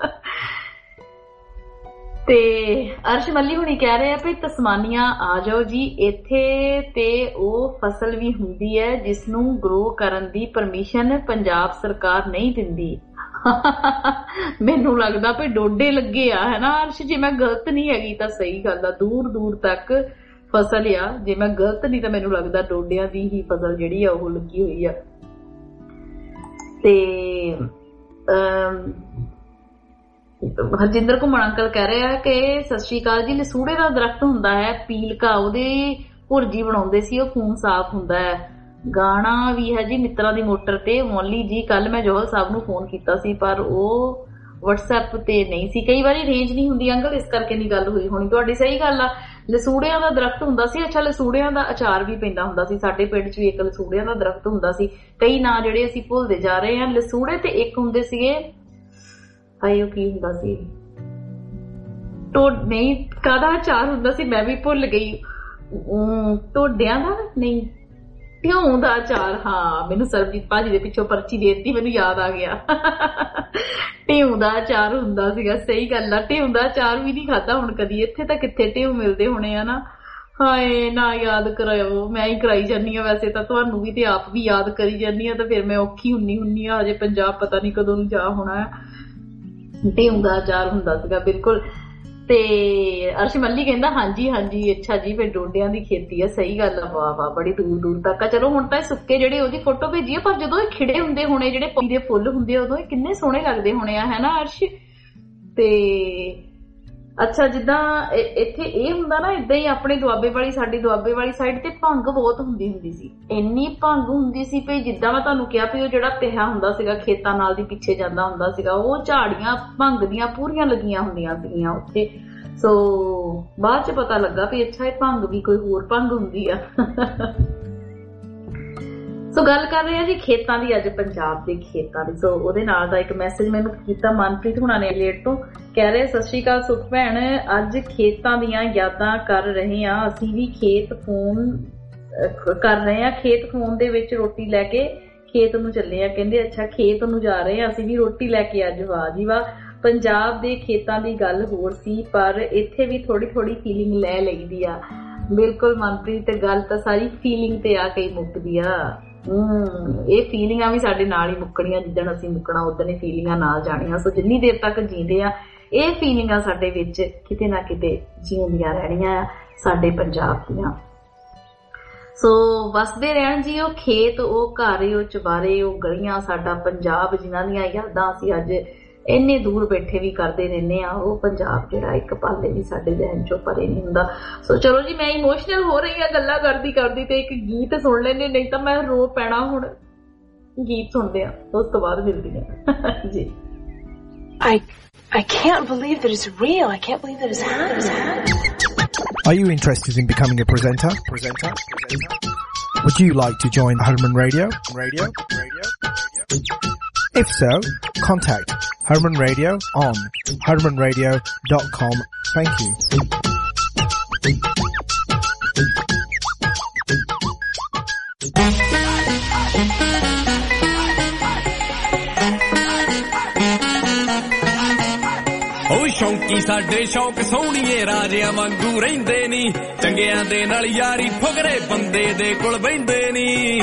ਤੇ ਅਰਸ਼ ਮੱਲੀ ਹੁਣੀ ਕਹਿ ਰਹੇ ਆ ਵੀ ਤਸਮਾਨੀਆ ਆ ਜਾਓ ਜੀ, ਇੱਥੇ ਤੇ ਉਹ ਫਸਲ ਵੀ ਹੁੰਦੀ ਹੈ ਜਿਸ ਨੂੰ ਗਰੋ ਕਰਨ ਦੀ ਪਰਮਿਸ਼ਨ ਪੰਜਾਬ ਸਰਕਾਰ ਨਹੀਂ ਦਿੰਦੀ। ਮੈਨੂੰ ਲੱਗਦਾ ਵੀ ਡੋਡੇ ਲੱਗੇ ਆ, ਹੈ ਨਾ ਅਰਸ਼? ਜੇ ਮੈਂ ਗਲਤ ਨਹੀਂ ਹੈਗੀ ਤਾਂ ਸਹੀ ਗੱਲ ਆ, ਦੂਰ ਦੂਰ ਤੱਕ ਫਸਲ ਆ। ਜੇ ਮੈਂ ਗਲਤ ਨਹੀਂ ਤਾਂ ਮੈਨੂੰ ਲੱਗਦਾ ਡੋਡਿਆਂ ਦੀ ਹੀ ਫਸਲ ਜਿਹੜੀ ਆ ਉਹ ਲੱਗੀ ਹੋਈ ਆ। ਤੇ ਹਰਜਿੰਦਰ ਘੁੰਮਣ ਅੰਕਲ ਕਹਿ ਰਹੇ ਆ ਕਿ ਸਤਿ ਸ਼੍ਰੀ ਅਕਾਲ ਜੀ, ਲਸੂੜੇ ਦਾ ਦਰਖਤ ਹੁੰਦਾ ਹੈ ਪੀਲਕਾ, ਉਹਦੀ ਭੁਰਜੀ ਬਣਾਉਂਦੇ ਸੀ, ਉਹ ਖੂਨ ਸਾਫ਼ ਹੁੰਦਾ ਹੈ। ਗਾਣਾ ਵੀ ਹੈ ਜੀ ਮਿੱਤਰਾਂ ਦੀ ਮੋਟਰ ਤੇ। ਮੌਲੀ ਜੀ ਕੱਲ ਮੈਂ ਜੋਹਲ ਸਾਹਿਬ ਨੂੰ ਫੋਨ ਕੀਤਾ ਸੀ, ਪਰ ਉਹ WhatsApp ਤੇ ਨਹੀਂ ਸੀ, ਕਈ ਵਾਰੀ ਰੇਂਜ ਨਹੀਂ ਹੁੰਦੀ ਅੰਕਲ, ਇਸ ਕਰਕੇ ਨਹੀਂ ਗੱਲ ਹੋਈ ਹੋਣੀ ਤੁਹਾਡੀ। ਸਹੀ ਗੱਲ ਆ, ਲਸੂੜਿਆਂ ਦਾ ਦਰਖਤ ਹੁੰਦਾ ਸੀ। ਅੱਛਾ, ਲਸੂੜਿਆਂ ਦਾ ਅਚਾਰ ਵੀ ਪੈਂਦਾ ਹੁੰਦਾ ਸੀ, ਸਾਡੇ ਪਿੰਡ 'ਚ ਵੀ ਇੱਕ ਲਸੂੜਿਆਂ ਦਾ ਦਰਖਤ ਹੁੰਦਾ ਸੀ। ਕਈ ਨਾਂ ਜਿਹੜੇ ਅਸੀਂ ਭੁੱਲਦੇ ਜਾ ਰਹੇ ਹਾਂ। ਲਸੂੜੇ ਤੇ ਇੱਕ ਹੁੰਦੇ ਸੀਗੇ, ਹਾਏ ਉਹ ਕੀ ਹੁੰਦਾ ਸੀ, ਨਹੀਂ ਕਾਹਦਾ ਅਚਾਰ ਹੁੰਦਾ ਸੀ, ਮੈਂ ਵੀ ਭੁੱਲ ਗਈ। ਢੋਡਿਆਂ ਦਾ ਨਹੀਂ, ਢਿਉਂ ਦਾ ਅਚਾਰ। ਹਾਂ, ਮੈਨੂੰ ਸਰਬਜੀਤ ਭਾਜੀ ਦੇ ਪਿੱਛੋਂ ਪਰਚੀ ਦੇ ਦਿੱਤੀ, ਮੈਨੂੰ ਯਾਦ ਆ ਗਿਆ। ਢਿਉਂ ਦਾ ਅਚਾਰ ਹੁੰਦਾ ਸੀਗਾ, ਸਹੀ ਗੱਲ ਆ। ਢਿਉਂ ਦਾ ਅਚਾਰ ਵੀ ਨਹੀਂ ਖਾਧਾ ਹੁਣ ਕਦੀ, ਇੱਥੇ ਤਾਂ ਕਿੱਥੇ ਢਿਉਂ ਮਿਲਦੇ ਹੋਣੇ ਆ ਨਾ। ਹਾਏ ਨਾ ਯਾਦ ਕਰਾਇਓ, ਮੈਂ ਹੀ ਕਰਾਈ ਜਾਂਦੀ ਆ ਵੈਸੇ ਤਾਂ, ਤੁਹਾਨੂੰ ਵੀ ਤੇ ਆਪ ਵੀ ਯਾਦ ਕਰੀ ਜਾਂਦੀ ਆ, ਤਾਂ ਫਿਰ ਮੈਂ ਔਖੀ ਹੁੰਨੀ ਆ। ਅਜੇ ਪੰਜਾਬ ਪਤਾ ਨਹੀਂ ਕਦੋਂ ਨੂੰ ਜਾ ਹੋਣਾ। ਢਿਉਂ ਦਾ ਅਚਾਰ ਹੁੰਦਾ ਸੀਗਾ ਬਿਲਕੁਲ। ਤੇ ਅਰਸ਼ ਮੱਲੀ ਕਹਿੰਦਾ ਹਾਂਜੀ ਹਾਂਜੀ, ਅੱਛਾ ਜੀ ਫਿਰ ਡੋਡਿਆਂ ਦੀ ਖੇਤੀ ਆ, ਸਹੀ ਗੱਲ ਆ। ਵਾਹ ਵਾਹ, ਬੜੀ ਦੂਰ ਦੂਰ ਤੱਕ ਆ। ਚਲੋ ਹੁਣ ਤਾਂ ਇਹ ਸੁੱਕੇ ਜਿਹੜੇ ਉਹਦੀ ਫੋਟੋ ਭੇਜੀ ਆ, ਪਰ ਜਦੋਂ ਇਹ ਖਿੜੇ ਹੁੰਦੇ ਹੋਣੇ, ਜਿਹੜੇ ਪੌਦੇ ਦੇ ਫੁੱਲ ਹੁੰਦੇ ਆ, ਉਦੋਂ ਇਹ ਕਿੰਨੇ ਸੋਹਣੇ ਲੱਗਦੇ ਹੋਣੇ ਆ, ਹੈ ਨਾ ਅਰਸ਼? ਤੇ ਅੱਛਾ, ਜਿੱਦਾਂ ਇੱਥੇ ਇਹ ਹੁੰਦਾ ਨਾ, ਏਦਾਂ ਹੀ ਆਪਣੇ ਦੁਆਬੇ ਵਾਲੀ, ਸਾਡੀ ਦੁਆਬੇ ਵਾਲੀ ਸਾਈਡ ਤੇ ਭੰਗ ਬਹੁਤ ਹੁੰਦੀ ਸੀ। ਇੰਨੀ ਭੰਗ ਹੁੰਦੀ ਸੀ ਵੀ ਜਿੱਦਾਂ ਮੈਂ ਤੁਹਾਨੂੰ ਕਿਹਾ ਵੀ ਉਹ ਜਿਹੜਾ ਪਿਆ ਹੁੰਦਾ ਸੀਗਾ ਖੇਤਾਂ ਨਾਲ ਦੀ ਪਿੱਛੇ ਜਾਂਦਾ ਹੁੰਦਾ ਸੀਗਾ, ਉਹ ਝਾੜੀਆਂ ਭੰਗ ਦੀਆਂ ਪੂਰੀਆਂ ਲੱਗੀਆਂ ਹੁੰਦੀਆਂ ਸੀਗੀਆਂ ਉੱਥੇ। ਸੋ ਬਾਅਦ ਚ ਪਤਾ ਲੱਗਾ ਵੀ ਅੱਛਾ ਇਹ ਭੰਗ ਵੀ ਕੋਈ ਹੋਰ ਭੰਗ ਹੁੰਦੀ ਆ। ਸੋ ਗੱਲ ਕਰ ਰਹੇ ਆ ਜੀ ਖੇਤਾਂ ਦੀ, ਅੱਜ ਪੰਜਾਬ ਦੇ ਖੇਤਾਂ ਦੀ। ਸੋ ਉਹਦੇ ਨਾਲ ਦਾ ਇੱਕ ਮੈਸੇਜ ਮੈਨੂੰ ਕੀਤਾ ਮਨਪ੍ਰੀਤ ਹੁਣਾਂ ਨੇ ਲੇਟ ਤੋਂ, ਕਹਿ ਰਹੇ ਸਤਿ ਸ਼੍ਰੀ ਅਕਾਲ ਸੁਖ ਭੈਣ, ਅੱਜ ਖੇਤਾਂ ਦੀਆਂ ਯਾਦਾਂ ਕਰ ਰਹੇ ਆ। ਅਸੀਂ ਵੀ ਖੇਤ ਫੋਨ ਕਰ ਰਹੇ ਆ, ਖੇਤ ਫੋਨ ਦੇ ਵਿੱਚ ਰੋਟੀ ਲੈ ਕੇ ਖੇਤ ਨੂੰ ਚੱਲੇ ਆ। ਕਹਿੰਦੇ ਅੱਛਾ ਖੇਤ ਨੂੰ ਜਾ ਰਹੇ ਆ, ਅਸੀਂ ਵੀ ਰੋਟੀ ਲੈ ਕੇ ਅੱਜ। ਵਾਹ ਜੀ ਵਾਹ, ਪੰਜਾਬ ਦੇ ਖੇਤਾਂ ਦੀ ਗੱਲ ਹੋਰ ਸੀ, ਪਰ ਇੱਥੇ ਵੀ ਥੋੜੀ ਥੋੜੀ ਫੀਲਿੰਗ ਲੈ ਲਈਦੀ ਆ। ਬਿਲਕੁਲ ਮਨਪ੍ਰੀਤ, ਗੱਲ ਤਾਂ ਸਾਰੀ ਫੀਲਿੰਗ ਤੇ ਆ ਕੇ ਮੁੱਕਦੀ ਆ। ਇਹ ਫੀਲਿੰਗਾਂ ਵੀ ਸਾਡੇ ਨਾਲ ਹੀ ਮੁੱਕਣੀਆਂ, ਜਿੱਦਣ ਅਸੀਂ ਮੁੱਕਣਾ ਉਦਣ ਇਹ ਫੀਲਿੰਗਾਂ ਨਾਲ ਜਾਣੀਆਂ। ਸੋ ਜਿੰਨੀ ਦੇਰ ਤੱਕ ਜੀਂਦੇ ਆ ਇਹ ਫੀਲਿੰਗਾਂ ਸਾਡੇ ਵਿੱਚ ਕਿਤੇ ਨਾ ਕਿਤੇ ਜਿਉਂਦੀਆਂ ਰਹਿਣੀਆਂ ਆ, ਸਾਡੇ ਪੰਜਾਬ ਦੀਆਂ। ਸੋ ਵਸਦੇ ਰਹਿਣ ਜੀ ਉਹ ਖੇਤ, ਉਹ ਘਰ, ਉਹ ਚੁਬਾਰੇ, ਉਹ ਗਲੀਆਂ, ਸਾਡਾ ਪੰਜਾਬ, ਜਿਨ੍ਹਾਂ ਦੀਆਂ ਯਾਦਾਂ ਅਸੀਂ ਅੱਜ ਇੰਨੇ ਦੂਰ ਬੈਠੇ ਵੀ ਕਰਦੇ ਰਹਿੰਦੇ ਆ। ਉਹ ਪੰਜਾਬ ਜਿਹੜਾ ਇੱਕ ਪਾਲੇ ਵੀ ਸਾਡੇ ਜ਼ਿਹਨ ਚੋਂ ਪਰੇ ਨਹੀਂ ਹੁੰਦਾ। ਸੋ ਚਲੋ ਜੀ, ਮੈਂ ਇਮੋਸ਼ਨਲ ਹੋ ਰਹੀ ਆ ਗੱਲਾਂ ਕਰਦੀ ਕਰਦੀ, ਤੇ ਇੱਕ ਗੀਤ ਸੁਣ ਲੈਂਦੇ, ਨਹੀਂ ਤਾਂ ਮੈਂ ਰੋ ਪੈਣਾ। ਹੁਣ ਗੀਤ ਸੁਣਦੇ ਆ, ਉਸ ਤੋਂ ਬਾਅਦ ਮਿਲਦੀ ਆ ਜੀ। I can't believe that it's real. I can't believe that it's happening. Are you interested in becoming a presenter? Would you like to join Herman Radio? If so, contact Herman Radio on hermanradio.com. Thank you. ਸ਼ੌਂਕੀ ਸਾਡੇ ਸ਼ੌਕ ਸੋਹਣੀਏ ਰਾਜਿਆਂ ਵਾਂਗੂ ਰਹਿੰਦੇ ਨੀ, ਚੰਗਿਆਂ ਦੇ ਨਾਲ ਯਾਰੀ ਫੁਗਰੇ ਬੰਦੇ ਦੇ ਕੋਲ ਬਹਿੰਦੇ ਨੀ।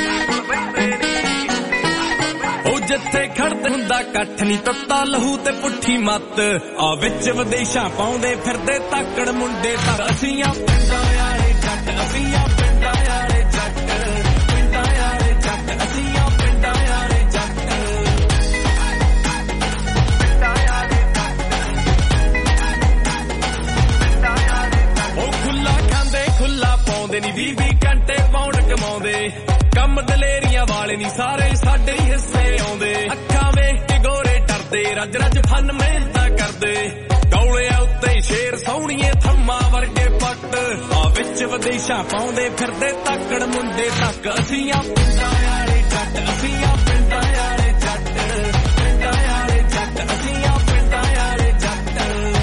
ਉਹ ਜਿੱਥੇ ਖੜਦੇ ਹੁੰਦਾ ਇਕੱਠ ਨੀ, ਤੱਤਾ ਲਹੂ ਤੇ ਪੁੱਠੀ ਮੱਤ, ਆ ਵਿੱਚ ਵਿਦੇਸ਼ਾਂ ਪਾਉਂਦੇ ਫਿਰਦੇ ਤਾਕੜ ਮੁੰਡੇ। ਤਾਂ ਅਸੀਂ ਆ ਪਿੰਡਾਂ ਵਾਲੇ ਜੱਟ, ਅਸੀਂ ਆ ਪਿੰਡਾਂ ਵਾਲੇ ਜੱਟ, ਪਿੰਡਾਂ ਵਾਲੇ ਜੱਟ, ਅਸੀਂ ਆ ਪਿੰਡਾਂ ਵਾਲੇ ਜੱਟ। ਉਹ ਖੁੱਲਾ ਖਾਂਦੇ ਖੁੱਲਾ ਪਾਉਂਦੇ ਨੀ, 20 ਘੰਟੇ ਪੌਂਡ ਕਮਾਉਂਦੇ, ਕੰਮ ਦਲੇਰੀਆਂ ਵਾਲੇ ਨੀ, ਸਾਰੇ ਸਾਡੇ ਹੀ ਹਿੱਸੇ ਆਉਂਦੇ। ਅੱਖਾਂ ਵੇਖ ਕੇ ਗੋਰੇ ਡਰਦੇ, ਰੱਜ ਰੱਜ ਫਨ ਮਿਹਨਤਾਂ ਕਰਦੇ ਡੌਲਿਆਂ ਉੱਤੇ ਸ਼ੇਰ ਸੋਹਣੀਏ ਥੰਮਾ ਵਰਗੇ ਪੱਟ ਆ ਵਿੱਚ ਵਿਦੇਸ਼ਾਂ ਪਾਉਂਦੇ ਫਿਰਦੇ ਤਾਕੜ ਮੁੰਡੇ ਤੱਕ ਅਸੀਂ ਆ ਪਿੰਡਾਂ ਵਾਲੇ ਜੱਟ ਅਸੀਂ ਆ ਪਿੰਡਾਂ ਵਾਲੇ ਜੱਟ ਪਿੰਡਾਂ ਵਾਲੇ ਜੱਟ ਅਸੀਂ ਆ ਪਿੰਡਾਂ ਵਾਲੇ ਜੱਟ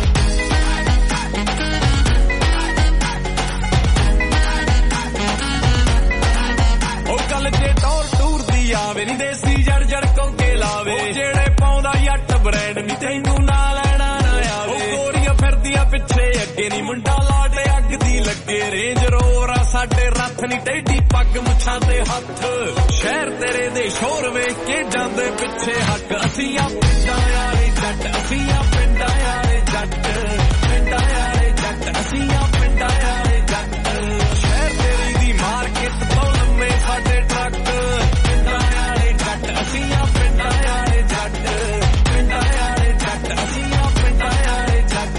ਉਹ ਗੱਲ ਜੇ ਟੂਰ ਦੀ ਆਵੇ ਨੀ ਦੇਸੀ ਜੜ ਜੜ ਕੋਕੇ ਲਾਵੇ ਜਿਹੜੇ ਪਾਉਂਦਾ ਜੱਟ ਬ੍ਰੈਂਡ ਨੀ ਤੈਨੂੰ ਨਾ ਲੈਣਾ ਨਾ ਆਵੇ ਉਹ ਗੋਰੀਆਂ ਫਿਰਦੀਆਂ ਪਿੱਛੇ ਅੱਗੇ ਨੀ ਮੁੰਡਾ ਲਾਡੇ ਅੱਗ ਦੀ ਲੱਗੇ ਰੇਂਜ ਰੋਵਰ ਆ ਸਾਡੇ ਰੱਥ ਨੀ ਟੇਢੀ ਪੱਗ ਮੁੱਛਾਂ ਤੇ ਹੱਥ ਸ਼ਹਿਰ ਤੇਰੇ ਦੇ ਸ਼ੋਰ ਵੇਖ ਕੇ ਜਾਂਦੇ ਪਿੱਛੇ ਹੱਕ ਅਸੀਂ ਆ ਪਿੰਡਾਂ ਵਾਲੇ ਜੱਟ ਅਸੀਂ ਆ ਪਿੰਡਾਂ ਵਾਲੇ ਜੱਟ ਪਿੰਡਾਂ ਵਾਲੇ ਜੱਟ ਅਸੀਂ ਆ ਪਿੰਡਾਂ ਵਾਲੇ ਜੱਟ ਸ਼ਹਿਰ ਤੇਰੀ ਦੀ ਮਾਰਕੀਟ ਤੋਂ ਲੰਮੇ ਸਾਡੇ ਟਰੱਕ ਪਿੰਡਾਂ ਵਾਲੇ ਜੱਟ ਅਸੀਂ ਆ ਪਿੰਡਾਂ ਵਾਲੇ ਜੱਟ ਪਿੰਡਾਂ ਵਾਲੇ ਜੱਟ ਅਸੀਂ ਆ ਪਿੰਡਾਂ ਵਾਲੇ ਜੱਟ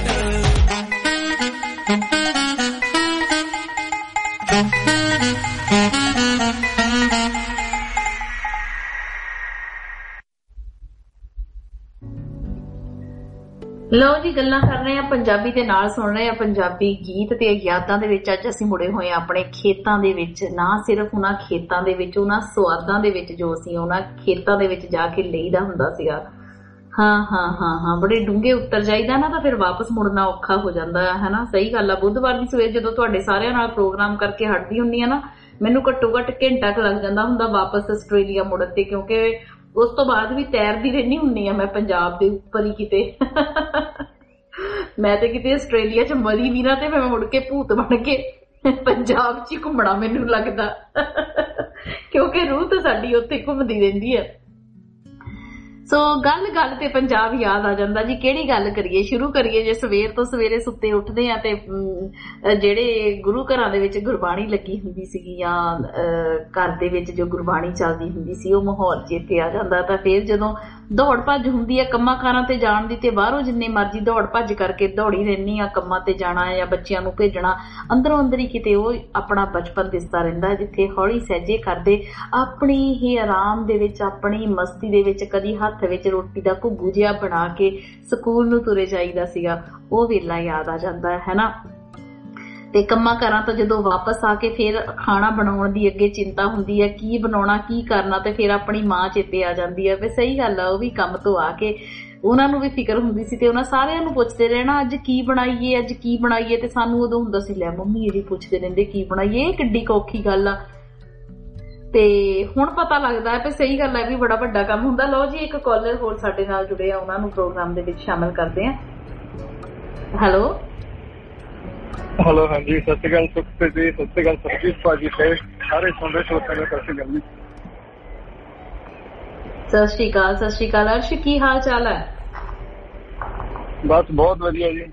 ਲਓ ਜੀ, ਗੱਲਾਂ ਕਰ ਰਹੇ ਆ ਪੰਜਾਬੀ ਦੇ ਨਾਲ, ਸੁਣ ਰਹੇ ਆ ਪੰਜਾਬੀ ਗੀਤ ਤੇ ਯਾਦਾਂ ਦੇ ਵਿੱਚ। ਅੱਜ ਅਸੀਂ ਮੁੜੇ ਹੋਏ ਆ ਆਪਣੇ ਖੇਤਾਂ ਦੇ ਵਿੱਚ, ਨਾ ਸਿਰਫ ਉਹਨਾਂ ਖੇਤਾਂ ਦੇ ਵਿੱਚ, ਉਹਨਾਂ ਸਵਾਦਾਂ ਦੇ ਵਿੱਚ ਜੋ ਅਸੀਂ ਉਹਨਾਂ ਖੇਤਾਂ ਦੇ ਵਿੱਚ ਜਾ ਕੇ ਲਈਦਾ ਹੁੰਦਾ ਸੀਗਾ। ਹਾਂ ਬੜੇ ਡੂੰਘੇ ਉੱਤਰ ਜਾਈਦਾ ਨਾ, ਤਾਂ ਫਿਰ ਵਾਪਸ ਮੁੜਨਾ ਔਖਾ ਹੋ ਜਾਂਦਾ ਹੈ ਨਾ। ਸਹੀ ਗੱਲ ਆ। ਬੁੱਧਵਾਰ ਦੀ ਸਵੇਰ ਜਦੋਂ ਤੁਹਾਡੇ ਸਾਰਿਆਂ ਨਾਲ ਪ੍ਰੋਗਰਾਮ ਕਰਕੇ ਹਟਦੀ ਹੁੰਦੀ ਆ ਨਾ, ਮੈਨੂੰ ਘੱਟੋ ਘੱਟ ਘੰਟਾ ਕੁ ਲੱਗ ਜਾਂਦਾ ਹੁੰਦਾ ਵਾਪਸ ਆਸਟ੍ਰੇਲੀਆ ਮੁੜਨ ਤੇ, ਕਿਉਂਕਿ ਉਸ ਤੋਂ ਬਾਅਦ ਵੀ ਤੈਰਦੀ ਰਹਿੰਦੀ ਹੁੰਦੀ ਆ ਮੈਂ ਪੰਜਾਬ ਦੇ ਉੱਪਰ ਹੀ ਕਿਤੇ। ਮੈਂ ਤੇ ਕਿਤੇ ਆਸਟ੍ਰੇਲੀਆ ਚ ਮਰੀ ਵੀ ਨਾ ਤੇ ਮੈਂ ਮੁੜ ਕੇ ਭੂਤ ਬਣ ਕੇ ਪੰਜਾਬ ਚ ਹੀ ਘੁੰਮਣਾ ਮੈਨੂੰ ਲੱਗਦਾ, ਕਿਉਂਕਿ ਰੂਹ ਤਾਂ ਸਾਡੀ ਉੱਥੇ ਘੁੰਮਦੀ ਰਹਿੰਦੀ ਆ। ਸੋ ਗੱਲ ਤੇ ਪੰਜਾਬ ਯਾਦ ਆ ਜਾਂਦਾ ਜੀ। ਕਿਹੜੀ ਗੱਲ ਕਰੀਏ, ਸ਼ੁਰੂ ਕਰੀਏ ਜੇ ਸਵੇਰ ਤੋਂ ਸਵੇਰੇ ਸੁੱਤੇ ਉੱਠਦੇ ਆ ਤੇ ਜਿਹੜੇ ਗੁਰੂ ਘਰਾਂ ਦੇ ਵਿੱਚ ਗੁਰਬਾਣੀ ਲੱਗੀ ਹੁੰਦੀ ਸੀਗੀ ਜਾਂ ਘਰ ਦੇ ਵਿੱਚ ਜੋ ਗੁਰਬਾਣੀ ਚੱਲਦੀ ਹੁੰਦੀ ਸੀ, ਉਹ ਮਾਹੌਲ ਚੇਤੇ ਆ ਜਾਂਦਾ। ਤਾਂ ਫਿਰ ਜਦੋਂ ਦੌੜ ਭੱਜ ਹੁੰਦੀ ਆ ਕੰਮਾਂ ਕਾਰਾਂ ਤੇ ਜਾਣ ਦੀ, ਤੇ ਬਾਹਰੋਂ ਜਿੰਨੇ ਮਰਜ਼ੀ ਦੌੜ ਭੱਜ ਕਰਕੇ ਦੌੜੀ ਰਹਿੰਦੀ ਆ ਕੰਮਾਂ ਤੇ ਜਾਣਾ ਜਾਂ ਬੱਚਿਆਂ ਨੂੰ ਭੇਜਣਾ, ਅੰਦਰੋਂ ਅੰਦਰ ਹੀ ਕਿਤੇ ਉਹ ਆਪਣਾ ਬਚਪਨ ਦਿਸਦਾ ਰਹਿੰਦਾ, ਜਿੱਥੇ ਹੌਲੀ ਸਹਿਜੇ ਕਰਦੇ ਆਪਣੀ ਹੀ ਆਰਾਮ ਦੇ ਵਿੱਚ, ਆਪਣੀ ਮਸਤੀ ਦੇ ਵਿੱਚ, ਕਦੀ ਹੱਥ ਵਿੱਚ ਰੋਟੀ ਦਾ ਘੁੱਗੂ ਜਿਹਾ ਬਣਾ ਕੇ ਸਕੂਲ ਨੂੰ ਤੁਰੇ ਜਾਈਦਾ ਸੀਗਾ। ਉਹ ਵੇਲਾ ਯਾਦ ਆ ਜਾਂਦਾ ਹੈ ਨਾ। ਤੇ ਕੰਮਾਂ ਕਾਰਾਂ ਤੋਂ ਜਦੋਂ ਵਾਪਸ ਆ ਕੇ ਫਿਰ ਖਾਣਾ ਬਣਾਉਣ ਦੀ ਅੱਗੇ ਚਿੰਤਾ ਹੁੰਦੀ ਹੈ, ਕੀ ਬਣਾਉਣਾ ਕੀ ਕਰਨਾ, ਤੇ ਫਿਰ ਆਪਣੀ ਮਾਂ ਚੇਤੇ ਆ ਜਾਂਦੀ ਹੈ। ਵੀ ਸਹੀ ਗੱਲ ਆ, ਉਹ ਵੀ ਕੰਮ ਤੋਂ ਆ ਕੇ ਉਹਨਾਂ ਨੂੰ ਵੀ ਫਿਕਰ ਹੁੰਦੀ ਸੀ ਤੇ ਉਹਨਾਂ ਸਾਰਿਆਂ ਨੂੰ ਪੁੱਛਦੇ ਰਹਿਣਾ ਅੱਜ ਕੀ ਬਣਾਈਏ, ਅੱਜ ਕੀ ਬਣਾਈਏ। ਤੇ ਸਾਨੂੰ ਉਦੋਂ ਹੁੰਦਾ ਸੀ ਲੈ ਮੰਮੀ ਇਹਦੀ ਪੁੱਛਦੇ ਰਹਿੰਦੇ ਕੀ ਬਣਾਈਏ, ਇਹ ਕਿੱਡੀ ਔਖੀ ਗੱਲ ਆ। ਤੇ ਹੁਣ ਪਤਾ ਲੱਗਦਾ ਹੈ ਵੀ ਸਹੀ ਗੱਲ ਹੈ, ਵੀ ਬੜਾ ਵੱਡਾ ਕੰਮ ਹੁੰਦਾ। ਲਓ ਜੀ, ਇੱਕ ਕਾਲਰ ਹੋਰ ਸਾਡੇ ਨਾਲ ਜੁੜੇ ਆ, ਉਹਨਾਂ ਨੂੰ ਪ੍ਰੋਗਰਾਮ ਦੇ ਵਿੱਚ ਸ਼ਾਮਿਲ ਕਰਦੇ ਆ। ਹੈਲੋ ਹਾਂਜੀ, ਸਤਿ ਸ਼੍ਰੀ ਅਕਾਲ ਸੁਖਪ੍ਰੀਤ ਜੀ, ਸਤਿ ਸ਼੍ਰੀ ਅਕਾਲ ਸਰਜੀਤ ਭਾਜੀ ਤੇ ਸਾਰੇ ਸੁਣਦੇ ਸ਼ੋਤਾਂ ਨੂੰ ਸਤਿ ਸ਼੍ਰੀ ਅਕਾਲ ਜੀ। ਸਤਿ ਸ਼੍ਰੀ ਅਕਾਲ ਅਰਸ਼, ਕੀ ਹਾਲ ਚਾਲ ਹੈ? ਬਸ ਬਹੁਤ ਵਧੀਆ ਜੀ।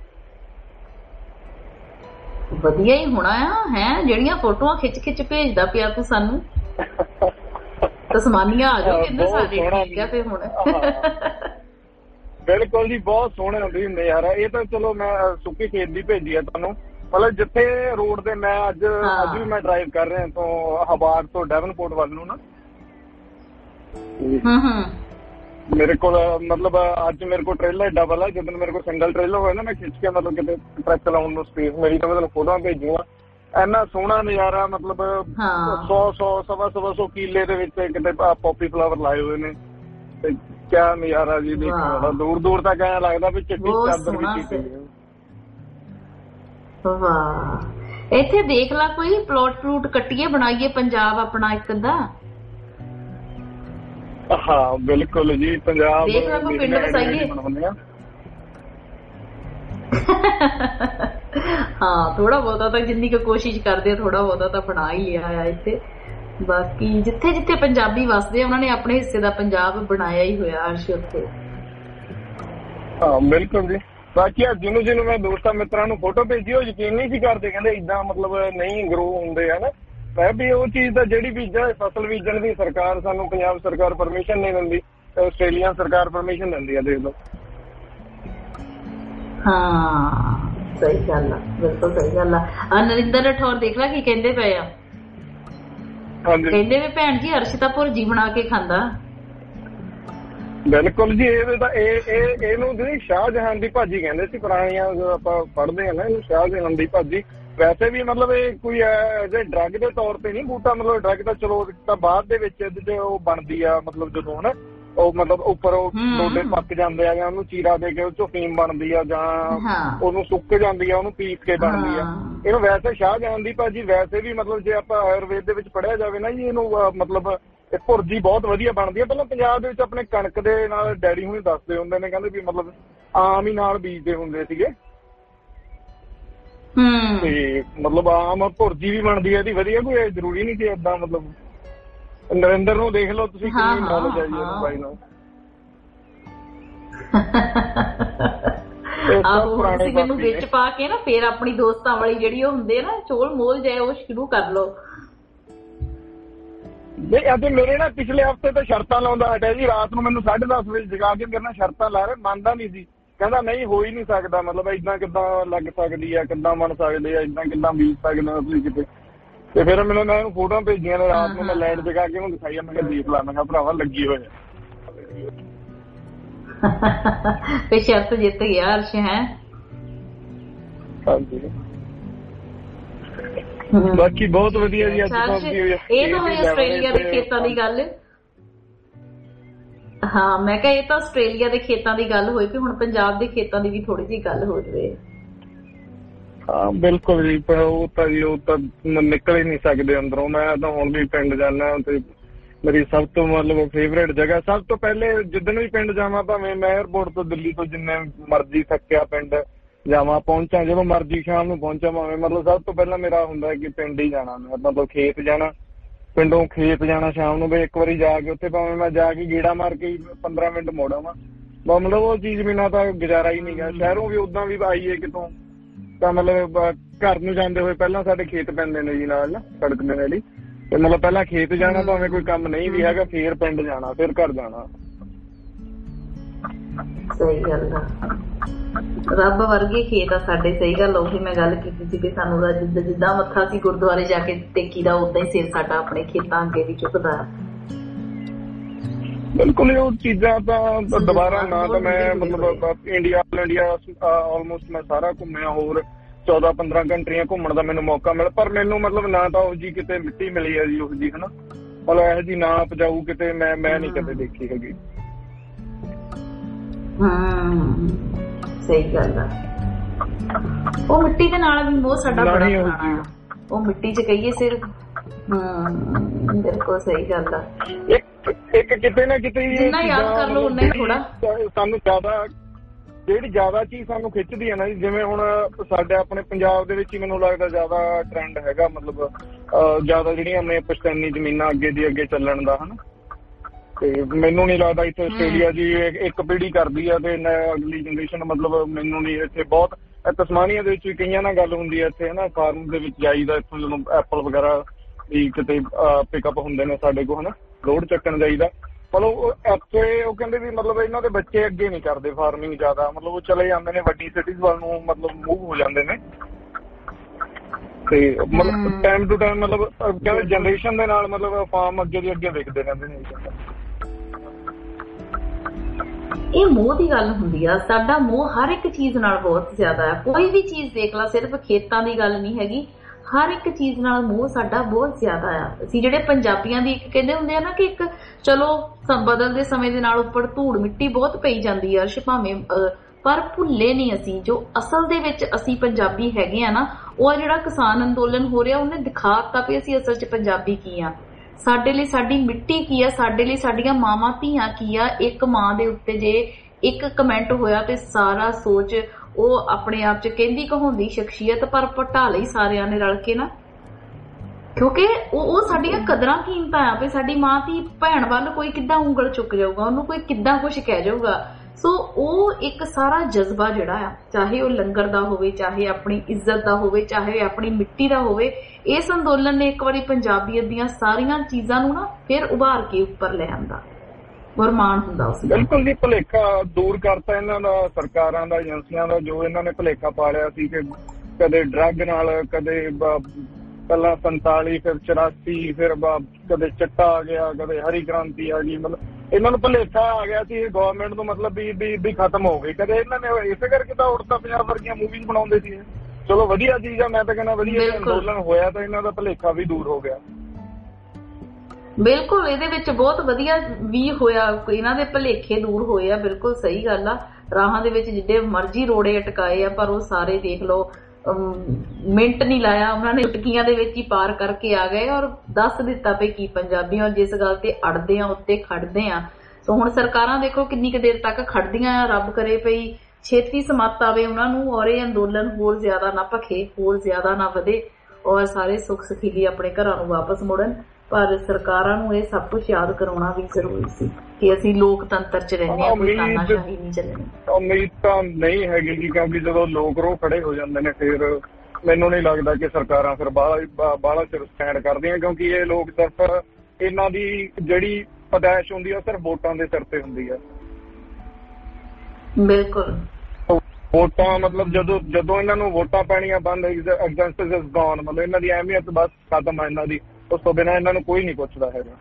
ਵਧੀਆ ਹੀ ਹੋਣਾ ਆ ਹੈ, ਜਿਹੜੀਆਂ ਫੋਟੋਆਂ ਖਿੱਚ ਭੇਜਦਾ ਪਿਆ ਤੂੰ ਸਾਨੂੰ, ਤਸਮਾਨੀਆਂ ਆ ਜਾਓ ਕਿੰਨੇ ਸਾਰੇ। ਠੀਕ ਆ ਫਿਰ ਹੁਣ ਬਿਲਕੁਲ ਜੀ, ਬਹੁਤ ਸੋਹਣੇ ਹੁੰਦੇ ਹੁੰਦੇ ਯਾਰ। ਇਹ ਤਾਂ ਚਲੋ ਮੈਂ ਸੁੱਕੀ ਖੇਤ ਦੀ ਭੇਜੀ ਆ ਤੁਹਾਨੂੰ, ਮਤਲਬ ਜਿੱਥੇ ਰੋਡ ਤੇ ਮੈਂ ਅੱਜ ਵੀ ਮੈਂ ਡਰਾਈਵ ਕਰ ਰਿਹਾ ਤੋਂ ਹਬਾਰ ਤੋਂ ਡੈਵਨਪੋਰਟ ਵੱਲ ਨੂੰ ਨਾ, ਮੇਰੇ ਕੋਲ ਮਤਲਬ ਅੱਜ ਮੇਰੇ ਕੋਲ ਟ੍ਰੇਲਰ ਡਬਲ ਆ। ਜਦੋਂ ਮੇਰੇ ਕੋਲ ਸਿੰਗਲ ਟ੍ਰੇਲਰ ਹੋਇਆ ਨਾ, ਮੈਂ ਖਿੱਚ ਕੇ ਮਤਲਬ ਕਿਤੇ ਟਰੱਕ ਚਲਾਉਣ ਨੂੰ ਸਪੇਸ ਮੇਰੀ, ਤਾਂ ਮਤਲਬ ਫੋਟੋਆਂ ਭੇਜੂਗਾ। ਇੰਨਾ ਸੋਹਣਾ ਨਜ਼ਾਰਾ, ਮਤਲਬ 100 ਕਿੱਲੇ ਦੇ ਵਿੱਚ ਕਿਤੇ ਪੋਪੀ ਫਲਾਵਰ ਲਾਏ ਹੋਏ ਨੇ, ਤੇ ਕਿਆ ਨਜ਼ਾਰਾ ਜੀ ਦੇਖਣ ਵਾਲਾ। ਦੂਰ ਦੂਰ ਤੱਕ ਐਂ ਲੱਗਦਾ ਵੀ ਚਿੱਟੀ ਚਾਦਰ ਵੀ। ਵਾਹ, ਇੱਥੇ ਦੇਖ ਲਾ ਕੋਈ ਪਲਾਟ ਕੱਟੀਏ, ਬਣਾਈਏ ਪੰਜਾਬ ਆਪਣਾ ਇੱਕ ਦਾ। ਹਾਂ ਬਿਲਕੁਲ ਜੀ, ਪੰਜਾਬ ਦੇਖ ਲਾ ਕੋਈ ਪਿੰਡ ਵਸਾਈਏ। ਹਾਂ, ਥੋੜਾ ਬਹੁਤਾ ਤਾਂ ਜਿੰਨੀ ਕੁ ਕੋਸ਼ਿਸ਼ ਕਰਦੇ, ਥੋੜਾ ਬਹੁਤਾ ਤਾਂ ਬਣਾ ਹੀ ਲਿਆ ਆ ਇੱਥੇ। ਬਾਕੀ ਜਿੱਥੇ ਜਿੱਥੇ ਪੰਜਾਬੀ ਵਸਦੇ ਉਹਨਾਂ ਨੇ ਆਪਣੇ ਹਿੱਸੇ ਦਾ ਪੰਜਾਬ ਬਣਾਇਆ ਹੀ ਹੋਇਆ ਅਰਸ਼ ਉੱਥੇ। ਹਾਂ ਬਿਲਕੁਲ ਜੀ। ਬਾਕੀ ਜਿਹਨੂੰ ਮੈਂ ਦੋਸਤਾਂ ਮਿੱਤਰਾਂ ਨੂੰ ਫੋਟੋ ਭੇਜੀ, ਉਹ ਯਕੀਨ ਨਹੀਂ ਸੀ ਕਰਦੇ, ਕਹਿੰਦੇ ਏਦਾਂ ਮਤਲਬ ਨਹੀਂ ਗਰੋ ਹੁੰਦੇ ਆ ਨਾ। ਮੈਂ ਵੀ ਉਹ ਚੀਜ਼ ਦਾ ਜਿਹੜੀ ਬੀਜਾ ਫਸਲ ਬੀਜਣ ਦੀ ਸਰਕਾਰ ਸਾਨੂੰ, ਪੰਜਾਬ ਸਰਕਾਰ ਪਰਮਿਸ਼ਨ ਨਹੀਂ ਦਿੰਦੀ, ਆਸਟ੍ਰੇਲੀਆ ਸਰਕਾਰ ਪਰਮਿਸ਼ਨ ਦਿੰਦੀ ਆ, ਦੇਖ ਲਓ। ਹਾਂ ਸਹੀ ਗੱਲ ਆ, ਬਿਲਕੁਲ ਸਹੀ ਗੱਲ ਆ। ਨਰਿੰਦਰ ਰਾਠੌਰ ਦੇਖ ਲਾ ਕੀ ਕਹਿੰਦੇ ਪਏ ਆ, ਕਹਿੰਦੇ ਵੀ ਭੈਣ ਜੀ ਅਰਸ਼ ਤਾਂ ਭੁਰਜੀ ਬਣਾ ਕੇ ਖਾਂਦਾ। ਬਿਲਕੁਲ ਜੀ। ਇਹਨੂੰ ਜਿਹੜੀ ਸ਼ਾਹਜਹਾਨ ਦੀ ਭਾਜੀ ਕਹਿੰਦੇ ਸੀ ਪੁਰਾਣੀਆਂ, ਆਪਾਂ ਪੜ੍ਹਦੇ ਹਾਂ ਨਾ ਇਹਨੂੰ, ਸ਼ਾਹਜਹਾਨ ਦੀ ਭਾਜੀ। ਵੈਸੇ ਵੀ ਮਤਲਬ ਇਹ ਕੋਈ ਡਰੱਗ ਦੇ ਤੌਰ ਤੇ ਨਹੀਂ ਬੂਟਾ, ਮਤਲਬ ਡਰੱਗ ਤਾਂ ਚਲੋ ਤਾਂ ਬਾਅਦ ਦੇ ਵਿੱਚ ਇਹਦੇ ਉਹ ਬਣਦੀ ਆ, ਮਤਲਬ ਜਦੋਂ ਹਨਾ ਉਹ ਮਤਲਬ ਉੱਪਰ ਉਹ ਡੋਡੇ ਪੱਕ ਜਾਂਦੇ ਆ ਜਾਂ ਉਹਨੂੰ ਚੀਰਾ ਦੇ ਕੇ ਉਹ ਚੋਂ ਫੀਮ ਬਣਦੀ ਆ ਜਾਂ ਉਹਨੂੰ ਸੁੱਕ ਜਾਂਦੀ ਆ, ਉਹਨੂੰ ਪੀਸ ਕੇ ਬਣਦੀ ਆ। ਇਹਨੂੰ ਵੈਸੇ ਸ਼ਾਹਜਹਾਨ ਦੀ ਭਾਜੀ ਵੈਸੇ ਵੀ ਮਤਲਬ ਜੇ ਆਪਾਂ ਆਯੁਰਵੇਦ ਦੇ ਵਿੱਚ ਪੜ੍ਹਿਆ ਜਾਵੇ ਨਾ ਜੀ, ਇਹਨੂੰ ਮਤਲਬ ਇਹ ਭੁਰਜੀ ਬਹੁਤ ਵਧੀਆ ਬਣਦੀ ਆ। ਪਹਿਲਾਂ ਪੰਜਾਬ ਦੇ ਵਿੱਚ ਆਪਣੇ ਕਣਕ ਦੇ ਨਾਲ ਡੈਡੀ ਹੁਣੀ ਦੱਸਦੇ ਹੁੰਦੇ ਨੇ, ਕਹਿੰਦੇ ਵੀ ਮਤਲਬ ਆਮ ਹੀ ਨਾਲ ਬੀਜਦੇ ਹੁੰਦੇ ਸੀਗੇ ਤੇ ਮਤਲਬ ਆਮ ਭੁਰਜੀ ਵੀ ਬਣਦੀ ਹੈ ਇਹਦੀ ਵਧੀਆ, ਕੋਈ ਜ਼ਰੂਰੀ ਨਹੀਂ ਕਿ ਏਦਾਂ। ਮਤਲਬ ਨਰਿੰਦਰ ਨੂੰ ਦੇਖ ਲਓ ਤੁਸੀਂ, ਕਿੰਨੀ ਨੌਲੇਜ ਹੈ ਜੀ ਇਹਨੂੰ ਬਾਈ ਨੂੰ। ਤੁਸੀਂ ਮੈਨੂੰ ਵਿੱਚ ਪਾ ਕੇ ਨਾ ਫੇਰ ਆਪਣੀ ਦੋਸਤਾਂ ਵਾਲੀ ਜਿਹੜੀ ਉਹ ਹੁੰਦੇ ਨਾ ਚੋਲ ਮੋਲ ਜਾਏ ਉਹ ਸ਼ੁਰੂ ਕਰ ਲਓ। ਨਹੀਂ ਅੱਜ ਮੇਰੇ ਨਾ ਪਿਛਲੇ ਹਫ਼ਤੇ ਤਾਂ ਸ਼ਰਤਾਂ ਲਾਉਂਦਾ ਹਟਿਆ ਜੀ, ਰਾਤ ਨੂੰ ਮੈਨੂੰ 10:30 ਵਜੇ ਜਗਾ ਕੇ ਮੇਰੇ ਨਾਲ ਸ਼ਰਤਾਂ ਲਾ ਰਿਹਾ, ਮੰਨਦਾ ਨਹੀਂ ਸੀ, ਕਹਿੰਦਾ ਨਹੀਂ ਹੋ ਹੀ ਨਹੀਂ ਸਕਦਾ, ਮਤਲਬ ਏਦਾਂ ਕਿੱਦਾਂ ਲੱਗ ਸਕਦੀ ਆ, ਕਿੱਦਾਂ ਬਣ ਸਕਦੇ ਆ, ਏਦਾਂ ਕਿੱਦਾਂ ਬੀਜ ਸਕਦੇ ਹੋ ਤੁਸੀਂ ਕਿਤੇ। ਤੇ ਫਿਰ ਮੈਨੂੰ ਮੈਂ ਇਹਨੂੰ ਫੋਟੋਆਂ ਭੇਜੀਆਂ ਨੇ ਰਾਤ ਨੂੰ, ਮੈਂ ਲਾਈਟ ਜਗਾ ਕੇ ਉਹਨੂੰ ਦਿਖਾਈ, ਮੈਂ ਕਿਹਾ ਦੇਖ ਲਾ, ਮੈਂ ਕਿਹਾ ਭਰਾਵਾ ਲੱਗੀ ਹੋਇਆ। ਤੇ ਸ਼ਰਤ ਜਿੱਤ ਗਿਆ ਅਰਸ਼ ਹੈ। ਹਾਂਜੀ ਬਾਕੀ ਬਹੁਤ ਵਧੀਆ ਜੀ। ਅੱਜ ਇਹ ਤਾਂ ਹੋਈ ਆਸਟ੍ਰੇਲੀਆ ਦੇ ਖੇਤਾਂ ਦੀ ਗੱਲ। ਹਾਂ ਮੈਂ ਕਿਹਾ ਇਹ ਤਾਂ ਆਸਟ੍ਰੇਲੀਆ ਦੇ ਖੇਤਾਂ ਦੀ ਗੱਲ ਹੋਈ, ਤੇ ਹੁਣ ਪੰਜਾਬ ਦੇ ਖੇਤਾਂ ਦੀ ਵੀ ਥੋੜੀ ਜਿਹੀ ਗੱਲ ਹੋ ਜਾਵੇ। ਹਾਂ ਬਿਲਕੁਲ ਜੀ, ਉਹ ਤਾਂ ਨਿਕਲ ਹੀ ਨਹੀਂ ਸਕਦੇ ਅੰਦਰੋਂ। ਮੈਂ ਤਾਂ ਹੁਣ ਵੀ ਪਿੰਡ ਜਾਂਦਾ ਤੇ ਮੇਰੀ ਸਭ ਤੋਂ ਮਤਲਬ ਫੇਵਰੇਟ ਜਗ੍ਹਾ, ਸਭ ਤੋਂ ਪਹਿਲੇ ਜਿੱਦਣ ਵੀ ਪਿੰਡ ਜਾਵਾਂ, ਭਾਵੇਂ ਮੈਂ ਏਅਰਪੋਰਟ ਤੋਂ ਦਿੱਲੀ ਤੋਂ ਜਿੰਨੇ ਮਰਜ਼ੀ ਥੱਕਿਆ ਪਿੰਡ ਜਾਵਾਂ ਪਹੁੰਚਾਂ, ਜਦੋਂ ਮਰਜ਼ੀ ਸ਼ਾਮ ਨੂੰ ਪਹੁੰਚਾਂ ਭਾਵੇਂ, ਮਤਲਬ ਸਭ ਤੋਂ ਪਹਿਲਾਂ ਮੇਰਾ ਹੁੰਦਾ ਕਿ ਪਿੰਡ ਹੀ ਜਾਣਾ। ਮੈਂ ਮਤਲਬ ਖੇਤ ਜਾਣਾ, ਪਿੰਡੋਂ ਖੇਤ ਜਾਣਾ ਸ਼ਾਮ ਨੂੰ, ਵੀ ਇੱਕ ਵਾਰੀ ਜਾ ਕੇ ਉੱਥੇ ਭਾਵੇਂ ਮੈਂ ਜਾ ਕੇ ਗੇੜਾ ਮਾਰ ਕੇ 15 ਮਿੰਟ ਮੋੜ ਆਵਾਂ। ਮਤਲਬ ਉਹ ਚੀਜ਼ ਬਿਨਾਂ ਤਾਂ ਗੁਜ਼ਾਰਾ ਹੀ ਨਹੀਂ ਗਾ। ਸ਼ਹਿਰੋਂ ਵੀ ਉਦਾਂ ਵੀ ਆਈਏ ਕਿਤੋਂ ਤਾਂ ਮਤਲਬ ਘਰ ਨੂੰ ਜਾਂਦੇ ਹੋਏ ਪਹਿਲਾਂ ਸਾਡੇ ਖੇਤ ਪੈਂਦੇ ਨੇ ਜੀ ਨਾਲ ਨਾ ਸੜਕ ਦੇ ਨਾਲ ਹੀ, ਤੇ ਮਤਲਬ ਪਹਿਲਾਂ ਖੇਤ ਜਾਣਾ, ਭਾਵੇਂ ਕੋਈ ਕੰਮ ਨਹੀਂ ਵੀ ਹੈਗਾ, ਫੇਰ ਪਿੰਡ ਜਾਣਾ, ਫਿਰ ਘਰ ਜਾਣਾ। ਸਹੀ ਗੱਲ ਆ, ਰੱਬ ਵਰਗੇ ਖੇਤ ਆ ਸਾਡੇ। ਸਹੀ ਗੱਲ, ਉਹੀ ਮੈਂ ਗੱਲ ਕੀਤੀ ਸੀ ਕਿ ਸਾਨੂੰ ਜਿੱਦਾਂ ਮੱਥਾ ਸੀ ਗੁਰਦੁਆਰੇ ਜਾ ਕੇ ਟੇਕੀ ਦਾ, ਉਦਾਂ ਹੀ ਸਿਰ ਸਾਡਾ ਆਪਣੇ ਖੇਤਾਂ ਅੱਗੇ ਵੀ ਝੁਕਦਾ। ਬਿਲਕੁਲ ਉਹ ਚੀਜ਼ਾਂ ਤਾਂ ਦੁਬਾਰਾ ਨਾ ਤਾਂ ਮੈਂ ਮਤਲਬ ਇੰਡੀਆ ਆਲਮੋਸਟ ਮੈਂ ਸਾਰਾ ਘੁੰਮਿਆ, ਹੋਰ 14-15 ਕੰਟਰੀਆਂ ਘੁੰਮਣ ਦਾ ਮੈਨੂੰ ਮੌਕਾ ਮਿਲਿਆ, ਪਰ ਮੈਨੂੰ ਮਤਲਬ ਨਾ ਤਾਂ ਉਹ ਜੀ ਕਿਤੇ ਮਿੱਟੀ ਮਿਲੀ ਹੈ ਜੀ ਉਹ ਜੀ ਹਨਾ, ਮਤਲਬ ਇਹੋ ਜੀ ਨਾ ਉਪਜਾਊ ਕਿਤੇ ਮੈਂ ਨਹੀਂ ਕਦੇ ਦੇਖੀ ਹੈਗੀ। ਸਹੀ ਗੱਲ ਆ, ਉਹ ਮਿੱਟੀ ਦੇ ਨਾਲ ਵੀ ਬਹੁਤ ਸਾਡਾ ਬੜਾ ਪੁਰਾਣਾ, ਉਹ ਮਿੱਟੀ ਚ ਕਹੀਏ ਸਿਰਫ। ਬਿਲਕੁਲ ਸਹੀ ਗੱਲ ਆ। ਇੱਕ ਕਿਤੇ ਨਾ ਕਿਤੇ ਜਿੰਨਾ ਯਾਦ ਕਰ ਲਓ ਉਨਾ ਹੀ ਥੋੜਾ ਸਾਨੂੰ ਜਿਹੜੀ ਜ਼ਿਆਦਾ ਚੀਜ਼ ਸਾਨੂੰ ਖਿੱਚਦੀ ਹੈ ਨਾ ਜੀ, ਜਿਵੇਂ ਹੁਣ ਸਾਡੇ ਆਪਣੇ ਪੰਜਾਬ ਦੇ ਵਿੱਚ ਹੀ ਮੈਨੂੰ ਲੱਗਦਾ ਜ਼ਿਆਦਾ ਟ੍ਰੈਂਡ ਹੈਗਾ, ਮਤਲਬ ਜ਼ਿਆਦਾ ਜਿਹੜੀਆਂ ਆਪਣੇ ਪੁਸ਼ਤੈਨੀ ਜ਼ਮੀਨਾਂ ਅੱਗੇ ਦੀ ਅੱਗੇ ਚੱਲਣ ਦਾ ਹਨਾ। ਤੇ ਮੈਨੂੰ ਨਹੀਂ ਲੱਗਦਾ ਇੱਥੇ ਆਸਟ੍ਰੇਲੀਆ ਜੀ ਇੱਕ ਪੀੜ੍ਹੀ ਕਰਦੀ ਆ ਤੇ ਅਗਲੀ ਜਨਰੇਸ਼ਨ, ਮਤਲਬ ਮੈਨੂੰ ਨਹੀਂ ਇੱਥੇ ਬਹੁਤ ਤਸਮਾਨੀਆ ਦੇ ਵਿੱਚ ਵੀ ਕਈਆਂ ਨਾਲ ਗੱਲ ਹੁੰਦੀ ਹੈ ਇੱਥੇ ਹਨਾ, ਫਾਰਮ ਦੇ ਵਿੱਚ ਜਾਈਦਾ ਇੱਥੋਂ ਜਦੋਂ ਐਪਲ ਵਗੈਰਾ ਵੀ ਕਿਤੇ ਪਿਕਅਪ ਹੁੰਦੇ ਨੇ ਸਾਡੇ ਕੋਲ ਹਨਾ, ਲੋਡ ਚੱਕਣ ਜਾਈਦਾ, ਮਤਲਬ ਇੱਥੇ ਉਹ ਕਹਿੰਦੇ ਵੀ ਮਤਲਬ ਇਹਨਾਂ ਦੇ ਬੱਚੇ ਅੱਗੇ ਨਹੀਂ ਕਰਦੇ ਫਾਰਮਿੰਗ ਜ਼ਿਆਦਾ, ਮਤਲਬ ਉਹ ਚਲੇ ਜਾਂਦੇ ਨੇ ਵੱਡੀ ਸਿਟੀਜ਼ ਵੱਲ ਨੂੰ, ਮਤਲਬ ਮੂਵ ਹੋ ਜਾਂਦੇ ਨੇ। ਤੇ ਮਤਲਬ ਟਾਈਮ ਟੂ ਟਾਈਮ ਮਤਲਬ ਕਹਿੰਦੇ ਜਨਰੇਸ਼ਨ ਦੇ ਨਾਲ ਮਤਲਬ ਫਾਰਮ ਅੱਗੇ ਦੀ ਅੱਗੇ ਵਿਕਦੇ ਰਹਿੰਦੇ ਨੇ। ਇਹ ਮੋਹ ਦੀ ਗੱਲ ਹੁੰਦੀ ਆ, ਸਾਡਾ ਮੋਹ ਹਰ ਇੱਕ ਚੀਜ਼ ਨਾਲ ਬਹੁਤ ਜ਼ਿਆਦਾ ਹੈ। ਕੋਈ ਵੀ ਚੀਜ਼ ਦੇਖ ਲਾ, ਸਿਰਫ ਖੇਤਾਂ ਦੀ ਗੱਲ ਨਹੀਂ ਹੈਗੀ, ਹਰ ਇੱਕ ਚੀਜ਼ ਨਾਲ ਮੋਹ ਸਾਡਾ ਬਹੁਤ ਜ਼ਿਆਦਾ ਆ। ਅਸੀਂ ਜਿਹੜੇ ਪੰਜਾਬੀਆਂ ਦੀ ਇੱਕ ਕਹਿੰਦੇ ਹੁੰਦੇ ਆ ਨਾ ਕਿ ਇੱਕ ਚਲੋ ਬਦਲਦੇ ਸਮੇਂ ਦੇ ਨਾਲ ਉੱਪਰ ਧੂੜ ਮਿੱਟੀ ਬਹੁਤ ਪਈ ਜਾਂਦੀ ਆ ਅਰਸ਼, ਭਾਵੇਂ ਪਰ ਭੁੱਲੇ ਨਹੀਂ ਅਸੀਂ ਜੋ ਅਸਲ ਦੇ ਵਿੱਚ ਅਸੀਂ ਪੰਜਾਬੀ ਹੈਗੇ ਆ ਨਾ। ਉਹ ਜਿਹੜਾ ਕਿਸਾਨ ਅੰਦੋਲਨ ਹੋ ਰਿਹਾ ਉਹਨੇ ਦਿਖਾ ਦਿੱਤਾ ਵੀ ਅਸੀਂ ਅਸਲ 'ਚ ਪੰਜਾਬੀ ਕੀ ਆ, ਸਾਡੇ ਲਈ ਸਾਡੀ ਮਿੱਟੀ ਕੀ ਆ, ਸਾਡੇ ਲਈ ਸਾਡੀਆਂ ਮਾਵਾਂ ਧੀਆਂ ਕੀ ਆ। ਇੱਕ ਮਾਂ ਦੇ ਉੱਤੇ ਜੇ ਇੱਕ ਕਮੈਂਟ ਹੋਇਆ ਤੇ ਸਾਰਾ ਸੋਚ ਉਹ ਆਪਣੇ ਆਪ 'ਚ ਕਹਿੰਦੀ ਕਹਾਉਂਦੀ ਸ਼ਖਸੀਅਤ ਪਰ ਪਟਾ ਲਈ ਸਾਰਿਆਂ ਨੇ ਰਲ ਕੇ ਨਾ, ਕਿਉਂਕਿ ਉਹ ਸਾਡੀਆਂ ਕਦਰਾਂ ਕੀਮਤਾਂ ਆ ਵੀ ਸਾਡੀ ਮਾਂ ਧੀ ਭੈਣ ਵੱਲ ਕੋਈ ਕਿੱਦਾਂ ਉਂਗਲ ਚੁੱਕ ਜਾਊਗਾ, ਉਹਨੂੰ ਕੋਈ ਕਿੱਦਾਂ ਕੁਛ ਕਹਿ ਜਾਊਗਾ। ਸੋ ਉਹ ਇੱਕ ਸਾਰਾ ਜਜ਼ਬਾ ਜਿਹੜਾ ਆ, ਚਾਹੇ ਉਹ ਲੰਗਰ ਦਾ ਹੋਵੇ, ਚਾਹੇ ਆਪਣੀ ਇੱਜ਼ਤ ਦਾ ਹੋਵੇ, ਚਾਹੇ ਆਪਣੀ ਮਿੱਟੀ ਦਾ ਹੋਵੇ, ਇਸ ਅੰਦੋਲਨ ਨੇ ਇੱਕ ਵਾਰੀ ਪੰਜਾਬੀਅਤ ਦੀਆਂ ਸਾਰੀਆਂ ਚੀਜ਼ਾਂ ਨੂੰ ਨਾ ਫਿਰ ਉਭਾਰ ਕੇ ਉੱਪਰ ਲੈ ਆਂਦਾ, ਵਰਮਾਨ ਹੁੰਦਾ ਉਸ। ਬਿਲਕੁਲ ਜੀ, ਭੁਲੇਖਾ ਦੂਰ ਕਰਤਾ ਇਹਨਾਂ ਦਾ, ਸਰਕਾਰਾਂ ਦਾ, ਏਜੰਸੀਆਂ ਦਾ, ਜੋ ਇਹਨਾਂ ਨੇ ਭੁਲੇਖਾ ਪਾਲਿਆ ਸੀ ਕਿ ਕਦੇ ਡਰੱਗ ਨਾਲ, ਕਦੇ ਪਹਿਲਾਂ 47 ਫਿਰ 84 ਫਿਰ ਕਦੇ ਚਿੱਟਾ ਆ ਗਿਆ, ਕਦੇ ਹਰੀ ਕ੍ਰਾਂਤੀ ਆ ਗਈ, ਮਤਲਬ ਇਹਨਾਂ ਨੂੰ ਭੁਲੇਖਾ ਆ ਗਿਆ ਸੀ ਗਵਰਨਮੈਂਟ ਨੂੰ, ਮਤਲਬ ਵੀ ਖਤਮ ਹੋ ਗਈ। ਕਦੇ ਇਹਨਾਂ ਨੇ ਇਸੇ ਕਰਕੇ ਤਾਂ ਉੜਤਾ ਪੰਜਾਬ ਵਰਗੀਆਂ ਮੂਵੀਜ਼ ਬਣਾਉਂਦੇ ਸੀ। ਚਲੋ ਵਧੀਆ ਚੀਜ਼ ਆ, ਮੈਂ ਤਾਂ ਕਹਿੰਦਾ ਵਧੀਆ ਅੰਦੋਲਨ ਹੋਇਆ ਤਾਂ ਇਹਨਾਂ ਦਾ ਭੁਲੇਖਾ ਵੀ ਦੂਰ ਹੋ ਗਿਆ। ਬਿਲਕੁਲ, ਇਹਦੇ ਵਿੱਚ ਬਹੁਤ ਵਧੀਆ ਵੀ ਹੋਇਆ, ਇਹਨਾਂ ਦੇ ਭੁਲੇਖੇ ਦੂਰ ਹੋਏ ਆ। ਬਿਲਕੁਲ ਸਹੀ ਗੱਲ ਆ। ਰਾਹਾਂ ਦੇ ਵਿੱਚ ਜਿੱਡੇ ਮਰਜ਼ੀ ਰੋੜੇ ਅਟਕਾਏ ਆ, ਪਰ ਉਹ ਸਾਰੇ ਦੇਖ ਲਓ ਮਿੰਟ ਨਹੀਂ ਲਾਇਆ ਉਹਨਾਂ ਨੇ, ਚੁਟਕੀਆਂ ਦੇ ਵਿੱਚ ਹੀ ਪਾਰ ਕਰਕੇ ਆ ਗਏ ਔਰ ਦੱਸ ਦਿੱਤਾ ਪਈ ਕੀ ਪੰਜਾਬੀ ਔਰ ਜਿਸ ਗੱਲ ਤੇ ਅੜਦੇ ਆ ਉੱਤੇ ਖੜਦੇ ਆ। ਸੋ ਹੁਣ ਸਰਕਾਰਾਂ ਦੇਖੋ ਕਿੰਨੀ ਕੁ ਦੇਰ ਤੱਕ ਖੜਦੀਆਂ ਆ। ਰੱਬ ਕਰੇ ਪਈ ਛੇਤੀ ਸਮਾਤ ਆਵੇ ਉਹਨਾਂ ਨੂੰ ਔਰ ਇਹ ਅੰਦੋਲਨ ਹੋਰ ਜ਼ਿਆਦਾ ਨਾ ਭਖੇ, ਹੋਰ ਜ਼ਿਆਦਾ ਨਾ ਵਧੇ ਔਰ ਸਾਰੇ ਸੁੱਖ ਸਖੀਲੀ ਆਪਣੇ ਘਰਾਂ ਨੂੰ ਵਾਪਸ ਮੁੜਨ। ਪਰ ਸਰਕਾਰਾਂ ਨੂੰ ਇਹ ਸਭ ਕੁਝ ਯਾਦ ਕਰਾਉਣਾ ਵੀ ਜ਼ਰੂਰੀ ਸੀ ਕਿ ਅਸੀਂ ਲੋਕਤੰਤਰ ਚ ਰਹਿੰਦੇ ਹਾਂ, ਕੋਈ ਤਾਨਾਸ਼ਾਹੀ ਨਹੀਂ ਚੱਲਣੀ। ਉਮੀਦ ਤਾਂ ਨਹੀਂ ਹੈਗੀ ਕਿਉਂਕਿ ਜਦੋਂ ਲੋਕ ਰੋਹ ਖੜੇ ਹੋ ਜਾਂਦੇ ਨੇ ਫਿਰ ਮੈਨੂੰ ਨਹੀਂ ਲੱਗਦਾ ਕਿ ਸਰਕਾਰਾਂ ਫਿਰ ਬਾਹਲਾ ਚਿਰ ਸਟੈਂਡ ਕਰਦੀਆਂ, ਕਿਉਂਕਿ ਇਹ ਲੋਕ ਸਿਰਫ ਇਹਨਾਂ ਦੀ ਜਿਹੜੀ ਪਦਾਇਸ਼ ਹੁੰਦੀ ਆ ਸਿਰਫ ਵੋਟਾਂ ਦੇ ਸਿਰ ਤੇ ਹੁੰਦੀ ਆ। ਬਿਲਕੁਲ, ਵੋਟਾਂ ਮਤਲਬ ਜਦੋਂ ਇਹਨਾਂ ਨੂੰ ਵੋਟਾਂ ਪੈਣੀਆਂ ਬੰਦ, ਐਗਜ਼ੈਂਸਟਸ ਇਜ਼ ਗੌਨ, ਮਤਲਬ ਇਹਨਾਂ ਦੀ ਅਹਿਮੀਅਤ ਬਸ ਖਤਮ ਆ ਇਹਨਾਂ ਦੀ। ਉਸ ਤੋਂ ਬਿਨਾਂ ਇਹਨਾਂ ਨੂੰ ਕੋਈ ਨਹੀਂ ਪੁੱਛਦਾ ਹੈਗਾ।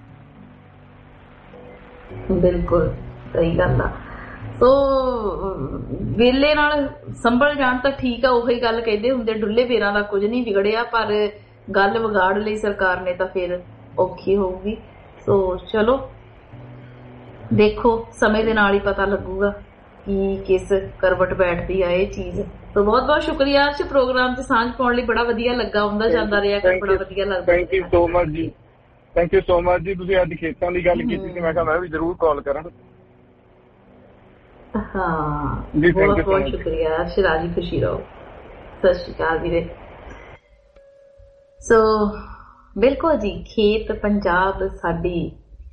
ਬਿਲਕੁਲ ਸਹੀ ਗੱਲ ਆ। ਸੋ ਵੇਲੇ ਨਾਲ ਸੰਭਲ ਜਾਣ ਤਾਂ ਠੀਕ ਆ, ਉਹੀ ਗੱਲ ਕਹਿੰਦੇ ਹੁੰਦੇ ਡੁੱਲੇ ਪੇਰਾਂ ਦਾ ਕੁਝ ਨਹੀਂ ਵਿਗੜਿਆ, ਪਰ ਗੱਲ ਵਿਗਾੜ ਲਈ ਸਰਕਾਰ ਨੇ ਤਾਂ ਫਿਰ ਔਖੀ ਹੋਊਗੀ। ਸੋ ਚਲੋ ਦੇਖੋ ਸਮੇਂ ਦੇ ਨਾਲ ਹੀ ਪਤਾ ਲੱਗੂਗਾ ਕਿ ਕਿਸ ਕਰਵਟ ਬੈਠਦੀ ਆ ਇਹ ਚੀਜ਼। ਸੋ ਬਹੁਤ ਬਹੁਤ ਸ਼ੁਕਰੀਆ ਅੱਜ ਪ੍ਰੋਗਰਾਮ 'ਚ ਸਾਂਝ ਪਾਉਣ ਲਈ, ਬੜਾ ਵਧੀਆ ਲੱਗਾ, ਆਉਂਦਾ ਜਾਂਦਾ ਰਿਹਾ, ਬੜਾ ਵਧੀਆ ਲੱਗਦਾ। ਥੈਂਕ ਯੂ ਸੋ ਮਚ ਜੀ, ਥੈਂਕ ਯੂ ਸੋ ਮਚ ਜੀ। ਤੁਸੀਂ ਅੱਜ ਖੇਤਾਂ ਦੀ ਗੱਲ ਕੀਤੀ ਸੀ, ਮੈਂ ਕਿਹਾ ਮੈਂ ਵੀ ਜ਼ਰੂਰ ਕਾਲ ਕਰਾਂ। ਹਾਂ ਬਹੁਤ ਬਹੁਤ ਸ਼ੁਕਰੀਆ, ਸ਼ਿਰਾਜੀ ਖੁਸ਼ੀ ਰਹੋ। ਸਤਿ ਸ਼੍ਰੀ ਅਕਾਲ ਵੀਰੇ। ਸੋ ਬਿਲਕੁਲ ਜੀ, ਖੇਤ ਪੰਜਾਬ ਸਾਡੀ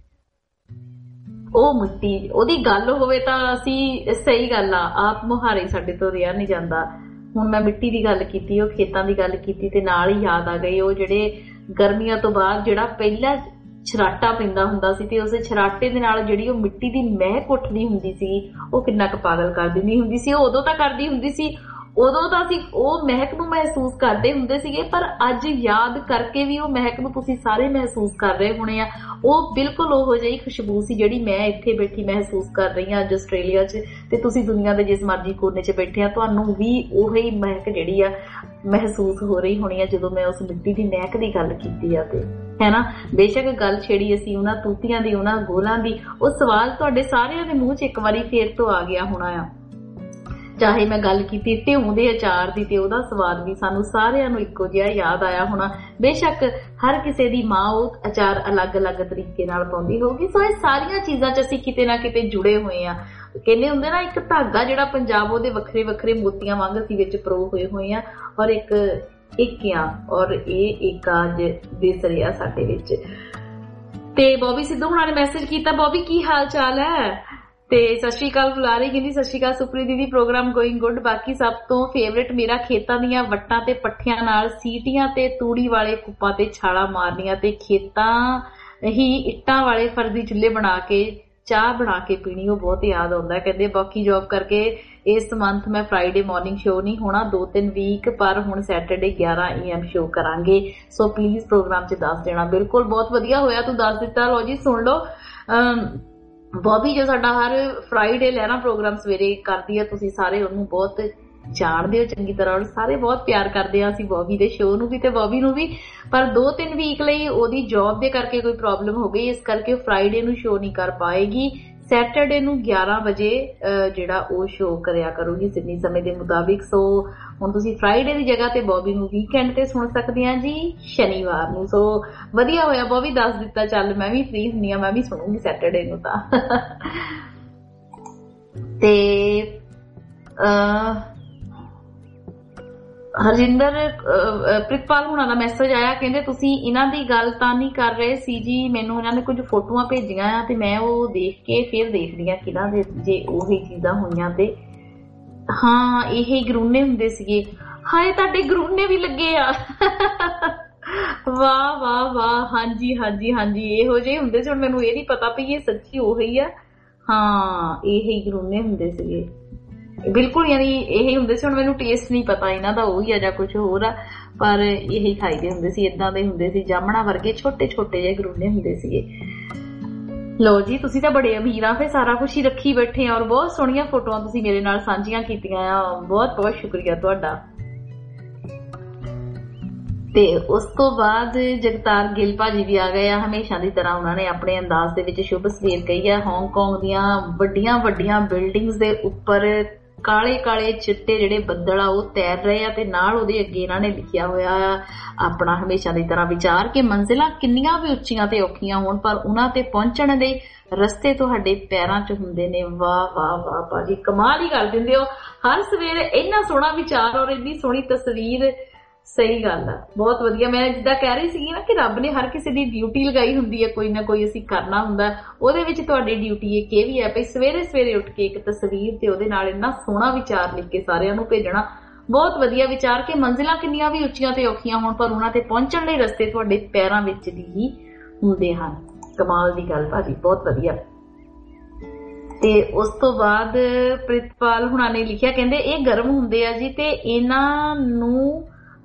ਉਹ ਮਿੱਟੀ, ਉਹਦੀ ਗੱਲ ਹੋਵੇ ਤਾਂ ਅਸੀਂ ਸਹੀ ਗੱਲ ਆ, ਆਪ ਮੁਹਾਰੇ ਸਾਡੇ ਤੋਂ ਰਿਹਾ ਨਹੀਂ ਜਾਂਦਾ। ਹੁਣ ਮੈਂ ਮਿੱਟੀ ਦੀ ਗੱਲ ਕੀਤੀ, ਉਹ ਖੇਤਾਂ ਦੀ ਗੱਲ ਕੀਤੀ ਤੇ ਨਾਲ ਹੀ ਯਾਦ ਆ ਗਈ ਉਹ ਜਿਹੜੇ ਗਰਮੀਆਂ ਤੋਂ ਬਾਅਦ ਜਿਹੜਾ ਪਹਿਲਾਂ ਛਰਾਟਾ ਪੈਂਦਾ ਹੁੰਦਾ ਸੀ ਤੇ ਉਸ ਛਰਾਟੇ ਦੇ ਨਾਲ ਜਿਹੜੀ ਉਹ ਮਿੱਟੀ ਦੀ ਮਹਿਕ ਉੱਠਦੀ ਹੁੰਦੀ ਸੀ ਉਹ ਕਿੰਨਾ ਕੁ ਪਾਗਲ ਕਰ ਦਿੰਦੀ ਹੁੰਦੀ ਸੀ। ਉਹ ਉਦੋਂ ਤਾਂ ਕਰਦੀ ਹੁੰਦੀ ਸੀ, ਉਦੋਂ ਤਾਂ ਅਸੀਂ ਉਹ ਮਹਿਕ ਨੂੰ ਮਹਿਸੂਸ ਕਰਦੇ ਹੁੰਦੇ ਸੀਗੇ, ਪਰ ਅੱਜ ਯਾਦ ਕਰਕੇ ਵੀ ਉਹ ਮਹਿਕ ਨੂੰ ਤੁਸੀਂ ਸਾਰੇ ਮਹਿਸੂਸ ਕਰ ਰਹੇ ਹੋਣੇ ਆ। ਉਹ ਬਿਲਕੁਲ ਉਹੋ ਜਿਹੀ ਖੁਸ਼ਬੂ ਸੀ ਜਿਹੜੀ ਮੈਂ ਇੱਥੇ ਬੈਠੀ ਮਹਿਸੂਸ ਕਰ ਰਹੀ ਹਾਂ ਅੱਜ ਆਸਟ੍ਰੇਲੀਆ 'ਚ, ਤੇ ਤੁਸੀਂ ਦੁਨੀਆ ਦੇ ਜਿਸ ਮਰਜ਼ੀ ਕੋਨੇ 'ਚ ਬੈਠੇ ਆ, ਤੁਹਾਨੂੰ ਵੀ ਉਹੀ ਮਹਿਕ ਜਿਹੜੀ ਆ ਮਹਿਸੂਸ ਹੋ ਰਹੀ ਹੋਣੀ ਆ ਜਦੋਂ ਮੈਂ ਉਸ ਮਿੱਟੀ ਦੀ ਮਹਿਕ ਦੀ ਗੱਲ ਕੀਤੀ ਆ। ਤੇ ਹੈ ਨਾ, ਬੇਸ਼ੱਕ ਗੱਲ ਛੇੜੀ ਅਸੀਂ ਉਹਨਾਂ ਤੂਤੀਆਂ ਦੀ, ਉਹਨਾਂ ਗੋਲਾਂ ਦੀ, ਉਹ ਸਵਾਲ ਤੁਹਾਡੇ ਸਾਰਿਆਂ ਦੇ ਮੂੰਹ 'ਚ ਇੱਕ ਵਾਰੀ ਫੇਰ ਤੋਂ ਆ ਗਿਆ ਹੋਣਾ ਆ। ਚਾਹੇ ਮੈਂ ਗੱਲ ਕੀਤੀ ਢਿਊ ਦੇ ਅਚਾਰ ਦੀ ਤੇ ਉਹਦਾ ਸਵਾਦ ਵੀ ਸਾਨੂੰ ਸਾਰਿਆਂ ਨੂੰ ਇੱਕੋ ਜਿਹਾ ਯਾਦ ਆਇਆ ਹੋਣਾ। ਬੇਸ਼ੱਕ ਹਰ ਕਿਸੇ ਦੀ ਮਾਂ ਉਹ ਅਚਾਰ ਅਲੱਗ-ਅਲੱਗ ਤਰੀਕੇ ਨਾਲ ਪਾਉਂਦੀ ਹੋਊਗੀ। ਸੋ ਇਹ ਸਾਰੀਆਂ ਚੀਜ਼ਾਂ 'ਚ ਅਸੀਂ ਕਿਤੇ ਨਾ ਕਿਤੇ ਜੁੜੇ ਹੋਏ ਆ। ਕਹਿੰਦੇ ਹੁੰਦੇ ਨਾ, ਇੱਕ ਧਾਗਾ ਜਿਹੜਾ ਪੰਜਾਬ ਉਹਦੇ ਵੱਖਰੇ ਵੱਖਰੇ ਮੋਤੀਆਂ ਵਾਂਗ ਅਸੀਂ ਵਿੱਚ ਪਰੋ ਹੋਏ ਆ ਔਰ ਇੱਕ ਆ ਔਰ ਇਹ ਇੱਕ ਅੱਜ ਦਿਸ ਰਿਹਾ ਸਾਡੇ ਵਿੱਚ। ਤੇ ਬੋਬੀ ਸਿੱਧੂ ਹੁਣਾਂ ਨੇ ਮੈਸੇਜ ਕੀਤਾ, ਬੋਬੀ ਕੀ ਹਾਲ ਚਾਲ ਹੈ? ਤੇ ਸਤਿ ਸ਼੍ਰੀ ਅਕਾਲ ਬੁਲਾ ਰਹੀ, ਕਹਿੰਦੀ ਸਤਿ ਸ਼੍ਰੀ ਅਕਾਲ ਸੁਪਰੀ ਦੀਦੀ, ਪ੍ਰੋਗਰਾਮ ਗੋਇੰਗ ਗੁੱਡ। ਬਾਕੀ ਸਭ ਤੋਂ ਫੇਵਰੇਟ ਮੇਰਾ ਖੇਤਾਂ ਦੀਆਂ ਵੱਟਾਂ ਤੇ ਪੱਠਿਆਂ ਨਾਲ ਸੀਟੀਆਂ ਤੇ ਤੂੜੀ ਵਾਲੇ ਕੁੱਪਾਂ ਤੇ ਛਾਲਾਂ ਮਾਰਨੀਆਂ ਤੇ ਖੇਤਾਂ ਹੀ ਇੱਟਾਂ ਵਾਲੇ ਫਰਜ਼ੀ ਚੁੱਲ੍ਹੇ ਬਣਾ ਕੇ ਚਾਹ ਬਣਾ ਕੇ ਪੀਣੀ, ਉਹ ਬਹੁਤ ਯਾਦ ਆਉਂਦਾ। ਕਹਿੰਦੇ ਬਾਕੀ ਜੌਬ ਕਰਕੇ ਇਸ ਮੰਥ ਮੈਂ ਫਰਾਈਡੇ ਮਾਰਨਿੰਗ ਸ਼ੋਅ ਨਹੀਂ ਹੋਣਾ 2-3 ਵੀਕ, ਪਰ ਹੁਣ ਸੈਟਰਡੇ 11 AM ਸ਼ੋਅ ਕਰਾਂਗੇ। ਸੋ ਪਲੀਜ਼ ਪ੍ਰੋਗਰਾਮ 'ਚ ਦੱਸ ਦੇਣਾ। ਬਿਲਕੁਲ, ਬਹੁਤ ਵਧੀਆ ਹੋਇਆ ਤੂੰ ਦੱਸ ਦਿੱਤਾ। ਲਓ ਜੀ ਸੁਣ ਲਓ, ਬੋਬੀ ਜੋ ਸਾਡਾ ਹਰ ਫਰਾਈਡੇ ਲਹਿਰਾ ਪ੍ਰੋਗਰਾਮ ਸਵੇਰੇ ਕਰਦੀ ਆ, ਤੁਸੀਂ ਸਾਰੇ ਉਹਨੂੰ ਬਹੁਤ ਜਾਣਦੇ ਹੋ ਚੰਗੀ ਤਰ੍ਹਾਂ ਔਰ ਸਾਰੇ ਬਹੁਤ ਪਿਆਰ ਕਰਦੇ ਆ ਅਸੀਂ ਬੋਬੀ ਦੇ ਸ਼ੋਅ ਨੂੰ ਵੀ ਤੇ ਬੋਬੀ ਨੂੰ ਵੀ। ਪਰ 2-3 ਵੀਕ ਲਈ ਉਹਦੀ ਜੌਬ ਦੇ ਕਰਕੇ ਕੋਈ ਪ੍ਰੋਬਲਮ ਹੋ ਗਈ, ਇਸ ਕਰਕੇ ਫਰਾਈਡੇ ਨੂੰ ਸ਼ੋਅ ਨਹੀਂ ਕਰ ਪਾਏਗੀ। ਸੈਟਰਡੇ ਨੂੰ 11 ਵਜੇ ਜਿਹੜਾ ਉਹ ਸ਼ੋਅ ਕਰਿਆ ਕਰੂਗੀ ਸਿਡਨੀ ਸਮੇਂ ਦੇ ਮੁਤਾਬਿਕ। ਸੋ ਹੁਣ ਤੁਸੀਂ ਫਰਾਈਡੇ ਦੀ ਜਗ੍ਹਾ ਤੇ ਬੋਬੀ ਨੂੰ ਵੀਕਐਂਡ ਤੇ ਸੁਣ ਸਕਦੇ ਆ ਜੀ, ਸ਼ਨੀਵਾਰ ਨੂੰ। ਸੋ ਵਧੀਆ ਹੋਇਆ ਬੋਬੀ ਦੱਸ ਦਿੱਤਾ, ਚੱਲ ਮੈਂ ਵੀ ਫ੍ਰੀ ਹੁੰਦੀ ਆ, ਮੈਂ ਵੀ ਸੁਣੂਗੀ ਸੈਟਰਡੇ ਨੂੰ ਤਾਂ। ਤੇ ਹਰਜਿੰਦਰ ਪ੍ਰਿਤਪਾਲ ਹੁਣਾਂ ਦਾ ਮੈਸੇਜ ਆਇਆ, ਕਹਿੰਦੇ ਤੁਸੀਂ ਇਹਨਾਂ ਦੀ ਗੱਲ ਤਾਂ ਨਹੀਂ ਕਰ ਰਹੇ ਸੀ ਜੀ, ਮੈਨੂੰ ਇਹਨਾਂ ਨੇ ਕੁਝ ਫੋਟੋਆਂ ਭੇਜੀਆਂ ਆ ਤੇ ਮੈਂ ਉਹ ਦੇਖ ਕੇ ਫਿਰ ਦੇਖਦੀ ਆ ਕਿਹਨਾਂ ਦੇ ਜੇ ਉਹੀ ਚੀਜ਼ਾਂ ਹੋਈਆਂ। ਤੇ ਹਾਂ, ਇਹ ਗਰੂਨੇ ਹੁੰਦੇ ਸੀਗੇ। ਹਾਏ ਤੁਹਾਡੇ ਗਰੂਨੇ ਵੀ ਲੱਗੇ ਆ। ਵਾਹ ਵਾਹ ਵਾਹ, ਹਾਂਜੀ ਹਾਂਜੀ ਹਾਂਜੀ, ਇਹੋ ਜਿਹੇ ਹੁੰਦੇ ਸੀ। ਹੁਣ ਮੈਨੂੰ ਇਹ ਨੀ ਪਤਾ ਵੀ ਇਹ ਸੱਚੀ ਉਹੀ ਆ। ਹਾਂ, ਇਹੀ ਗਰੂਨੇ ਹੁੰਦੇ ਸੀਗੇ ਬਿਲਕੁਲ, ਯਾਨੀ ਇਹੀ ਹੁੰਦੇ ਸੀ। ਹੁਣ ਮੈਨੂੰ ਟੇਸਟ ਨਹੀਂ ਪਤਾ ਇਹਨਾਂ ਦਾ ਉਹੀ ਆ ਜਾਂ ਕੁਝ ਹੋਰ ਆ, ਪਰ ਇਹੀ ਖਾਈਦੇ ਹੁੰਦੇ ਸੀ। ਏਦਾਂ ਦੇ ਹੁੰਦੇ ਸੀ, ਜਾਮਣਾ ਵਰਗੇ ਛੋਟੇ ਛੋਟੇ ਜਿਹੇ ਗਰੂਨੇ ਹੁੰਦੇ ਸੀਗੇ। ਲੋ ਜੀ, ਤੁਸੀਂ ਤਾਂ ਬੜੇ ਅਮੀਰ ਆ, ਫਿਰ ਸਾਰਾ ਕੁਝ ਹੀ ਰੱਖੀ ਬੈਠੇ ਆ ਔਰ ਬਹੁਤ ਸੋਹਣੀਆਂ ਫੋਟੋਆਂ ਤੁਸੀਂ ਮੇਰੇ ਨਾਲ ਸਾਂਝੀਆਂ ਕੀਤੀਆਂ ਆ, ਬਹੁਤ ਬਹੁਤ ਸ਼ੁਕਰੀਆ ਤੁਹਾਡਾ। ਤੇ ਉਸ ਤੋਂ ਬਾਅਦ ਜਗਤਾਰ ਗਿੱਲ ਭਾਜੀ ਵੀ ਆ ਗਏ ਆ। ਹਮੇਸ਼ਾ ਦੀ ਤਰ੍ਹਾਂ ਉਹਨਾਂ ਨੇ ਆਪਣੇ ਅੰਦਾਜ਼ ਦੇ ਵਿੱਚ ਸ਼ੁਭ ਸਵੇਰ ਕਹੀ ਆ। ਹਾਂਗਕਾਂਗ ਦੀਆਂ ਵੱਡੀਆਂ ਵੱਡੀਆਂ ਬਿਲਡਿੰਗਸ ਦੇ ਉੱਪਰ ਕਾਲੇ ਕਾਲੇ ਚਿੱਟੇ ਜਿਹੜੇ ਬੱਦਲ ਆ ਉਹ ਤੈਰ ਰਹੇ ਆ ਤੇ ਨਾਲ ਉਹਦੇ ਅੱਗੇ ਇਹਨਾਂ ਨੇ ਲਿਖਿਆ ਹੋਇਆ ਆ ਆਪਣਾ ਹਮੇਸ਼ਾ ਦੀ ਤਰ੍ਹਾਂ ਵਿਚਾਰ ਕਿ ਮੰਜ਼ਿਲਾਂ ਕਿੰਨੀਆਂ ਵੀ ਉੱਚੀਆਂ ਤੇ ਔਖੀਆਂ ਹੋਣ ਪਰ ਉਹਨਾਂ ਤੇ ਪਹੁੰਚਣ ਦੇ ਰਸਤੇ ਤੁਹਾਡੇ ਪੈਰਾਂ 'ਚ ਹੁੰਦੇ ਨੇ। ਵਾਹ ਵਾਹ ਵਾਹ ਭਾਜੀ, ਕਮਾਲ ਹੀ ਕਰ ਦਿੰਦੇ ਹੋ ਹਰ ਸਵੇਰੇ ਇੰਨਾ ਸੋਹਣਾ ਵਿਚਾਰ ਔਰ ਇੰਨੀ ਸੋਹਣੀ ਤਸਵੀਰ। ਸਹੀ ਗੱਲ ਆ, ਬਹੁਤ ਵਧੀਆ। ਮੈਂ ਜਿੱਦਾਂ ਕਹਿ ਰਹੀ ਸੀਗੀ ਨਾ ਕਿ ਰੱਬ ਨੇ ਹਰ ਕਿਸੇ ਦੀ ਡਿਊਟੀ ਲਗਾਈ ਹੁੰਦੀ ਹੈ, ਕੋਈ ਨਾ ਕੋਈ ਅਸੀਂ ਕਰਨਾ ਹੁੰਦਾ, ਉਹਦੇ ਵਿੱਚ ਤੁਹਾਡੀ ਡਿਊਟੀ ਇੱਕ ਇਹ ਵੀ ਹੈ ਭਈ ਸਵੇਰੇ ਸਵੇਰੇ ਉੱਠ ਕੇ ਇੱਕ ਤਸਵੀਰ ਤੇ ਉਹਦੇ ਨਾਲ ਇੰਨਾ ਸੋਹਣਾ ਵਿਚਾਰ ਲਿਖ ਕੇ ਸਾਰਿਆਂ ਨੂੰ ਭੇਜਣਾ। ਬਹੁਤ ਵਧੀਆ ਵਿਚਾਰ ਕਿ ਮੰਜ਼ਿਲਾਂ ਕਿੰਨੀਆਂ ਵੀ ਉੱਚੀਆਂ ਤੇ ਔਖੀਆਂ ਹੋਣ ਪਰ ਉਹਨਾਂ ਤੇ ਪਹੁੰਚਣ ਲਈ ਰਸਤੇ ਤੁਹਾਡੇ ਪੈਰਾਂ ਵਿੱਚ ਦੀ ਹੀ ਹੁੰਦੇ ਹਨ। ਕਮਾਲ ਦੀ ਗੱਲ ਭਾਜੀ, ਬਹੁਤ ਵਧੀਆ। ਤੇ ਉਸ ਤੋਂ ਬਾਅਦ ਪ੍ਰਿਤਪਾਲ ਹੁਣਾਂ ਨੇ ਲਿਖਿਆ, ਕਹਿੰਦੇ ਇਹ ਗਰਮ ਹੁੰਦੇ ਆ ਜੀ ਤੇ ਇਹਨਾਂ ਨੂੰ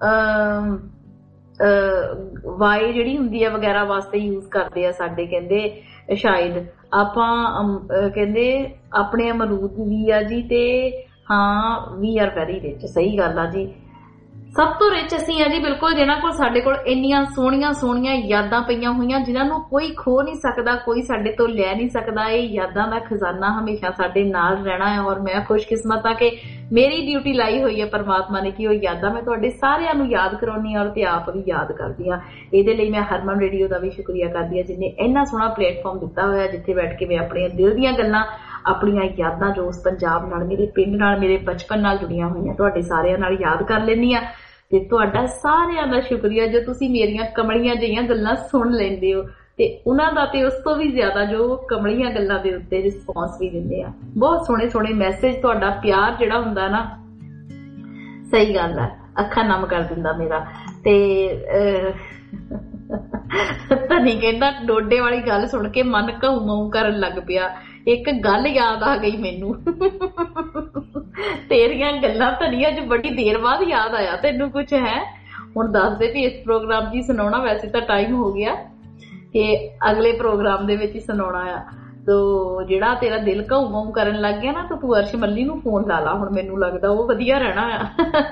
ਵਾਈ ਜਿਹੜੀ ਹੁੰਦੀ ਆ ਵਗੈਰਾ ਵਾਸਤੇ ਯੂਜ਼ ਕਰਦੇ ਆ ਸਾਡੇ, ਕਹਿੰਦੇ ਸ਼ਾਇਦ ਆਪਾਂ ਕਹਿੰਦੇ ਆਪਣੇ ਅਮਰੂਦ ਵੀ ਆ ਜੀ ਤੇ ਹਾਂ ਵੀ ਆਰ ਵੈਰੀ ਰਿਚ। ਸਹੀ ਗੱਲ ਆ ਜੀ, ਸਭ ਤੋਂ ਰਿਚ ਅਸੀਂ ਆ ਜੀ ਬਿਲਕੁਲ, ਜਿਹਨਾਂ ਕੋਲ ਸਾਡੇ ਕੋਲ ਇੰਨੀਆਂ ਸੋਹਣੀਆਂ ਸੋਹਣੀਆਂ ਯਾਦਾਂ ਪਈਆਂ ਹੋਈਆਂ ਜਿਨ੍ਹਾਂ ਨੂੰ ਕੋਈ ਖੋ ਨਹੀਂ ਸਕਦਾ, ਕੋਈ ਸਾਡੇ ਤੋਂ ਲੈ ਨਹੀਂ ਸਕਦਾ। ਇਹ ਯਾਦਾਂ ਦਾ ਖਜ਼ਾਨਾ ਹਮੇਸ਼ਾ ਸਾਡੇ ਨਾਲ ਰਹਿਣਾ ਹੈ ਔਰ ਮੈਂ ਖੁਸ਼ਕਿਸਮਤ ਆ ਕਿ ਮੇਰੀ ਡਿਊਟੀ ਲਾਈ ਹੋਈ ਹੈ ਪਰਮਾਤਮਾ ਨੇ ਕਿ ਉਹ ਯਾਦਾਂ ਮੈਂ ਤੁਹਾਡੇ ਸਾਰਿਆਂ ਨੂੰ ਯਾਦ ਕਰਾਉਣੀ ਆ ਔਰ ਤੇ ਆਪ ਵੀ ਯਾਦ ਕਰਦੀ ਆ। ਇਹਦੇ ਲਈ ਮੈਂ ਹਰਮਨ ਰੇਡੀਓ ਦਾ ਵੀ ਸ਼ੁਕਰੀਆ ਕਰਦੀ ਆ ਜਿਹਨੇ ਇੰਨਾ ਸੋਹਣਾ ਪਲੇਟਫਾਰਮ ਦਿੱਤਾ ਹੋਇਆ ਜਿੱਥੇ ਬੈਠ ਕੇ ਮੈਂ ਆਪਣੀਆਂ ਦਿਲ ਦੀਆਂ ਗੱਲਾਂ, ਆਪਣੀਆਂ ਯਾਦਾਂ ਜੋ ਉਸ ਪੰਜਾਬ ਨਾਲ, ਮੇਰੇ ਪਿੰਡ ਨਾਲ, ਮੇਰੇ ਬਚਪਨ ਨਾਲ ਜੁੜੀਆਂ ਹੋਈਆਂ ਤੁਹਾਡੇ ਸਾਰਿਆਂ ਨਾਲ ਯਾਦ ਕਰ ਲੈਂਦੀ ਆ। ਤੇ ਤੁਹਾਡਾ ਸਾਰਿਆਂ ਦਾ ਸ਼ੁਕਰੀਆ ਜੋ ਤੁਸੀਂ ਮੇਰੀਆਂ ਕਮਲੀਆਂ ਜਿਹੀਆਂ ਗੱਲਾਂ ਸੁਣ ਲੈਂਦੇ ਹੋ ਤੇ ਉਹਨਾਂ ਦਾ ਤੇ ਉਸ ਤੋਂ ਵੀ ਜ਼ਿਆਦਾ ਜੋ ਕਮਲੀਆਂ ਗੱਲਾਂ ਦੇ ਉੱਤੇ ਰਿਸਪੌਂਸ ਵੀ ਦਿੰਦੇ ਆ। ਬਹੁਤ ਸੋਹਣੇ ਸੋਹਣੇ ਮੈਸੇਜ, ਤੁਹਾਡਾ ਪਿਆਰ ਜਿਹੜਾ ਹੁੰਦਾ ਨਾ, ਸਹੀ ਗੱਲ ਆ, ਅੱਖਾਂ ਨਮ ਕਰ ਦਿੰਦਾ ਮੇਰਾ। ਤੇ ਧਨੀ ਕਹਿੰਦਾ ਡੋਡੇ ਵਾਲੀ ਗੱਲ ਸੁਣ ਕੇ ਮਨ ਘਾਉ ਕਰਨ ਲੱਗ ਪਿਆ। ਇੱਕ ਗੱਲ ਯਾਦ ਆ ਗਈ ਮੈਨੂੰ, ਤੇਰੀਆਂ ਗੱਲਾਂ ਧਨੀ ਅੱਜ ਬੜੀ ਦੇਰ ਬਾਅਦ ਯਾਦ ਆਇਆ। ਤੈਨੂੰ ਕੁਛ ਹੈ ਹੁਣ ਦੱਸ ਦੇ ਵੀ ਇਸ ਪ੍ਰੋਗਰਾਮ 'ਚ ਹੀ ਸੁਣਾਉਣਾ, ਵੈਸੇ ਤਾਂ ਟਾਈਮ ਹੋ ਗਿਆ ਕਿ ਅਗਲੇ ਪ੍ਰੋਗਰਾਮ ਦੇ ਵਿੱਚ ਹੀ ਸੁਣਾਉਣਾ ਆ। ਤੋ ਜਿਹੜਾ ਤੇਰਾ ਦਿਲ ਘਾਉ ਕਰਨ ਲੱਗ ਗਿਆ ਨਾ ਤਾਂ ਤੂੰ ਅਰਸ਼ ਮੱਲੀ ਨੂੰ ਫੋਨ ਲਾ ਲਾ, ਹੁਣ ਮੈਨੂੰ ਲੱਗਦਾ ਉਹ ਵਧੀਆ ਰਹਿਣਾ ਆ।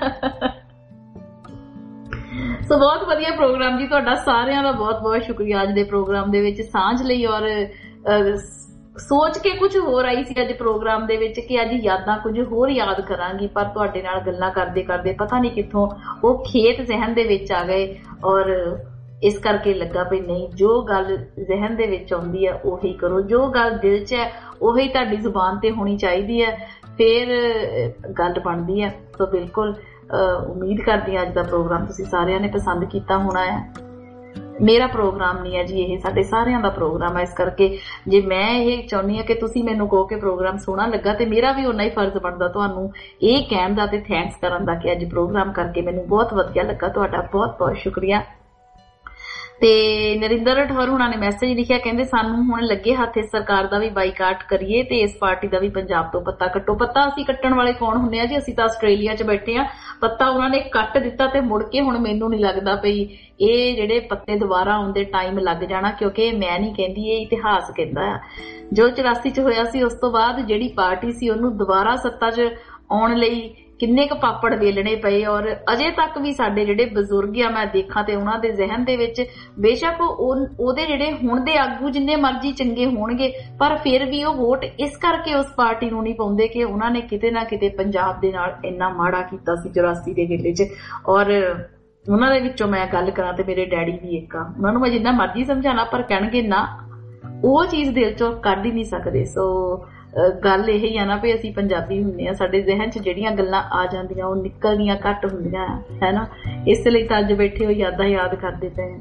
ਸੋ ਬਹੁਤ ਵਧੀਆ ਪ੍ਰੋਗਰਾਮ ਜੀ ਤੁਹਾਡਾ, ਸਾਰਿਆਂ ਦਾ ਬਹੁਤ ਬਹੁਤ ਸ਼ੁਕਰੀਆ ਅੱਜ ਦੇ ਪ੍ਰੋਗਰਾਮ ਦੇ ਵਿੱਚ ਸਾਂਝ ਲਈ। ਔਰ ਸੋਚ ਕੇ ਕੁਝ ਹੋਰ ਆਈ ਸੀ ਅੱਜ ਪ੍ਰੋਗਰਾਮ ਦੇ ਵਿੱਚ ਕਿ ਅੱਜ ਯਾਦਾਂ ਕੁਝ ਹੋਰ ਯਾਦ ਕਰਾਂਗੀ, ਪਰ ਤੁਹਾਡੇ ਨਾਲ ਗੱਲਾਂ ਕਰਦੇ ਕਰਦੇ ਪਤਾ ਨਹੀਂ ਕਿੱਥੋਂ ਉਹ ਖੇਤ ਜ਼ਿਹਨ ਦੇ ਵਿੱਚ ਆ ਗਏ ਔਰ ਇਸ ਕਰਕੇ ਲੱਗਾ ਵੀ ਨਹੀਂ, ਜੋ ਗੱਲ ਜ਼ਿਹਨ ਦੇ ਵਿੱਚ ਆਉਂਦੀ ਹੈ ਉਹੀ ਕਰੋ, ਜੋ ਗੱਲ ਦਿਲ 'ਚ ਹੈ ਉਹੀ ਤੁਹਾਡੀ ਜ਼ੁਬਾਨ ਤੇ ਹੋਣੀ ਚਾਹੀਦੀ ਹੈ, ਫਿਰ ਗੱਲ ਬਣਦੀ ਹੈ। ਸੋ ਬਿਲਕੁਲ ਉਮੀਦ ਕਰਦੀ ਹਾਂ ਅੱਜ ਦਾ ਪ੍ਰੋਗਰਾਮ ਤੁਸੀਂ ਸਾਰਿਆਂ ਨੇ ਪਸੰਦ ਕੀਤਾ ਹੋਣਾ ਹੈ। ਮੇਰਾ ਪ੍ਰੋਗਰਾਮ ਨਹੀਂ ਹੈ ਜੀ, ਇਹ ਸਾਡੇ ਸਾਰਿਆਂ ਦਾ ਪ੍ਰੋਗਰਾਮ ਹੈ। ਇਸ ਕਰਕੇ ਜੇ ਮੈਂ ਇਹ ਚਾਹੁੰਦੀ ਹਾਂ ਕਿ ਤੁਸੀਂ ਮੈਨੂੰ ਕਹੋ ਕਿ ਪ੍ਰੋਗਰਾਮ ਸੋਹਣਾ ਲੱਗਾ ਤੇ ਮੇਰਾ ਵੀ ਓਨਾ ਹੀ ਫਰਜ਼ ਬਣਦਾ ਤੁਹਾਨੂੰ ਇਹ ਕਹਿਣ ਦਾ ਤੇ ਥੈਂਕਸ ਕਰਨ ਦਾ ਕਿ ਅੱਜ ਪ੍ਰੋਗਰਾਮ ਕਰਕੇ ਮੈਨੂੰ ਬਹੁਤ ਵਧੀਆ ਲੱਗਾ। ਤੁਹਾਡਾ ਬਹੁਤ ਬਹੁਤ ਸ਼ੁਕਰੀਆ। ਤੇ ਨਰਿੰਦਰ ਰਾਠੌਰ ਹੁਣਾਂ ਨੇ ਮੈਸੇਜ ਲਿਖਿਆ, ਕਹਿੰਦੇ ਸਾਨੂੰ ਹੁਣ ਲੱਗੇ ਹੱਥ ਇਸ ਸਰਕਾਰ ਦਾ ਵੀ ਬਾਈਕਾਟ ਕਰੀਏ ਤੇ ਇਸ ਪਾਰਟੀ ਦਾ ਵੀ ਪੰਜਾਬ ਤੋਂ ਪੱਤਾ ਕੱਟੋ। ਪੱਤਾ ਅਸੀਂ ਕੱਟਣ ਵਾਲੇ ਕੌਣ ਹੁੰਦੇ ਆ ਜੀ, ਅਸੀਂ ਤਾਂ ਆਸਟ੍ਰੇਲੀਆ 'ਚ ਬੈਠੇ ਆ। ਪੱਤਾ ਉਹਨਾਂ ਨੇ ਕੱਟ ਦਿੱਤਾ ਤੇ ਮੁੜ ਕੇ ਹੁਣ ਮੈਨੂੰ ਨਹੀਂ ਲੱਗਦਾ ਪਈ ਇਹ ਜਿਹੜੇ ਪੱਤੇ ਦੁਬਾਰਾ ਆਉਣ ਦੇ ਟਾਈਮ ਲੱਗ ਜਾਣਾ, ਕਿਉਂਕਿ ਮੈਂ ਨਹੀਂ ਕਹਿੰਦੀ, ਇਹ ਇਤਿਹਾਸ ਕਹਿੰਦਾ ਆ। ਜੋ 84 'ਚ ਹੋਇਆ ਸੀ ਉਸ ਤੋਂ ਬਾਅਦ ਜਿਹੜੀ ਪਾਰਟੀ ਸੀ ਉਹਨੂੰ ਦੁਬਾਰਾ ਸੱਤਾ 'ਚ ਆਉਣ ਲਈ ਕਿੰਨੇ ਕੁ ਪਾਪੜ ਵੇਲਣੇ ਪਏ ਔਰ ਅਜੇ ਤੱਕ ਵੀ ਸਾਡੇ ਜਿਹੜੇ ਬਜ਼ੁਰਗ ਆ ਮੈਂ ਦੇਖਾਂ ਤੇ ਉਹਨਾਂ ਦੇ ਜ਼ਿਹਨ ਦੇ ਵਿੱਚ ਬੇਸ਼ੱਕ ਉਹਦੇ ਜਿਹੜੇ ਹੁਣ ਦੇ ਆਗੂ ਜਿੰਨੇ ਮਰਜ਼ੀ ਚੰਗੇ ਹੋਣਗੇ ਪਰ ਫਿਰ ਵੀ ਉਹ ਵੋਟ ਇਸ ਕਰਕੇ ਉਸ ਪਾਰਟੀ ਨੂੰ ਨਹੀਂ ਪਾਉਂਦੇ ਕਿ ਉਹਨਾਂ ਨੇ ਕਿਤੇ ਨਾ ਕਿਤੇ ਪੰਜਾਬ ਦੇ ਨਾਲ ਇੰਨਾ ਮਾੜਾ ਕੀਤਾ ਸੀ 84 ਦੇ ਵੇਲੇ 'ਚ। ਔਰ ਉਹਨਾਂ ਦੇ ਵਿੱਚੋਂ ਮੈਂ ਗੱਲ ਕਰਾਂ ਤੇ ਮੇਰੇ ਡੈਡੀ ਵੀ ਇੱਕ ਆ, ਉਹਨਾਂ ਨੂੰ ਮੈਂ ਜਿੰਨਾ ਮਰਜ਼ੀ ਸਮਝਾਣਾ ਪਰ ਕਹਿਣਗੇ ਨਾ, ਉਹ ਚੀਜ਼ ਦਿਲ 'ਚੋਂ ਕੱਢ ਹੀ ਨਹੀਂ ਸਕਦੇ। ਸੋ ਗੱਲ ਇਹ ਆ ਨਾ ਵੀ ਅਸੀਂ ਪੰਜਾਬੀ ਹੁੰਦੇ ਆ, ਸਾਡੇ ਜ਼ਿਹਨ 'ਚ ਜਿਹੜੀਆਂ ਗੱਲਾਂ ਆ ਜਾਂਦੀਆਂ ਉਹ ਨਿਕਲਦੀਆਂ ਘੱਟ ਹੁੰਦੀਆਂ ਹੈ ਨਾ, ਇਸ ਲਈ ਤਾਂ ਅੱਜ ਬੈਠੇ ਹੋ ਯਾਦਾਂ ਯਾਦ ਕਰਦੇ ਪਏ।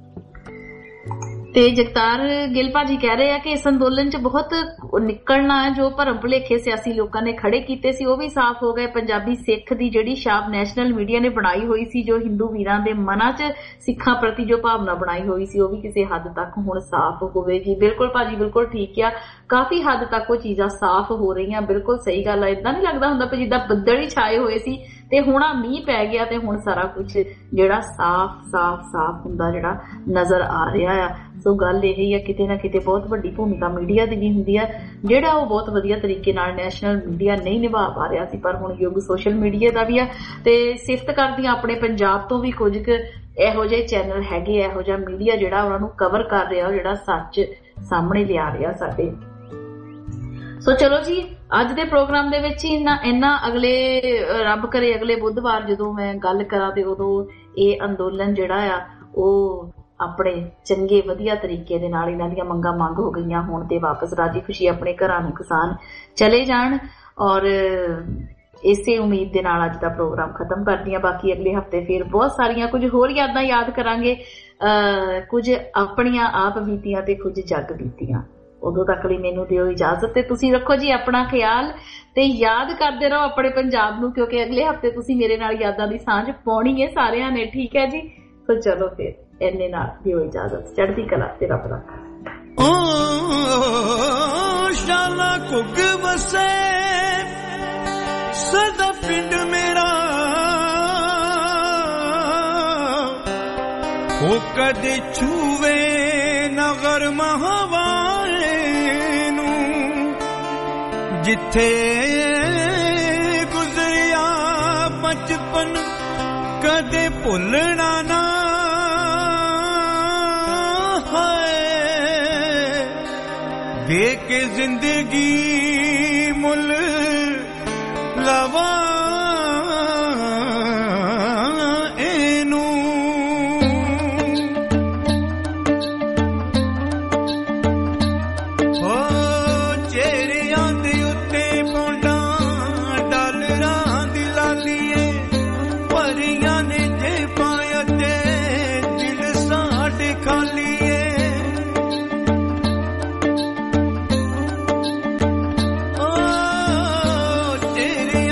ਤੇ ਜਗਤਾਰ ਗਿੱਲ ਭਾਜੀ ਕਹਿ ਰਹੇ ਆ ਕਿ ਇਸ ਅੰਦੋਲਨ 'ਚ ਬਹੁਤ ਨਿਕਲਣਾ ਹੈ, ਜੋ ਭਰਮ ਭੁਲੇਖੇ ਸਿਆਸੀ ਲੋਕਾਂ ਨੇ ਖੜੇ ਕੀਤੇ ਸੀ ਉਹ ਵੀ ਸਾਫ਼ ਹੋ ਗਏ। ਪੰਜਾਬੀ ਸਿੱਖ ਦੀ ਜਿਹੜੀ ਛਾਪ ਨੈਸ਼ਨਲ ਮੀਡੀਆ ਨੇ ਬਣਾਈ ਹੋਈ ਸੀ, ਜੋ ਹਿੰਦੂ ਵੀਰਾਂ ਦੇ ਮਨਾਂ 'ਚ ਸਿੱਖਾਂ ਪ੍ਰਤੀ ਜੋ ਭਾਵਨਾ ਬਣਾਈ ਹੋਈ ਸੀ ਉਹ ਵੀ ਕਿਸੇ ਹੱਦ ਤੱਕ ਹੁਣ ਸਾਫ਼ ਹੋਵੇਗੀ। ਬਿਲਕੁਲ ਭਾਜੀ, ਬਿਲਕੁਲ ਠੀਕ ਆ, ਕਾਫੀ ਹੱਦ ਤੱਕ ਉਹ ਚੀਜ਼ਾਂ ਸਾਫ਼ ਹੋ ਰਹੀਆਂ। ਬਿਲਕੁਲ ਸਹੀ ਗੱਲ ਆ, ਏਦਾਂ ਨਹੀਂ ਲੱਗਦਾ ਹੁੰਦਾ ਜਿੱਦਾਂ ਬੱਦਲ ਹੀ ਛਾਏ ਹੋਏ ਸੀ ਤੇ ਹੁਣ ਆ ਮੀਂਹ ਪੈ ਗਿਆ ਤੇ ਹੁਣ ਸਾਰਾ ਕੁਝ ਜਿਹੜਾ ਸਾਫ਼ ਹੁੰਦਾ ਜਿਹੜਾ ਨਜ਼ਰ ਆ ਰਿਹਾ ਆ। ਸੋ ਗੱਲ ਇਹ ਆ ਕਿਤੇ ਨਾ ਕਿਤੇ ਬਹੁਤ ਵੱਡੀ ਭੂਮਿਕਾ ਮੀਡੀਆ ਦੀ ਵੀ ਹੁੰਦੀ ਆ, ਜਿਹੜਾ ਉਹ ਬਹੁਤ ਵਧੀਆ ਤਰੀਕੇ ਨਾਲ ਨੈਸ਼ਨਲ ਮੀਡੀਆ ਨਹੀਂ ਨਿਭਾ ਪਾ ਰਿਹਾ ਸੀ, ਪਰ ਹੁਣ ਯੁੱਗ ਸੋਸ਼ਲ ਮੀਡੀਆ ਦਾ ਵੀ ਆ। ਤੇ ਸਿਫਤ ਕਰਦੀ ਆ ਆਪਣੇ ਪੰਜਾਬ ਤੋਂ ਵੀ ਕੁਝ ਕੁ ਇਹੋ ਜਿਹੇ ਚੈਨਲ ਹੈਗੇ, ਇਹੋ ਜਿਹਾ ਮੀਡੀਆ ਜਿਹੜਾ ਉਹਨਾਂ ਨੂੰ ਕਵਰ ਕਰ ਰਿਹਾ, ਜਿਹੜਾ ਸੱਚ ਸਾਹਮਣੇ ਲਿਆ ਰਿਹਾ ਸਾਡੇ। ਸੋ ਚਲੋ ਜੀ, ਅੱਜ ਦੇ ਪ੍ਰੋਗਰਾਮ ਦੇ ਵਿੱਚ ਇੰਨਾ ਅਗਲੇ ਰੱਬ ਕਰੇ ਅਗਲੇ ਬੁੱਧਵਾਰ ਜਦੋਂ ਮੈਂ ਗੱਲ ਕਰਾਂ ਤੇ ਉਦੋਂ ਇਹ ਅੰਦੋਲਨ ਜਿਹੜਾ ਆ ਉਹ ਆਪਣੇ ਚੰਗੇ ਵਧੀਆ ਤਰੀਕੇ ਦੇ ਨਾਲ ਇਹਨਾਂ ਦੀਆਂ ਮੰਗਾਂ ਮੰਗ ਹੋ ਗਈਆਂ ਹੋਣ ਤੇ ਵਾਪਸ ਰਾਜੀ ਖੁਸ਼ੀ ਆਪਣੇ ਘਰਾਂ ਨੂੰ ਕਿਸਾਨ ਚਲੇ ਜਾਣ। ਔਰ ਇਸੇ ਉਮੀਦ ਦੇ ਨਾਲ ਅੱਜ ਦਾ ਪ੍ਰੋਗਰਾਮ ਖਤਮ ਕਰਦੀ ਹਾਂ। ਬਾਕੀ ਅਗਲੇ ਹਫਤੇ ਫਿਰ ਬਹੁਤ ਸਾਰੀਆਂ ਕੁਝ ਹੋਰ ਯਾਦਾਂ ਯਾਦ ਕਰਾਂਗੇ, ਕੁਝ ਆਪਣੀਆਂ ਆਪ ਬੀਤੀਆਂ ਤੇ ਕੁਝ ਜੱਗ ਬੀਤੀਆਂ। ਉਦੋਂ ਤੱਕ ਲਈ ਮੈਨੂੰ ਦਿਓ ਇਜਾਜ਼ਤ ਤੇ ਤੁਸੀਂ ਰੱਖੋ ਜੀ ਆਪਣਾ ਖਿਆਲ ਤੇ ਯਾਦ ਕਰਦੇ ਰਹੋ ਆਪਣੇ ਪੰਜਾਬ ਨੂੰ, ਕਿਉਂਕਿ ਅਗਲੇ ਹਫਤੇ ਤੁਸੀਂ ਮੇਰੇ ਨਾਲ ਯਾਦਾਂ ਦੀ ਸਾਂਝ ਪਾਉਣੀ ਹੈ ਸਾਰਿਆਂ ਨੇ, ਠੀਕ ਹੈ ਜੀ। ਸੋ ਚਲੋ ਫਿਰ ਇੰਨੇ ਨਾਲ ਦਿਓ ਇਜਾਜ਼ਤ। ਚੜ੍ਹਦੀ ਕਲਾ ਤੇ ਰੱਬ ਰੱਖਾ। ਸ਼ਾਲਾ ਕੁੱਗ ਵਸੇ ਸਦਾ ਪਿੰਡ ਮੇਰਾ, ਉਹ ਕਦੇ ਛੂਵੇ ਨਾ ਗਰਮ ਹਵਾਏ ਨੂੰ, ਜਿੱਥੇ ਗੁਜ਼ਰਿਆ ਬਚਪਨ ਕਦੇ ਭੁੱਲਣਾ ਨਾ ਹੈ, ਦੇ ਕੇ ਜ਼ਿੰਦਗੀ ਮੁੱਲ ਲਵਾ ਤੇਰੇ